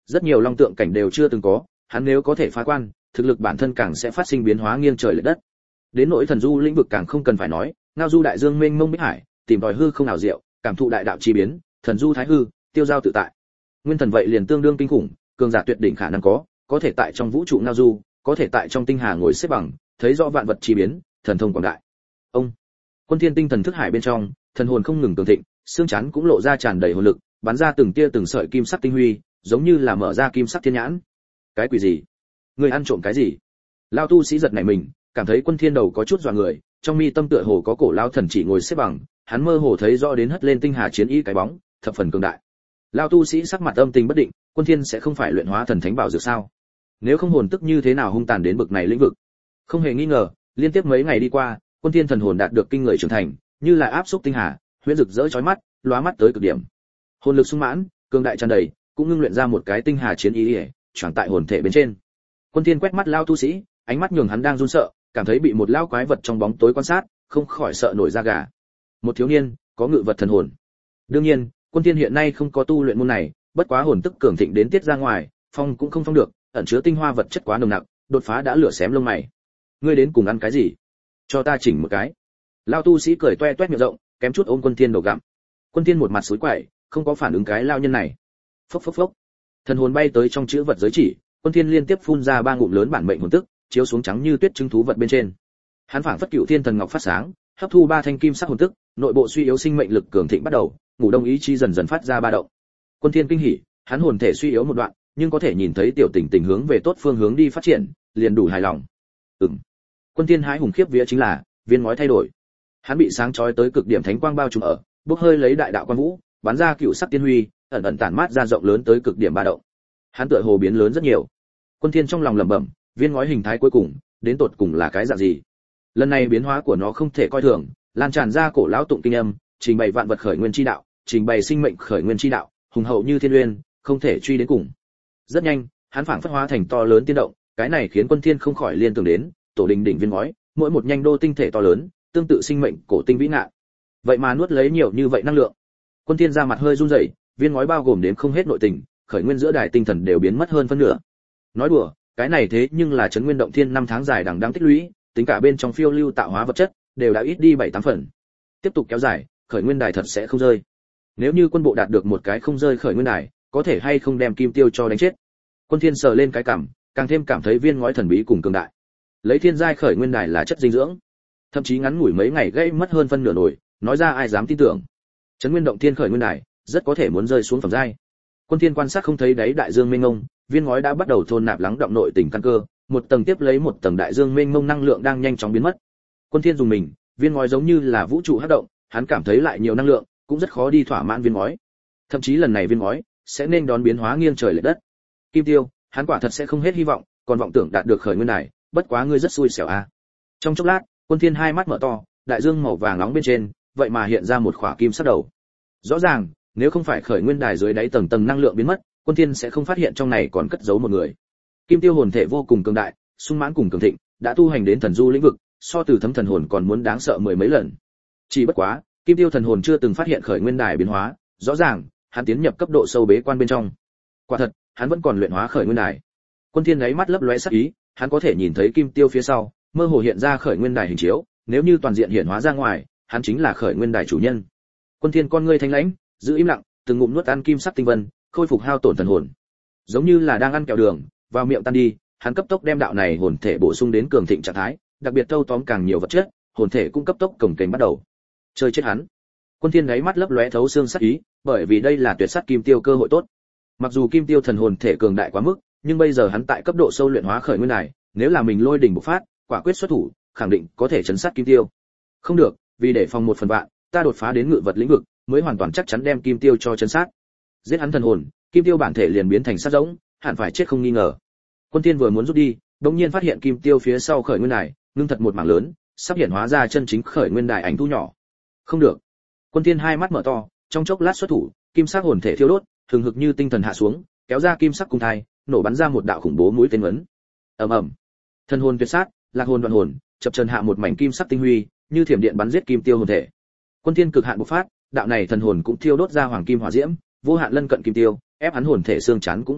Rất nhiều long tượng cảnh đều chưa từng có, hắn nếu có thể phá quan, thực lực bản thân càng sẽ phát sinh biến hóa nghiêng trời lệch đất. Đến nỗi thần du lĩnh vực càng không cần phải nói, ngao du đại dương mênh mông bích hải, tìm tòi hư không nào diệu, cảm thụ đại đạo chi biến, thần du thái hư, tiêu giao tự tại. Nguyên thần vậy liền tương đương kinh khủng, cường giả tuyệt đỉnh khả năng có, có thể tại trong vũ trụ ngao du, có thể tại trong tinh hà ngồi xếp bằng, thấy rõ vạn vật chi biến, thần thông quảng đại. Ông Quân Thiên tinh thần thức hải bên trong, thần hồn không ngừng cường thịnh, xương chắn cũng lộ ra tràn đầy hồn lực, bắn ra từng tia từng sợi kim sắc tinh huy, giống như là mở ra kim sắc thiên nhãn. Cái quỷ gì? Người ăn trộm cái gì? Lão tu sĩ giật nảy mình, cảm thấy Quân Thiên đầu có chút dọa người, trong mi tâm tựa hồ có cổ lão thần chỉ ngồi xếp bằng, hắn mơ hồ thấy rõ đến hất lên tinh hà chiến y cái bóng, thập phần cường đại. Lão tu sĩ sắc mặt âm tình bất định, Quân Thiên sẽ không phải luyện hóa thần thánh bảo dược sao? Nếu không hồn tức như thế nào hung tàn đến bực này lĩnh vực? Không hề nghi ngờ, liên tiếp mấy ngày đi qua, Quân Thiên thần hồn đạt được kinh người trưởng thành, như là áp xúc tinh hà, huyễn rực rỡ chói mắt, lóa mắt tới cực điểm. Hồn lực sung mãn, cường đại tràn đầy, cũng ngưng luyện ra một cái tinh hà chiến ý, choàng tại hồn thể bên trên. Quân Thiên quét mắt lão tu sĩ, ánh mắt nhường hắn đang run sợ, cảm thấy bị một lão quái vật trong bóng tối quan sát, không khỏi sợ nổi da gà. Một thiếu niên, có ngự vật thần hồn. Đương nhiên, Quân Thiên hiện nay không có tu luyện môn này, bất quá hồn tức cường thịnh đến tiết ra ngoài, phong cũng không phong được, ẩn chứa tinh hoa vật chất quá nồng nặc, đột phá đã lửa xém lông mày. Ngươi đến cùng ăn cái gì? Cho ta chỉnh một cái. Lão tu sĩ cười toe toét miệng rộng, kém chút ôm Quân Thiên đầu gặm. Quân Thiên một mặt sủi quẩy, không có phản ứng cái lao nhân này. Phốc phốc phốc. Thần hồn bay tới trong chữ vật giới chỉ, Quân Thiên liên tiếp phun ra ba ngụm lớn bản mệnh hồn tức, chiếu xuống trắng như tuyết chứng thú vật bên trên. Hắn phảng phất cựu thiên thần ngọc phát sáng, hấp thu ba thanh kim sắc hồn tức, nội bộ suy yếu sinh mệnh lực cường thịnh bắt đầu, ngủ đông ý chí dần dần phát ra ba động. Quân Thiên kinh hỉ, hắn hồn thể suy yếu một đoạn, nhưng có thể nhìn thấy tiểu tình tình hướng về tốt phương hướng đi phát triển, liền đủ hài lòng. Ừm. Quân Thiên hái hùng khiếp vía chính là viên ngói thay đổi. Hắn bị sáng chói tới cực điểm thánh quang bao trùm ở, bốc hơi lấy đại đạo quan vũ, bắn ra cựu sắc tiên huy, ẩn ẩn tản mát ra rộng lớn tới cực điểm ba động. Hắn tựa hồ biến lớn rất nhiều. Quân Thiên trong lòng lẩm bẩm, viên ngói hình thái cuối cùng, đến tột cùng là cái dạng gì? Lần này biến hóa của nó không thể coi thường, lan tràn ra cổ lão tụng kinh âm, trình bày vạn vật khởi nguyên chi đạo, trình bày sinh mệnh khởi nguyên chi đạo, hùng hậu như thiên uyên, không thể truy đến cùng. Rất nhanh, hắn phảng phất hóa thành to lớn tiên động, cái này khiến Quân Thiên không khỏi liên tưởng đến tổ đình đỉnh viên ngói, mỗi một nhanh đô tinh thể to lớn, tương tự sinh mệnh cổ tinh vĩ ngạn. Vậy mà nuốt lấy nhiều như vậy năng lượng. Quân Thiên ra mặt hơi run rẩy, viên ngói bao gồm đến không hết nội tình, khởi nguyên giữa đài tinh thần đều biến mất hơn phân nửa. Nói đùa, cái này thế nhưng là chấn nguyên động thiên năm tháng dài đằng đẵng tích lũy, tính cả bên trong phiêu lưu tạo hóa vật chất, đều đã ít đi bảy tám phần. Tiếp tục kéo dài, khởi nguyên đài thật sẽ không rơi. Nếu như quân bộ đạt được một cái không rơi khởi nguyên đài, có thể hay không đem Kim Tiêu cho đánh chết. Quân Thiên sờ lên cái cằm, càng thêm cảm thấy viên ngói thần bí cùng cường đại. Lấy thiên giai khởi nguyên đài là chất dinh dưỡng, thậm chí ngắn ngủi mấy ngày gây mất hơn phân nửa nổi, nói ra ai dám tin tưởng. Chấn nguyên động thiên khởi nguyên đài, rất có thể muốn rơi xuống phẩm giai. Quân Thiên quan sát không thấy đáy đại dương mênh mông, viên ngói đã bắt đầu thôn nạp lắng động nội tình căn cơ, một tầng tiếp lấy một tầng đại dương mênh mông năng lượng đang nhanh chóng biến mất. Quân Thiên dùng mình, viên ngói giống như là vũ trụ hấp động, hắn cảm thấy lại nhiều năng lượng, cũng rất khó đi thỏa mãn viên ngói. Thậm chí lần này viên ngói sẽ nên đón biến hóa nghiêng trời lệch đất. Kim Tiêu, hắn quả thật sẽ không hết hy vọng, còn vọng tưởng đạt được khởi nguyên đài, bất quá ngươi rất xui xẻo a. À. Trong chốc lát, Quân Thiên hai mắt mở to, đại dương màu vàng nóng bên trên, vậy mà hiện ra một khỏa kim sắc đầu. Rõ ràng, nếu không phải khởi nguyên đài dưới đáy tầng tầng năng lượng biến mất, Quân Thiên sẽ không phát hiện trong này còn cất giấu một người. Kim Tiêu hồn thể vô cùng cường đại, sung mãn cùng cường thịnh, đã tu hành đến thần du lĩnh vực, so từ thấm thần hồn còn muốn đáng sợ mười mấy lần. Chỉ bất quá, Kim Tiêu thần hồn chưa từng phát hiện khởi nguyên đài biến hóa, rõ ràng, hắn tiến nhập cấp độ sâu bế quan bên trong. Quả thật, hắn vẫn còn luyện hóa khởi nguyên đài. Quân Thiên ấy mắt lấp lóe sắc ý, hắn có thể nhìn thấy Kim Tiêu phía sau, mơ hồ hiện ra khởi nguyên đài hình chiếu, nếu như toàn diện hiện hóa ra ngoài, hắn chính là khởi nguyên đài chủ nhân. Quân Thiên con ngươi thanh lãnh, giữ im lặng, từng ngụm nuốt ăn kim sắc tinh vân, khôi phục hao tổn thần hồn. Giống như là đang ăn kẹo đường, vào miệng tan đi, hắn cấp tốc đem đạo này hồn thể bổ sung đến cường thịnh trạng thái, đặc biệt thâu tóm càng nhiều vật chất, hồn thể cũng cấp tốc cồng kềnh bắt đầu. Chơi chết hắn. Quân Thiên ấy mắt lấp lóe thấu xương sắc ý, bởi vì đây là tuyệt sát Kim Tiêu cơ hội tốt. Mặc dù Kim Tiêu thần hồn thể cường đại quá mức, nhưng bây giờ hắn tại cấp độ sâu luyện hóa khởi nguyên này, nếu là mình lôi đỉnh bộc phát, quả quyết xuất thủ, khẳng định có thể chấn sát Kim Tiêu. Không được, vì để phòng một phần vạn, ta đột phá đến ngự vật lĩnh vực, mới hoàn toàn chắc chắn đem Kim Tiêu cho chấn sát. Giết hắn thần hồn, Kim Tiêu bản thể liền biến thành sát giống, hẳn phải chết không nghi ngờ. Quân Thiên vừa muốn rút đi, đột nhiên phát hiện Kim Tiêu phía sau khởi nguyên đài, ngưng thật một mảng lớn, sắp hiện hóa ra chân chính khởi nguyên đài ảnh thu nhỏ. Không được. Quân Thiên hai mắt mở to, trong chốc lát xuất thủ, kim sắc hồn thể thiêu đốt, thường hực như tinh thần hạ xuống, kéo ra kim sắc cung thai, nổ bắn ra một đạo khủng bố mũi tên ấn. Ầm ầm. Thần hồn tuyệt sát, lạc hồn đoạn hồn, chập chờn hạ một mảnh kim sắc tinh huy, như thiểm điện bắn giết Kim Tiêu hồn thể. Quân Thiên cực hạn bộc phát, đạo này thần hồn cũng thiêu đốt ra hoàng kim hỏa diễm, vô hạn lân cận Kim Tiêu, ép hắn hồn thể xương chắn cũng băng liệt,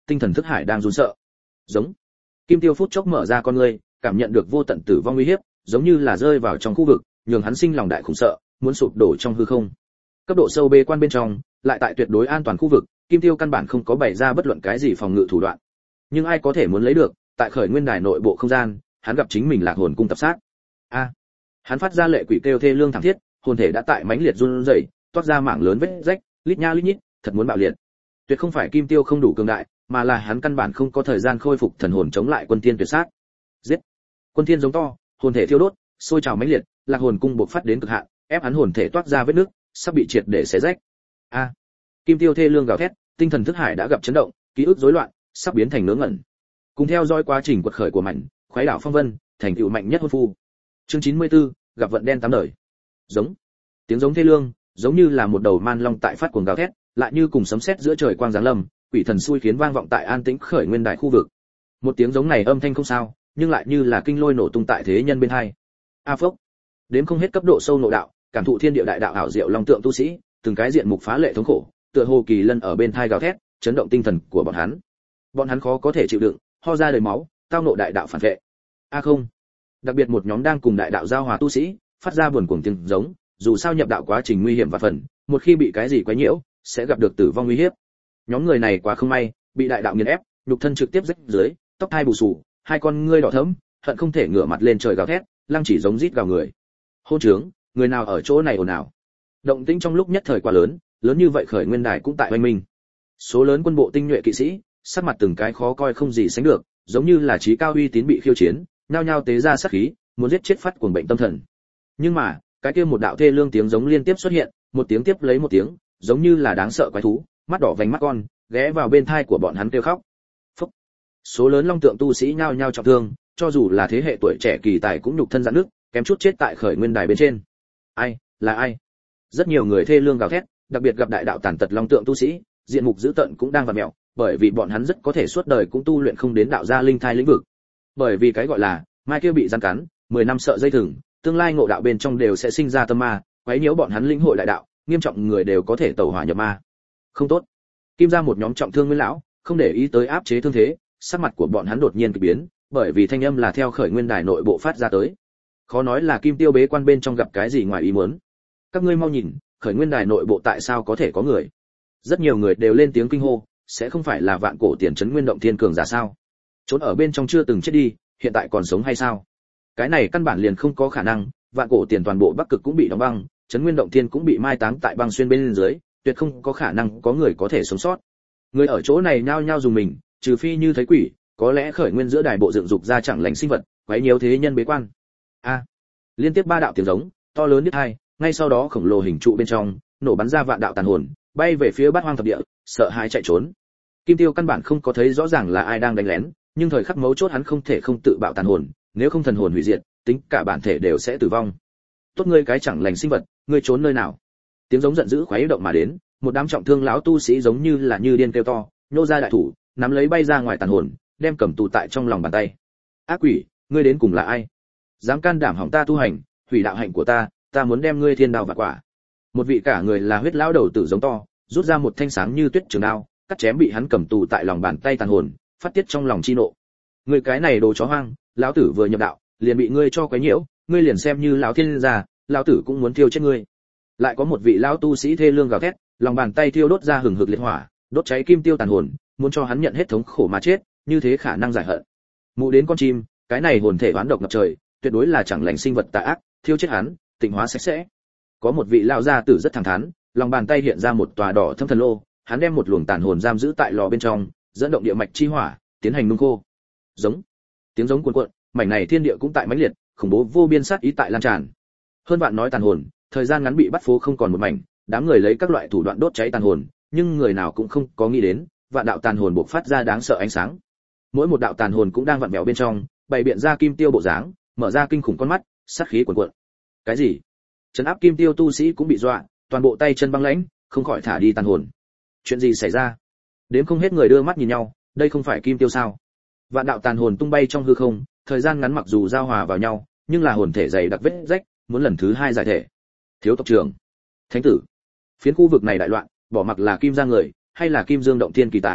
tinh thần thức hải đang run sợ. Giống. Kim Tiêu phút chốc mở ra con ngươi, cảm nhận được vô tận tử vong uy hiếp, giống như là rơi vào trong khu vực, nhường hắn sinh lòng đại khủng sợ, muốn sụp đổ trong hư không. Cấp độ sâu bê quan bên trong, lại tại tuyệt đối an toàn khu vực, Kim Tiêu căn bản không có bày ra bất luận cái gì phòng ngự thủ đoạn. Nhưng ai có thể muốn lấy được, tại khởi nguyên đài nội bộ không gian, hắn gặp chính mình lạc hồn cung tập sát. A. Hắn phát ra lệ quỷ kêu thê lương thảm thiết, hồn thể đã tại mãnh liệt run rẩy, toát ra mảng lớn vết rách, lít nha lít nhít, thật muốn bạo liệt. Tuyệt không phải Kim Tiêu không đủ cường đại, mà là hắn căn bản không có thời gian khôi phục thần hồn chống lại quân thiên tuyệt sát. Giết! Quân thiên giống to, hồn thể thiêu đốt, sôi trào mãnh liệt, lạc hồn cung bộc phát đến cực hạn, ép hắn hồn thể toát ra vết nứt, sắp bị triệt để xé rách. A! Kim Tiêu thê lương gào thét, tinh thần thức hải đã gặp chấn động, ký ức rối loạn, sắp biến thành ngớ ngẩn. Cùng theo dõi quá trình quật khởi của mạnh, khoái đảo phong vân, thành tựu mạnh nhất hôn phu. Chương chín mươi tư, gặp vận đen tám đời. Giống. Tiếng giống thê lương, giống như là một đầu man long tại phát cuồng gào thét, lại như cùng sấm sét giữa trời quang giáng lâm, quỷ thần xui khiến vang vọng tại an tĩnh khởi nguyên đại khu vực. Một tiếng giống này âm thanh không sao, nhưng lại như là kinh lôi nổ tung tại thế nhân bên hai. A phốc. Đến không hết cấp độ sâu nội đạo, cảm thụ thiên địa đại đạo ảo diệu long tượng tu sĩ, từng cái diện mục phá lệ thống khổ, tựa hồ kỳ lân ở bên thai gào thét, chấn động tinh thần của bọn hắn. Bọn hắn khó có thể chịu đựng, ho ra đầy máu, tao nộ đại đạo phản vệ. A không. Đặc biệt một nhóm đang cùng đại đạo giao hòa tu sĩ, phát ra buồn cuồng tiếng giống, dù sao nhập đạo quá trình nguy hiểm và phần, một khi bị cái gì quấy nhiễu, sẽ gặp được tử vong nguy hiểm. Nhóm người này quá không may, bị đại đạo nghiền ép, nhục thân trực tiếp rách dưới, tóc hai bù xù, hai con ngươi đỏ thẫm, hận không thể ngửa mặt lên trời gào thét, lăng chỉ giống rít gào người. Hôn trướng, người nào ở chỗ này ồn ào? Động tĩnh trong lúc nhất thời quá lớn, lớn như vậy khởi nguyên đài cũng tại oanh minh. Số lớn quân bộ tinh nhuệ kỵ sĩ, sắc mặt từng cái khó coi không gì sánh được, giống như là trí cao uy tín bị khiêu chiến, nhao nhao tế ra sát khí, muốn giết chết phát cuồng bệnh tâm thần. Nhưng mà, cái kia một đạo thê lương tiếng giống liên tiếp xuất hiện, một tiếng tiếp lấy một tiếng, giống như là đáng sợ quái thú, mắt đỏ vành mắt con, ghé vào bên thai của bọn hắn kêu khóc. Phúc. Số lớn long tượng tu sĩ nhao nhao trọng thương, cho dù là thế hệ tuổi trẻ kỳ tài cũng nhục thân rạn nứt, kém chút chết tại khởi nguyên đài bên trên. Ai, là ai? Rất nhiều người thê lương gào thét, đặc biệt gặp đại đạo tàn tật long tượng tu sĩ, diện mục dữ tợn cũng đang vặn mèo, bởi vì bọn hắn rất có thể suốt đời cũng tu luyện không đến đạo gia linh thai lĩnh vực. Bởi vì cái gọi là mai kia bị rắn cắn, mười năm sợ dây thừng, tương lai ngộ đạo bên trong đều sẽ sinh ra tâm ma, quấy nhiễu bọn hắn lĩnh hội đại đạo, nghiêm trọng người đều có thể tẩu hỏa nhập ma. Không tốt. Kim gia một nhóm trọng thương nguyên lão, không để ý tới áp chế thương thế, sắc mặt của bọn hắn đột nhiên kỳ biến, bởi vì thanh âm là theo khởi nguyên đài nội bộ phát ra tới. Khó nói là Kim Tiêu bế quan bên trong gặp cái gì ngoài ý muốn. Các ngươi mau nhìn, khởi nguyên đài nội bộ tại sao có thể có người? Rất nhiều người đều lên tiếng kinh hô, sẽ không phải là vạn cổ tiền trấn nguyên động thiên cường giả sao? Trốn ở bên trong chưa từng chết đi, hiện tại còn sống hay sao? Cái này căn bản liền không có khả năng, vạn cổ tiền toàn bộ Bắc Cực cũng bị đóng băng, trấn nguyên động thiên cũng bị mai táng tại băng xuyên bên dưới, tuyệt không có khả năng có người có thể sống sót. Người ở chỗ này nhao nhao dùng mình, trừ phi như thấy quỷ, có lẽ khởi nguyên giữa đài bộ dựng dục ra chẳng lành sinh vật, quấy nhiễu thế nhân bế quan. A. Liên tiếp ba đạo tiếng giống, to lớn nhất hai, ngay sau đó khổng lồ hình trụ bên trong, nổ bắn ra vạn đạo tàn hồn, bay về phía bát hoang thập địa, sợ hãi chạy trốn. Kim Tiêu căn bản không có thấy rõ ràng là ai đang đánh lén, nhưng thời khắc mấu chốt hắn không thể không tự bạo tàn hồn, nếu không thần hồn hủy diệt, tính cả bản thể đều sẽ tử vong. Tốt ngươi cái chẳng lành sinh vật, ngươi trốn nơi nào? Tiếng giống giận dữ khoái động mà đến, một đám trọng thương lão tu sĩ giống như là như điên kêu to, nhô ra đại thủ, nắm lấy bay ra ngoài tàn hồn, đem cầm tù tại trong lòng bàn tay. Ác quỷ, ngươi đến cùng là ai? Dám can đảm hỏng ta tu hành, hủy đạo hạnh của ta, ta muốn đem ngươi thiên đao vạn quả. Một vị cả người là huyết lão đầu tử giống to, rút ra một thanh sáng như tuyết trường đao, cắt chém bị hắn cầm tù tại lòng bàn tay tàn hồn, phát tiết trong lòng chi nộ. Ngươi cái này đồ chó hoang, lão tử vừa nhập đạo, liền bị ngươi cho quấy nhiễu, ngươi liền xem như lão thiên gia, lão tử cũng muốn thiêu chết ngươi. Lại có một vị lão tu sĩ thê lương gào thét, lòng bàn tay thiêu đốt ra hừng hực liệt hỏa, đốt cháy Kim Tiêu tàn hồn, muốn cho hắn nhận hết thống khổ mà chết, như thế khả năng giải hận. Mụ đến con chim, cái này hồn thể oán độc ngập trời, tuyệt đối là chẳng lành sinh vật tà ác, thiêu chết hắn, tịnh hóa sạch sẽ. Có một vị lão gia tử rất thẳng thắn, lòng bàn tay hiện ra một tòa đỏ thâm thần lô, hắn đem một luồng tàn hồn giam giữ tại lò bên trong, dẫn động địa mạch chi hỏa, tiến hành nung khô. Giống. Tiếng giống cuồn cuộn, mảnh này thiên địa cũng tại mãnh liệt, khủng bố vô biên sát ý tại lan tràn. Hơn vạn nói tàn hồn, thời gian ngắn bị bắt phố không còn một mảnh, đám người lấy các loại thủ đoạn đốt cháy tàn hồn, nhưng người nào cũng không có nghĩ đến, vạn đạo tàn hồn bộc phát ra đáng sợ ánh sáng. Mỗi một đạo tàn hồn cũng đang vặn vẹo bên trong, bày biện ra Kim Tiêu bộ dáng, mở ra kinh khủng con mắt, sát khí cuồn cuộn. Cái gì? Trấn áp Kim Tiêu tu sĩ cũng bị dọa, toàn bộ tay chân băng lãnh, không khỏi thả đi tàn hồn. Chuyện gì xảy ra? Đến không hết người đưa mắt nhìn nhau, đây không phải Kim Tiêu sao? Vạn đạo tàn hồn tung bay trong hư không, thời gian ngắn mặc dù giao hòa vào nhau, nhưng là hồn thể dày đặc vết rách, muốn lần thứ hai giải thể. Thiếu tộc trưởng, thánh tử, phiến khu vực này đại loạn, bỏ mặc là Kim gia người, hay là Kim Dương động thiên kỳ tài,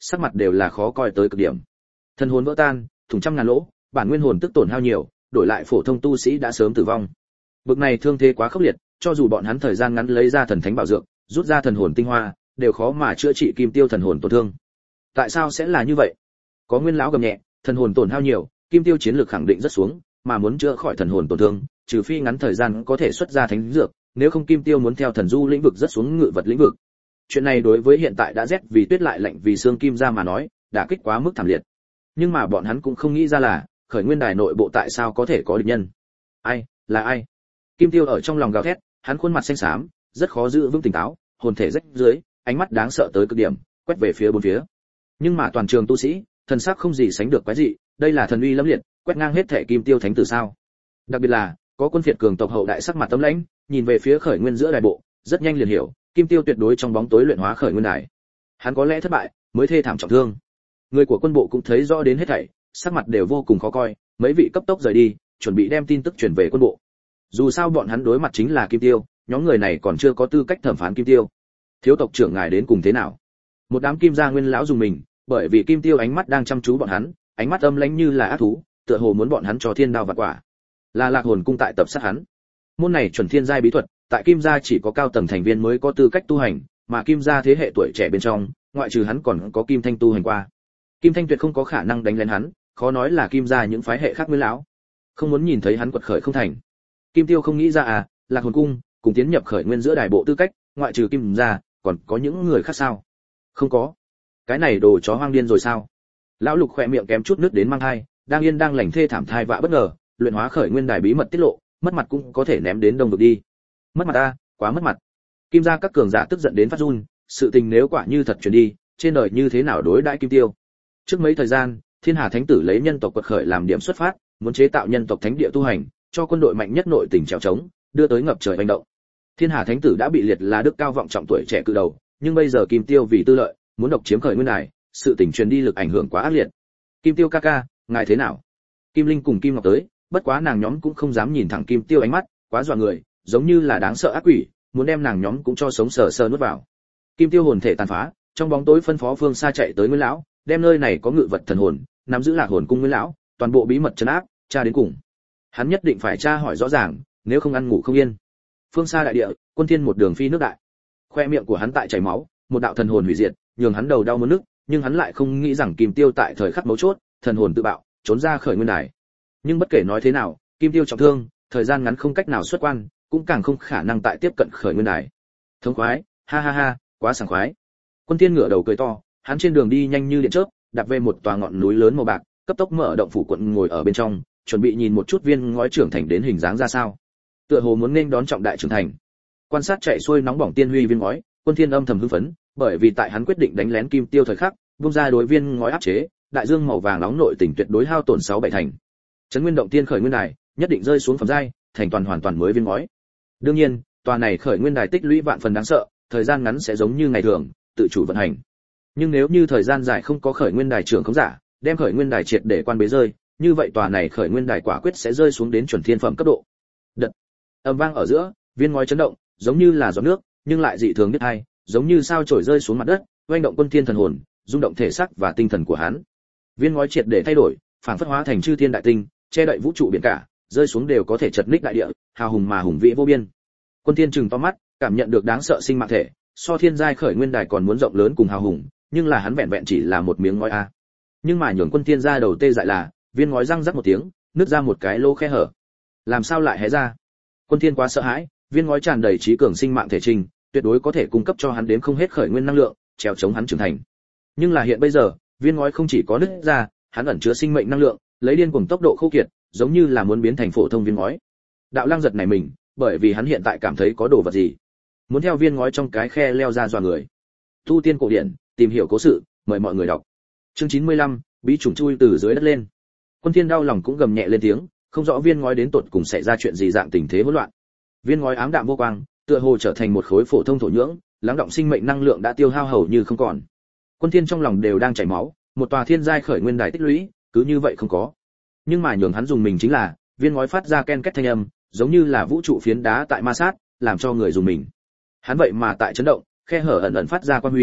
sắc mặt đều là khó coi tới cực điểm. Thần hồn vỡ tan, thủng trăm ngàn lỗ, bản nguyên hồn tức tổn hao nhiều, đổi lại phổ thông tu sĩ đã sớm tử vong. Bực này thương thế quá khốc liệt, cho dù bọn hắn thời gian ngắn lấy ra thần thánh bảo dược, rút ra thần hồn tinh hoa, đều khó mà chữa trị Kim Tiêu thần hồn tổn thương. Tại sao sẽ là như vậy? Có nguyên lão gầm nhẹ, thần hồn tổn hao nhiều, Kim Tiêu chiến lược khẳng định rất xuống, mà muốn chữa khỏi thần hồn tổn thương, trừ phi ngắn thời gian có thể xuất ra thánh dược, nếu không Kim Tiêu muốn theo thần du lĩnh vực rất xuống ngự vật lĩnh vực. Chuyện này đối với hiện tại đã rét vì tuyết lại lạnh vì xương Kim gia mà nói, đã kích quá mức thảm liệt. Nhưng mà bọn hắn cũng không nghĩ ra là, khởi nguyên đài nội bộ tại sao có thể có địch nhân. Ai, là ai? Kim Tiêu ở trong lòng gào thét, hắn khuôn mặt xanh xám, rất khó giữ vững tỉnh táo, hồn thể rách dưới, ánh mắt đáng sợ tới cực điểm, quét về phía bốn phía. Nhưng mà toàn trường tu sĩ, thần sắc không gì sánh được quái dị, đây là thần uy lâm liệt, quét ngang hết thể Kim Tiêu thánh tử sao? Đặc biệt là, có quân phiệt cường tộc hậu đại sắc mặt tấm lãnh, nhìn về phía khởi nguyên giữa đài bộ, rất nhanh liền hiểu, Kim Tiêu tuyệt đối trong bóng tối luyện hóa khởi nguyên đài. Hắn có lẽ thất bại, mới thê thảm trọng thương. Người của quân bộ cũng thấy rõ đến hết thảy, sắc mặt đều vô cùng khó coi, mấy vị cấp tốc rời đi, chuẩn bị đem tin tức truyền về quân bộ. Dù sao bọn hắn đối mặt chính là Kim Tiêu, nhóm người này còn chưa có tư cách thẩm phán Kim Tiêu. Thiếu tộc trưởng ngài đến cùng thế nào? Một đám Kim gia nguyên lão dùng mình, bởi vì Kim Tiêu ánh mắt đang chăm chú bọn hắn, ánh mắt âm lãnh như là ác thú, tựa hồ muốn bọn hắn cho thiên đao vạn quả. Là Lạc Hồn cung tại tập sát hắn. Môn này chuẩn thiên giai bí thuật, tại Kim gia chỉ có cao tầng thành viên mới có tư cách tu hành, mà Kim gia thế hệ tuổi trẻ bên trong, ngoại trừ hắn còn có Kim Thanh tu hành qua. Kim Thanh tuyệt không có khả năng đánh lên hắn, khó nói là Kim gia những phái hệ khác nguyên lão, không muốn nhìn thấy hắn quật khởi không thành. Kim Tiêu không nghĩ ra à, Lạc Hồn cung cùng tiến nhập khởi nguyên giữa đài bộ tư cách, ngoại trừ Kim gia, còn có những người khác sao? Không có. Cái này đồ chó hoang điên rồi sao? Lão Lục khỏe miệng kém chút nước đến mang thai, đang yên đang lành thê thảm thai vạ bất ngờ, luyện hóa khởi nguyên đài bí mật tiết lộ, mất mặt cũng có thể ném đến đông vực đi. Mất mặt ta, quá mất mặt. Kim gia các cường giả tức giận đến phát run, sự tình nếu quả như thật truyền đi, trên đời như thế nào đối đãi Kim Tiêu? Trước mấy thời gian, Thiên Hà Thánh tử lấy nhân tộc quật khởi làm điểm xuất phát, muốn chế tạo nhân tộc thánh địa tu hành, cho quân đội mạnh nhất nội tình trèo trống, đưa tới ngập trời hành động. Thiên Hà Thánh tử đã bị liệt là đức cao vọng trọng tuổi trẻ cự đầu, nhưng bây giờ Kim Tiêu vì tư lợi, muốn độc chiếm khởi nguyên đài, sự tình truyền đi lực ảnh hưởng quá ác liệt. Kim Tiêu ca ca, ngài thế nào? Kim Linh cùng Kim Ngọc tới, bất quá nàng nhóm cũng không dám nhìn thẳng Kim Tiêu ánh mắt, quá dọa người, giống như là đáng sợ ác quỷ, muốn đem nàng nhóm cũng cho sống sờ sờ nuốt vào. Kim Tiêu hồn thể tàn phá, trong bóng tối phân phó phương xa chạy tới Nguyên lão, đem nơi này có ngự vật thần hồn, nắm giữ Lạc Hồn cung Nguyên lão, toàn bộ bí mật trấn áp, tra đến cùng. Hắn nhất định phải tra hỏi rõ ràng, nếu không ăn ngủ không yên. Phương xa đại địa, Quân Thiên một đường phi nước đại. Khoe miệng của hắn tại chảy máu, một đạo thần hồn hủy diệt, nhường hắn đầu đau muốn nức, nhưng hắn lại không nghĩ rằng Kim Tiêu tại thời khắc mấu chốt, thần hồn tự bạo, trốn ra khởi nguyên đài. Nhưng bất kể nói thế nào, Kim Tiêu trọng thương, thời gian ngắn không cách nào xuất quan, cũng càng không khả năng tại tiếp cận khởi nguyên đài. Thống khoái, ha ha ha, quá sảng khoái. Quân Thiên ngửa đầu cười to, hắn trên đường đi nhanh như điện chớp, đạp về một tòa ngọn núi lớn màu bạc, cấp tốc mở động phủ quận ngồi ở bên trong, chuẩn bị nhìn một chút viên ngói trưởng thành đến hình dáng ra sao. Tựa hồ muốn nên đón trọng đại trưởng thành. Quan sát chạy xuôi nóng bỏng tiên huy viên ngói, Quân Thiên âm thầm hưng phấn, bởi vì tại hắn quyết định đánh lén Kim Tiêu thời khắc, vung ra đối viên ngói áp chế, đại dương màu vàng nóng nội tình tuyệt đối hao tổn sáu bảy thành. Trấn Nguyên động tiên khởi nguyên đài, nhất định rơi xuống phẩm giai, thành toàn hoàn toàn mới viên ngói. Đương nhiên, tòa này khởi nguyên đài tích lũy vạn phần đáng sợ, thời gian ngắn sẽ giống như ngày thường, tự chủ vận hành. Nhưng nếu như thời gian dài không có khởi nguyên đài trưởng không giả, đem khởi nguyên đài triệt để quan bế rơi, như vậy tòa này khởi nguyên đài quả quyết sẽ rơi xuống đến chuẩn thiên phẩm cấp độ. Đợt âm vang ở giữa, viên ngói chấn động, giống như là giọt nước, nhưng lại dị thường biết hay, giống như sao chổi rơi xuống mặt đất, oanh động Quân Thiên thần hồn, rung động thể xác và tinh thần của hắn. Viên ngói triệt để thay đổi, phản phất hóa thành chư thiên đại tinh, che đậy vũ trụ biển cả, rơi xuống đều có thể chật ních đại địa, hào hùng mà hùng vĩ vô biên. Quân Thiên trừng to mắt, cảm nhận được đáng sợ sinh mạng thể, so thiên giai khởi nguyên đài còn muốn rộng lớn cùng hào hùng, nhưng là hắn vẹn vẹn chỉ là một miếng ngói a. Nhưng mà nhường Quân Thiên ra đầu tê dại là, viên ngói răng rắc một tiếng, nứt ra một cái lỗ khe hở. Làm sao lại hé ra? Quân Thiên quá sợ hãi, viên ngói tràn đầy trí cường sinh mạng thể trình, tuyệt đối có thể cung cấp cho hắn đến không hết khởi nguyên năng lượng, trèo chống hắn trưởng thành. Nhưng là hiện bây giờ, viên ngói không chỉ có nứt ra, hắn ẩn chứa sinh mệnh năng lượng, lấy điên cuồng tốc độ khô kiệt, giống như là muốn biến thành phổ thông viên ngói. Đạo Lăng giật này mình, bởi vì hắn hiện tại cảm thấy có đồ vật gì, muốn theo viên ngói trong cái khe leo ra dọa người. Tu tiên cổ điển, tìm hiểu cố sự, mời mọi người đọc. Chương chín mươi lăm, bí trùng chui từ dưới đất lên. Quân Thiên đau lòng cũng gầm nhẹ lên tiếng, không rõ viên ngói đến tột cùng xảy ra chuyện gì dạng tình thế hỗn loạn. Viên ngói ám đạm vô quang, tựa hồ trở thành một khối phổ thông thổ nhưỡng, lắng động sinh mệnh năng lượng đã tiêu hao hầu như không còn. Quân Thiên trong lòng đều đang chảy máu, một tòa thiên giai khởi nguyên đài tích lũy, cứ như vậy không có. Nhưng mà nhường hắn dùng mình chính là, viên ngói phát ra ken két thanh âm, giống như là vũ trụ phiến đá tại ma sát, làm cho người dùng mình. Hắn vậy mà tại chấn động, khe hở ẩn ẩn phát ra quang huy,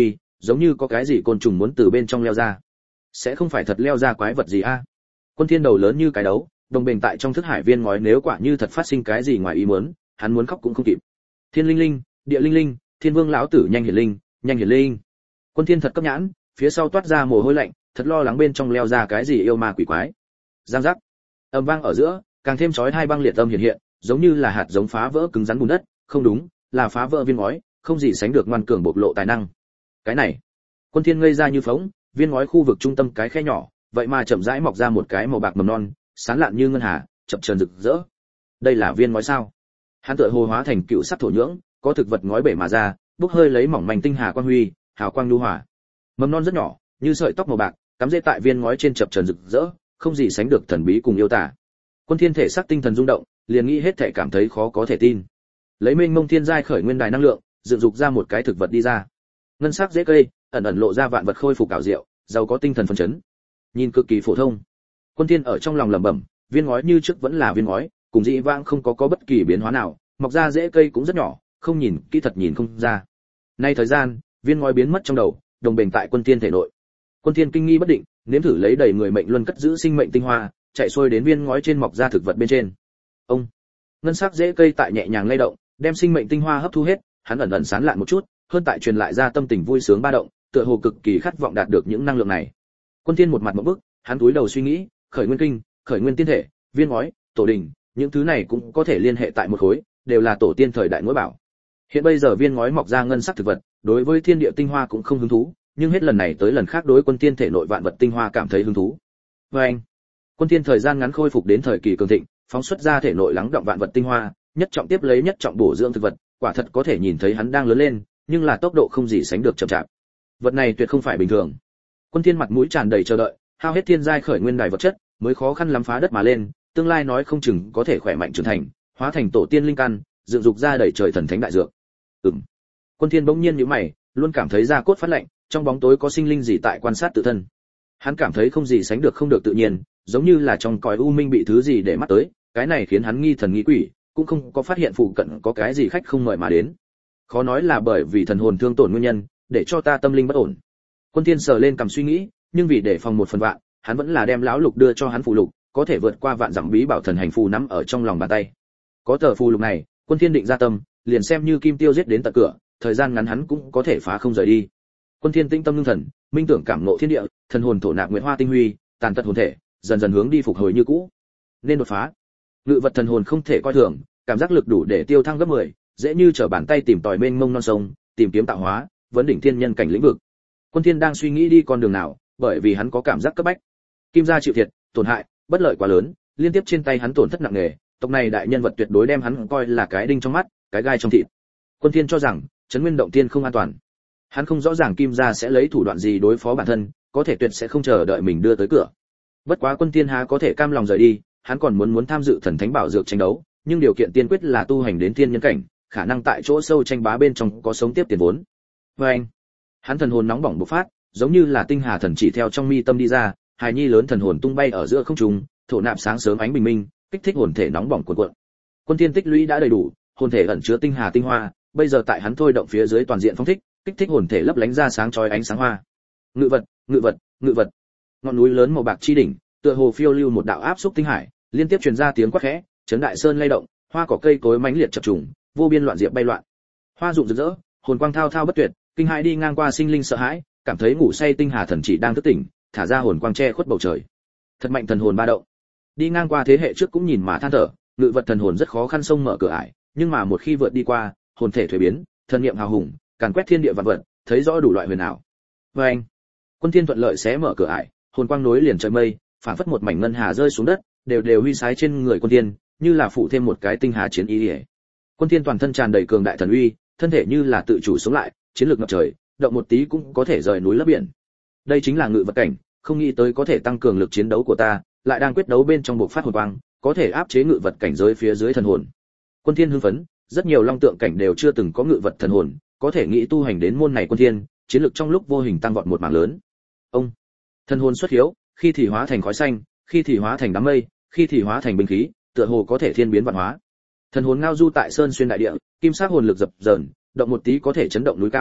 giống như có cái gì côn trùng muốn từ bên trong leo ra. Sẽ không phải thật leo ra quái vật gì a? Quân Thiên đầu lớn như cái đấu, đồng bình tại trong thức hải viên ngói, nếu quả như thật phát sinh cái gì ngoài ý muốn, hắn muốn khóc cũng không kịp. Thiên linh linh, địa linh linh, thiên vương lão tử nhanh hiển linh, nhanh hiển linh. Quân Thiên thật cấp nhãn, phía sau toát ra mồ hôi lạnh, thật lo lắng bên trong leo ra cái gì yêu ma quỷ quái. Giang giác. Âm vang ở giữa, càng thêm chói hai băng liệt âm hiện hiện, giống như là hạt giống phá vỡ cứng rắn bùn đất, không đúng, là phá vỡ viên ngói, không gì sánh được ngoan cường bộc lộ tài năng. Cái này, Quân Thiên ngây ra như phỗng, viên ngói khu vực trung tâm cái khe nhỏ, vậy mà chậm rãi mọc ra một cái màu bạc mầm non, sáng lạn như ngân hà, chập chờn rực rỡ. Đây là viên ngói sao? Hắn tựa hồ hóa thành cựu sắc thổ nhưỡng, có thực vật ngói bể mà ra, bốc hơi lấy mỏng manh tinh hà quang huy, hào quang nhu hòa. Mầm non rất nhỏ, như sợi tóc màu bạc, cắm rễ tại viên ngói trên chập chờn rực rỡ, không gì sánh được thần bí cùng yêu tả. Quân Thiên thể xác tinh thần rung động, liền nghĩ hết thể cảm thấy khó có thể tin. Lấy mênh mông thiên giai khởi nguyên đài năng lượng, dựng dục ra một cái thực vật đi ra. Ngân sắc rễ cây, ẩn ẩn lộ ra vạn vật khôi phục cảo diệu, giàu có tinh thần phấn chấn. Nhìn cực kỳ phổ thông. Quân Thiên ở trong lòng lẩm bẩm, viên ngói như trước vẫn là viên ngói, cùng dị vãng không có có bất kỳ biến hóa nào, mọc ra rễ cây cũng rất nhỏ, không nhìn kỹ thật nhìn không ra. Nay thời gian, viên ngói biến mất trong đầu, đồng bền tại Quân Thiên thể nội. Quân Thiên kinh nghi bất định, nếm thử lấy đầy người mệnh luân cất giữ sinh mệnh tinh hoa, chạy xuôi đến viên ngói trên mọc ra thực vật bên trên. Ông, ngân sắc rễ cây tại nhẹ nhàng lay động, đem sinh mệnh tinh hoa hấp thu hết, hắn ẩn ẩn sán lạn một chút, hơn tại truyền lại ra tâm tình vui sướng ba động, tựa hồ cực kỳ khát vọng đạt được những năng lượng này. Quân Thiên một mặt ngộp bức, hắn cúi đầu suy nghĩ, khởi nguyên kinh, khởi nguyên tiên thể, viên ngói, tổ đình, những thứ này cũng có thể liên hệ tại một khối, đều là tổ tiên thời đại ngũ bảo. Hiện bây giờ viên ngói mọc ra ngân sắc thực vật, đối với thiên địa tinh hoa cũng không hứng thú, nhưng hết lần này tới lần khác đối Quân Thiên thể nội vạn vật tinh hoa cảm thấy hứng thú. Và anh, Quân Thiên thời gian ngắn khôi phục đến thời kỳ cường thịnh, phóng xuất ra thể nội lắng đọng vạn vật tinh hoa, nhất trọng tiếp lấy nhất trọng bổ dưỡng thực vật, quả thật có thể nhìn thấy hắn đang lớn lên, nhưng là tốc độ không gì sánh được chậm chạp. Vật này tuyệt không phải bình thường. Quân Thiên mặt mũi tràn đầy chờ đợi, hao hết thiên giai khởi nguyên đài vật chất, mới khó khăn lắm phá đất mà lên, tương lai nói không chừng có thể khỏe mạnh trưởng thành, hóa thành tổ tiên linh căn, dựng dục ra đầy trời thần thánh đại dược. Ừm. Quân Thiên bỗng nhiên nhíu mày, luôn cảm thấy da cốt phát lạnh, trong bóng tối có sinh linh gì tại quan sát tự thân. Hắn cảm thấy không gì sánh được không được tự nhiên, giống như là trong cõi u minh bị thứ gì để mắt tới, cái này khiến hắn nghi thần nghi quỷ, cũng không có phát hiện phụ cận có cái gì khách không mời mà đến. Khó nói là bởi vì thần hồn thương tổn nguyên nhân, để cho ta tâm linh bất ổn. Quân Thiên sờ lên cầm suy nghĩ, nhưng vì để phòng một phần vạn, hắn vẫn là đem lão lục đưa cho hắn phù lục, có thể vượt qua vạn dặm bí bảo thần hành phù nắm ở trong lòng bàn tay. Có tờ phù lục này, Quân Thiên định ra tâm, liền xem như kim tiêu giết đến tận cửa, thời gian ngắn hắn cũng có thể phá không rời đi. Quân Thiên tĩnh tâm ngưng thần, minh tưởng cảm ngộ thiên địa, thần hồn thổ nạp nguyện hoa tinh huy, tàn tật hồn thể, dần dần hướng đi phục hồi như cũ. Nên đột phá. Ngự vật thần hồn không thể coi thường, cảm giác lực đủ để tiêu thăng gấp mười, dễ như trở bàn tay tìm tòi mênh mông non sông, tìm kiếm tạo hóa, vấn đỉnh thiên nhân cảnh lĩnh vực. Quân Thiên đang suy nghĩ đi con đường nào, bởi vì hắn có cảm giác cấp bách. Kim gia chịu thiệt, tổn hại, bất lợi quá lớn, liên tiếp trên tay hắn tổn thất nặng nề, tộc này đại nhân vật tuyệt đối đem hắn coi là cái đinh trong mắt, cái gai trong thịt. Quân Thiên cho rằng, Trấn Nguyên Động Thiên không an toàn. Hắn không rõ ràng Kim gia sẽ lấy thủ đoạn gì đối phó bản thân, có thể tuyệt sẽ không chờ đợi mình đưa tới cửa. Bất quá Quân Thiên há có thể cam lòng rời đi, hắn còn muốn muốn tham dự thần thánh bảo dược tranh đấu, nhưng điều kiện tiên quyết là tu hành đến thiên nhân cảnh, khả năng tại chỗ sâu tranh bá bên trong có sống tiếp tiền vốn. Và anh, hắn thần hồn nóng bỏng bộc phát, giống như là tinh hà thần chỉ theo trong mi tâm đi ra, hài nhi lớn thần hồn tung bay ở giữa không trung, thổ nạp sáng sớm ánh bình minh, kích thích hồn thể nóng bỏng cuộn cuộn. Quân Thiên tích lũy đã đầy đủ, hồn thể ẩn chứa tinh hà tinh hoa, bây giờ tại hắn thôi động phía dưới toàn diện phóng thích, kích thích hồn thể lấp lánh ra sáng chói ánh sáng hoa. Ngự vật, ngự vật, ngự vật. Ngọn núi lớn màu bạc chi đỉnh, tựa hồ phiêu lưu một đạo áp xúc tinh hải, liên tiếp truyền ra tiếng quát khẽ, chấn đại sơn lay động, hoa cỏ cây cối mãnh liệt chập trùng, vô biên loạn diệp bay loạn. Hoa rụng rực rỡ, hồn quang thao thao bất tuyệt, kinh hãi đi ngang qua sinh linh sợ hãi, cảm thấy ngủ say tinh hà thần chỉ đang thức tỉnh, thả ra hồn quang che khuất bầu trời. Thật mạnh thần hồn ba động. Đi ngang qua thế hệ trước cũng nhìn mà than thở, ngự vật thần hồn rất khó khăn xông mở cửa ải, nhưng mà một khi vượt đi qua, hồn thể thuế biến, thần niệm hào hùng, càn quét thiên địa vạn vật, thấy rõ đủ loại huyền ảo. Và anh, Quân Thiên thuận lợi xé mở cửa ải, hồn quang nối liền trời mây, phản phất một mảnh ngân hà rơi xuống đất, đều đều huy sái trên người Quân Thiên, như là phụ thêm một cái tinh hà chiến ý. Quân Thiên toàn thân tràn đầy cường đại thần uy, thân thể như là tự chủ sống lại, chiến lược ngập trời, động một tí cũng có thể rời núi lấp biển. Đây chính là ngự vật cảnh, không nghĩ tới có thể tăng cường lực chiến đấu của ta, lại đang quyết đấu bên trong bộc phát hồn quang, có thể áp chế ngự vật cảnh giới phía dưới thần hồn. Quân Thiên hưng phấn, rất nhiều long tượng cảnh đều chưa từng có ngự vật thần hồn, có thể nghĩ tu hành đến môn này Quân Thiên, chiến lực trong lúc vô hình tăng vọt một mảng lớn. Ông, thần hồn xuất hiếu, khi thì hóa thành khói xanh, khi thì hóa thành đám mây, khi thì hóa thành binh khí, tựa hồ có thể thiên biến vạn hóa. Thần hồn ngao du tại sơn xuyên đại địa, kim sắc hồn lực dập dờn, động một tí có thể chấn động núi cao,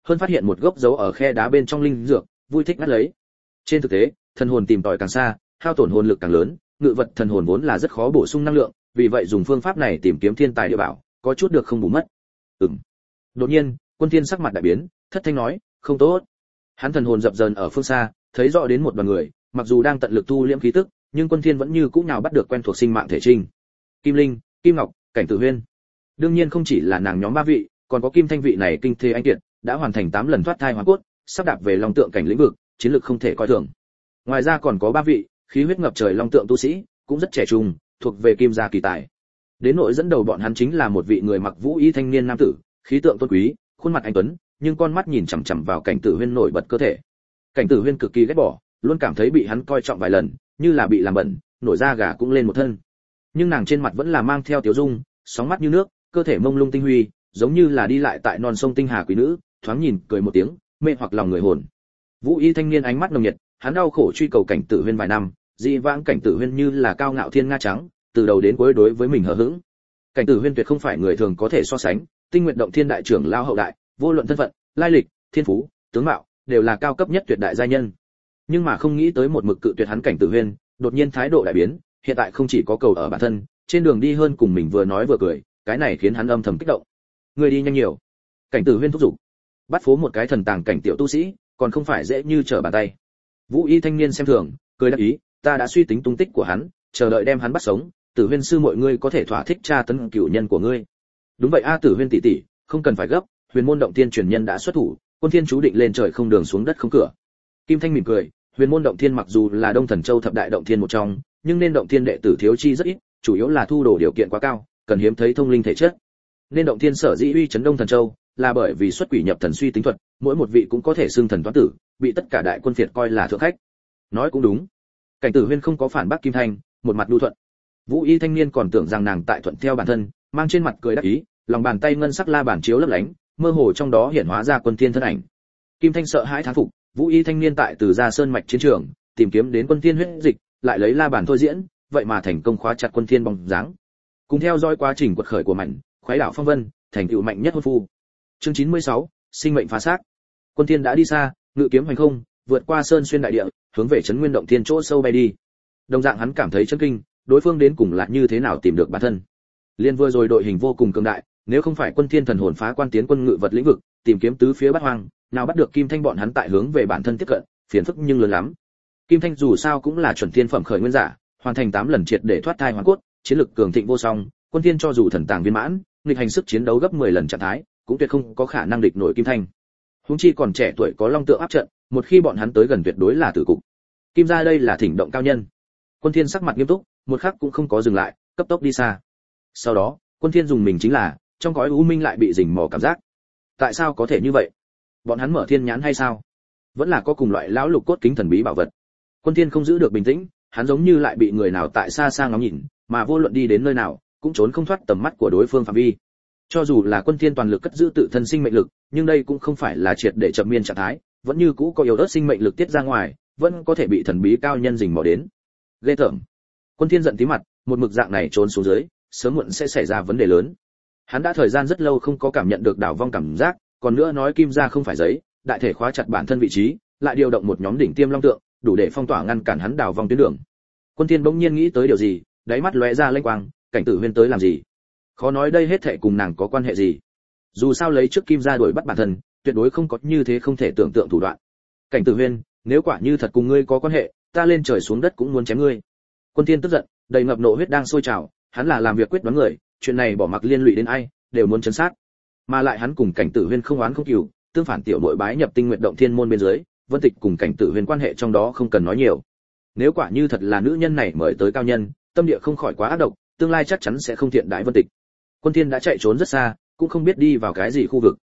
hơn phát hiện một gốc dấu ở khe đá bên trong linh dược, vui thích ngắt lấy. Trên thực tế, thần hồn tìm tòi càng xa, hao tổn hồn lực càng lớn, ngự vật thần hồn vốn là rất khó bổ sung năng lượng, vì vậy dùng phương pháp này tìm kiếm thiên tài địa bảo, có chút được không bù mất. Ừm. Đột nhiên, Quân Thiên sắc mặt đại biến, thất thanh nói, không tốt. Hắn thần hồn dập dờn ở phương xa, thấy rõ đến một đoàn người, mặc dù đang tận lực thu liễm khí tức, nhưng Quân Thiên vẫn như cũ nào bắt được quen thuộc sinh mạng thể trinh. Kim Linh, Kim Ngọc, Cảnh Tử Huyên. Đương nhiên không chỉ là nàng nhóm ba vị, còn có Kim Thanh vị này kinh thế anh kiệt, đã hoàn thành tám lần thoát thai hóa cốt, sắp đạp về long tượng cảnh lĩnh vực, chiến lược không thể coi thường. Ngoài ra còn có ba vị, khí huyết ngập trời long tượng tu sĩ, cũng rất trẻ trung, thuộc về Kim gia kỳ tài. Đến nội dẫn đầu bọn hắn chính là một vị người mặc vũ y thanh niên nam tử, khí tượng tôn quý, khuôn mặt anh tuấn, nhưng con mắt nhìn chằm chằm vào Cảnh Tử Huyên nổi bật cơ thể. Cảnh Tử Huyên cực kỳ ghét bỏ, luôn cảm thấy bị hắn coi trọng vài lần, như là bị làm bẩn, nổi da gà cũng lên một thân. Nhưng nàng trên mặt vẫn là mang theo tiểu dung, sóng mắt như nước, cơ thể mông lung tinh huy, giống như là đi lại tại non sông tinh hà quý nữ, thoáng nhìn cười một tiếng, mê hoặc lòng người hồn. Vũ y thanh niên ánh mắt nồng nhiệt, hắn đau khổ truy cầu Cảnh Tử Huyên vài năm, dị vãng Cảnh Tử Huyên như là cao ngạo thiên nga trắng, từ đầu đến cuối đối với mình hờ hững. Cảnh Tử Huyên tuyệt không phải người thường có thể so sánh, Tinh Nguyệt Động Thiên đại trưởng lao hậu đại, vô luận thân phận, lai lịch, thiên phú, tướng mạo, đều là cao cấp nhất tuyệt đại giai nhân. Nhưng mà không nghĩ tới một mực cự tuyệt hắn Cảnh Tử Huyên, đột nhiên thái độ đại biến, hiện tại không chỉ có cầu ở bản thân, trên đường đi hơn cùng mình vừa nói vừa cười, cái này khiến hắn âm thầm kích động. Người đi nhanh nhiều. Cảnh Tử Huyên thúc giục. Bắt phố một cái thần tàng cảnh tiểu tu sĩ, còn không phải dễ như trở bàn tay. Vũ y thanh niên xem thường, cười đáp ý, ta đã suy tính tung tích của hắn, chờ đợi đem hắn bắt sống, Tử Huyên sư mọi ngươi có thể thỏa thích tra tấn cửu nhân của ngươi. Đúng vậy a Tử Huyên tỷ tỷ, không cần phải gấp, Huyền môn động thiên truyền nhân đã xuất thủ, Quân Thiên chú định lên trời không đường xuống đất không cửa. Kim Thanh mỉm cười, Huyền môn động thiên mặc dù là Đông Thần Châu thập đại động thiên một trong, nhưng nên động thiên đệ tử thiếu chi rất ít, chủ yếu là thu đồ điều kiện quá cao, cần hiếm thấy thông linh thể chất. Nên động thiên sở dĩ uy chấn Đông Thần Châu, là bởi vì xuất quỷ nhập thần suy tính thuật, mỗi một vị cũng có thể xưng thần toán tử, bị tất cả đại quân phiệt coi là thượng khách. Nói cũng đúng. Cảnh Tử Huyên không có phản bác Kim Thanh, một mặt nhu thuận. Vũ y thanh niên còn tưởng rằng nàng tại thuận theo bản thân, mang trên mặt cười đắc ý, lòng bàn tay ngân sắc la bàn chiếu lấp lánh, mơ hồ trong đó hiện hóa ra Quân Thiên thân ảnh. Kim Thanh sợ hãi thán phục, Vũ y thanh niên tại Từ Gia Sơn mạch chiến trường, tìm kiếm đến Quân Thiên huyết dịch, lại lấy la bàn thôi diễn, vậy mà thành công khóa chặt Quân Thiên bóng dáng. Cùng theo dõi quá trình quật khởi của mạnh, khoái đảo phong vân, thành tựu mạnh nhất hôn phu. Chương chín mươi sáu, sinh mệnh phá xác. Quân Thiên đã đi xa, ngự kiếm hành không, vượt qua sơn xuyên đại địa, hướng về trấn Nguyên động thiên chỗ sâu bay đi. Đồng dạng hắn cảm thấy chấn kinh, đối phương đến cùng là như thế nào tìm được bản thân. Liên vừa rồi đội hình vô cùng cường đại, nếu không phải Quân Thiên thần hồn phá quan tiến quân ngự vật lĩnh vực, tìm kiếm tứ phía bát hoang, nào bắt được Kim Thanh bọn hắn tại hướng về bản thân tiếp cận, phiền phức nhưng lớn lắm. Kim Thanh dù sao cũng là chuẩn thiên phẩm khởi nguyên giả, hoàn thành tám lần triệt để thoát thai hoàn cốt, chiến lực cường thịnh vô song, Quân Thiên cho dù thần tàng viên mãn, nghịch hành sức chiến đấu gấp mười lần trạng thái, cũng tuyệt không có khả năng địch nổi Kim Thanh. Huống chi còn trẻ tuổi có long tượng áp trận, một khi bọn hắn tới gần tuyệt đối là tử cục. Kim gia đây là thỉnh động cao nhân. Quân Thiên sắc mặt nghiêm túc, một khắc cũng không có dừng lại, cấp tốc đi xa. Sau đó, Quân Thiên dùng mình chính là, trong cõi u minh lại bị rình mò cảm giác. Tại sao có thể như vậy? Bọn hắn mở thiên nhãn hay sao? Vẫn là có cùng loại lão lục cốt kính thần bí bảo vật. Quân Thiên không giữ được bình tĩnh, hắn giống như lại bị người nào tại xa xa ngắm nhìn, mà vô luận đi đến nơi nào, cũng trốn không thoát tầm mắt của đối phương phạm vi. Cho dù là Quân Thiên toàn lực cất giữ tự thân sinh mệnh lực, nhưng đây cũng không phải là triệt để chậm miên trạng thái, vẫn như cũ có yếu ớt sinh mệnh lực tiết ra ngoài, vẫn có thể bị thần bí cao nhân rình mò đến. Ghê tởm. Quân Thiên giận tí mặt, một mực dạng này trốn xuống dưới, sớm muộn sẽ xảy ra vấn đề lớn. Hắn đã thời gian rất lâu không có cảm nhận được đảo vong cảm giác, còn nữa nói Kim gia không phải giấy, đại thể khóa chặt bản thân vị trí, lại điều động một nhóm đỉnh tiêm long tượng, đủ để phong tỏa ngăn cản hắn đảo vong tuyến đường. Quân Thiên bỗng nhiên nghĩ tới điều gì, đáy mắt lóe ra lanh quang, Cảnh Tử Huyên tới làm gì? Khó nói đây hết thảy cùng nàng có quan hệ gì. Dù sao lấy trước Kim gia đuổi bắt bản thân, tuyệt đối không có như thế không thể tưởng tượng thủ đoạn. Cảnh Tử Huyên, nếu quả như thật cùng ngươi có quan hệ, ta lên trời xuống đất cũng muốn chém ngươi. Quân Thiên tức giận, đầy ngập nộ huyết đang sôi trào, hắn là làm việc quyết đoán người, chuyện này bỏ mặc liên lụy đến ai, đều muốn chấn sát. Mà lại hắn cùng Cảnh Tử Huyên không oán không kỷ, tương phản tiểu nội bái nhập Tinh Nguyệt Động Thiên môn bên dưới, Vân Tịch cùng Cảnh Tử Huyên quan hệ trong đó không cần nói nhiều. Nếu quả như thật là nữ nhân này mời tới cao nhân, tâm địa không khỏi quá ác độc, tương lai chắc chắn sẽ không thiện đãi Vân Tịch. Quân Thiên đã chạy trốn rất xa, cũng không biết đi vào cái gì khu vực.